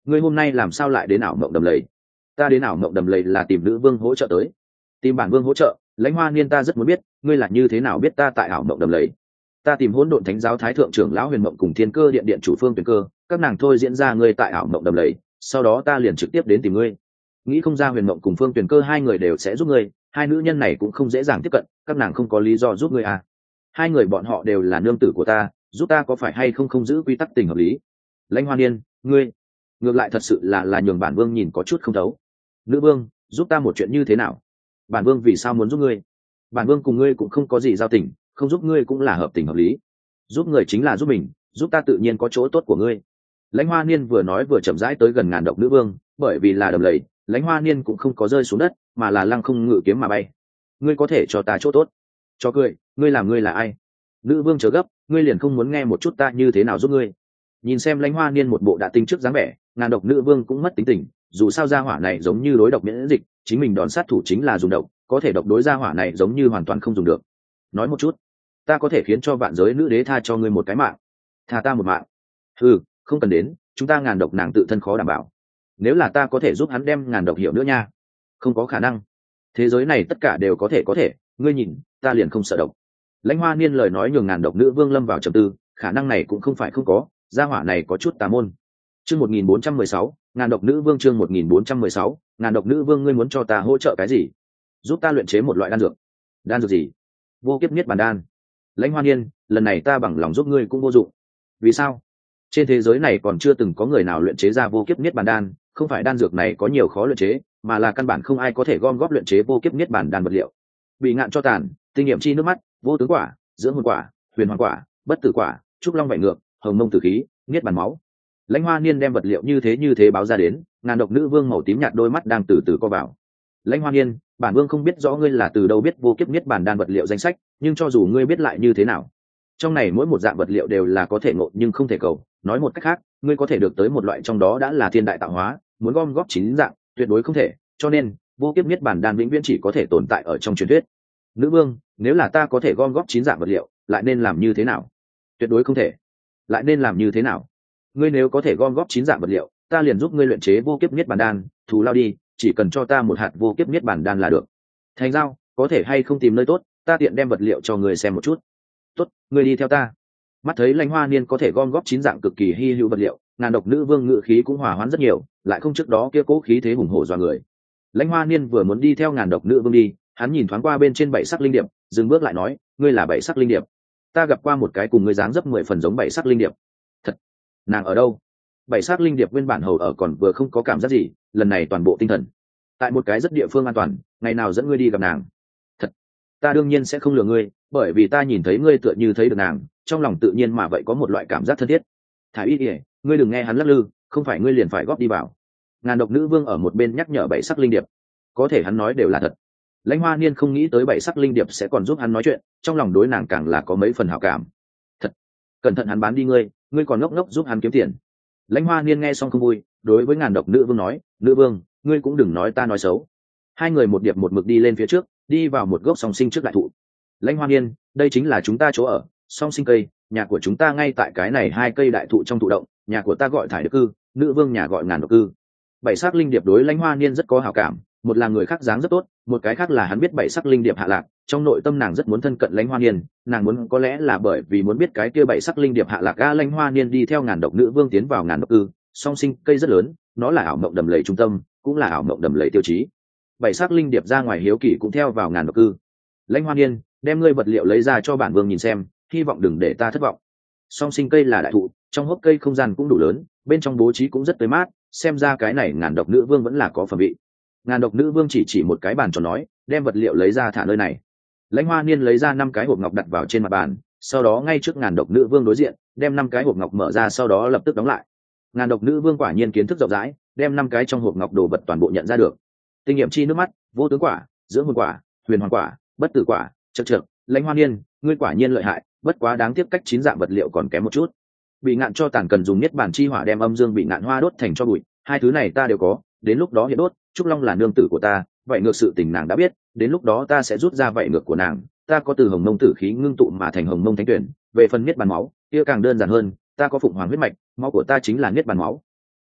ngươi hôm nay làm sao lại đến ảo mộng đầm lầy? Ta đến ảo mộng đầm lầy là tìm nữ vương hỗ trợ tới. Tìm bản vương hỗ trợ? Lãnh Hoa Niên, ta rất muốn biết ngươi là như thế nào biết ta tại ảo mộng đầm lầy. Ta tìm hỗn độn thánh giáo thái thượng trưởng lão Huyền Mộng cùng Thiên Cơ điện điện chủ Phương Tuyền Cơ, các nàng thôi diễn ra ngươi tại ảo mộng đầm lầy, sau đó ta liền trực tiếp đến tìm ngươi. Nghĩ không ra Huyền Mộng cùng Phương Tuyền Cơ hai người đều sẽ giúp ngươi, hai nữ nhân này cũng không dễ dàng tiếp cận, các nàng không có lý do giúp ngươi à? Hai người bọn họ đều là nương tử của ta, giúp ta có phải hay không không giữ quy tắc tình hợp lý? Lãnh Hoa Niên, ngươi ngược lại thật sự là là nhường bản vương nhìn có chút không thấu. Nữ vương, giúp ta một chuyện như thế nào? Bản vương vì sao muốn giúp ngươi? Bản vương cùng ngươi cũng không có gì giao tình, không giúp ngươi cũng là hợp tình hợp lý. Giúp người chính là giúp mình, giúp ta tự nhiên có chỗ tốt của ngươi. Lãnh Hoa Niên vừa nói vừa chậm rãi tới gần ngàn độc nữ vương, bởi vì là đầm lầy, Lãnh Hoa Niên cũng không có rơi xuống đất, mà là lăng không ngự kiếm mà bay. Ngươi có thể cho ta chỗ tốt? Cho cười, ngươi làm ngươi là ai? Nữ vương chớ gấp, ngươi liền không muốn nghe một chút ta như thế nào giúp ngươi? Nhìn xem Lãnh Hoa Niên một bộ đã tinh trước dáng vẻ, ngàn độc nữ vương cũng mất tính tình, dù sao gia hỏa này giống như đối độc miễn dịch, chính mình đòn sát thủ chính là dùng độc, có thể độc đối gia hỏa này giống như hoàn toàn không dùng được. Nói một chút, ta có thể khiến cho vạn giới nữ đế tha cho ngươi một cái mạng. Tha ta một mạng? Ừ, không cần đến, chúng ta ngàn độc nàng tự thân khó đảm bảo. Nếu là ta có thể giúp hắn đem ngàn độc hiểu nữa nha. Không có khả năng. Thế giới này tất cả đều có thể có thể, ngươi nhìn, ta liền không sợ độc. Lãnh Hoa Niên lời nói nhường ngàn độc nữ vương lâm vào trầm tư, khả năng này cũng không phải không có, gia hỏa này có chút tà môn. Chương một nghìn bốn trăm mười sáu, ngàn độc nữ vương chương một nghìn bốn trăm mười sáu, ngàn độc nữ vương, ngươi muốn cho ta hỗ trợ cái gì? Giúp ta luyện chế một loại đan dược. Đan dược gì? Vô kiếp niết bàn đan. Lãnh Hoa Niên, lần này ta bằng lòng giúp ngươi cũng vô dụng. Vì sao? Trên thế giới này còn chưa từng có người nào luyện chế ra vô kiếp niết bàn đan, không phải đan dược này có nhiều khó luyện chế, mà là căn bản không ai có thể gom góp luyện chế vô kiếp niết bàn đan vật liệu. Bị ngạn cho tàn, tinh nghiệm chi nước mắt, vô tướng quả, dưỡng hồn quả, huyền hoàng quả, bất tử quả, trúc long vảy ngược, hồng mông tử khí, niết bàn máu. Lãnh Hoa Niên đem vật liệu như thế như thế báo ra đến, ngàn độc nữ vương màu tím nhạt đôi mắt đang từ từ co vào. Lãnh Hoa Niên, bản vương không biết rõ ngươi là từ đâu biết vô kiếp niết bàn đan vật liệu danh sách, nhưng cho dù ngươi biết lại như thế nào, trong này mỗi một dạng vật liệu đều là có thể ngộ nhưng không thể cầu. Nói một cách khác, ngươi có thể được tới một loại trong đó đã là thiên đại tạo hóa, muốn gom góp chín dạng tuyệt đối không thể, cho nên vô kiếp niết bàn đan vĩnh viễn chỉ có thể tồn tại ở trong truyền thuyết. Nữ vương, nếu là ta có thể gom góp chín dạng vật liệu, lại nên làm như thế nào? Tuyệt đối không thể. Lại nên làm như thế nào? Ngươi nếu có thể gom góp chín dạng vật liệu, ta liền giúp ngươi luyện chế vô kiếp niết bàn đan, thù lao đi, chỉ cần cho ta một hạt vô kiếp niết bàn đan là được. Thành giao, có thể hay không tìm nơi tốt, ta tiện đem vật liệu cho ngươi xem một chút. Tốt, ngươi đi theo ta. Mắt thấy Lãnh Hoa Niên có thể gom góp chín dạng cực kỳ hy hữu vật liệu, ngàn độc nữ vương ngự khí cũng hòa hoãn rất nhiều, lại không trước đó kia cố khí thế hùng hổ dọa người. Lãnh Hoa Niên vừa muốn đi theo ngàn độc nữ vương đi, hắn nhìn thoáng qua bên trên bảy sắc linh điệp, dừng bước lại nói, ngươi là bảy sắc linh điệp? Ta gặp qua một cái cùng ngươi dáng dấp mười phần giống bảy sắc linh điệp. Thật? Nàng ở đâu? Bảy sắc linh điệp nguyên bản hầu ở còn vừa không có cảm giác gì, lần này toàn bộ tinh thần tại một cái rất địa phương an toàn, ngày nào dẫn ngươi đi gặp nàng. Thật? Ta đương nhiên sẽ không lừa ngươi, bởi vì ta nhìn thấy ngươi tựa như thấy được nàng, trong lòng tự nhiên mà vậy có một loại cảm giác thân thiết. Thải Y ỉa, ngươi đừng nghe hắn lắc lư, không phải ngươi liền phải góp đi vào. Ngàn độc nữ vương ở một bên nhắc nhở bảy sắc linh điệp, có thể hắn nói đều là thật. Lãnh Hoa Niên không nghĩ tới bảy sắc linh điệp sẽ còn giúp hắn nói chuyện, trong lòng đối nàng càng là có mấy phần hảo cảm. Thật? Cẩn thận hắn bán đi ngươi, ngươi còn ngốc ngốc giúp hắn kiếm tiền. Lãnh Hoa Niên nghe xong không vui, đối với ngàn độc nữ vương nói, nữ vương, ngươi cũng đừng nói ta nói xấu. Hai người một điệp một mực đi lên phía trước, đi vào một gốc song sinh trước đại thụ. Lãnh Hoa Niên, đây chính là chúng ta chỗ ở, song sinh cây, nhà của chúng ta ngay tại cái này hai cây đại thụ trong thụ động, nhà của ta gọi thải độc cư, nữ vương nhà gọi ngàn độc cư. Bảy sắc linh điệp đối Lãnh Hoa Niên rất có hảo cảm, một là người khác dáng rất tốt, một cái khác là hắn biết bảy sắc linh điệp hạ lạc, trong nội tâm nàng rất muốn thân cận Lãnh Hoa Niên, nàng muốn có lẽ là bởi vì muốn biết cái kia bảy sắc linh điệp hạ lạc. A Lãnh Hoa Niên đi theo ngàn độc nữ vương tiến vào ngàn độc cư, song sinh cây rất lớn, nó là ảo mộng đầm lầy trung tâm, cũng là ảo mộng đầm lầy tiêu chí. Bảy sắc linh điệp ra ngoài hiếu kỳ cũng theo vào ngàn độc cư. Lãnh Hoa Niên, đem ngươi vật liệu lấy ra cho bản vương nhìn xem, hy vọng đừng để ta thất vọng. Song sinh cây là đại thụ, trong hốc cây không gian cũng đủ lớn, bên trong bố trí cũng rất tươi mát, xem ra cái này ngàn độc nữ vương vẫn là có phẩm vị. Ngàn độc nữ vương chỉ chỉ một cái bàn tròn nói, đem vật liệu lấy ra thả nơi này. Lãnh Hoa Niên lấy ra năm cái hộp ngọc đặt vào trên mặt bàn, sau đó ngay trước ngàn độc nữ vương đối diện, đem năm cái hộp ngọc mở ra, sau đó lập tức đóng lại. Ngàn độc nữ vương quả nhiên kiến thức rộng rãi, đem năm cái trong hộp ngọc đồ vật toàn bộ nhận ra được. Tinh nghiệm chi nước mắt, vô tướng quả, dưỡng hồn quả, huyền hoàng quả, bất tử quả, chậc chậc, Lãnh Hoa Niên, ngươi quả nhiên lợi hại, bất quá đáng tiếc cách chín dạng vật liệu còn kém một chút. Bị ngạn cho tàn cần dùng niết bàn chi hỏa đem âm dương bị ngạn hoa đốt thành cho bụi, hai thứ này ta đều có, đến lúc đó hiện đốt, Trúc Long là nương tử của ta, vậy ngược sự tình nàng đã biết, đến lúc đó ta sẽ rút ra vậy ngược của nàng, ta có từ hồng mông tử khí ngưng tụ mà thành hồng mông thánh tuyển, về phần niết bàn máu, kia càng đơn giản hơn, ta có phụng hoàng huyết mạch, máu của ta chính là niết bàn máu.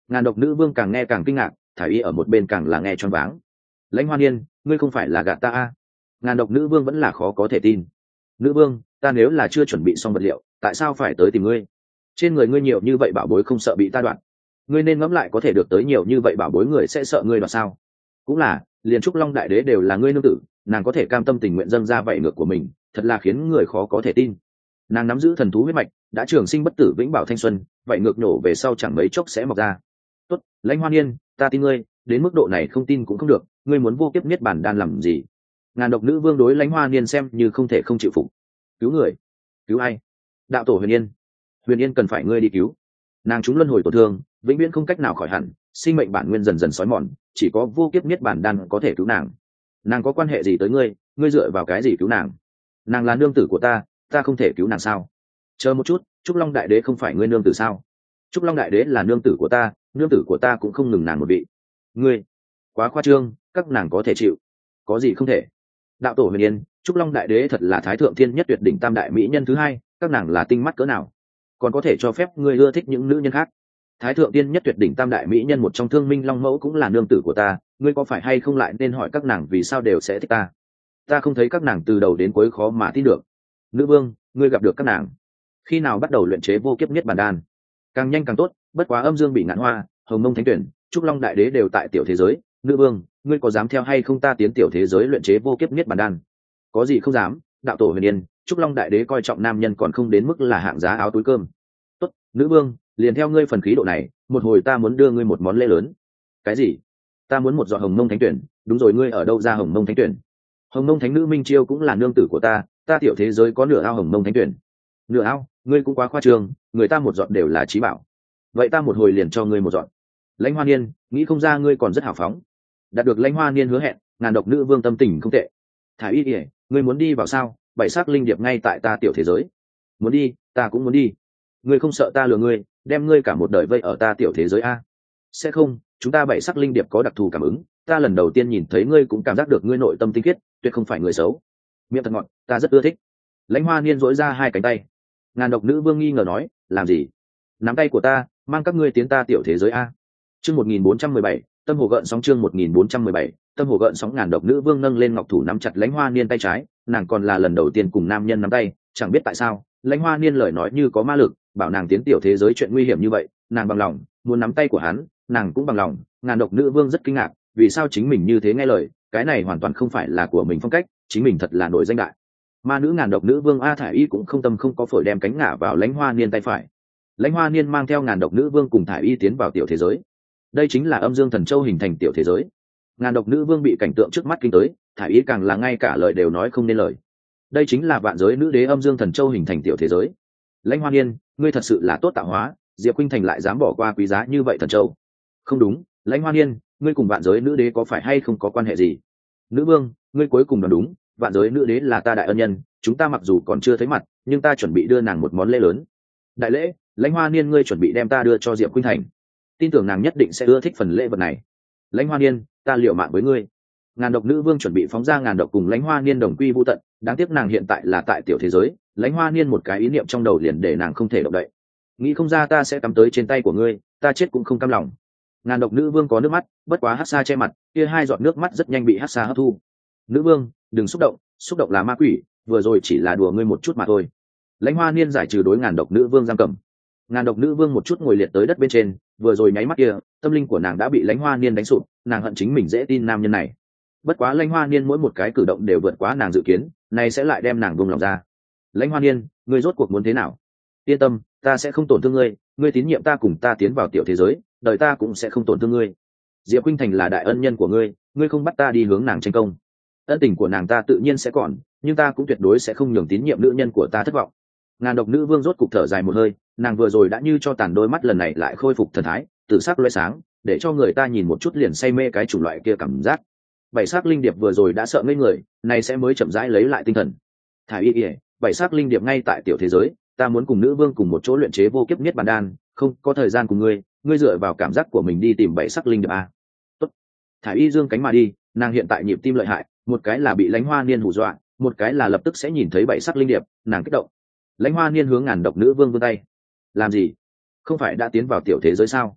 Ngàn độc nữ vương càng nghe càng kinh ngạc, thải y ở một bên càng là nghe choáng váng. Lãnh Hoa Niên, ngươi không phải là gạt ta a? Ngàn độc nữ vương vẫn là khó có thể tin. Nữ vương, ta nếu là chưa chuẩn bị xong vật liệu, tại sao phải tới tìm ngươi? Trên người ngươi nhiều như vậy bảo bối không sợ bị ta đoạt? Ngươi nên ngẫm lại, có thể được tới nhiều như vậy bảo bối người sẽ sợ ngươi đoạt sao? Cũng là, liền Trúc Long đại đế đều là ngươi nương tử, nàng có thể cam tâm tình nguyện dâng ra vậy ngược của mình, thật là khiến người khó có thể tin. Nàng nắm giữ thần thú huyết mạch, đã trường sinh bất tử vĩnh bảo thanh xuân, vậy ngược nổ về sau chẳng mấy chốc sẽ mọc ra. Tốt, Lãnh Hoa Niên, ta tin ngươi, đến mức độ này không tin cũng không được, ngươi muốn vô kiếp niết bản đan làm gì? Ngàn độc nữ vương đối Lãnh Hoa Niên xem như không thể không chịu phục. Cứu người? Cứu ai? Đạo tổ Huyền Yên. Huyền Yên cần phải ngươi đi cứu. Nàng chúng luân hồi tổn thương, vĩnh viễn không cách nào khỏi hẳn, sinh mệnh bản nguyên dần dần xói mòn, chỉ có vô kiếp niết bản đan có thể cứu nàng. Nàng có quan hệ gì tới ngươi? Ngươi dựa vào cái gì cứu nàng? Nàng là nương tử của ta, ta không thể cứu nàng sao? Chờ một chút, Trúc Long đại đế không phải ngươi nương tử sao? Trúc Long đại đế là nương tử của ta, nương tử của ta cũng không ngừng nàng một vị. Ngươi quá khoa trương, các nàng có thể chịu, có gì không thể? Đạo tổ Huyền Yên, Trúc Long đại đế thật là thái thượng thiên nhất tuyệt đỉnh tam đại mỹ nhân thứ hai, các nàng là tinh mắt cỡ nào, còn có thể cho phép ngươi ưa thích những nữ nhân khác? Thái thượng tiên nhất tuyệt đỉnh tam đại mỹ nhân một trong Thương Minh Long Mẫu cũng là nương tử của ta, ngươi có phải hay không lại nên hỏi các nàng vì sao đều sẽ thích ta? Ta không thấy các nàng từ đầu đến cuối khó mà tin được. Nữ vương, ngươi gặp được các nàng khi nào bắt đầu luyện chế vô kiếp niết bàn đan? Càng nhanh càng tốt, bất quá Âm Dương bị ngạn hoa, Hồng Mông Thánh Tuyển, Trúc Long đại đế đều tại tiểu thế giới. Nữ vương, ngươi có dám theo hay không ta tiến tiểu thế giới luyện chế vô kiếp niết bàn đan? Có gì không dám, đạo tổ Huyền Yên, Trúc Long đại đế coi trọng nam nhân còn không đến mức là hạng giá áo túi cơm. Tốt, nữ vương, liền theo ngươi phần khí độ này, một hồi ta muốn đưa ngươi một món lễ lớn. Cái gì? Ta muốn một giọt Hồng Mông Thánh Tuyển. Đúng rồi, ngươi ở đâu ra Hồng Mông Thánh Tuyển? Hồng Mông Thánh nữ Minh Chiêu cũng là nương tử của ta, ta tiểu thế giới có nửa ao Hồng Mông Thánh Tuyển. Nửa ao? Ngươi cũng quá khoa trương, người ta một giọt đều là chí bảo. Vậy ta một hồi liền cho ngươi một giọt. Lãnh Hoa Niên, nghĩ không ra ngươi còn rất hào phóng. Đạt được Lãnh Hoa Niên hứa hẹn, ngàn độc nữ vương tâm tình không tệ. Thả y ỉa, ngươi muốn đi vào sao? Bảy sắc linh điệp ngay tại ta tiểu thế giới. Muốn đi, ta cũng muốn đi. Ngươi không sợ ta lừa ngươi, đem ngươi cả một đời vây ở ta tiểu thế giới a? Sẽ không, chúng ta bảy sắc linh điệp có đặc thù cảm ứng, ta lần đầu tiên nhìn thấy ngươi cũng cảm giác được ngươi nội tâm tinh khiết, tuyệt không phải người xấu. Miệng thật ngọt, ta rất ưa thích. Lãnh Hoa Niên dỗi ra hai cánh tay. Ngàn độc nữ vương nghi ngờ nói, làm gì? Nắm tay của ta, mang các ngươi tiến ta tiểu thế giới a. Chương một nghìn bốn trăm mười bảy, tâm hồ gợn sóng. Chương một nghìn bốn trăm mười bảy, tâm hồ gợn sóng. Ngàn độc nữ vương nâng lên ngọc thủ nắm chặt Lãnh Hoa Niên tay trái, nàng còn là lần đầu tiên cùng nam nhân nắm tay, chẳng biết tại sao, Lãnh Hoa Niên lời nói như có ma lực, bảo nàng tiến tiểu thế giới chuyện nguy hiểm như vậy, nàng bằng lòng, muốn nắm tay của hắn, nàng cũng bằng lòng. Ngàn độc nữ vương rất kinh ngạc, vì sao chính mình như thế nghe lời, cái này hoàn toàn không phải là của mình phong cách, chính mình thật là nổi danh đại ma nữ. Ngàn độc nữ vương A Thải Y cũng không tâm không có phổi đem cánh ngả vào Lãnh Hoa Niên tay phải. Lãnh Hoa Niên mang theo ngàn độc nữ vương cùng Thải Y tiến vào tiểu thế giới. Đây chính là Âm Dương Thần Châu hình thành tiểu thế giới. Ngàn độc nữ vương bị cảnh tượng trước mắt kinh tới, Thải Y càng là ngay cả lời đều nói không nên lời. Đây chính là vạn giới nữ đế Âm Dương Thần Châu hình thành tiểu thế giới. Lãnh Hoa Niên, ngươi thật sự là tốt tạo hóa, Diệp Khuynh Thành lại dám bỏ qua quý giá như vậy thần châu. Không đúng, Lãnh Hoa Niên, ngươi cùng vạn giới nữ đế có phải hay không có quan hệ gì? Nữ vương, ngươi cuối cùng đoán đúng, vạn giới nữ đế là ta đại ân nhân, chúng ta mặc dù còn chưa thấy mặt, nhưng ta chuẩn bị đưa nàng một món lễ lớn. Đại lễ? Lãnh Hoa Niên, ngươi chuẩn bị đem ta đưa cho Diệp Khuynh Thành? Tin tưởng nàng nhất định sẽ ưa thích phần lễ vật này. Lãnh Hoa Niên, ta liều mạng với ngươi. Ngàn độc nữ vương chuẩn bị phóng ra ngàn độc cùng Lãnh Hoa Niên đồng quy vu tận, đáng tiếc nàng hiện tại là tại tiểu thế giới, Lãnh Hoa Niên một cái ý niệm trong đầu liền để nàng không thể động đậy. Nghĩ không ra ta sẽ cắm tới trên tay của ngươi, ta chết cũng không cam lòng. Ngàn độc nữ vương có nước mắt, bất quá hắc sa che mặt, kia hai giọt nước mắt rất nhanh bị hắc sa hấp thu. Nữ vương, đừng xúc động, xúc động là ma quỷ, vừa rồi chỉ là đùa ngươi một chút mà thôi. Lãnh Hoa Niên giải trừ đối ngàn độc nữ vương giam cầm. Ngàn độc nữ vương một chút ngồi liệt tới đất bên trên, vừa rồi nháy mắt kia, tâm linh của nàng đã bị Lãnh Hoa Niên đánh sụp, nàng hận chính mình dễ tin nam nhân này. Bất quá Lãnh Hoa Niên mỗi một cái cử động đều vượt quá nàng dự kiến, này sẽ lại đem nàng buông lòng ra. Lãnh Hoa Niên, ngươi rốt cuộc muốn thế nào? Yên tâm, ta sẽ không tổn thương ngươi, ngươi tín nhiệm ta cùng ta tiến vào tiểu thế giới, đời ta cũng sẽ không tổn thương ngươi. Diệp Khuynh Thành là đại ân nhân của ngươi, ngươi không bắt ta đi hướng nàng tranh công. Ân tình của nàng ta tự nhiên sẽ còn, nhưng ta cũng tuyệt đối sẽ không nhường tín nhiệm nữ nhân của ta thất vọng. Ngàn độc nữ vương rốt cục thở dài một hơi, nàng vừa rồi đã như cho tàn đôi mắt lần này lại khôi phục thần thái, tự sắc loé sáng, để cho người ta nhìn một chút liền say mê cái chủng loại kia cảm giác. Bảy sắc linh điệp vừa rồi đã sợ ngây người, này sẽ mới chậm rãi lấy lại tinh thần. Thải Y ỉa, bảy sắc linh điệp ngay tại tiểu thế giới, ta muốn cùng nữ vương cùng một chỗ luyện chế vô kiếp niết bàn đan, không có thời gian cùng ngươi, ngươi dựa vào cảm giác của mình đi tìm bảy sắc linh điệp a. Tốt. Thải Y dương cánh mà đi, nàng hiện tại nhịp tim lợi hại, một cái là bị Lãnh Hoa Niên hù dọa, một cái là lập tức sẽ nhìn thấy bảy sắc linh điệp, nàng kích động. Lãnh Hoa Niên hướng ngàn độc nữ vương vươn tay. Làm gì? Không phải đã tiến vào tiểu thế giới sao?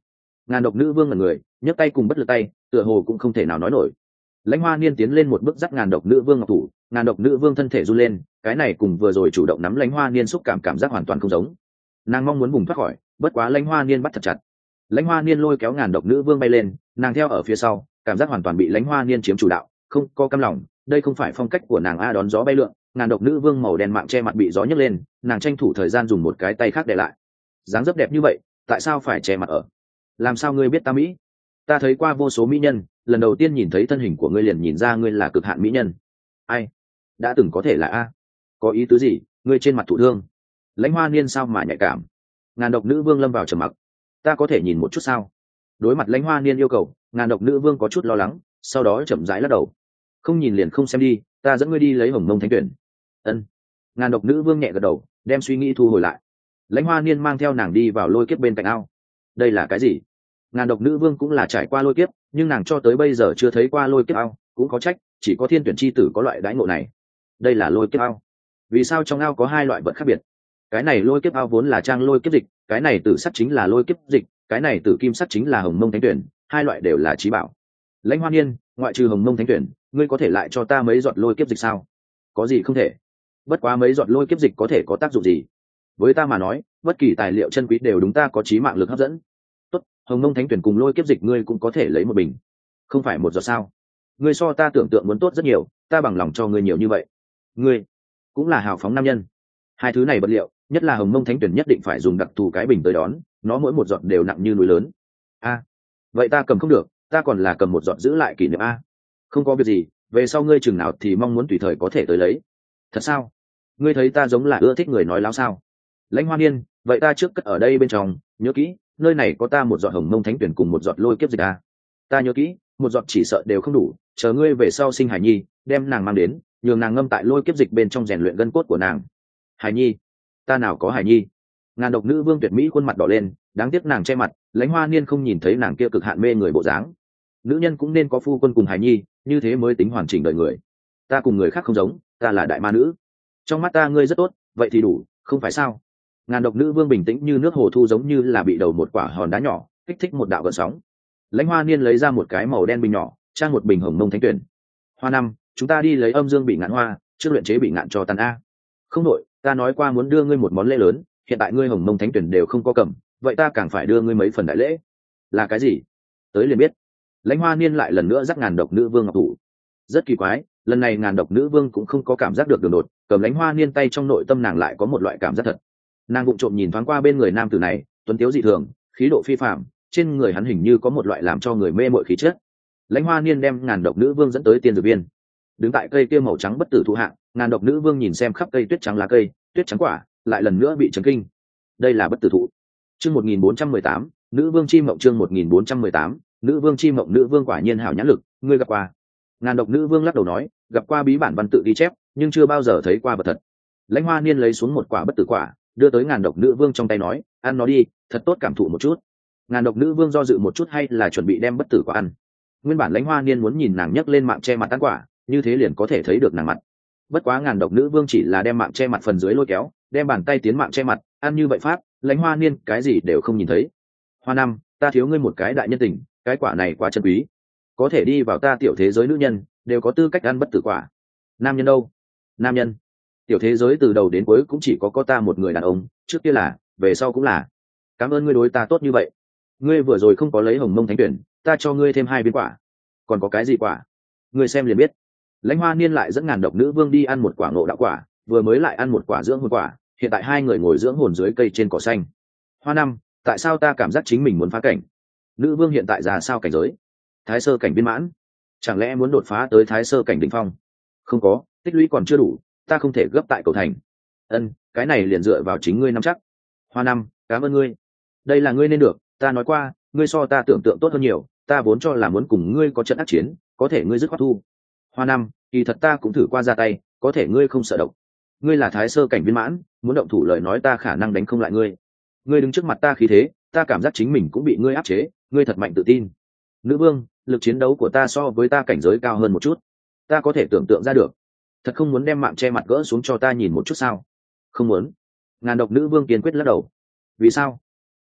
Ngàn độc nữ vương là người nhấc tay cùng bất lực tay, tựa hồ cũng không thể nào nói nổi. Lãnh Hoa Niên tiến lên một bước dắt ngàn độc nữ vương ngọc thủ, ngàn độc nữ vương thân thể run lên, cái này cùng vừa rồi chủ động nắm Lãnh Hoa Niên xúc cảm cảm giác hoàn toàn không giống. Nàng mong muốn vùng thoát khỏi, bất quá Lãnh Hoa Niên bắt thật chặt. Lãnh Hoa Niên lôi kéo ngàn độc nữ vương bay lên, nàng theo ở phía sau, cảm giác hoàn toàn bị Lãnh Hoa Niên chiếm chủ đạo, không có cam lòng, đây không phải phong cách của nàng a. Đón gió bay lượn, ngàn độc nữ vương màu đen mạng che mặt bị gió nhấc lên, nàng tranh thủ thời gian dùng một cái tay khác để lại. Dáng dấp đẹp như vậy, tại sao phải che mặt ở? Làm sao ngươi biết ta mỹ? Ta thấy qua vô số mỹ nhân, lần đầu tiên nhìn thấy thân hình của ngươi liền nhìn ra ngươi là cực hạn mỹ nhân. Ai? Đã từng có thể là a? Có ý tứ gì? Ngươi trên mặt thụ thương. Lãnh Hoa Niên sao mà nhạy cảm? Ngàn độc nữ vương lâm vào trầm mặc. Ta có thể nhìn một chút sao? Đối mặt Lãnh Hoa Niên yêu cầu, ngàn độc nữ vương có chút lo lắng, sau đó chậm rãi lắc đầu. Không nhìn liền không xem đi, ta dẫn ngươi đi lấy hồng mông thánh tuyển. Ân. Ngàn độc nữ vương nhẹ gật đầu, đem suy nghĩ thu hồi lại. Lãnh Hoa Niên mang theo nàng đi vào lôi kiếp bên cạnh ao. Đây là cái gì? Ngàn độc nữ vương cũng là trải qua lôi kiếp, nhưng nàng cho tới bây giờ chưa thấy qua lôi kiếp ao, cũng có trách, chỉ có thiên tuyển chi tử có loại đãi ngộ này. Đây là lôi kiếp ao. Vì sao trong ao có hai loại vật khác biệt? Cái này lôi kiếp ao vốn là trang lôi kiếp dịch, cái này tử sắt chính là lôi kiếp dịch, cái này tử kim sắt chính là hồng mông thánh tuyển, hai loại đều là trí bảo. Lãnh Hoa Niên, ngoại trừ hồng mông thánh tuyển, ngươi có thể lại cho ta mấy giọt lôi kiếp dịch sao? Có gì không thể? Bất quá mấy giọt lôi kiếp dịch có thể có tác dụng gì? Với ta mà nói, bất kỳ tài liệu chân quý đều đúng ta có trí mạng lực hấp dẫn. Tốt, hồng mông thánh tuyển cùng lôi kiếp dịch ngươi cũng có thể lấy một bình. Không phải một giọt sao? Ngươi so ta tưởng tượng muốn tốt rất nhiều, ta bằng lòng cho ngươi nhiều như vậy. Ngươi cũng là hào phóng nam nhân. Hai thứ này vật liệu, nhất là hồng mông thánh tuyển nhất định phải dùng đặc thù cái bình tới đón, nó mỗi một giọt đều nặng như núi lớn. A, vậy ta cầm không được, ta còn là cầm một giọt giữ lại kỷ niệm a. Không có việc gì, về sau ngươi chừng nào thì mong muốn tùy thời có thể tới lấy. Thật sao? Ngươi thấy ta giống là ưa thích người nói láo sao? Lãnh Hoa Niên, vậy ta trước cất ở đây bên trong, nhớ kỹ, nơi này có ta một giọt hồng mông thánh tuyển cùng một giọt lôi kiếp dịch a. Ta nhớ kỹ, một giọt chỉ sợ đều không đủ, chờ ngươi về sau sinh hải nhi, đem nàng mang đến, nhường nàng ngâm tại lôi kiếp dịch bên trong rèn luyện gân cốt của nàng. Hải nhi? Ta nào có hải nhi? Ngàn độc nữ vương tuyệt mỹ khuôn mặt đỏ lên, đáng tiếc nàng che mặt, Lãnh Hoa Niên không nhìn thấy nàng kia cực hạn mê người bộ dáng. Nữ nhân cũng nên có phu quân cùng hải nhi, như thế mới tính hoàn chỉnh đời người. Ta cùng người khác không giống, ta là đại ma nữ. Trong mắt ta ngươi rất tốt, vậy thì đủ, không phải sao? Ngàn độc nữ vương bình tĩnh như nước hồ thu, giống như là bị đầu một quả hòn đá nhỏ kích thích một đạo gợn sóng. Lãnh Hoa Niên lấy ra một cái màu đen bình nhỏ, trang một bình hồng mông thánh tuyển. Hoa năm, chúng ta đi lấy âm dương bị ngạn hoa, trước luyện chế bị ngạn cho tàn a. Không đội, ta nói qua muốn đưa ngươi một món lễ lớn, hiện tại ngươi hồng mông thánh tuyển đều không có cầm, vậy ta càng phải đưa ngươi mấy phần đại lễ. Là cái gì? Tới liền biết. Lãnh Hoa Niên lại lần nữa dắt ngàn độc nữ vương ngọc thủ. Rất kỳ quái, lần này ngàn độc nữ vương cũng không có cảm giác được đường đột, cầm Lãnh Hoa Niên tay trong nội tâm nàng lại có một loại cảm giác thật. Nàng vụng trộm nhìn thoáng qua bên người nam tử này, tuấn tiếu dị thường, khí độ phi phàm, trên người hắn hình như có một loại làm cho người mê mội khí chất. Lãnh Hoa Niên đem ngàn độc nữ vương dẫn tới tiên dược viên. Đứng tại cây kia màu trắng bất tử thụ hạng, ngàn độc nữ vương nhìn xem khắp cây tuyết trắng lá cây, tuyết trắng quả, lại lần nữa bị chấn kinh. Đây là bất tử thụ. Chương một nghìn bốn trăm mười tám, nữ vương chi mộng. Chương một nghìn bốn trăm mười tám, nữ vương chi mộng. Nữ vương quả nhiên hảo nhãn lực, ngươi gặp qua? Ngàn độc nữ vương lắc đầu nói, gặp qua bí bản văn tự ghi chép, nhưng chưa bao giờ thấy qua vật thật. Lãnh Hoa Niên lấy xuống một quả bất tử quả, đưa tới ngàn độc nữ vương trong tay nói, ăn nó đi, thật tốt cảm thụ một chút. Ngàn độc nữ vương do dự một chút hay là chuẩn bị đem bất tử quả ăn. Nguyên bản Lãnh Hoa Niên muốn nhìn nàng nhấc lên mạng che mặt ăn quả, như thế liền có thể thấy được nàng mặt. Bất quá ngàn độc nữ vương chỉ là đem mạng che mặt phần dưới lôi kéo, đem bàn tay tiến mạng che mặt, ăn như vậy pháp, Lãnh Hoa Niên cái gì đều không nhìn thấy. Hoa năm, ta thiếu ngươi một cái đại nhân tình, cái quả này quá chân quý, có thể đi vào ta tiểu thế giới nữ nhân đều có tư cách ăn bất tử quả. Nam nhân đâu? Nam nhân? Tiểu thế giới từ đầu đến cuối cũng chỉ có có ta một người đàn ông, trước kia là, về sau cũng là. Cảm ơn ngươi đối ta tốt như vậy. Ngươi vừa rồi không có lấy hồng mông thánh tuyển, ta cho ngươi thêm hai viên quả. Còn có cái gì quả? Ngươi xem liền biết. Lãnh Hoa Niên lại dẫn ngàn độc nữ vương đi ăn một quả ngộ đạo quả, vừa mới lại ăn một quả dưỡng hồn quả, hiện tại hai người ngồi dưỡng hồn dưới cây trên cỏ xanh. Hoa năm, tại sao ta cảm giác chính mình muốn phá cảnh? Nữ vương hiện tại ra sao cảnh giới? Thái sơ cảnh viên mãn. Chẳng lẽ muốn đột phá tới thái sơ cảnh đỉnh phong? Không có, tích lũy còn chưa đủ, ta không thể gấp tại cầu thành. Ân, cái này liền dựa vào chính ngươi nắm chắc. Hoa năm, cảm ơn ngươi. Đây là ngươi nên được, ta nói qua, ngươi so ta tưởng tượng tốt hơn nhiều, ta vốn cho là muốn cùng ngươi có trận ác chiến, có thể ngươi dứt khoát thu. Hoa năm, kỳ thật ta cũng thử qua ra tay, có thể ngươi không sợ độc. Ngươi là thái sơ cảnh viên mãn, muốn động thủ lời nói ta khả năng đánh không lại ngươi. Ngươi đứng trước mặt ta khí thế, ta cảm giác chính mình cũng bị ngươi áp chế, ngươi thật mạnh tự tin. Nữ vương, lực chiến đấu của ta so với ta cảnh giới cao hơn một chút, ta có thể tưởng tượng ra được. Thật không muốn đem mạng che mặt gỡ xuống cho ta nhìn một chút sao? Không muốn. Ngàn độc nữ vương kiên quyết lắc đầu. Vì sao?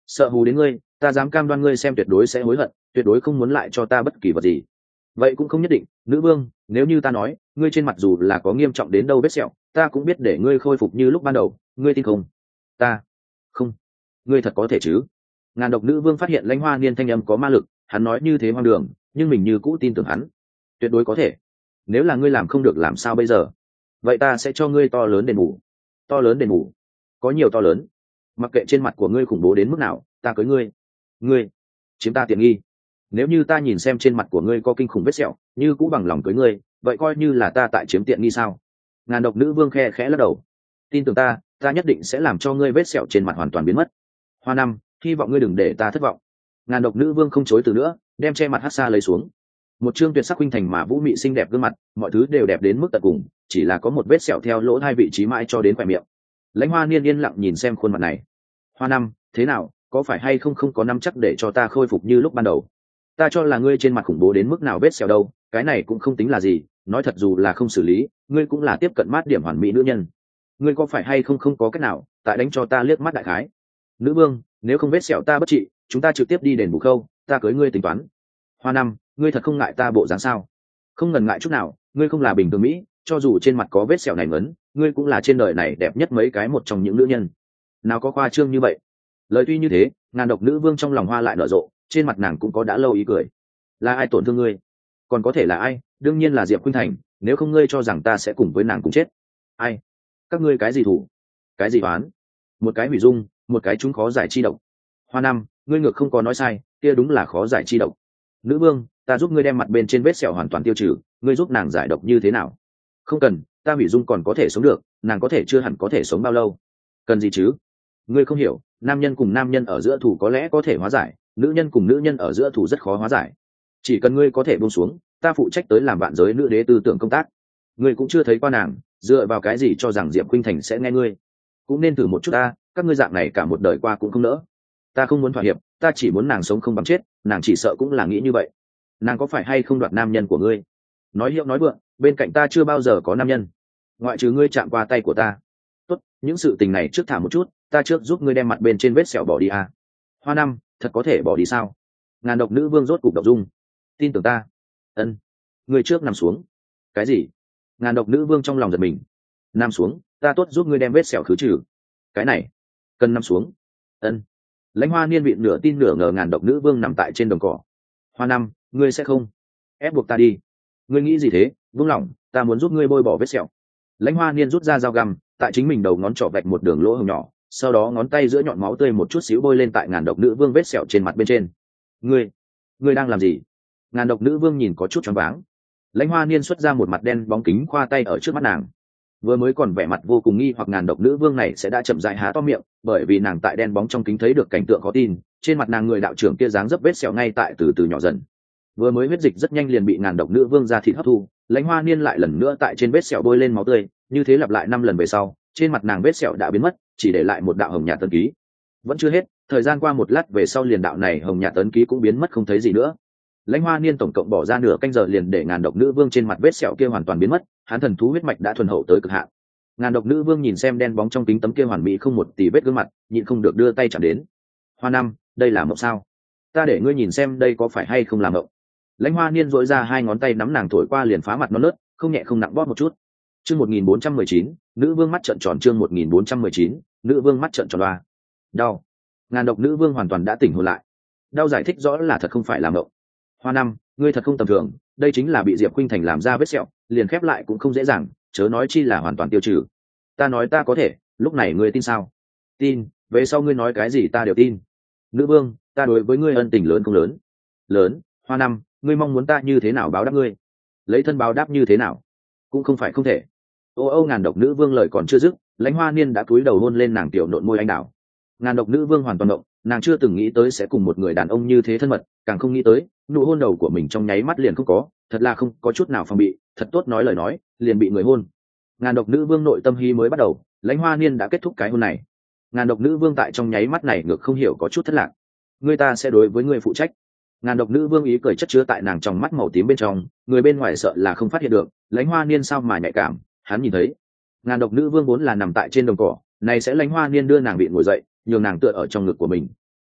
Sợ hù đến ngươi, ta dám cam đoan ngươi xem tuyệt đối sẽ hối hận, tuyệt đối không muốn lại cho ta bất kỳ vật gì. Vậy cũng không nhất định, nữ vương, nếu như ta nói ngươi trên mặt dù là có nghiêm trọng đến đâu vết sẹo, ta cũng biết để ngươi khôi phục như lúc ban đầu, ngươi tin không? Ta không. Ngươi thật có thể chứ? Ngàn độc nữ vương phát hiện Lãnh Hoa Niên thanh âm có ma lực, hắn nói như thế hoang đường, nhưng mình như cũ tin tưởng hắn. Tuyệt đối có thể. Nếu là ngươi làm không được làm sao bây giờ? Vậy ta sẽ cho ngươi to lớn đền bù. To lớn đền bù? Có nhiều to lớn. Mặc kệ trên mặt của ngươi khủng bố đến mức nào, ta cưới ngươi. Ngươi chiếm ta tiện nghi. Nếu như ta nhìn xem trên mặt của ngươi có kinh khủng vết sẹo, như cũ bằng lòng cưới ngươi, vậy coi như là ta tại chiếm tiện nghi sao? Ngàn độc nữ vương khe khẽ lắc đầu. Tin tưởng ta, ta nhất định sẽ làm cho ngươi vết sẹo trên mặt hoàn toàn biến mất. Hoa năm, hy vọng ngươi đừng để ta thất vọng. Ngàn độc nữ vương không chối từ nữa, đem che mặt hát xa lấy xuống. Một trương tuyệt sắc huynh thành mà vũ mị xinh đẹp gương mặt, mọi thứ đều đẹp đến mức tận cùng, chỉ là có một vết sẹo theo lỗ hai vị trí mãi cho đến khóe miệng. Lãnh Hoa Niên yên lặng nhìn xem khuôn mặt này. Hoa năm, thế nào, có phải hay không không có nắm chắc để cho ta khôi phục như lúc ban đầu? Ta cho là ngươi trên mặt khủng bố đến mức nào vết sẹo đâu, cái này cũng không tính là gì, nói thật dù là không xử lý, ngươi cũng là tiếp cận mát điểm hoàn mỹ nữ nhân. Ngươi có phải hay không không có cách nào, tại đánh cho ta liếc mắt đại khái. Nữ vương, nếu không vết sẹo ta bất trị, chúng ta trực tiếp đi đền bù khâu, ta cưới ngươi tính toán. Hoa năm, ngươi thật không ngại ta bộ dáng sao? Không ngần ngại chút nào, ngươi không là bình thường mỹ, cho dù trên mặt có vết sẹo này ngấn, ngươi cũng là trên đời này đẹp nhất mấy cái một trong những nữ nhân. Nào có khoa trương như vậy. Lời tuy như thế, ngàn độc nữ vương trong lòng hoa lại nở rộ, trên mặt nàng cũng có đã lâu ý cười. Là ai tổn thương ngươi? Còn có thể là ai? Đương nhiên là Diệp Khuynh Thành, nếu không ngươi cho rằng ta sẽ cùng với nàng cùng chết. Ai? Các ngươi cái gì thủ? Cái gì oán? Một cái hủy dung, một cái chúng khó giải chi độc. Hoa năm, ngươi ngược không có nói sai, kia đúng là khó giải chi độc. Nữ vương, ta giúp ngươi đem mặt bên trên vết sẹo hoàn toàn tiêu trừ, ngươi giúp nàng giải độc như thế nào? Không cần, ta hủy dung còn có thể sống được, nàng có thể chưa hẳn có thể sống bao lâu. Cần gì chứ? Ngươi không hiểu, nam nhân cùng nam nhân ở giữa thủ có lẽ có thể hóa giải, nữ nhân cùng nữ nhân ở giữa thủ rất khó hóa giải. Chỉ cần ngươi có thể buông xuống, ta phụ trách tới làm vạn giới nữ đế tư tưởng công tác. Ngươi cũng chưa thấy qua nàng, dựa vào cái gì cho rằng Diệp Khuynh Thành sẽ nghe ngươi? Cũng nên thử một chút ta, các ngươi dạng này cả một đời qua cũng không nỡ. Ta không muốn thỏa hiệp, ta chỉ muốn nàng sống không bằng chết, nàng chỉ sợ cũng là nghĩ như vậy. Nàng có phải hay không đoạt nam nhân của ngươi? Nói hiệu nói vượng, bên cạnh ta chưa bao giờ có nam nhân, ngoại trừ ngươi chạm qua tay của ta. Tốt, những sự tình này trước thả một chút, ta trước giúp ngươi đem mặt bên trên vết sẹo bỏ đi à. Hoa năm, thật có thể bỏ đi sao? Ngàn độc nữ vương rốt cục độc dung. Tin tưởng ta. Ân. Ngươi trước nằm xuống. Cái gì? Ngàn độc nữ vương trong lòng giật mình. Nằm xuống, ta tốt giúp ngươi đem vết sẹo khứ trừ. Cái này, cần nằm xuống. Ân. Lãnh Hoa Niên vịn nửa tin nửa ngờ ngàn độc nữ vương nằm tại trên đồng cỏ. Hoa năm, ngươi sẽ không ép buộc ta đi? Ngươi nghĩ gì thế? Vương lòng, ta muốn giúp ngươi bôi bỏ vết sẹo. Lãnh Hoa Niên rút ra dao găm, tại chính mình đầu ngón trỏ vạch một đường lỗ hổng nhỏ, sau đó ngón tay giữa nhọn máu tươi một chút xíu bôi lên tại ngàn độc nữ vương vết sẹo trên mặt bên trên. Ngươi, ngươi đang làm gì? Ngàn độc nữ vương nhìn có chút choáng váng. Lãnh Hoa Niên xuất ra một mặt đen bóng kính khoa tay ở trước mắt nàng. Vừa mới còn vẻ mặt vô cùng nghi hoặc ngàn độc nữ vương này sẽ đã chậm rãi há to miệng, bởi vì nàng tại đen bóng trong kính thấy được cảnh tượng khó tin, trên mặt nàng người đạo trưởng kia dáng dấp vết sẹo ngay tại từ từ nhỏ dần. Vừa mới huyết dịch rất nhanh liền bị ngàn độc nữ vương ra thịt hấp thu, Lãnh Hoa Niên lại lần nữa tại trên vết sẹo bôi lên máu tươi, như thế lặp lại năm lần về sau, trên mặt nàng vết sẹo đã biến mất, chỉ để lại một đạo hồng nhạt tấn ký. Vẫn chưa hết, thời gian qua một lát về sau liền đạo này hồng nhạt tấn ký cũng biến mất không thấy gì nữa. Lãnh Hoa Niên tổng cộng bỏ ra nửa canh giờ liền để ngàn độc nữ vương trên mặt vết sẹo kia hoàn toàn biến mất, hắn thần thú huyết mạch đã thuần hậu tới cực hạn. Ngàn độc nữ vương nhìn xem đen bóng trong kính tấm kia hoàn mỹ không một tì vết gương mặt, nhịn không được đưa tay chạm đến. Hoa năm, đây là mộng sao? Ta để ngươi nhìn xem đây có phải hay không là mộng. Lãnh Hoa Niên dội ra hai ngón tay nắm nàng thổi qua liền phá mặt non nớt, không nhẹ không nặng bóp một chút. Chương một nghìn bốn trăm mười chín, nữ vương mắt trợn tròn. Chương một nghìn bốn trăm mười chín, nữ vương mắt trợn tròn loa. Đau. Ngàn độc nữ vương hoàn toàn đã tỉnh hồn lại. Đau giải thích rõ là thật không phải là mộng. Hoa năm, ngươi thật không tầm thường, đây chính là bị Diệp Khuynh Thành làm ra vết sẹo, liền khép lại cũng không dễ dàng, chớ nói chi là hoàn toàn tiêu trừ. Ta nói ta có thể, lúc này ngươi tin sao? Tin, về sau ngươi nói cái gì ta đều tin. Nữ vương, ta đối với ngươi ân tình lớn không lớn? Lớn. Hoa năm, ngươi mong muốn ta như thế nào báo đáp ngươi? Lấy thân báo đáp như thế nào? Cũng không phải không thể. Ô ô ngàn độc nữ vương lời còn chưa dứt, Lãnh Hoa Niên đã cúi đầu hôn lên nàng tiểu nộn môi anh đào. Ngàn độc nữ vương hoàn toàn động, nàng chưa từng nghĩ tới sẽ cùng một người đàn ông như thế thân mật, càng không nghĩ tới nụ hôn đầu của mình trong nháy mắt liền không có, thật là không có chút nào phòng bị, thật tốt nói lời nói, liền bị người hôn. Ngàn độc nữ vương nội tâm hy mới bắt đầu, Lãnh Hoa Niên đã kết thúc cái hôn này. Ngàn độc nữ vương tại trong nháy mắt này ngược không hiểu có chút thất lạc. Người ta sẽ đối với người phụ trách. Ngàn độc nữ vương ý cười chất chứa tại nàng trong mắt màu tím bên trong, người bên ngoài sợ là không phát hiện được, Lãnh Hoa Niên sao mà nhạy cảm, hắn nhìn thấy. Ngàn độc nữ vương vốn là nằm tại trên đồng cỏ, này sẽ Lãnh Hoa Niên đưa nàng bị ngồi dậy, nhường nàng tựa ở trong ngực của mình.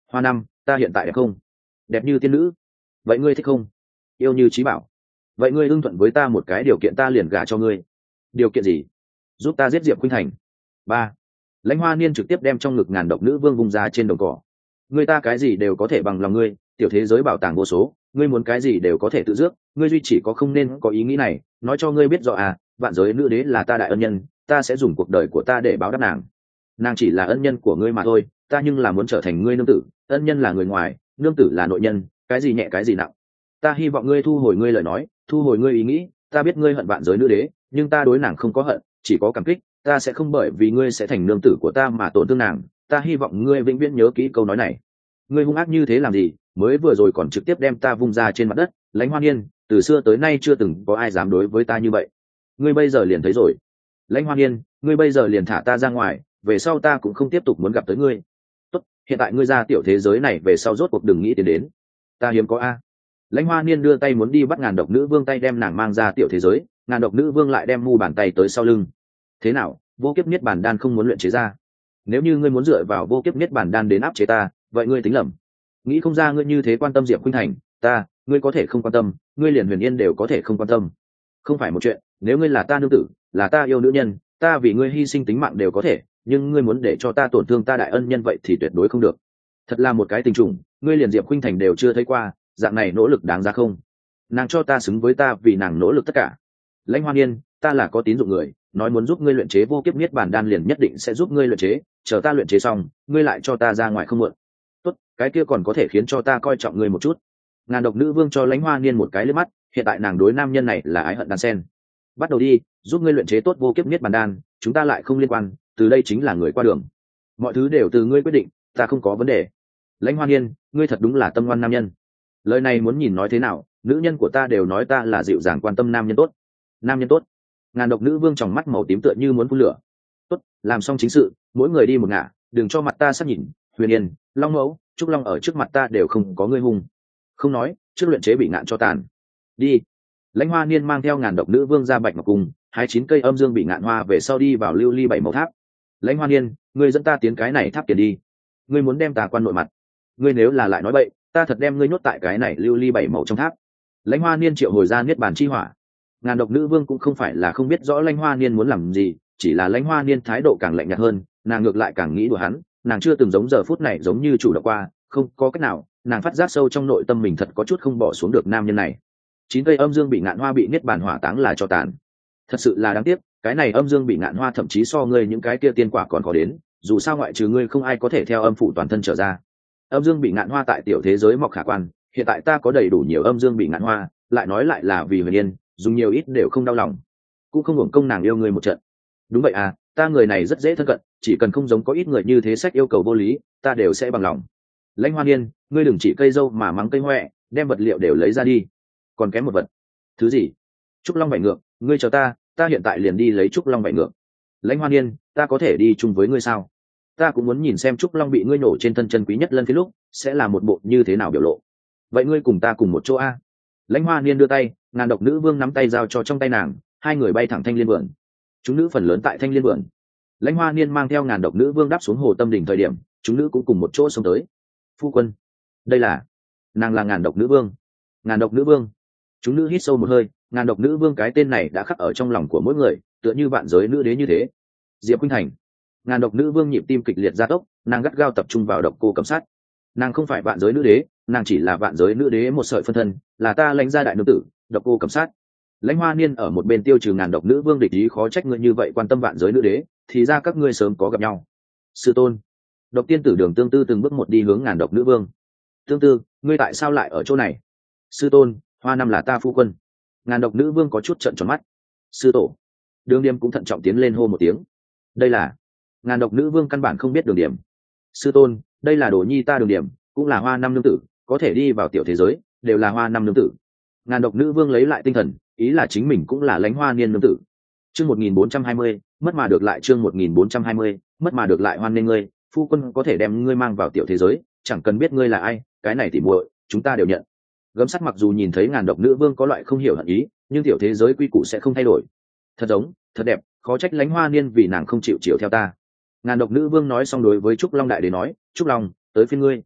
Hoa năm, ta hiện tại đẹp không? Đẹp như tiên nữ. Vậy ngươi thích không? Yêu như trí bảo. Vậy ngươi ưng thuận với ta một cái điều kiện, ta liền gả cho ngươi. Điều kiện gì? Giúp ta giết Diệp Khuynh Thành. Ba. Lãnh Hoa Niên trực tiếp đem trong ngực ngàn độc nữ vương vung ra trên đồng cỏ. Ngươi ta cái gì đều có thể bằng lòng ngươi, tiểu thế giới bảo tàng vô số, ngươi muốn cái gì đều có thể tự dước, ngươi duy chỉ có không nên có ý nghĩ này, nói cho ngươi biết rõ à, vạn giới nữ đế là ta đại ân nhân, ta sẽ dùng cuộc đời của ta để báo đáp nàng. Nàng chỉ là ân nhân của ngươi mà thôi, ta nhưng là muốn trở thành ngươi nương tử, ân nhân là người ngoài, nương tử là nội nhân, cái gì nhẹ cái gì nặng. Ta hy vọng ngươi thu hồi ngươi lời nói, thu hồi ngươi ý nghĩ, ta biết ngươi hận vạn giới nữ đế, nhưng ta đối nàng không có hận, chỉ có cảm kích, ta sẽ không bởi vì ngươi sẽ thành nương tử của ta mà tổn thương nàng, ta hy vọng ngươi vĩnh viễn nhớ kỹ câu nói này. Ngươi hung ác như thế làm gì, mới vừa rồi còn trực tiếp đem ta vung ra trên mặt đất. Lãnh Hoa Niên, từ xưa tới nay chưa từng có ai dám đối với ta như vậy, ngươi bây giờ liền thấy rồi. Lãnh Hoa Niên, ngươi bây giờ liền thả ta ra ngoài, về sau ta cũng không tiếp tục muốn gặp tới ngươi. Tốt, hiện tại ngươi ra tiểu thế giới này về sau rốt cuộc đừng nghĩ tiến đến, ta hiếm có a. Lãnh Hoa Niên đưa tay muốn đi bắt ngàn độc nữ vương tay đem nàng mang ra tiểu thế giới, ngàn độc nữ vương lại đem mu bàn tay tới sau lưng. Thế nào, vô kiếp niết bàn đan không muốn luyện chế ra? Nếu như ngươi muốn dựa vào vô kiếp niết bàn đan đến áp chế ta, vậy ngươi tính lầm. Nghĩ không ra ngươi như thế quan tâm Diệp Khuynh Thành, ta, ngươi có thể không quan tâm, ngươi liền Huyền Yên đều có thể không quan tâm. Không phải một chuyện, nếu ngươi là ta nương tử, là ta yêu nữ nhân, ta vì ngươi hy sinh tính mạng đều có thể, nhưng ngươi muốn để cho ta tổn thương ta đại ân nhân vậy thì tuyệt đối không được. Thật là một cái tình trùng, ngươi liền Diệp Khuynh Thành đều chưa thấy qua, dạng này nỗ lực đáng giá không? Nàng cho ta xứng với ta vì nàng nỗ lực tất cả. Lãnh Hoa Niên, ta là có tín dụng người, nói muốn giúp ngươi luyện chế vô kiếp niết bàn đan liền nhất định sẽ giúp ngươi luyện chế, chờ ta luyện chế xong, ngươi lại cho ta ra ngoài không muộn. Tốt, cái kia còn có thể khiến cho ta coi trọng ngươi một chút. Ngàn độc nữ vương cho Lãnh Hoa Niên một cái liếc mắt, hiện tại nàng đối nam nhân này là ái hận đan sen. Bắt đầu đi, giúp ngươi luyện chế tốt vô kiếp niết bàn đan, chúng ta lại không liên quan, từ đây chính là người qua đường. Mọi thứ đều từ ngươi quyết định, ta không có vấn đề. Lãnh Hoa Niên, ngươi thật đúng là tâm ngoan nam nhân. Lời này muốn nhìn nói thế nào, nữ nhân của ta đều nói ta là dịu dàng quan tâm nam nhân tốt. Nam nhân tốt. Ngàn độc nữ vương tròng mắt màu tím tựa như muốn phun lửa. Tốt, làm xong chính sự, mỗi người đi một ngả, đừng cho mặt ta sắc nhìn. Huyền Yên, Long Mẫu, Trúc Long ở trước mặt ta đều không có ngươi hung. Không nói, trước luyện chế bị ngạn cho tàn. Đi. Lãnh Hoa Niên mang theo ngàn độc nữ vương ra Bạch Ngọc Cung, hai chín cây âm dương bị ngạn hoa về sau đi vào lưu ly bảy màu tháp. Lãnh Hoa Niên, ngươi dẫn ta tiến cái này tháp tiền đi. Ngươi muốn đem ta quan nội mặt. Ngươi nếu là lại nói bậy, ta thật đem ngươi nhốt tại cái này lưu ly bảy màu trong tháp. Lãnh Hoa Niên triệu hồi ra niết bàn chi hỏa. Ngàn độc nữ vương cũng không phải là không biết rõ Lãnh Hoa Niên muốn làm gì, chỉ là Lãnh Hoa Niên thái độ càng lạnh nhạt hơn, nàng ngược lại càng nghĩ đùa hắn, nàng chưa từng giống giờ phút này giống như chủ động qua, không có cách nào, nàng phát giác sâu trong nội tâm mình thật có chút không bỏ xuống được nam nhân này. Chín cây âm dương bị ngạn hoa bị niết bàn hỏa táng là cho tàn. Thật sự là đáng tiếc, cái này âm dương bị ngạn hoa thậm chí so ngươi những cái kia tiên quả còn có đến, dù sao ngoại trừ ngươi không ai có thể theo âm phủ toàn thân trở ra. Âm dương bị ngạn hoa tại tiểu thế giới mọc khả quan, hiện tại ta có đầy đủ nhiều âm dương bị ngạn hoa, lại nói lại là vì Huyền Yên, dùng nhiều ít đều không đau lòng, cũng không hưởng công nàng yêu ngươi một trận. Đúng vậy à, ta người này rất dễ thân cận, chỉ cần không giống có ít người như thế sách yêu cầu vô lý, ta đều sẽ bằng lòng. Lãnh Hoa Niên, ngươi đừng chỉ cây dâu mà mắng cây hoẹ, đem vật liệu đều lấy ra đi. Còn kém một vật. Thứ gì? Trúc Long vảy ngược, ngươi chờ ta, ta hiện tại liền đi lấy Trúc Long vảy ngược. Lãnh Hoa Niên, ta có thể đi chung với ngươi sao? Ta cũng muốn nhìn xem Trúc Long bị ngươi nổ trên thân chân quý nhất lân phía lúc sẽ là một bộ như thế nào biểu lộ. Vậy ngươi cùng ta cùng một chỗ a? Lãnh Hoa Niên đưa tay, ngàn độc nữ vương nắm tay giao cho trong tay nàng, hai người bay thẳng Thanh Liên Vườn. Chúng nữ phần lớn tại Thanh Liên Vườn. Lãnh Hoa Niên mang theo ngàn độc nữ vương đáp xuống hồ Tâm Đỉnh thời điểm, chúng nữ cũng cùng một chỗ xông tới. Phu quân, đây là, nàng là ngàn độc nữ vương. Ngàn độc nữ vương. Chúng nữ hít sâu một hơi, ngàn độc nữ vương cái tên này đã khắc ở trong lòng của mỗi người, tựa như vạn giới nữ đế như thế. Diệp Khuynh Thành. Ngàn độc nữ vương nhịp tim kịch liệt gia tốc, nàng gắt gao tập trung vào độc cô cầm sát. Nàng không phải vạn giới nữ đế, nàng chỉ là vạn giới nữ đế một sợi phân thân, là ta Lãnh gia đại nữ tử, độc cô cầm sát. Lãnh Hoa Niên ở một bên tiêu trừ ngàn độc nữ vương địch ý, khó trách ngươi như vậy quan tâm vạn giới nữ đế, thì ra các ngươi sớm có gặp nhau. Sư tôn. Độc tiên tử Đường Tương Tư từng bước một đi hướng ngàn độc nữ vương. Tương Tư, ngươi tại sao lại ở chỗ này? Sư tôn, Hoa năm là ta phu quân. Ngàn độc nữ vương có chút trợn tròn mắt. Sư tổ. Đường Điềm cũng thận trọng tiến lên hô một tiếng. Đây là. Ngàn độc nữ vương căn bản không biết Đường Điềm. Sư tôn, đây là đồ nhi ta Đường Điềm, cũng là Hoa năm nương tử, có thể đi vào tiểu thế giới, đều là Hoa năm nương tử. Ngàn độc nữ vương lấy lại tinh thần, ý là chính mình cũng là Lãnh Hoa Niên nương tử. Chương một nghìn bốn trăm hai mươi, mất mà được lại. Chương một nghìn bốn trăm hai mươi, mất mà được lại. Hoan nghênh ngươi, phu quân có thể đem ngươi mang vào tiểu thế giới, chẳng cần biết ngươi là ai, cái này thì muội, chúng ta đều nhận. Gấm sắt mặc dù nhìn thấy ngàn độc nữ vương có loại không hiểu hận ý, nhưng tiểu thế giới quy củ sẽ không thay đổi. Thật giống, thật đẹp, khó trách Lãnh Hoa Niên vì nàng không chịu chiều theo ta. Ngàn độc nữ vương nói xong đối với Trúc Long đại đế nói, Trúc Long, tới phiên ngươi.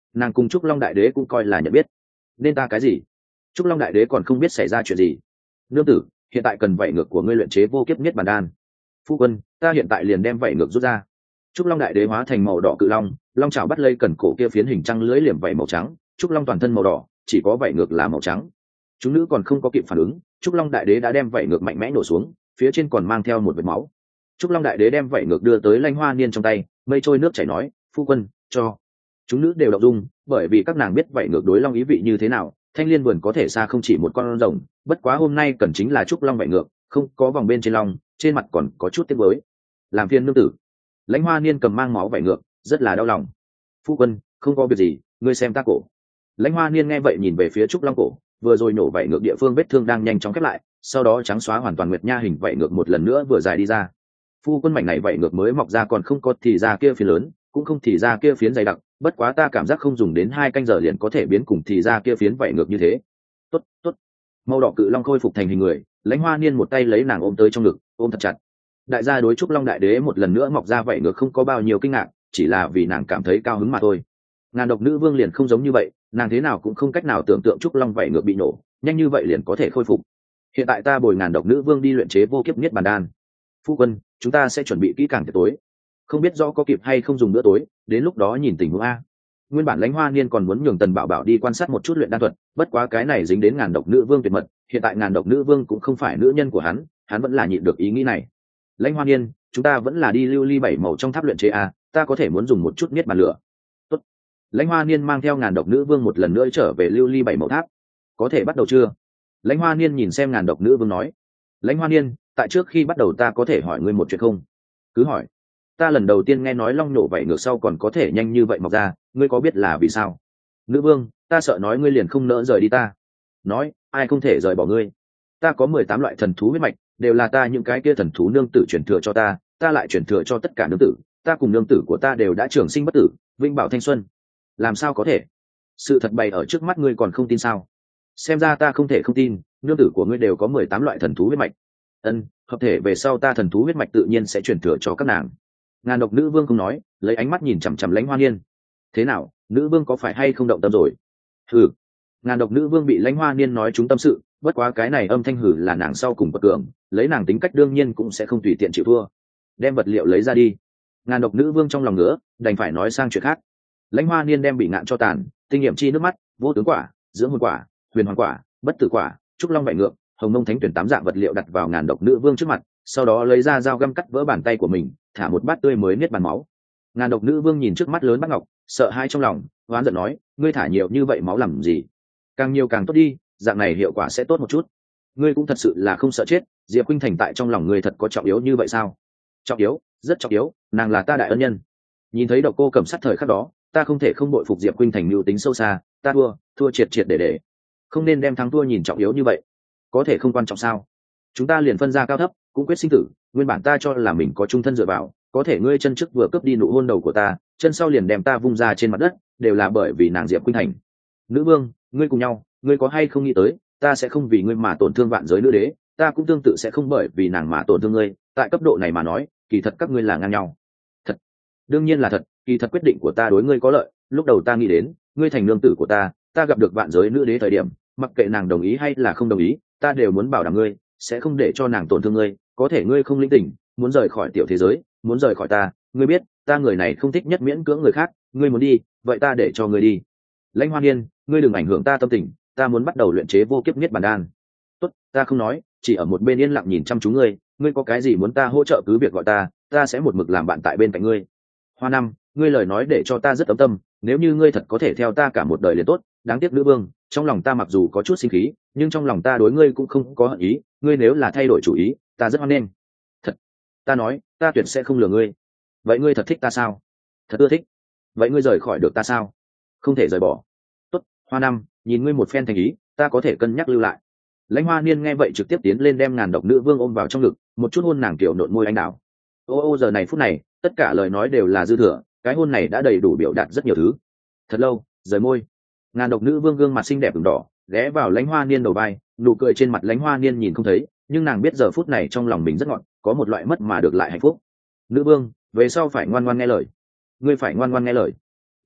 nàng cùng trúc long đại đế cũng coi là nhận biết. Nên ta cái gì? Trúc long đại đế còn không biết xảy ra chuyện gì. Nương tử, hiện tại cần vảy ngược của ngươi luyện chế vô kiếp niết bàn đan. Phu quân, ta hiện tại liền đem vảy ngược rút ra. Trúc long đại đế hóa thành màu đỏ cự long, long chảo bắt lấy cần cổ kia phiến hình trăng lưới liềm vảy màu trắng. Trúc long toàn thân màu đỏ, chỉ có vảy ngược là màu trắng. Chúng nữ còn không có kịp phản ứng, Trúc long đại đế đã đem vảy ngược mạnh mẽ nổ xuống, phía trên còn mang theo một vệt máu. Trúc long đại đế đem vảy ngược đưa tới Lãnh Hoa Niên trong tay, mây trôi nước chảy nói, phu quân, cho. Chúng nữ đều động dung, bởi vì các nàng biết vảy ngược đối long ý vị như thế nào. Thanh Liên vườn có thể xa không chỉ một con rồng, bất quá hôm nay cần chính là trúc long vảy ngược, không có vòng bên trên long, trên mặt còn có chút tiếc nuối. Làm phiền nương tử. Lãnh Hoa Niên cầm mang máu vảy ngược, rất là đau lòng. Phu quân, không có việc gì, ngươi xem ta cổ. Lãnh Hoa Niên nghe vậy nhìn về phía trúc long cổ, vừa rồi nổ vảy ngược địa phương vết thương đang nhanh chóng khép lại, sau đó trắng xóa hoàn toàn nguyệt nha hình vảy ngược một lần nữa vừa dài đi ra. Phu quân mảnh này vảy ngược mới mọc ra còn không có thì ra kia phiến lớn, cũng không thì ra kia phiến dày đặc, bất quá ta cảm giác không dùng đến hai canh giờ liền có thể biến cùng thì ra kia phiến vảy ngược như thế. Tốt, tốt. Màu đỏ cự long khôi phục thành hình người, Lãnh Hoa Niên một tay lấy nàng ôm tới trong ngực, ôm thật chặt. Đại gia đối trúc long đại đế một lần nữa mọc ra vảy ngược không có bao nhiêu kinh ngạc, chỉ là vì nàng cảm thấy cao hứng mà thôi. Ngàn độc nữ vương liền không giống như vậy, nàng thế nào cũng không cách nào tưởng tượng trúc long vảy ngược bị nổ, nhanh như vậy liền có thể khôi phục. Hiện tại ta bồi ngàn độc nữ vương đi luyện chế vô kiếp niết bàn đan. Phu quân, chúng ta sẽ chuẩn bị kỹ càng tiệc tối, không biết rõ có kịp hay không dùng bữa tối, đến lúc đó nhìn tình huống a. Nguyên bản Lãnh Hoa Niên còn muốn nhường Tần Bảo Bảo đi quan sát một chút luyện đan thuật, bất quá cái này dính đến ngàn độc nữ vương tuyệt mật, hiện tại ngàn độc nữ vương cũng không phải nữ nhân của hắn, hắn vẫn là nhịn được ý nghĩ này. Lãnh Hoa Niên, chúng ta vẫn là đi lưu ly bảy màu trong tháp luyện chế a, ta có thể muốn dùng một chút niết bàn lửa. Tốt. Lãnh Hoa Niên mang theo ngàn độc nữ vương một lần nữa trở về lưu ly bảy màu tháp. Có thể bắt đầu chưa? Lãnh Hoa Niên nhìn xem ngàn độc nữ vương nói. Lãnh Hoa Niên, tại trước khi bắt đầu ta có thể hỏi ngươi một chuyện không? Cứ hỏi. Ta lần đầu tiên nghe nói long nổ vảy ngược sau còn có thể nhanh như vậy mọc ra, ngươi có biết là vì sao? Nữ vương, ta sợ nói ngươi liền không nỡ rời đi ta. Nói, ai không thể rời bỏ ngươi? Ta có mười tám loại thần thú huyết mạch, đều là ta những cái kia thần thú nương tử truyền thừa cho ta, ta lại truyền thừa cho tất cả nương tử, ta cùng nương tử của ta đều đã trường sinh bất tử, vinh bảo thanh xuân. Làm sao có thể? Sự thật bày ở trước mắt ngươi còn không tin sao? Xem ra ta không thể không tin, nương tử của ngươi đều có mười tám loại thần thú huyết mạch. Ân, hợp thể về sau ta thần thú huyết mạch tự nhiên sẽ truyền thừa cho các nàng. Ngàn độc nữ vương không nói, lấy ánh mắt nhìn chằm chằm Lãnh Hoa Niên. Thế nào, nữ vương có phải hay không động tâm rồi? Hừ. Ngàn độc nữ vương bị Lãnh Hoa Niên nói trúng tâm sự, bất quá cái này âm thanh hử là nàng sau cùng bậc cường, lấy nàng tính cách đương nhiên cũng sẽ không tùy tiện chịu thua. Đem vật liệu lấy ra đi. Ngàn độc nữ vương trong lòng nữa, đành phải nói sang chuyện khác. Lãnh Hoa Niên đem bị ngạn cho tàn, tinh nghiệm chi nước mắt, vô tướng quả, dưỡng hồn quả, huyền hoàng quả, bất tử quả, trúc long vảy ngược, hồng mông thánh tuyển tám dạng vật liệu đặt vào ngàn độc nữ vương trước mặt, sau đó lấy ra dao găm cắt vỡ bàn tay của mình, thả một bát tươi mới niết bàn máu. Ngàn độc nữ vương nhìn trước mắt lớn bát ngọc, sợ hãi trong lòng, oán giận nói, ngươi thả nhiều như vậy máu làm gì? Càng nhiều càng tốt đi, dạng này hiệu quả sẽ tốt một chút. Ngươi cũng thật sự là không sợ chết, Diệp Khuynh Thành tại trong lòng ngươi thật có trọng yếu như vậy sao? Trọng yếu, rất trọng yếu, nàng là ta đại ân nhân. Nhìn thấy độc cô cầm sát thời khắc đó, ta không thể không bội phục Diệp Khuynh Thành mưu tính sâu xa, ta thua, thua triệt triệt để để. Không nên đem thắng thua nhìn trọng yếu như vậy. Có thể không quan trọng sao? Chúng ta liền phân ra cao thấp, cũng quyết sinh tử, nguyên bản ta cho là mình có trung thân dựa vào, có thể ngươi chân trước vừa cướp đi nụ hôn đầu của ta, chân sau liền đem ta vung ra trên mặt đất, đều là bởi vì nàng Diệp Khuynh Thành. Nữ vương, ngươi cùng nhau, ngươi có hay không nghĩ tới, ta sẽ không vì ngươi mà tổn thương vạn giới nữ đế, ta cũng tương tự sẽ không bởi vì nàng mà tổn thương ngươi, tại cấp độ này mà nói, kỳ thật các ngươi là ngang nhau. Thật, đương nhiên là thật, kỳ thật quyết định của ta đối ngươi có lợi, lúc đầu ta nghĩ đến, ngươi thành nương tử của ta, ta gặp được vạn giới nữ đế thời điểm, mặc kệ nàng đồng ý hay là không đồng ý, ta đều muốn bảo đảm ngươi sẽ không để cho nàng tổn thương ngươi, có thể ngươi không linh tỉnh, muốn rời khỏi tiểu thế giới, muốn rời khỏi ta, ngươi biết, ta người này không thích nhất miễn cưỡng người khác, ngươi muốn đi, vậy ta để cho ngươi đi. Lãnh Hoa Niên, ngươi đừng ảnh hưởng ta tâm tình, ta muốn bắt đầu luyện chế vô kiếp niết bàn đan. Tốt, ta không nói, chỉ ở một bên yên lặng nhìn chăm chú ngươi, ngươi có cái gì muốn ta hỗ trợ cứ việc gọi ta, ta sẽ một mực làm bạn tại bên cạnh ngươi. Hoa Năm, ngươi lời nói để cho ta rất ấm tâm, nếu như ngươi thật có thể theo ta cả một đời liền tốt, đáng tiếc nữ vương, trong lòng ta mặc dù có chút sinh khí, nhưng trong lòng ta đối ngươi cũng không có hận ý, ngươi nếu là thay đổi chủ ý, ta rất hoan nghênh. Thật, ta nói, ta tuyệt sẽ không lừa ngươi. Vậy ngươi thật thích ta sao? Thật ưa thích. Vậy ngươi rời khỏi được ta sao? Không thể rời bỏ. Tốt, Hoa Năm, nhìn ngươi một phen thành ý, ta có thể cân nhắc lưu lại. Lãnh Hoa Niên nghe vậy trực tiếp tiến lên đem ngàn độc nữ vương ôm vào trong ngực, một chút hôn nàng kiểu nộn môi anh đào. Ô ô giờ này phút này, tất cả lời nói đều là dư thừa, cái hôn này đã đầy đủ biểu đạt rất nhiều thứ. Thật lâu, rời môi. Ngàn độc nữ vương gương mặt xinh đẹp ửng đỏ, ghé vào Lãnh Hoa Niên đầu vai, nụ cười trên mặt Lãnh Hoa Niên nhìn không thấy, nhưng nàng biết giờ phút này trong lòng mình rất ngọt, có một loại mất mà được lại hạnh phúc. Nữ vương, về sau phải ngoan ngoan nghe lời. Ngươi phải ngoan ngoan nghe lời.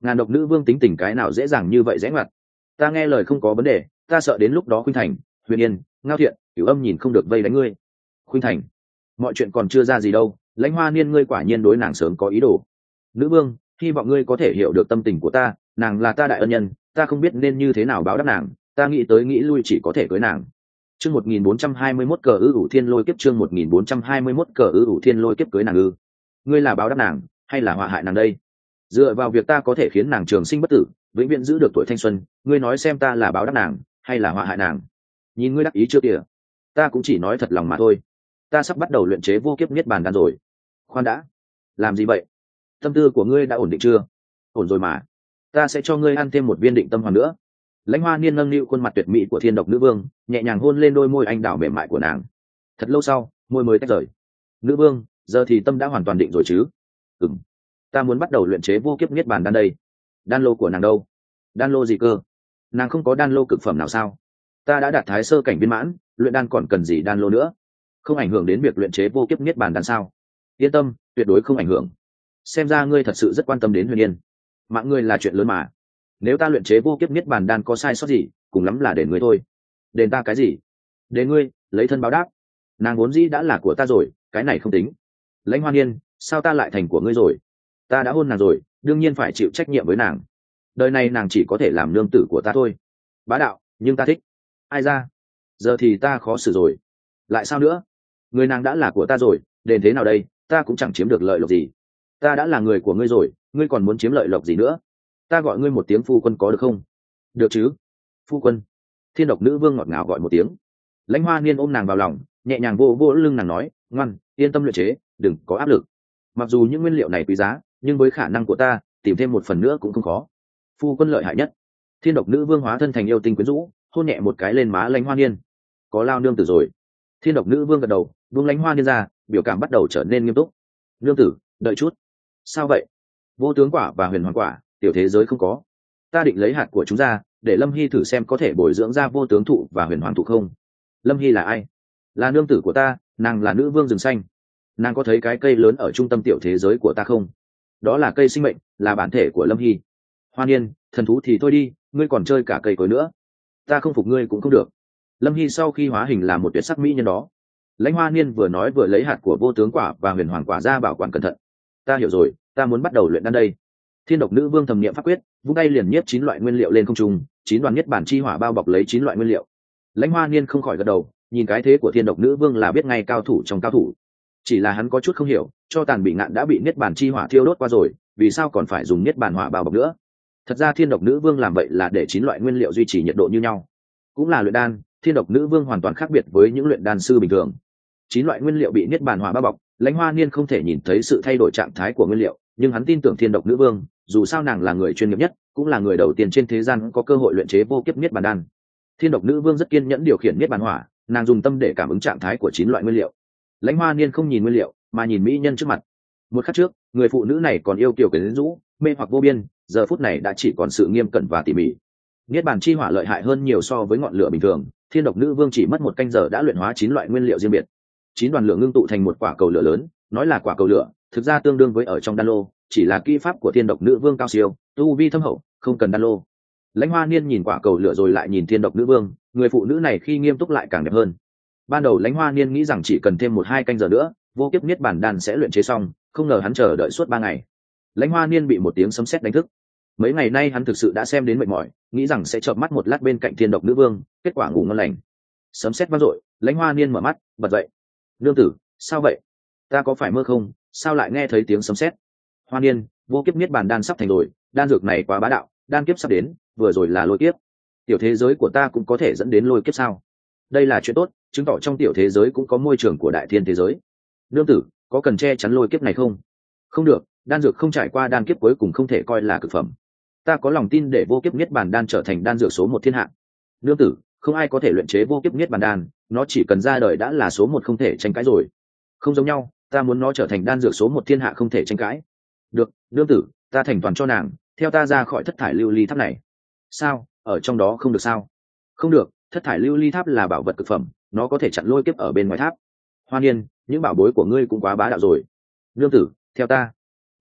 Ngàn độc nữ vương tính tình cái nào dễ dàng như vậy rẽ ngoặt. Ta nghe lời không có vấn đề, ta sợ đến lúc đó Khuynh Thành, Huyền Yên, Ngao Thiện, Cửu Âm nhìn không được vây đánh ngươi. Khuynh Thành, mọi chuyện còn chưa ra gì đâu, Lãnh Hoa Niên ngươi quả nhiên đối nàng sớm có ý đồ. Nữ vương, hy vọng ngươi có thể hiểu được tâm tình của ta, nàng là ta đại ân nhân, ta không biết nên như thế nào báo đáp nàng, ta nghĩ tới nghĩ lui chỉ có thể cưới nàng. Chương một nghìn bốn trăm hai mươi mốt cờ ư ủ thiên lôi kiếp, chương một nghìn bốn trăm hai mươi mốt cờ ư ủ thiên lôi kiếp cưới nàng ư? Ngươi là báo đáp nàng, hay là họa hại nàng đây? Dựa vào việc ta có thể khiến nàng trường sinh bất tử, vĩnh viễn giữ được tuổi thanh xuân, ngươi nói xem ta là báo đáp nàng, hay là họa hại nàng? Nhìn ngươi đắc ý chưa kìa, ta cũng chỉ nói thật lòng mà thôi. Ta sắp bắt đầu luyện chế vô kiếp niết bàn đan rồi. Khoan đã, làm gì vậy? Tâm tư của ngươi đã ổn định chưa? Ổn rồi mà. Ta sẽ cho ngươi ăn thêm một viên định tâm hoàn nữa. Lãnh Hoa Niên nâng niu khuôn mặt tuyệt mỹ của thiên độc nữ vương, nhẹ nhàng hôn lên đôi môi anh đào mềm mại của nàng. Thật lâu sau, môi mới tách rời. Nữ vương, giờ thì tâm đã hoàn toàn định rồi chứ? Ừm, ta muốn bắt đầu luyện chế vô kiếp niết bàn đan đây. Đan lô của nàng đâu? Đan lô gì cơ? Nàng không có đan lô cực phẩm nào sao? Ta đã đạt thái sơ cảnh viên mãn, luyện đan còn cần gì đan lô nữa? Không ảnh hưởng đến việc luyện chế vô kiếp niết bàn đan sao? Yên tâm, tuyệt đối không ảnh hưởng. Xem ra ngươi thật sự rất quan tâm đến Huyền Yên. Mạng ngươi là chuyện lớn mà. Nếu ta luyện chế vô kiếp niết bàn đan có sai sót gì, cùng lắm là đền ngươi thôi. Đền ta cái gì? Đền ngươi lấy thân báo đáp. Nàng vốn dĩ đã là của ta rồi, cái này không tính. Lãnh Hoa Niên, sao ta lại thành của ngươi rồi? Ta đã hôn nàng rồi, đương nhiên phải chịu trách nhiệm với nàng. Đời này nàng chỉ có thể làm nương tử của ta thôi. Bá đạo, nhưng ta thích. Ai ra? Giờ thì ta khó xử rồi. Lại sao nữa? Người nàng đã là của ta rồi, đền thế nào đây? Ta cũng chẳng chiếm được lợi lộc gì. Ta đã là người của ngươi rồi, ngươi còn muốn chiếm lợi lộc gì nữa? Ta gọi ngươi một tiếng phu quân có được không? Được chứ? Phu quân. Thiên độc nữ vương ngọt ngào gọi một tiếng. Lãnh Hoa Niên ôm nàng vào lòng, nhẹ nhàng vô vô lưng nàng nói, ngoan, yên tâm luyện chế, đừng có áp lực. Mặc dù những nguyên liệu này quý giá, nhưng với khả năng của ta, tìm thêm một phần nữa cũng không khó. Phu quân lợi hại nhất. Thiên độc nữ vương hóa thân thành yêu tinh quyến rũ, hôn nhẹ một cái lên má Lãnh Hoa Niên. Có lao nương tử rồi. Thiên độc nữ vương gật đầu, buông Lãnh Hoa Niên ra, biểu cảm bắt đầu trở nên nghiêm túc. Nương tử, đợi chút. Sao vậy? Vô tướng quả và huyền hoàng quả, tiểu thế giới không có. Ta định lấy hạt của chúng ra, để Lâm Hy thử xem có thể bồi dưỡng ra vô tướng thụ và huyền hoàng thụ không. Lâm Hy là ai? Là nương tử của ta, nàng là nữ vương rừng xanh. Nàng có thấy cái cây lớn ở trung tâm tiểu thế giới của ta không? Đó là cây sinh mệnh, là bản thể của Lâm Hy. Hoa Niên, thần thú thì thôi đi, ngươi còn chơi cả cây cối nữa. Ta không phục ngươi cũng không được. Lâm Hy sau khi hóa hình là một tuyệt sắc mỹ nhân đó. Lãnh Hoa Niên vừa nói vừa lấy hạt của vô tướng quả và huyền hoàng quả ra bảo quản cẩn thận. Ta hiểu rồi, ta muốn bắt đầu luyện đan đây. Thiên độc nữ vương thầm niệm pháp quyết, vung tay liền nhiếp chín loại nguyên liệu lên không trung, chín đoàn nhất bản chi hỏa bao bọc lấy chín loại nguyên liệu. Lãnh Hoa Niên không khỏi gật đầu, nhìn cái thế của thiên độc nữ vương là biết ngay cao thủ trong cao thủ. Chỉ là hắn có chút không hiểu, cho tàn bị ngạn đã bị niết bản chi hỏa thiêu đốt qua rồi, vì sao còn phải dùng niết bản hỏa bao bọc nữa? Thật ra thiên độc nữ vương làm vậy là để chín loại nguyên liệu duy trì nhiệt độ như nhau. Cũng là luyện đan, thiên độc nữ vương hoàn toàn khác biệt với những luyện đan sư bình thường. Chín loại nguyên liệu bị niết bàn hỏa bao bọc, Lãnh Hoa Niên không thể nhìn thấy sự thay đổi trạng thái của nguyên liệu, nhưng hắn tin tưởng thiên độc nữ vương, dù sao nàng là người chuyên nghiệp nhất, cũng là người đầu tiên trên thế gian có cơ hội luyện chế vô kiếp niết bàn đan. Thiên độc nữ vương rất kiên nhẫn điều khiển niết bàn hỏa, nàng dùng tâm để cảm ứng trạng thái của chín loại nguyên liệu. Lãnh Hoa Niên không nhìn nguyên liệu, mà nhìn mỹ nhân trước mặt. Một khắc trước, người phụ nữ này còn yêu kiều quyến rũ, mê hoặc vô biên, giờ phút này đã chỉ còn sự nghiêm cẩn và tỉ mỉ. Niết bàn chi hỏa lợi hại hơn nhiều so với ngọn lửa bình thường, thiên độc nữ vương chỉ mất một canh giờ đã luyện hóa chín loại nguyên liệu riêng biệt. Chín đoàn lửa ngưng tụ thành một quả cầu lửa lớn, nói là quả cầu lửa, thực ra tương đương với ở trong đan lô, chỉ là kỹ pháp của thiên độc nữ vương cao siêu, tu vi thâm hậu, không cần đan lô. Lãnh Hoa Niên nhìn quả cầu lửa rồi lại nhìn thiên độc nữ vương, người phụ nữ này khi nghiêm túc lại càng đẹp hơn. Ban đầu Lãnh Hoa Niên nghĩ rằng chỉ cần thêm một hai canh giờ nữa, vô kiếp niết bàn đan sẽ luyện chế xong, không ngờ hắn chờ đợi suốt ba ngày. Lãnh Hoa Niên bị một tiếng sấm sét đánh thức. Mấy ngày nay hắn thực sự đã xem đến mệt mỏi, nghĩ rằng sẽ chợp mắt một lát bên cạnh thiên độc nữ vương, kết quả ngủ ngon lành. Sấm sét vang dội, Lãnh Hoa Niên mở mắt, bật dậy. Nương tử, sao vậy? Ta có phải mơ không? Sao lại nghe thấy tiếng sấm sét? Hoa Niên, vô kiếp niết bàn đan sắp thành rồi, đan dược này quá bá đạo, đan kiếp sắp đến, vừa rồi là lôi kiếp. Tiểu thế giới của ta cũng có thể dẫn đến lôi kiếp sao? Đây là chuyện tốt, chứng tỏ trong tiểu thế giới cũng có môi trường của đại thiên thế giới. Nương tử, có cần che chắn lôi kiếp này không? Không được, đan dược không trải qua đan kiếp cuối cùng không thể coi là cực phẩm. Ta có lòng tin để vô kiếp niết bàn đan trở thành đan dược số một thiên hạ. Nương tử, không ai có thể luyện chế vô kiếp niết bàn đan, nó chỉ cần ra đời đã là số một không thể tranh cãi rồi. Không giống nhau, ta muốn nó trở thành đan dược số một thiên hạ không thể tranh cãi. Được, nương tử, ta thành toàn cho nàng, theo ta ra khỏi thất thải lưu ly tháp này. Sao, ở trong đó không được sao? Không được, thất thải lưu ly tháp là bảo vật cực phẩm, nó có thể chặn lôi kiếp ở bên ngoài tháp. Hoa Niên, những bảo bối của ngươi cũng quá bá đạo rồi. Nương tử, theo ta.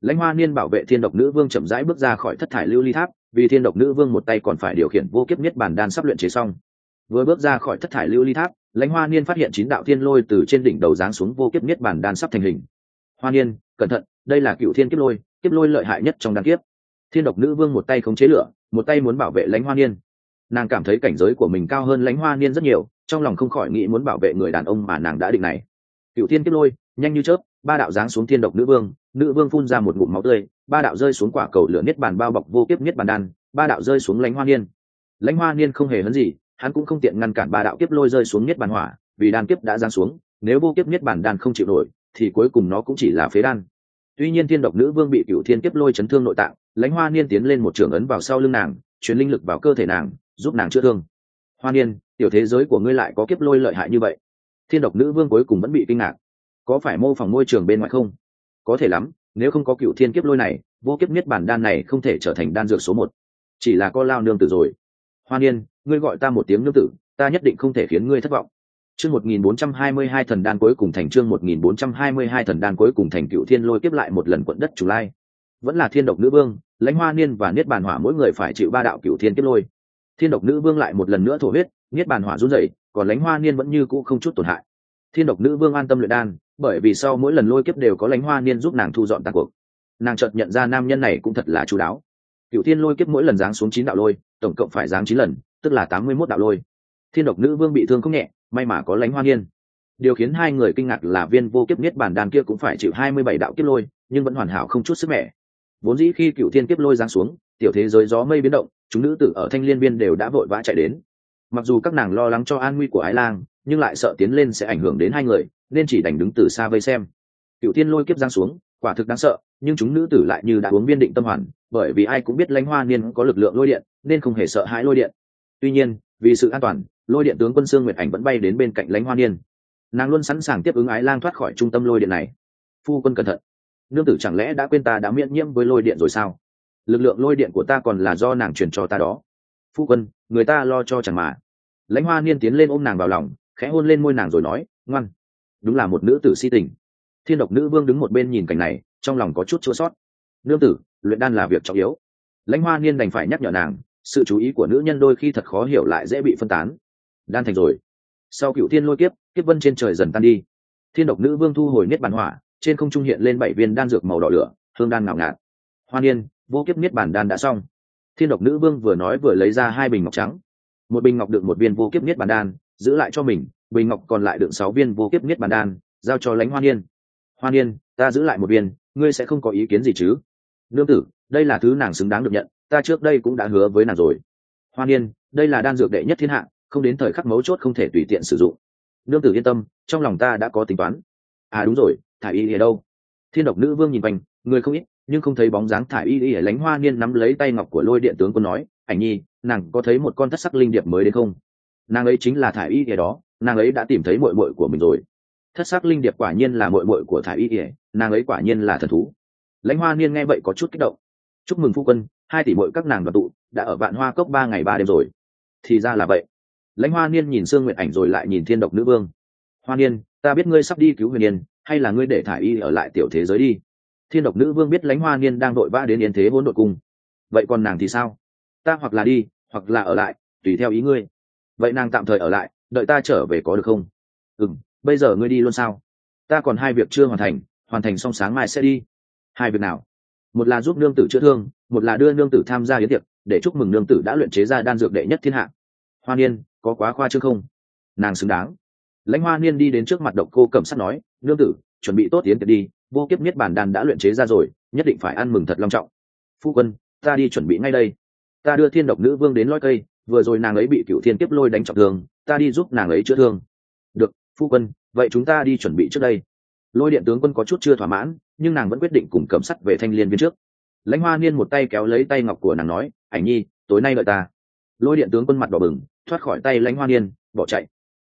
Lãnh Hoa Niên bảo vệ Thiên Độc Nữ Vương chậm rãi bước ra khỏi thất thải lưu ly tháp, vì Thiên Độc Nữ Vương một tay còn phải điều khiển vô kiếp niết bàn đan sắp luyện chế xong. Vừa bước ra khỏi thất thải lưu ly tháp, Lãnh Hoa Niên phát hiện chín đạo thiên lôi từ trên đỉnh đầu giáng xuống vô kiếp niết bàn đan sắp thành hình. Hoa Niên, cẩn thận, đây là cựu thiên kiếp lôi, kiếp lôi lợi hại nhất trong đan kiếp. Thiên Độc Nữ Vương một tay khống chế lửa, một tay muốn bảo vệ Lãnh Hoa Niên. Nàng cảm thấy cảnh giới của mình cao hơn Lãnh Hoa Niên rất nhiều, trong lòng không khỏi nghĩ muốn bảo vệ người đàn ông mà nàng đã định này. Cựu thiên kiếp lôi, nhanh như chớp, ba đạo giáng xuống Thiên Độc Nữ Vương, Nữ Vương phun ra một ngụm máu tươi, ba đạo rơi xuống quả cầu lửa niết bàn bao bọc vô kiếp niết bàn đan, ba đạo rơi xuống Lãnh Hoa Niên. Lãnh Hoa Niên không hề hấn gì, hắn cũng không tiện ngăn cản ba đạo kiếp lôi rơi xuống niết bàn hỏa, vì đan kiếp đã giáng xuống, nếu vô kiếp niết bàn đan không chịu nổi, thì cuối cùng nó cũng chỉ là phế đan. Tuy nhiên Thiên Độc Nữ Vương bị cựu thiên kiếp lôi chấn thương nội tạng, Lãnh Hoa Niên tiến lên một trường ấn vào sau lưng nàng, truyền linh lực vào cơ thể nàng, giúp nàng chữa thương. Hoa Niên, tiểu thế giới của ngươi lại có kiếp lôi lợi hại như vậy? Thiên Độc Nữ Vương cuối cùng vẫn bị kinh ngạc. Có phải mô phỏng môi trường bên ngoài không? Có thể lắm, nếu không có cựu thiên kiếp lôi này, vô kiếp niết bàn đan này không thể trở thành đan dược số một. Chỉ là co lao nương tử rồi. Hoa Niên, ngươi gọi ta một tiếng nương tử, ta nhất định không thể khiến ngươi thất vọng. Chương một nghìn bốn trăm hai mươi hai thần đan cuối cùng thành chương một nghìn bốn trăm hai mươi hai thần đan cuối cùng thành cựu thiên lôi kiếp lại một lần quận đất Trùng Lai. Vẫn là Thiên Độc Nữ Vương, Lãnh Hoa Niên và Niết Bàn Hỏa mỗi người phải chịu ba đạo cựu thiên kiếp lôi. Thiên Độc Nữ Vương lại một lần nữa thổ huyết, Niết Bàn Hỏa run rẩy, còn Lãnh Hoa Niên vẫn như cũ không chút tổn hại. Thiên Độc Nữ Vương an tâm luyện đan, bởi vì sau mỗi lần lôi kiếp đều có Lãnh Hoa Niên giúp nàng thu dọn tàn cuộc. Nàng chợt nhận ra nam nhân này cũng thật là chu đáo. Cựu thiên lôi kiếp mỗi lần giáng xuống chín đạo lôi, tổng cộng phải giáng chín lần, tức là tám mươi mốt đạo lôi. Thiên Độc Nữ Vương bị thương không nhẹ, may mà có Lãnh Hoa Niên. Điều khiến hai người kinh ngạc là viên vô kiếp niết bàn đan kia cũng phải chịu hai mươi bảy đạo kiếp lôi, nhưng vẫn hoàn hảo không chút sức mẻ. Vốn dĩ khi cựu thiên kiếp lôi giáng xuống, tiểu thế giới gió mây biến động, chúng nữ tử ở Thanh Liên Viên đều đã vội vã chạy đến. Mặc dù các nàng lo lắng cho an nguy của Ái Lang, nhưng lại sợ tiến lên sẽ ảnh hưởng đến hai người, nên chỉ đành đứng từ xa vây xem. Cựu thiên lôi kiếp giáng xuống, quả thực đáng sợ, nhưng chúng nữ tử lại như đã uống viên định tâm hoàn, bởi vì ai cũng biết Lãnh Hoa Niên có lực lượng lôi điện, nên không hề sợ hãi lôi điện. Tuy nhiên, vì sự an toàn, lôi điện tướng quân Sương Nguyệt Ảnh vẫn bay đến bên cạnh Lãnh Hoa Niên. Nàng luôn sẵn sàng tiếp ứng Ái Lang thoát khỏi trung tâm lôi điện này. Phu quân cẩn thận, nương tử chẳng lẽ đã quên ta đã miễn nhiễm với lôi điện rồi sao? Lực lượng lôi điện của ta còn là do nàng truyền cho ta đó. Phu quân, người ta lo cho chẳng mà. Lãnh Hoa Niên tiến lên ôm nàng vào lòng, khẽ hôn lên môi nàng rồi nói, ngoan. Đúng là một nữ tử si tình. Thiên Độc Nữ Vương đứng một bên nhìn cảnh này, trong lòng có chút chua xót. Nương tử, luyện đan là việc trọng yếu. Lãnh Hoa Niên đành phải nhắc nhở nàng, sự chú ý của nữ nhân đôi khi thật khó hiểu lại dễ bị phân tán. Đan thành rồi. Sau cựu thiên lôi kiếp, kiếp vân trên trời dần tan đi. Thiên Độc Nữ Vương thu hồi niết bàn hỏa, trên không trung hiện lên bảy viên đan dược màu đỏ lửa, hương đan ngào ngạt. Hoa Niên, vô kiếp niết bàn đan đã xong. Thiên Độc Nữ Vương vừa nói vừa lấy ra hai bình ngọc trắng. Một bình ngọc đựng một viên vô kiếp niết bàn đan, giữ lại cho mình, bình ngọc còn lại đựng sáu viên vô kiếp niết bàn đan, giao cho Lãnh Hoa Niên. Hoa Niên, ta giữ lại một viên, ngươi sẽ không có ý kiến gì chứ? Nương tử, đây là thứ nàng xứng đáng được nhận, ta trước đây cũng đã hứa với nàng rồi. Hoa Niên, đây là đan dược đệ nhất thiên hạ, không đến thời khắc mấu chốt không thể tùy tiện sử dụng. Nương tử yên tâm, trong lòng ta đã có tính toán. À đúng rồi, Thải Y ở đâu? Thiên Độc Nữ Vương nhìn quanh, người không ít, nhưng không thấy bóng dáng Thải Y. Lãnh Hoa Niên nắm lấy tay ngọc của lôi điện tướng quân nói, Ảnh Nhi, nàng có thấy một con thất sắc linh điệp mới đến không? Nàng ấy chính là Thải Y ở đó, nàng ấy đã tìm thấy muội muội của mình rồi. Thất sắc linh điệp quả nhiên là muội muội của Thải Y, nàng ấy quả nhiên là thần thú. Lãnh Hoa Niên nghe vậy có chút kích động. Chúc mừng phu quân, hai tỷ muội các nàng đoàn tụ, đã ở Vạn Hoa Cốc ba ngày ba đêm rồi. Thì ra là vậy. Lãnh Hoa Niên nhìn Sương Nguyệt Ảnh rồi lại nhìn Thiên Độc Nữ Vương. Hoa Niên, ta biết ngươi sắp đi cứu Huyền Yên, hay là ngươi để Thải Y ở lại tiểu thế giới đi? Thiên Độc Nữ Vương biết Lãnh Hoa Niên đang đội vã đến Yến Thế Hỗn Độn Cung. Vậy còn nàng thì sao? Ta hoặc là đi, hoặc là ở lại, tùy theo ý ngươi. Vậy nàng tạm thời ở lại, đợi ta trở về có được không? Ừm, bây giờ ngươi đi luôn sao? Ta còn hai việc chưa hoàn thành, hoàn thành xong sáng mai sẽ đi. Hai việc nào? Một là giúp nương tử chữa thương, một là đưa nương tử tham gia yến tiệc, để chúc mừng nương tử đã luyện chế ra đan dược đệ nhất thiên hạ. Hoa Niên, có quá khoa trương không? Nàng xứng đáng. Lãnh Hoa Niên đi đến trước mặt Độc Cô Cẩm Sắt nói, nương tử, chuẩn bị tốt yến tiệc đi, vô kiếp niết bàn đan đã luyện chế ra rồi, nhất định phải ăn mừng thật long trọng. Phu quân, ta đi chuẩn bị ngay đây. Ta đưa Thiên Độc Nữ Vương đến lõi cây, vừa rồi nàng ấy bị cựu thiên kiếp lôi đánh trọng thương, ta đi giúp nàng ấy chữa thương. Được, phu quân, vậy chúng ta đi chuẩn bị trước đây. Lôi điện tướng quân có chút chưa thỏa mãn, nhưng nàng vẫn quyết định cùng Cẩm Sắt về Thanh Liên Viên trước. Lãnh Hoa Niên một tay kéo lấy tay ngọc của nàng nói, Ảnh Nhi, tối nay đợi ta. Lôi điện tướng quân mặt đỏ bừng, thoát khỏi tay Lãnh Hoa Niên, bỏ chạy.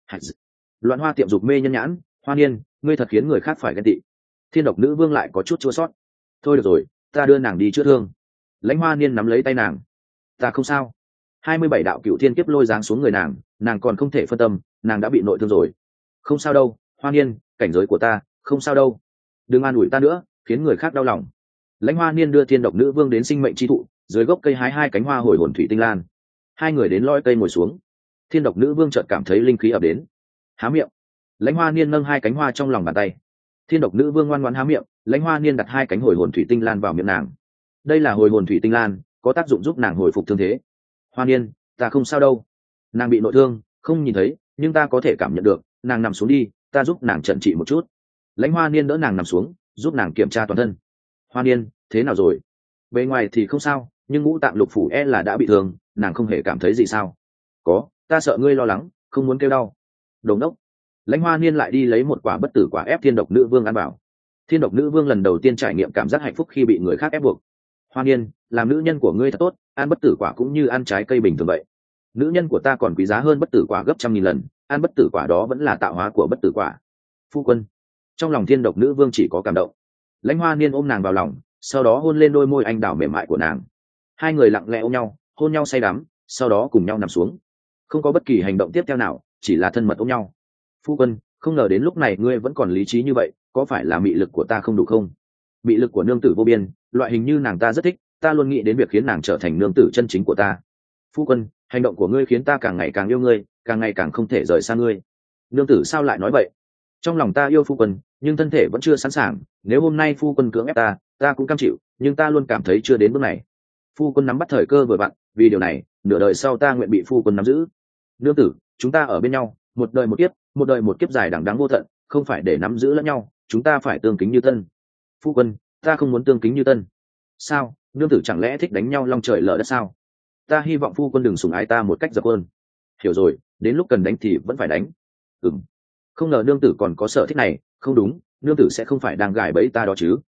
Loạn Hoa tiệm dục mê nhân nhãn, Hoa Niên, ngươi thật khiến người khác phải ghen tị. Thiên Độc Nữ Vương lại có chút chua sót. Thôi được rồi, ta đưa nàng đi chữa thương. Lãnh Hoa Niên nắm lấy tay nàng. Ta không sao. hai mươi bảy đạo cựu thiên kiếp lôi giáng xuống người nàng, nàng còn không thể phân tâm, nàng đã bị nội thương rồi. Không sao đâu, Hoa Niên, cảnh giới của ta, không sao đâu. Đừng an ủi ta nữa, khiến người khác đau lòng. Lãnh Hoa Niên đưa Thiên Độc Nữ Vương đến sinh mệnh chi thụ, dưới gốc cây hái hai cánh hoa hồi hồn thủy tinh lan. Hai người đến lõi cây ngồi xuống. Thiên Độc Nữ Vương chợt cảm thấy linh khí ập đến, há miệng. Lãnh Hoa Niên nâng hai cánh hoa trong lòng bàn tay. Thiên Độc Nữ Vương ngoan ngoãn há miệng, Lãnh Hoa Niên đặt hai cánh hồi hồn thủy tinh lan vào miệng nàng. Đây là hồi hồn thủy tinh lan, có tác dụng giúp nàng hồi phục thương thế. Hoa Niên, ta không sao đâu. Nàng bị nội thương, không nhìn thấy, nhưng ta có thể cảm nhận được. Nàng nằm xuống đi, ta giúp nàng chẩn trị một chút. Lãnh Hoa Niên đỡ nàng nằm xuống, giúp nàng kiểm tra toàn thân. Hoa Niên, thế nào rồi? Bề ngoài thì không sao, nhưng ngũ tạng lục phủ e là đã bị thương, nàng không hề cảm thấy gì sao? Có, ta sợ ngươi lo lắng, không muốn kêu đau. Đồng đốc. Lãnh Hoa Niên lại đi lấy một quả bất tử quả ép Thiên Độc Nữ Vương ăn bảo. Thiên Độc Nữ Vương lần đầu tiên trải nghiệm cảm giác hạnh phúc khi bị người khác ép buộc. Hoa Niên, làm nữ nhân của ngươi thật tốt, ăn bất tử quả cũng như ăn trái cây bình thường vậy. Nữ nhân của ta còn quý giá hơn bất tử quả gấp trăm nghìn lần, ăn bất tử quả đó vẫn là tạo hóa của bất tử quả. Phu quân. Trong lòng Thiên Độc Nữ Vương chỉ có cảm động. Lãnh Hoa Niên ôm nàng vào lòng, sau đó hôn lên đôi môi anh đào mềm mại của nàng. Hai người lặng lẽ ôm nhau, hôn nhau say đắm, sau đó cùng nhau nằm xuống. Không có bất kỳ hành động tiếp theo nào, chỉ là thân mật ôm nhau. Phu quân, không ngờ đến lúc này ngươi vẫn còn lý trí như vậy, có phải là mị lực của ta không đủ không? Mị lực của nương tử vô biên, loại hình như nàng ta rất thích, ta luôn nghĩ đến việc khiến nàng trở thành nương tử chân chính của ta. Phu quân, hành động của ngươi khiến ta càng ngày càng yêu ngươi, càng ngày càng không thể rời xa ngươi. Nương tử sao lại nói vậy? Trong lòng ta yêu phu quân, nhưng thân thể vẫn chưa sẵn sàng. Nếu hôm nay phu quân cưỡng ép ta, ta cũng cam chịu, nhưng ta luôn cảm thấy chưa đến bước này. Phu quân nắm bắt thời cơ vừa vặn, vì điều này, nửa đời sau ta nguyện bị phu quân nắm giữ. Nương tử, chúng ta ở bên nhau, một đời một kiếp, một đời một kiếp dài đằng đẵng vô tận, không phải để nắm giữ lẫn nhau, chúng ta phải tương kính như tân. Phu quân, ta không muốn tương kính như tân. Sao? Nương tử chẳng lẽ thích đánh nhau long trời lở đất sao? Ta hy vọng phu quân đừng sủng ái ta một cách dập ơn. Hiểu rồi, đến lúc cần đánh thì vẫn phải đánh. Ừm. Không ngờ nương tử còn có sở thích này, không đúng, nương tử sẽ không phải đang gài bẫy ta đó chứ?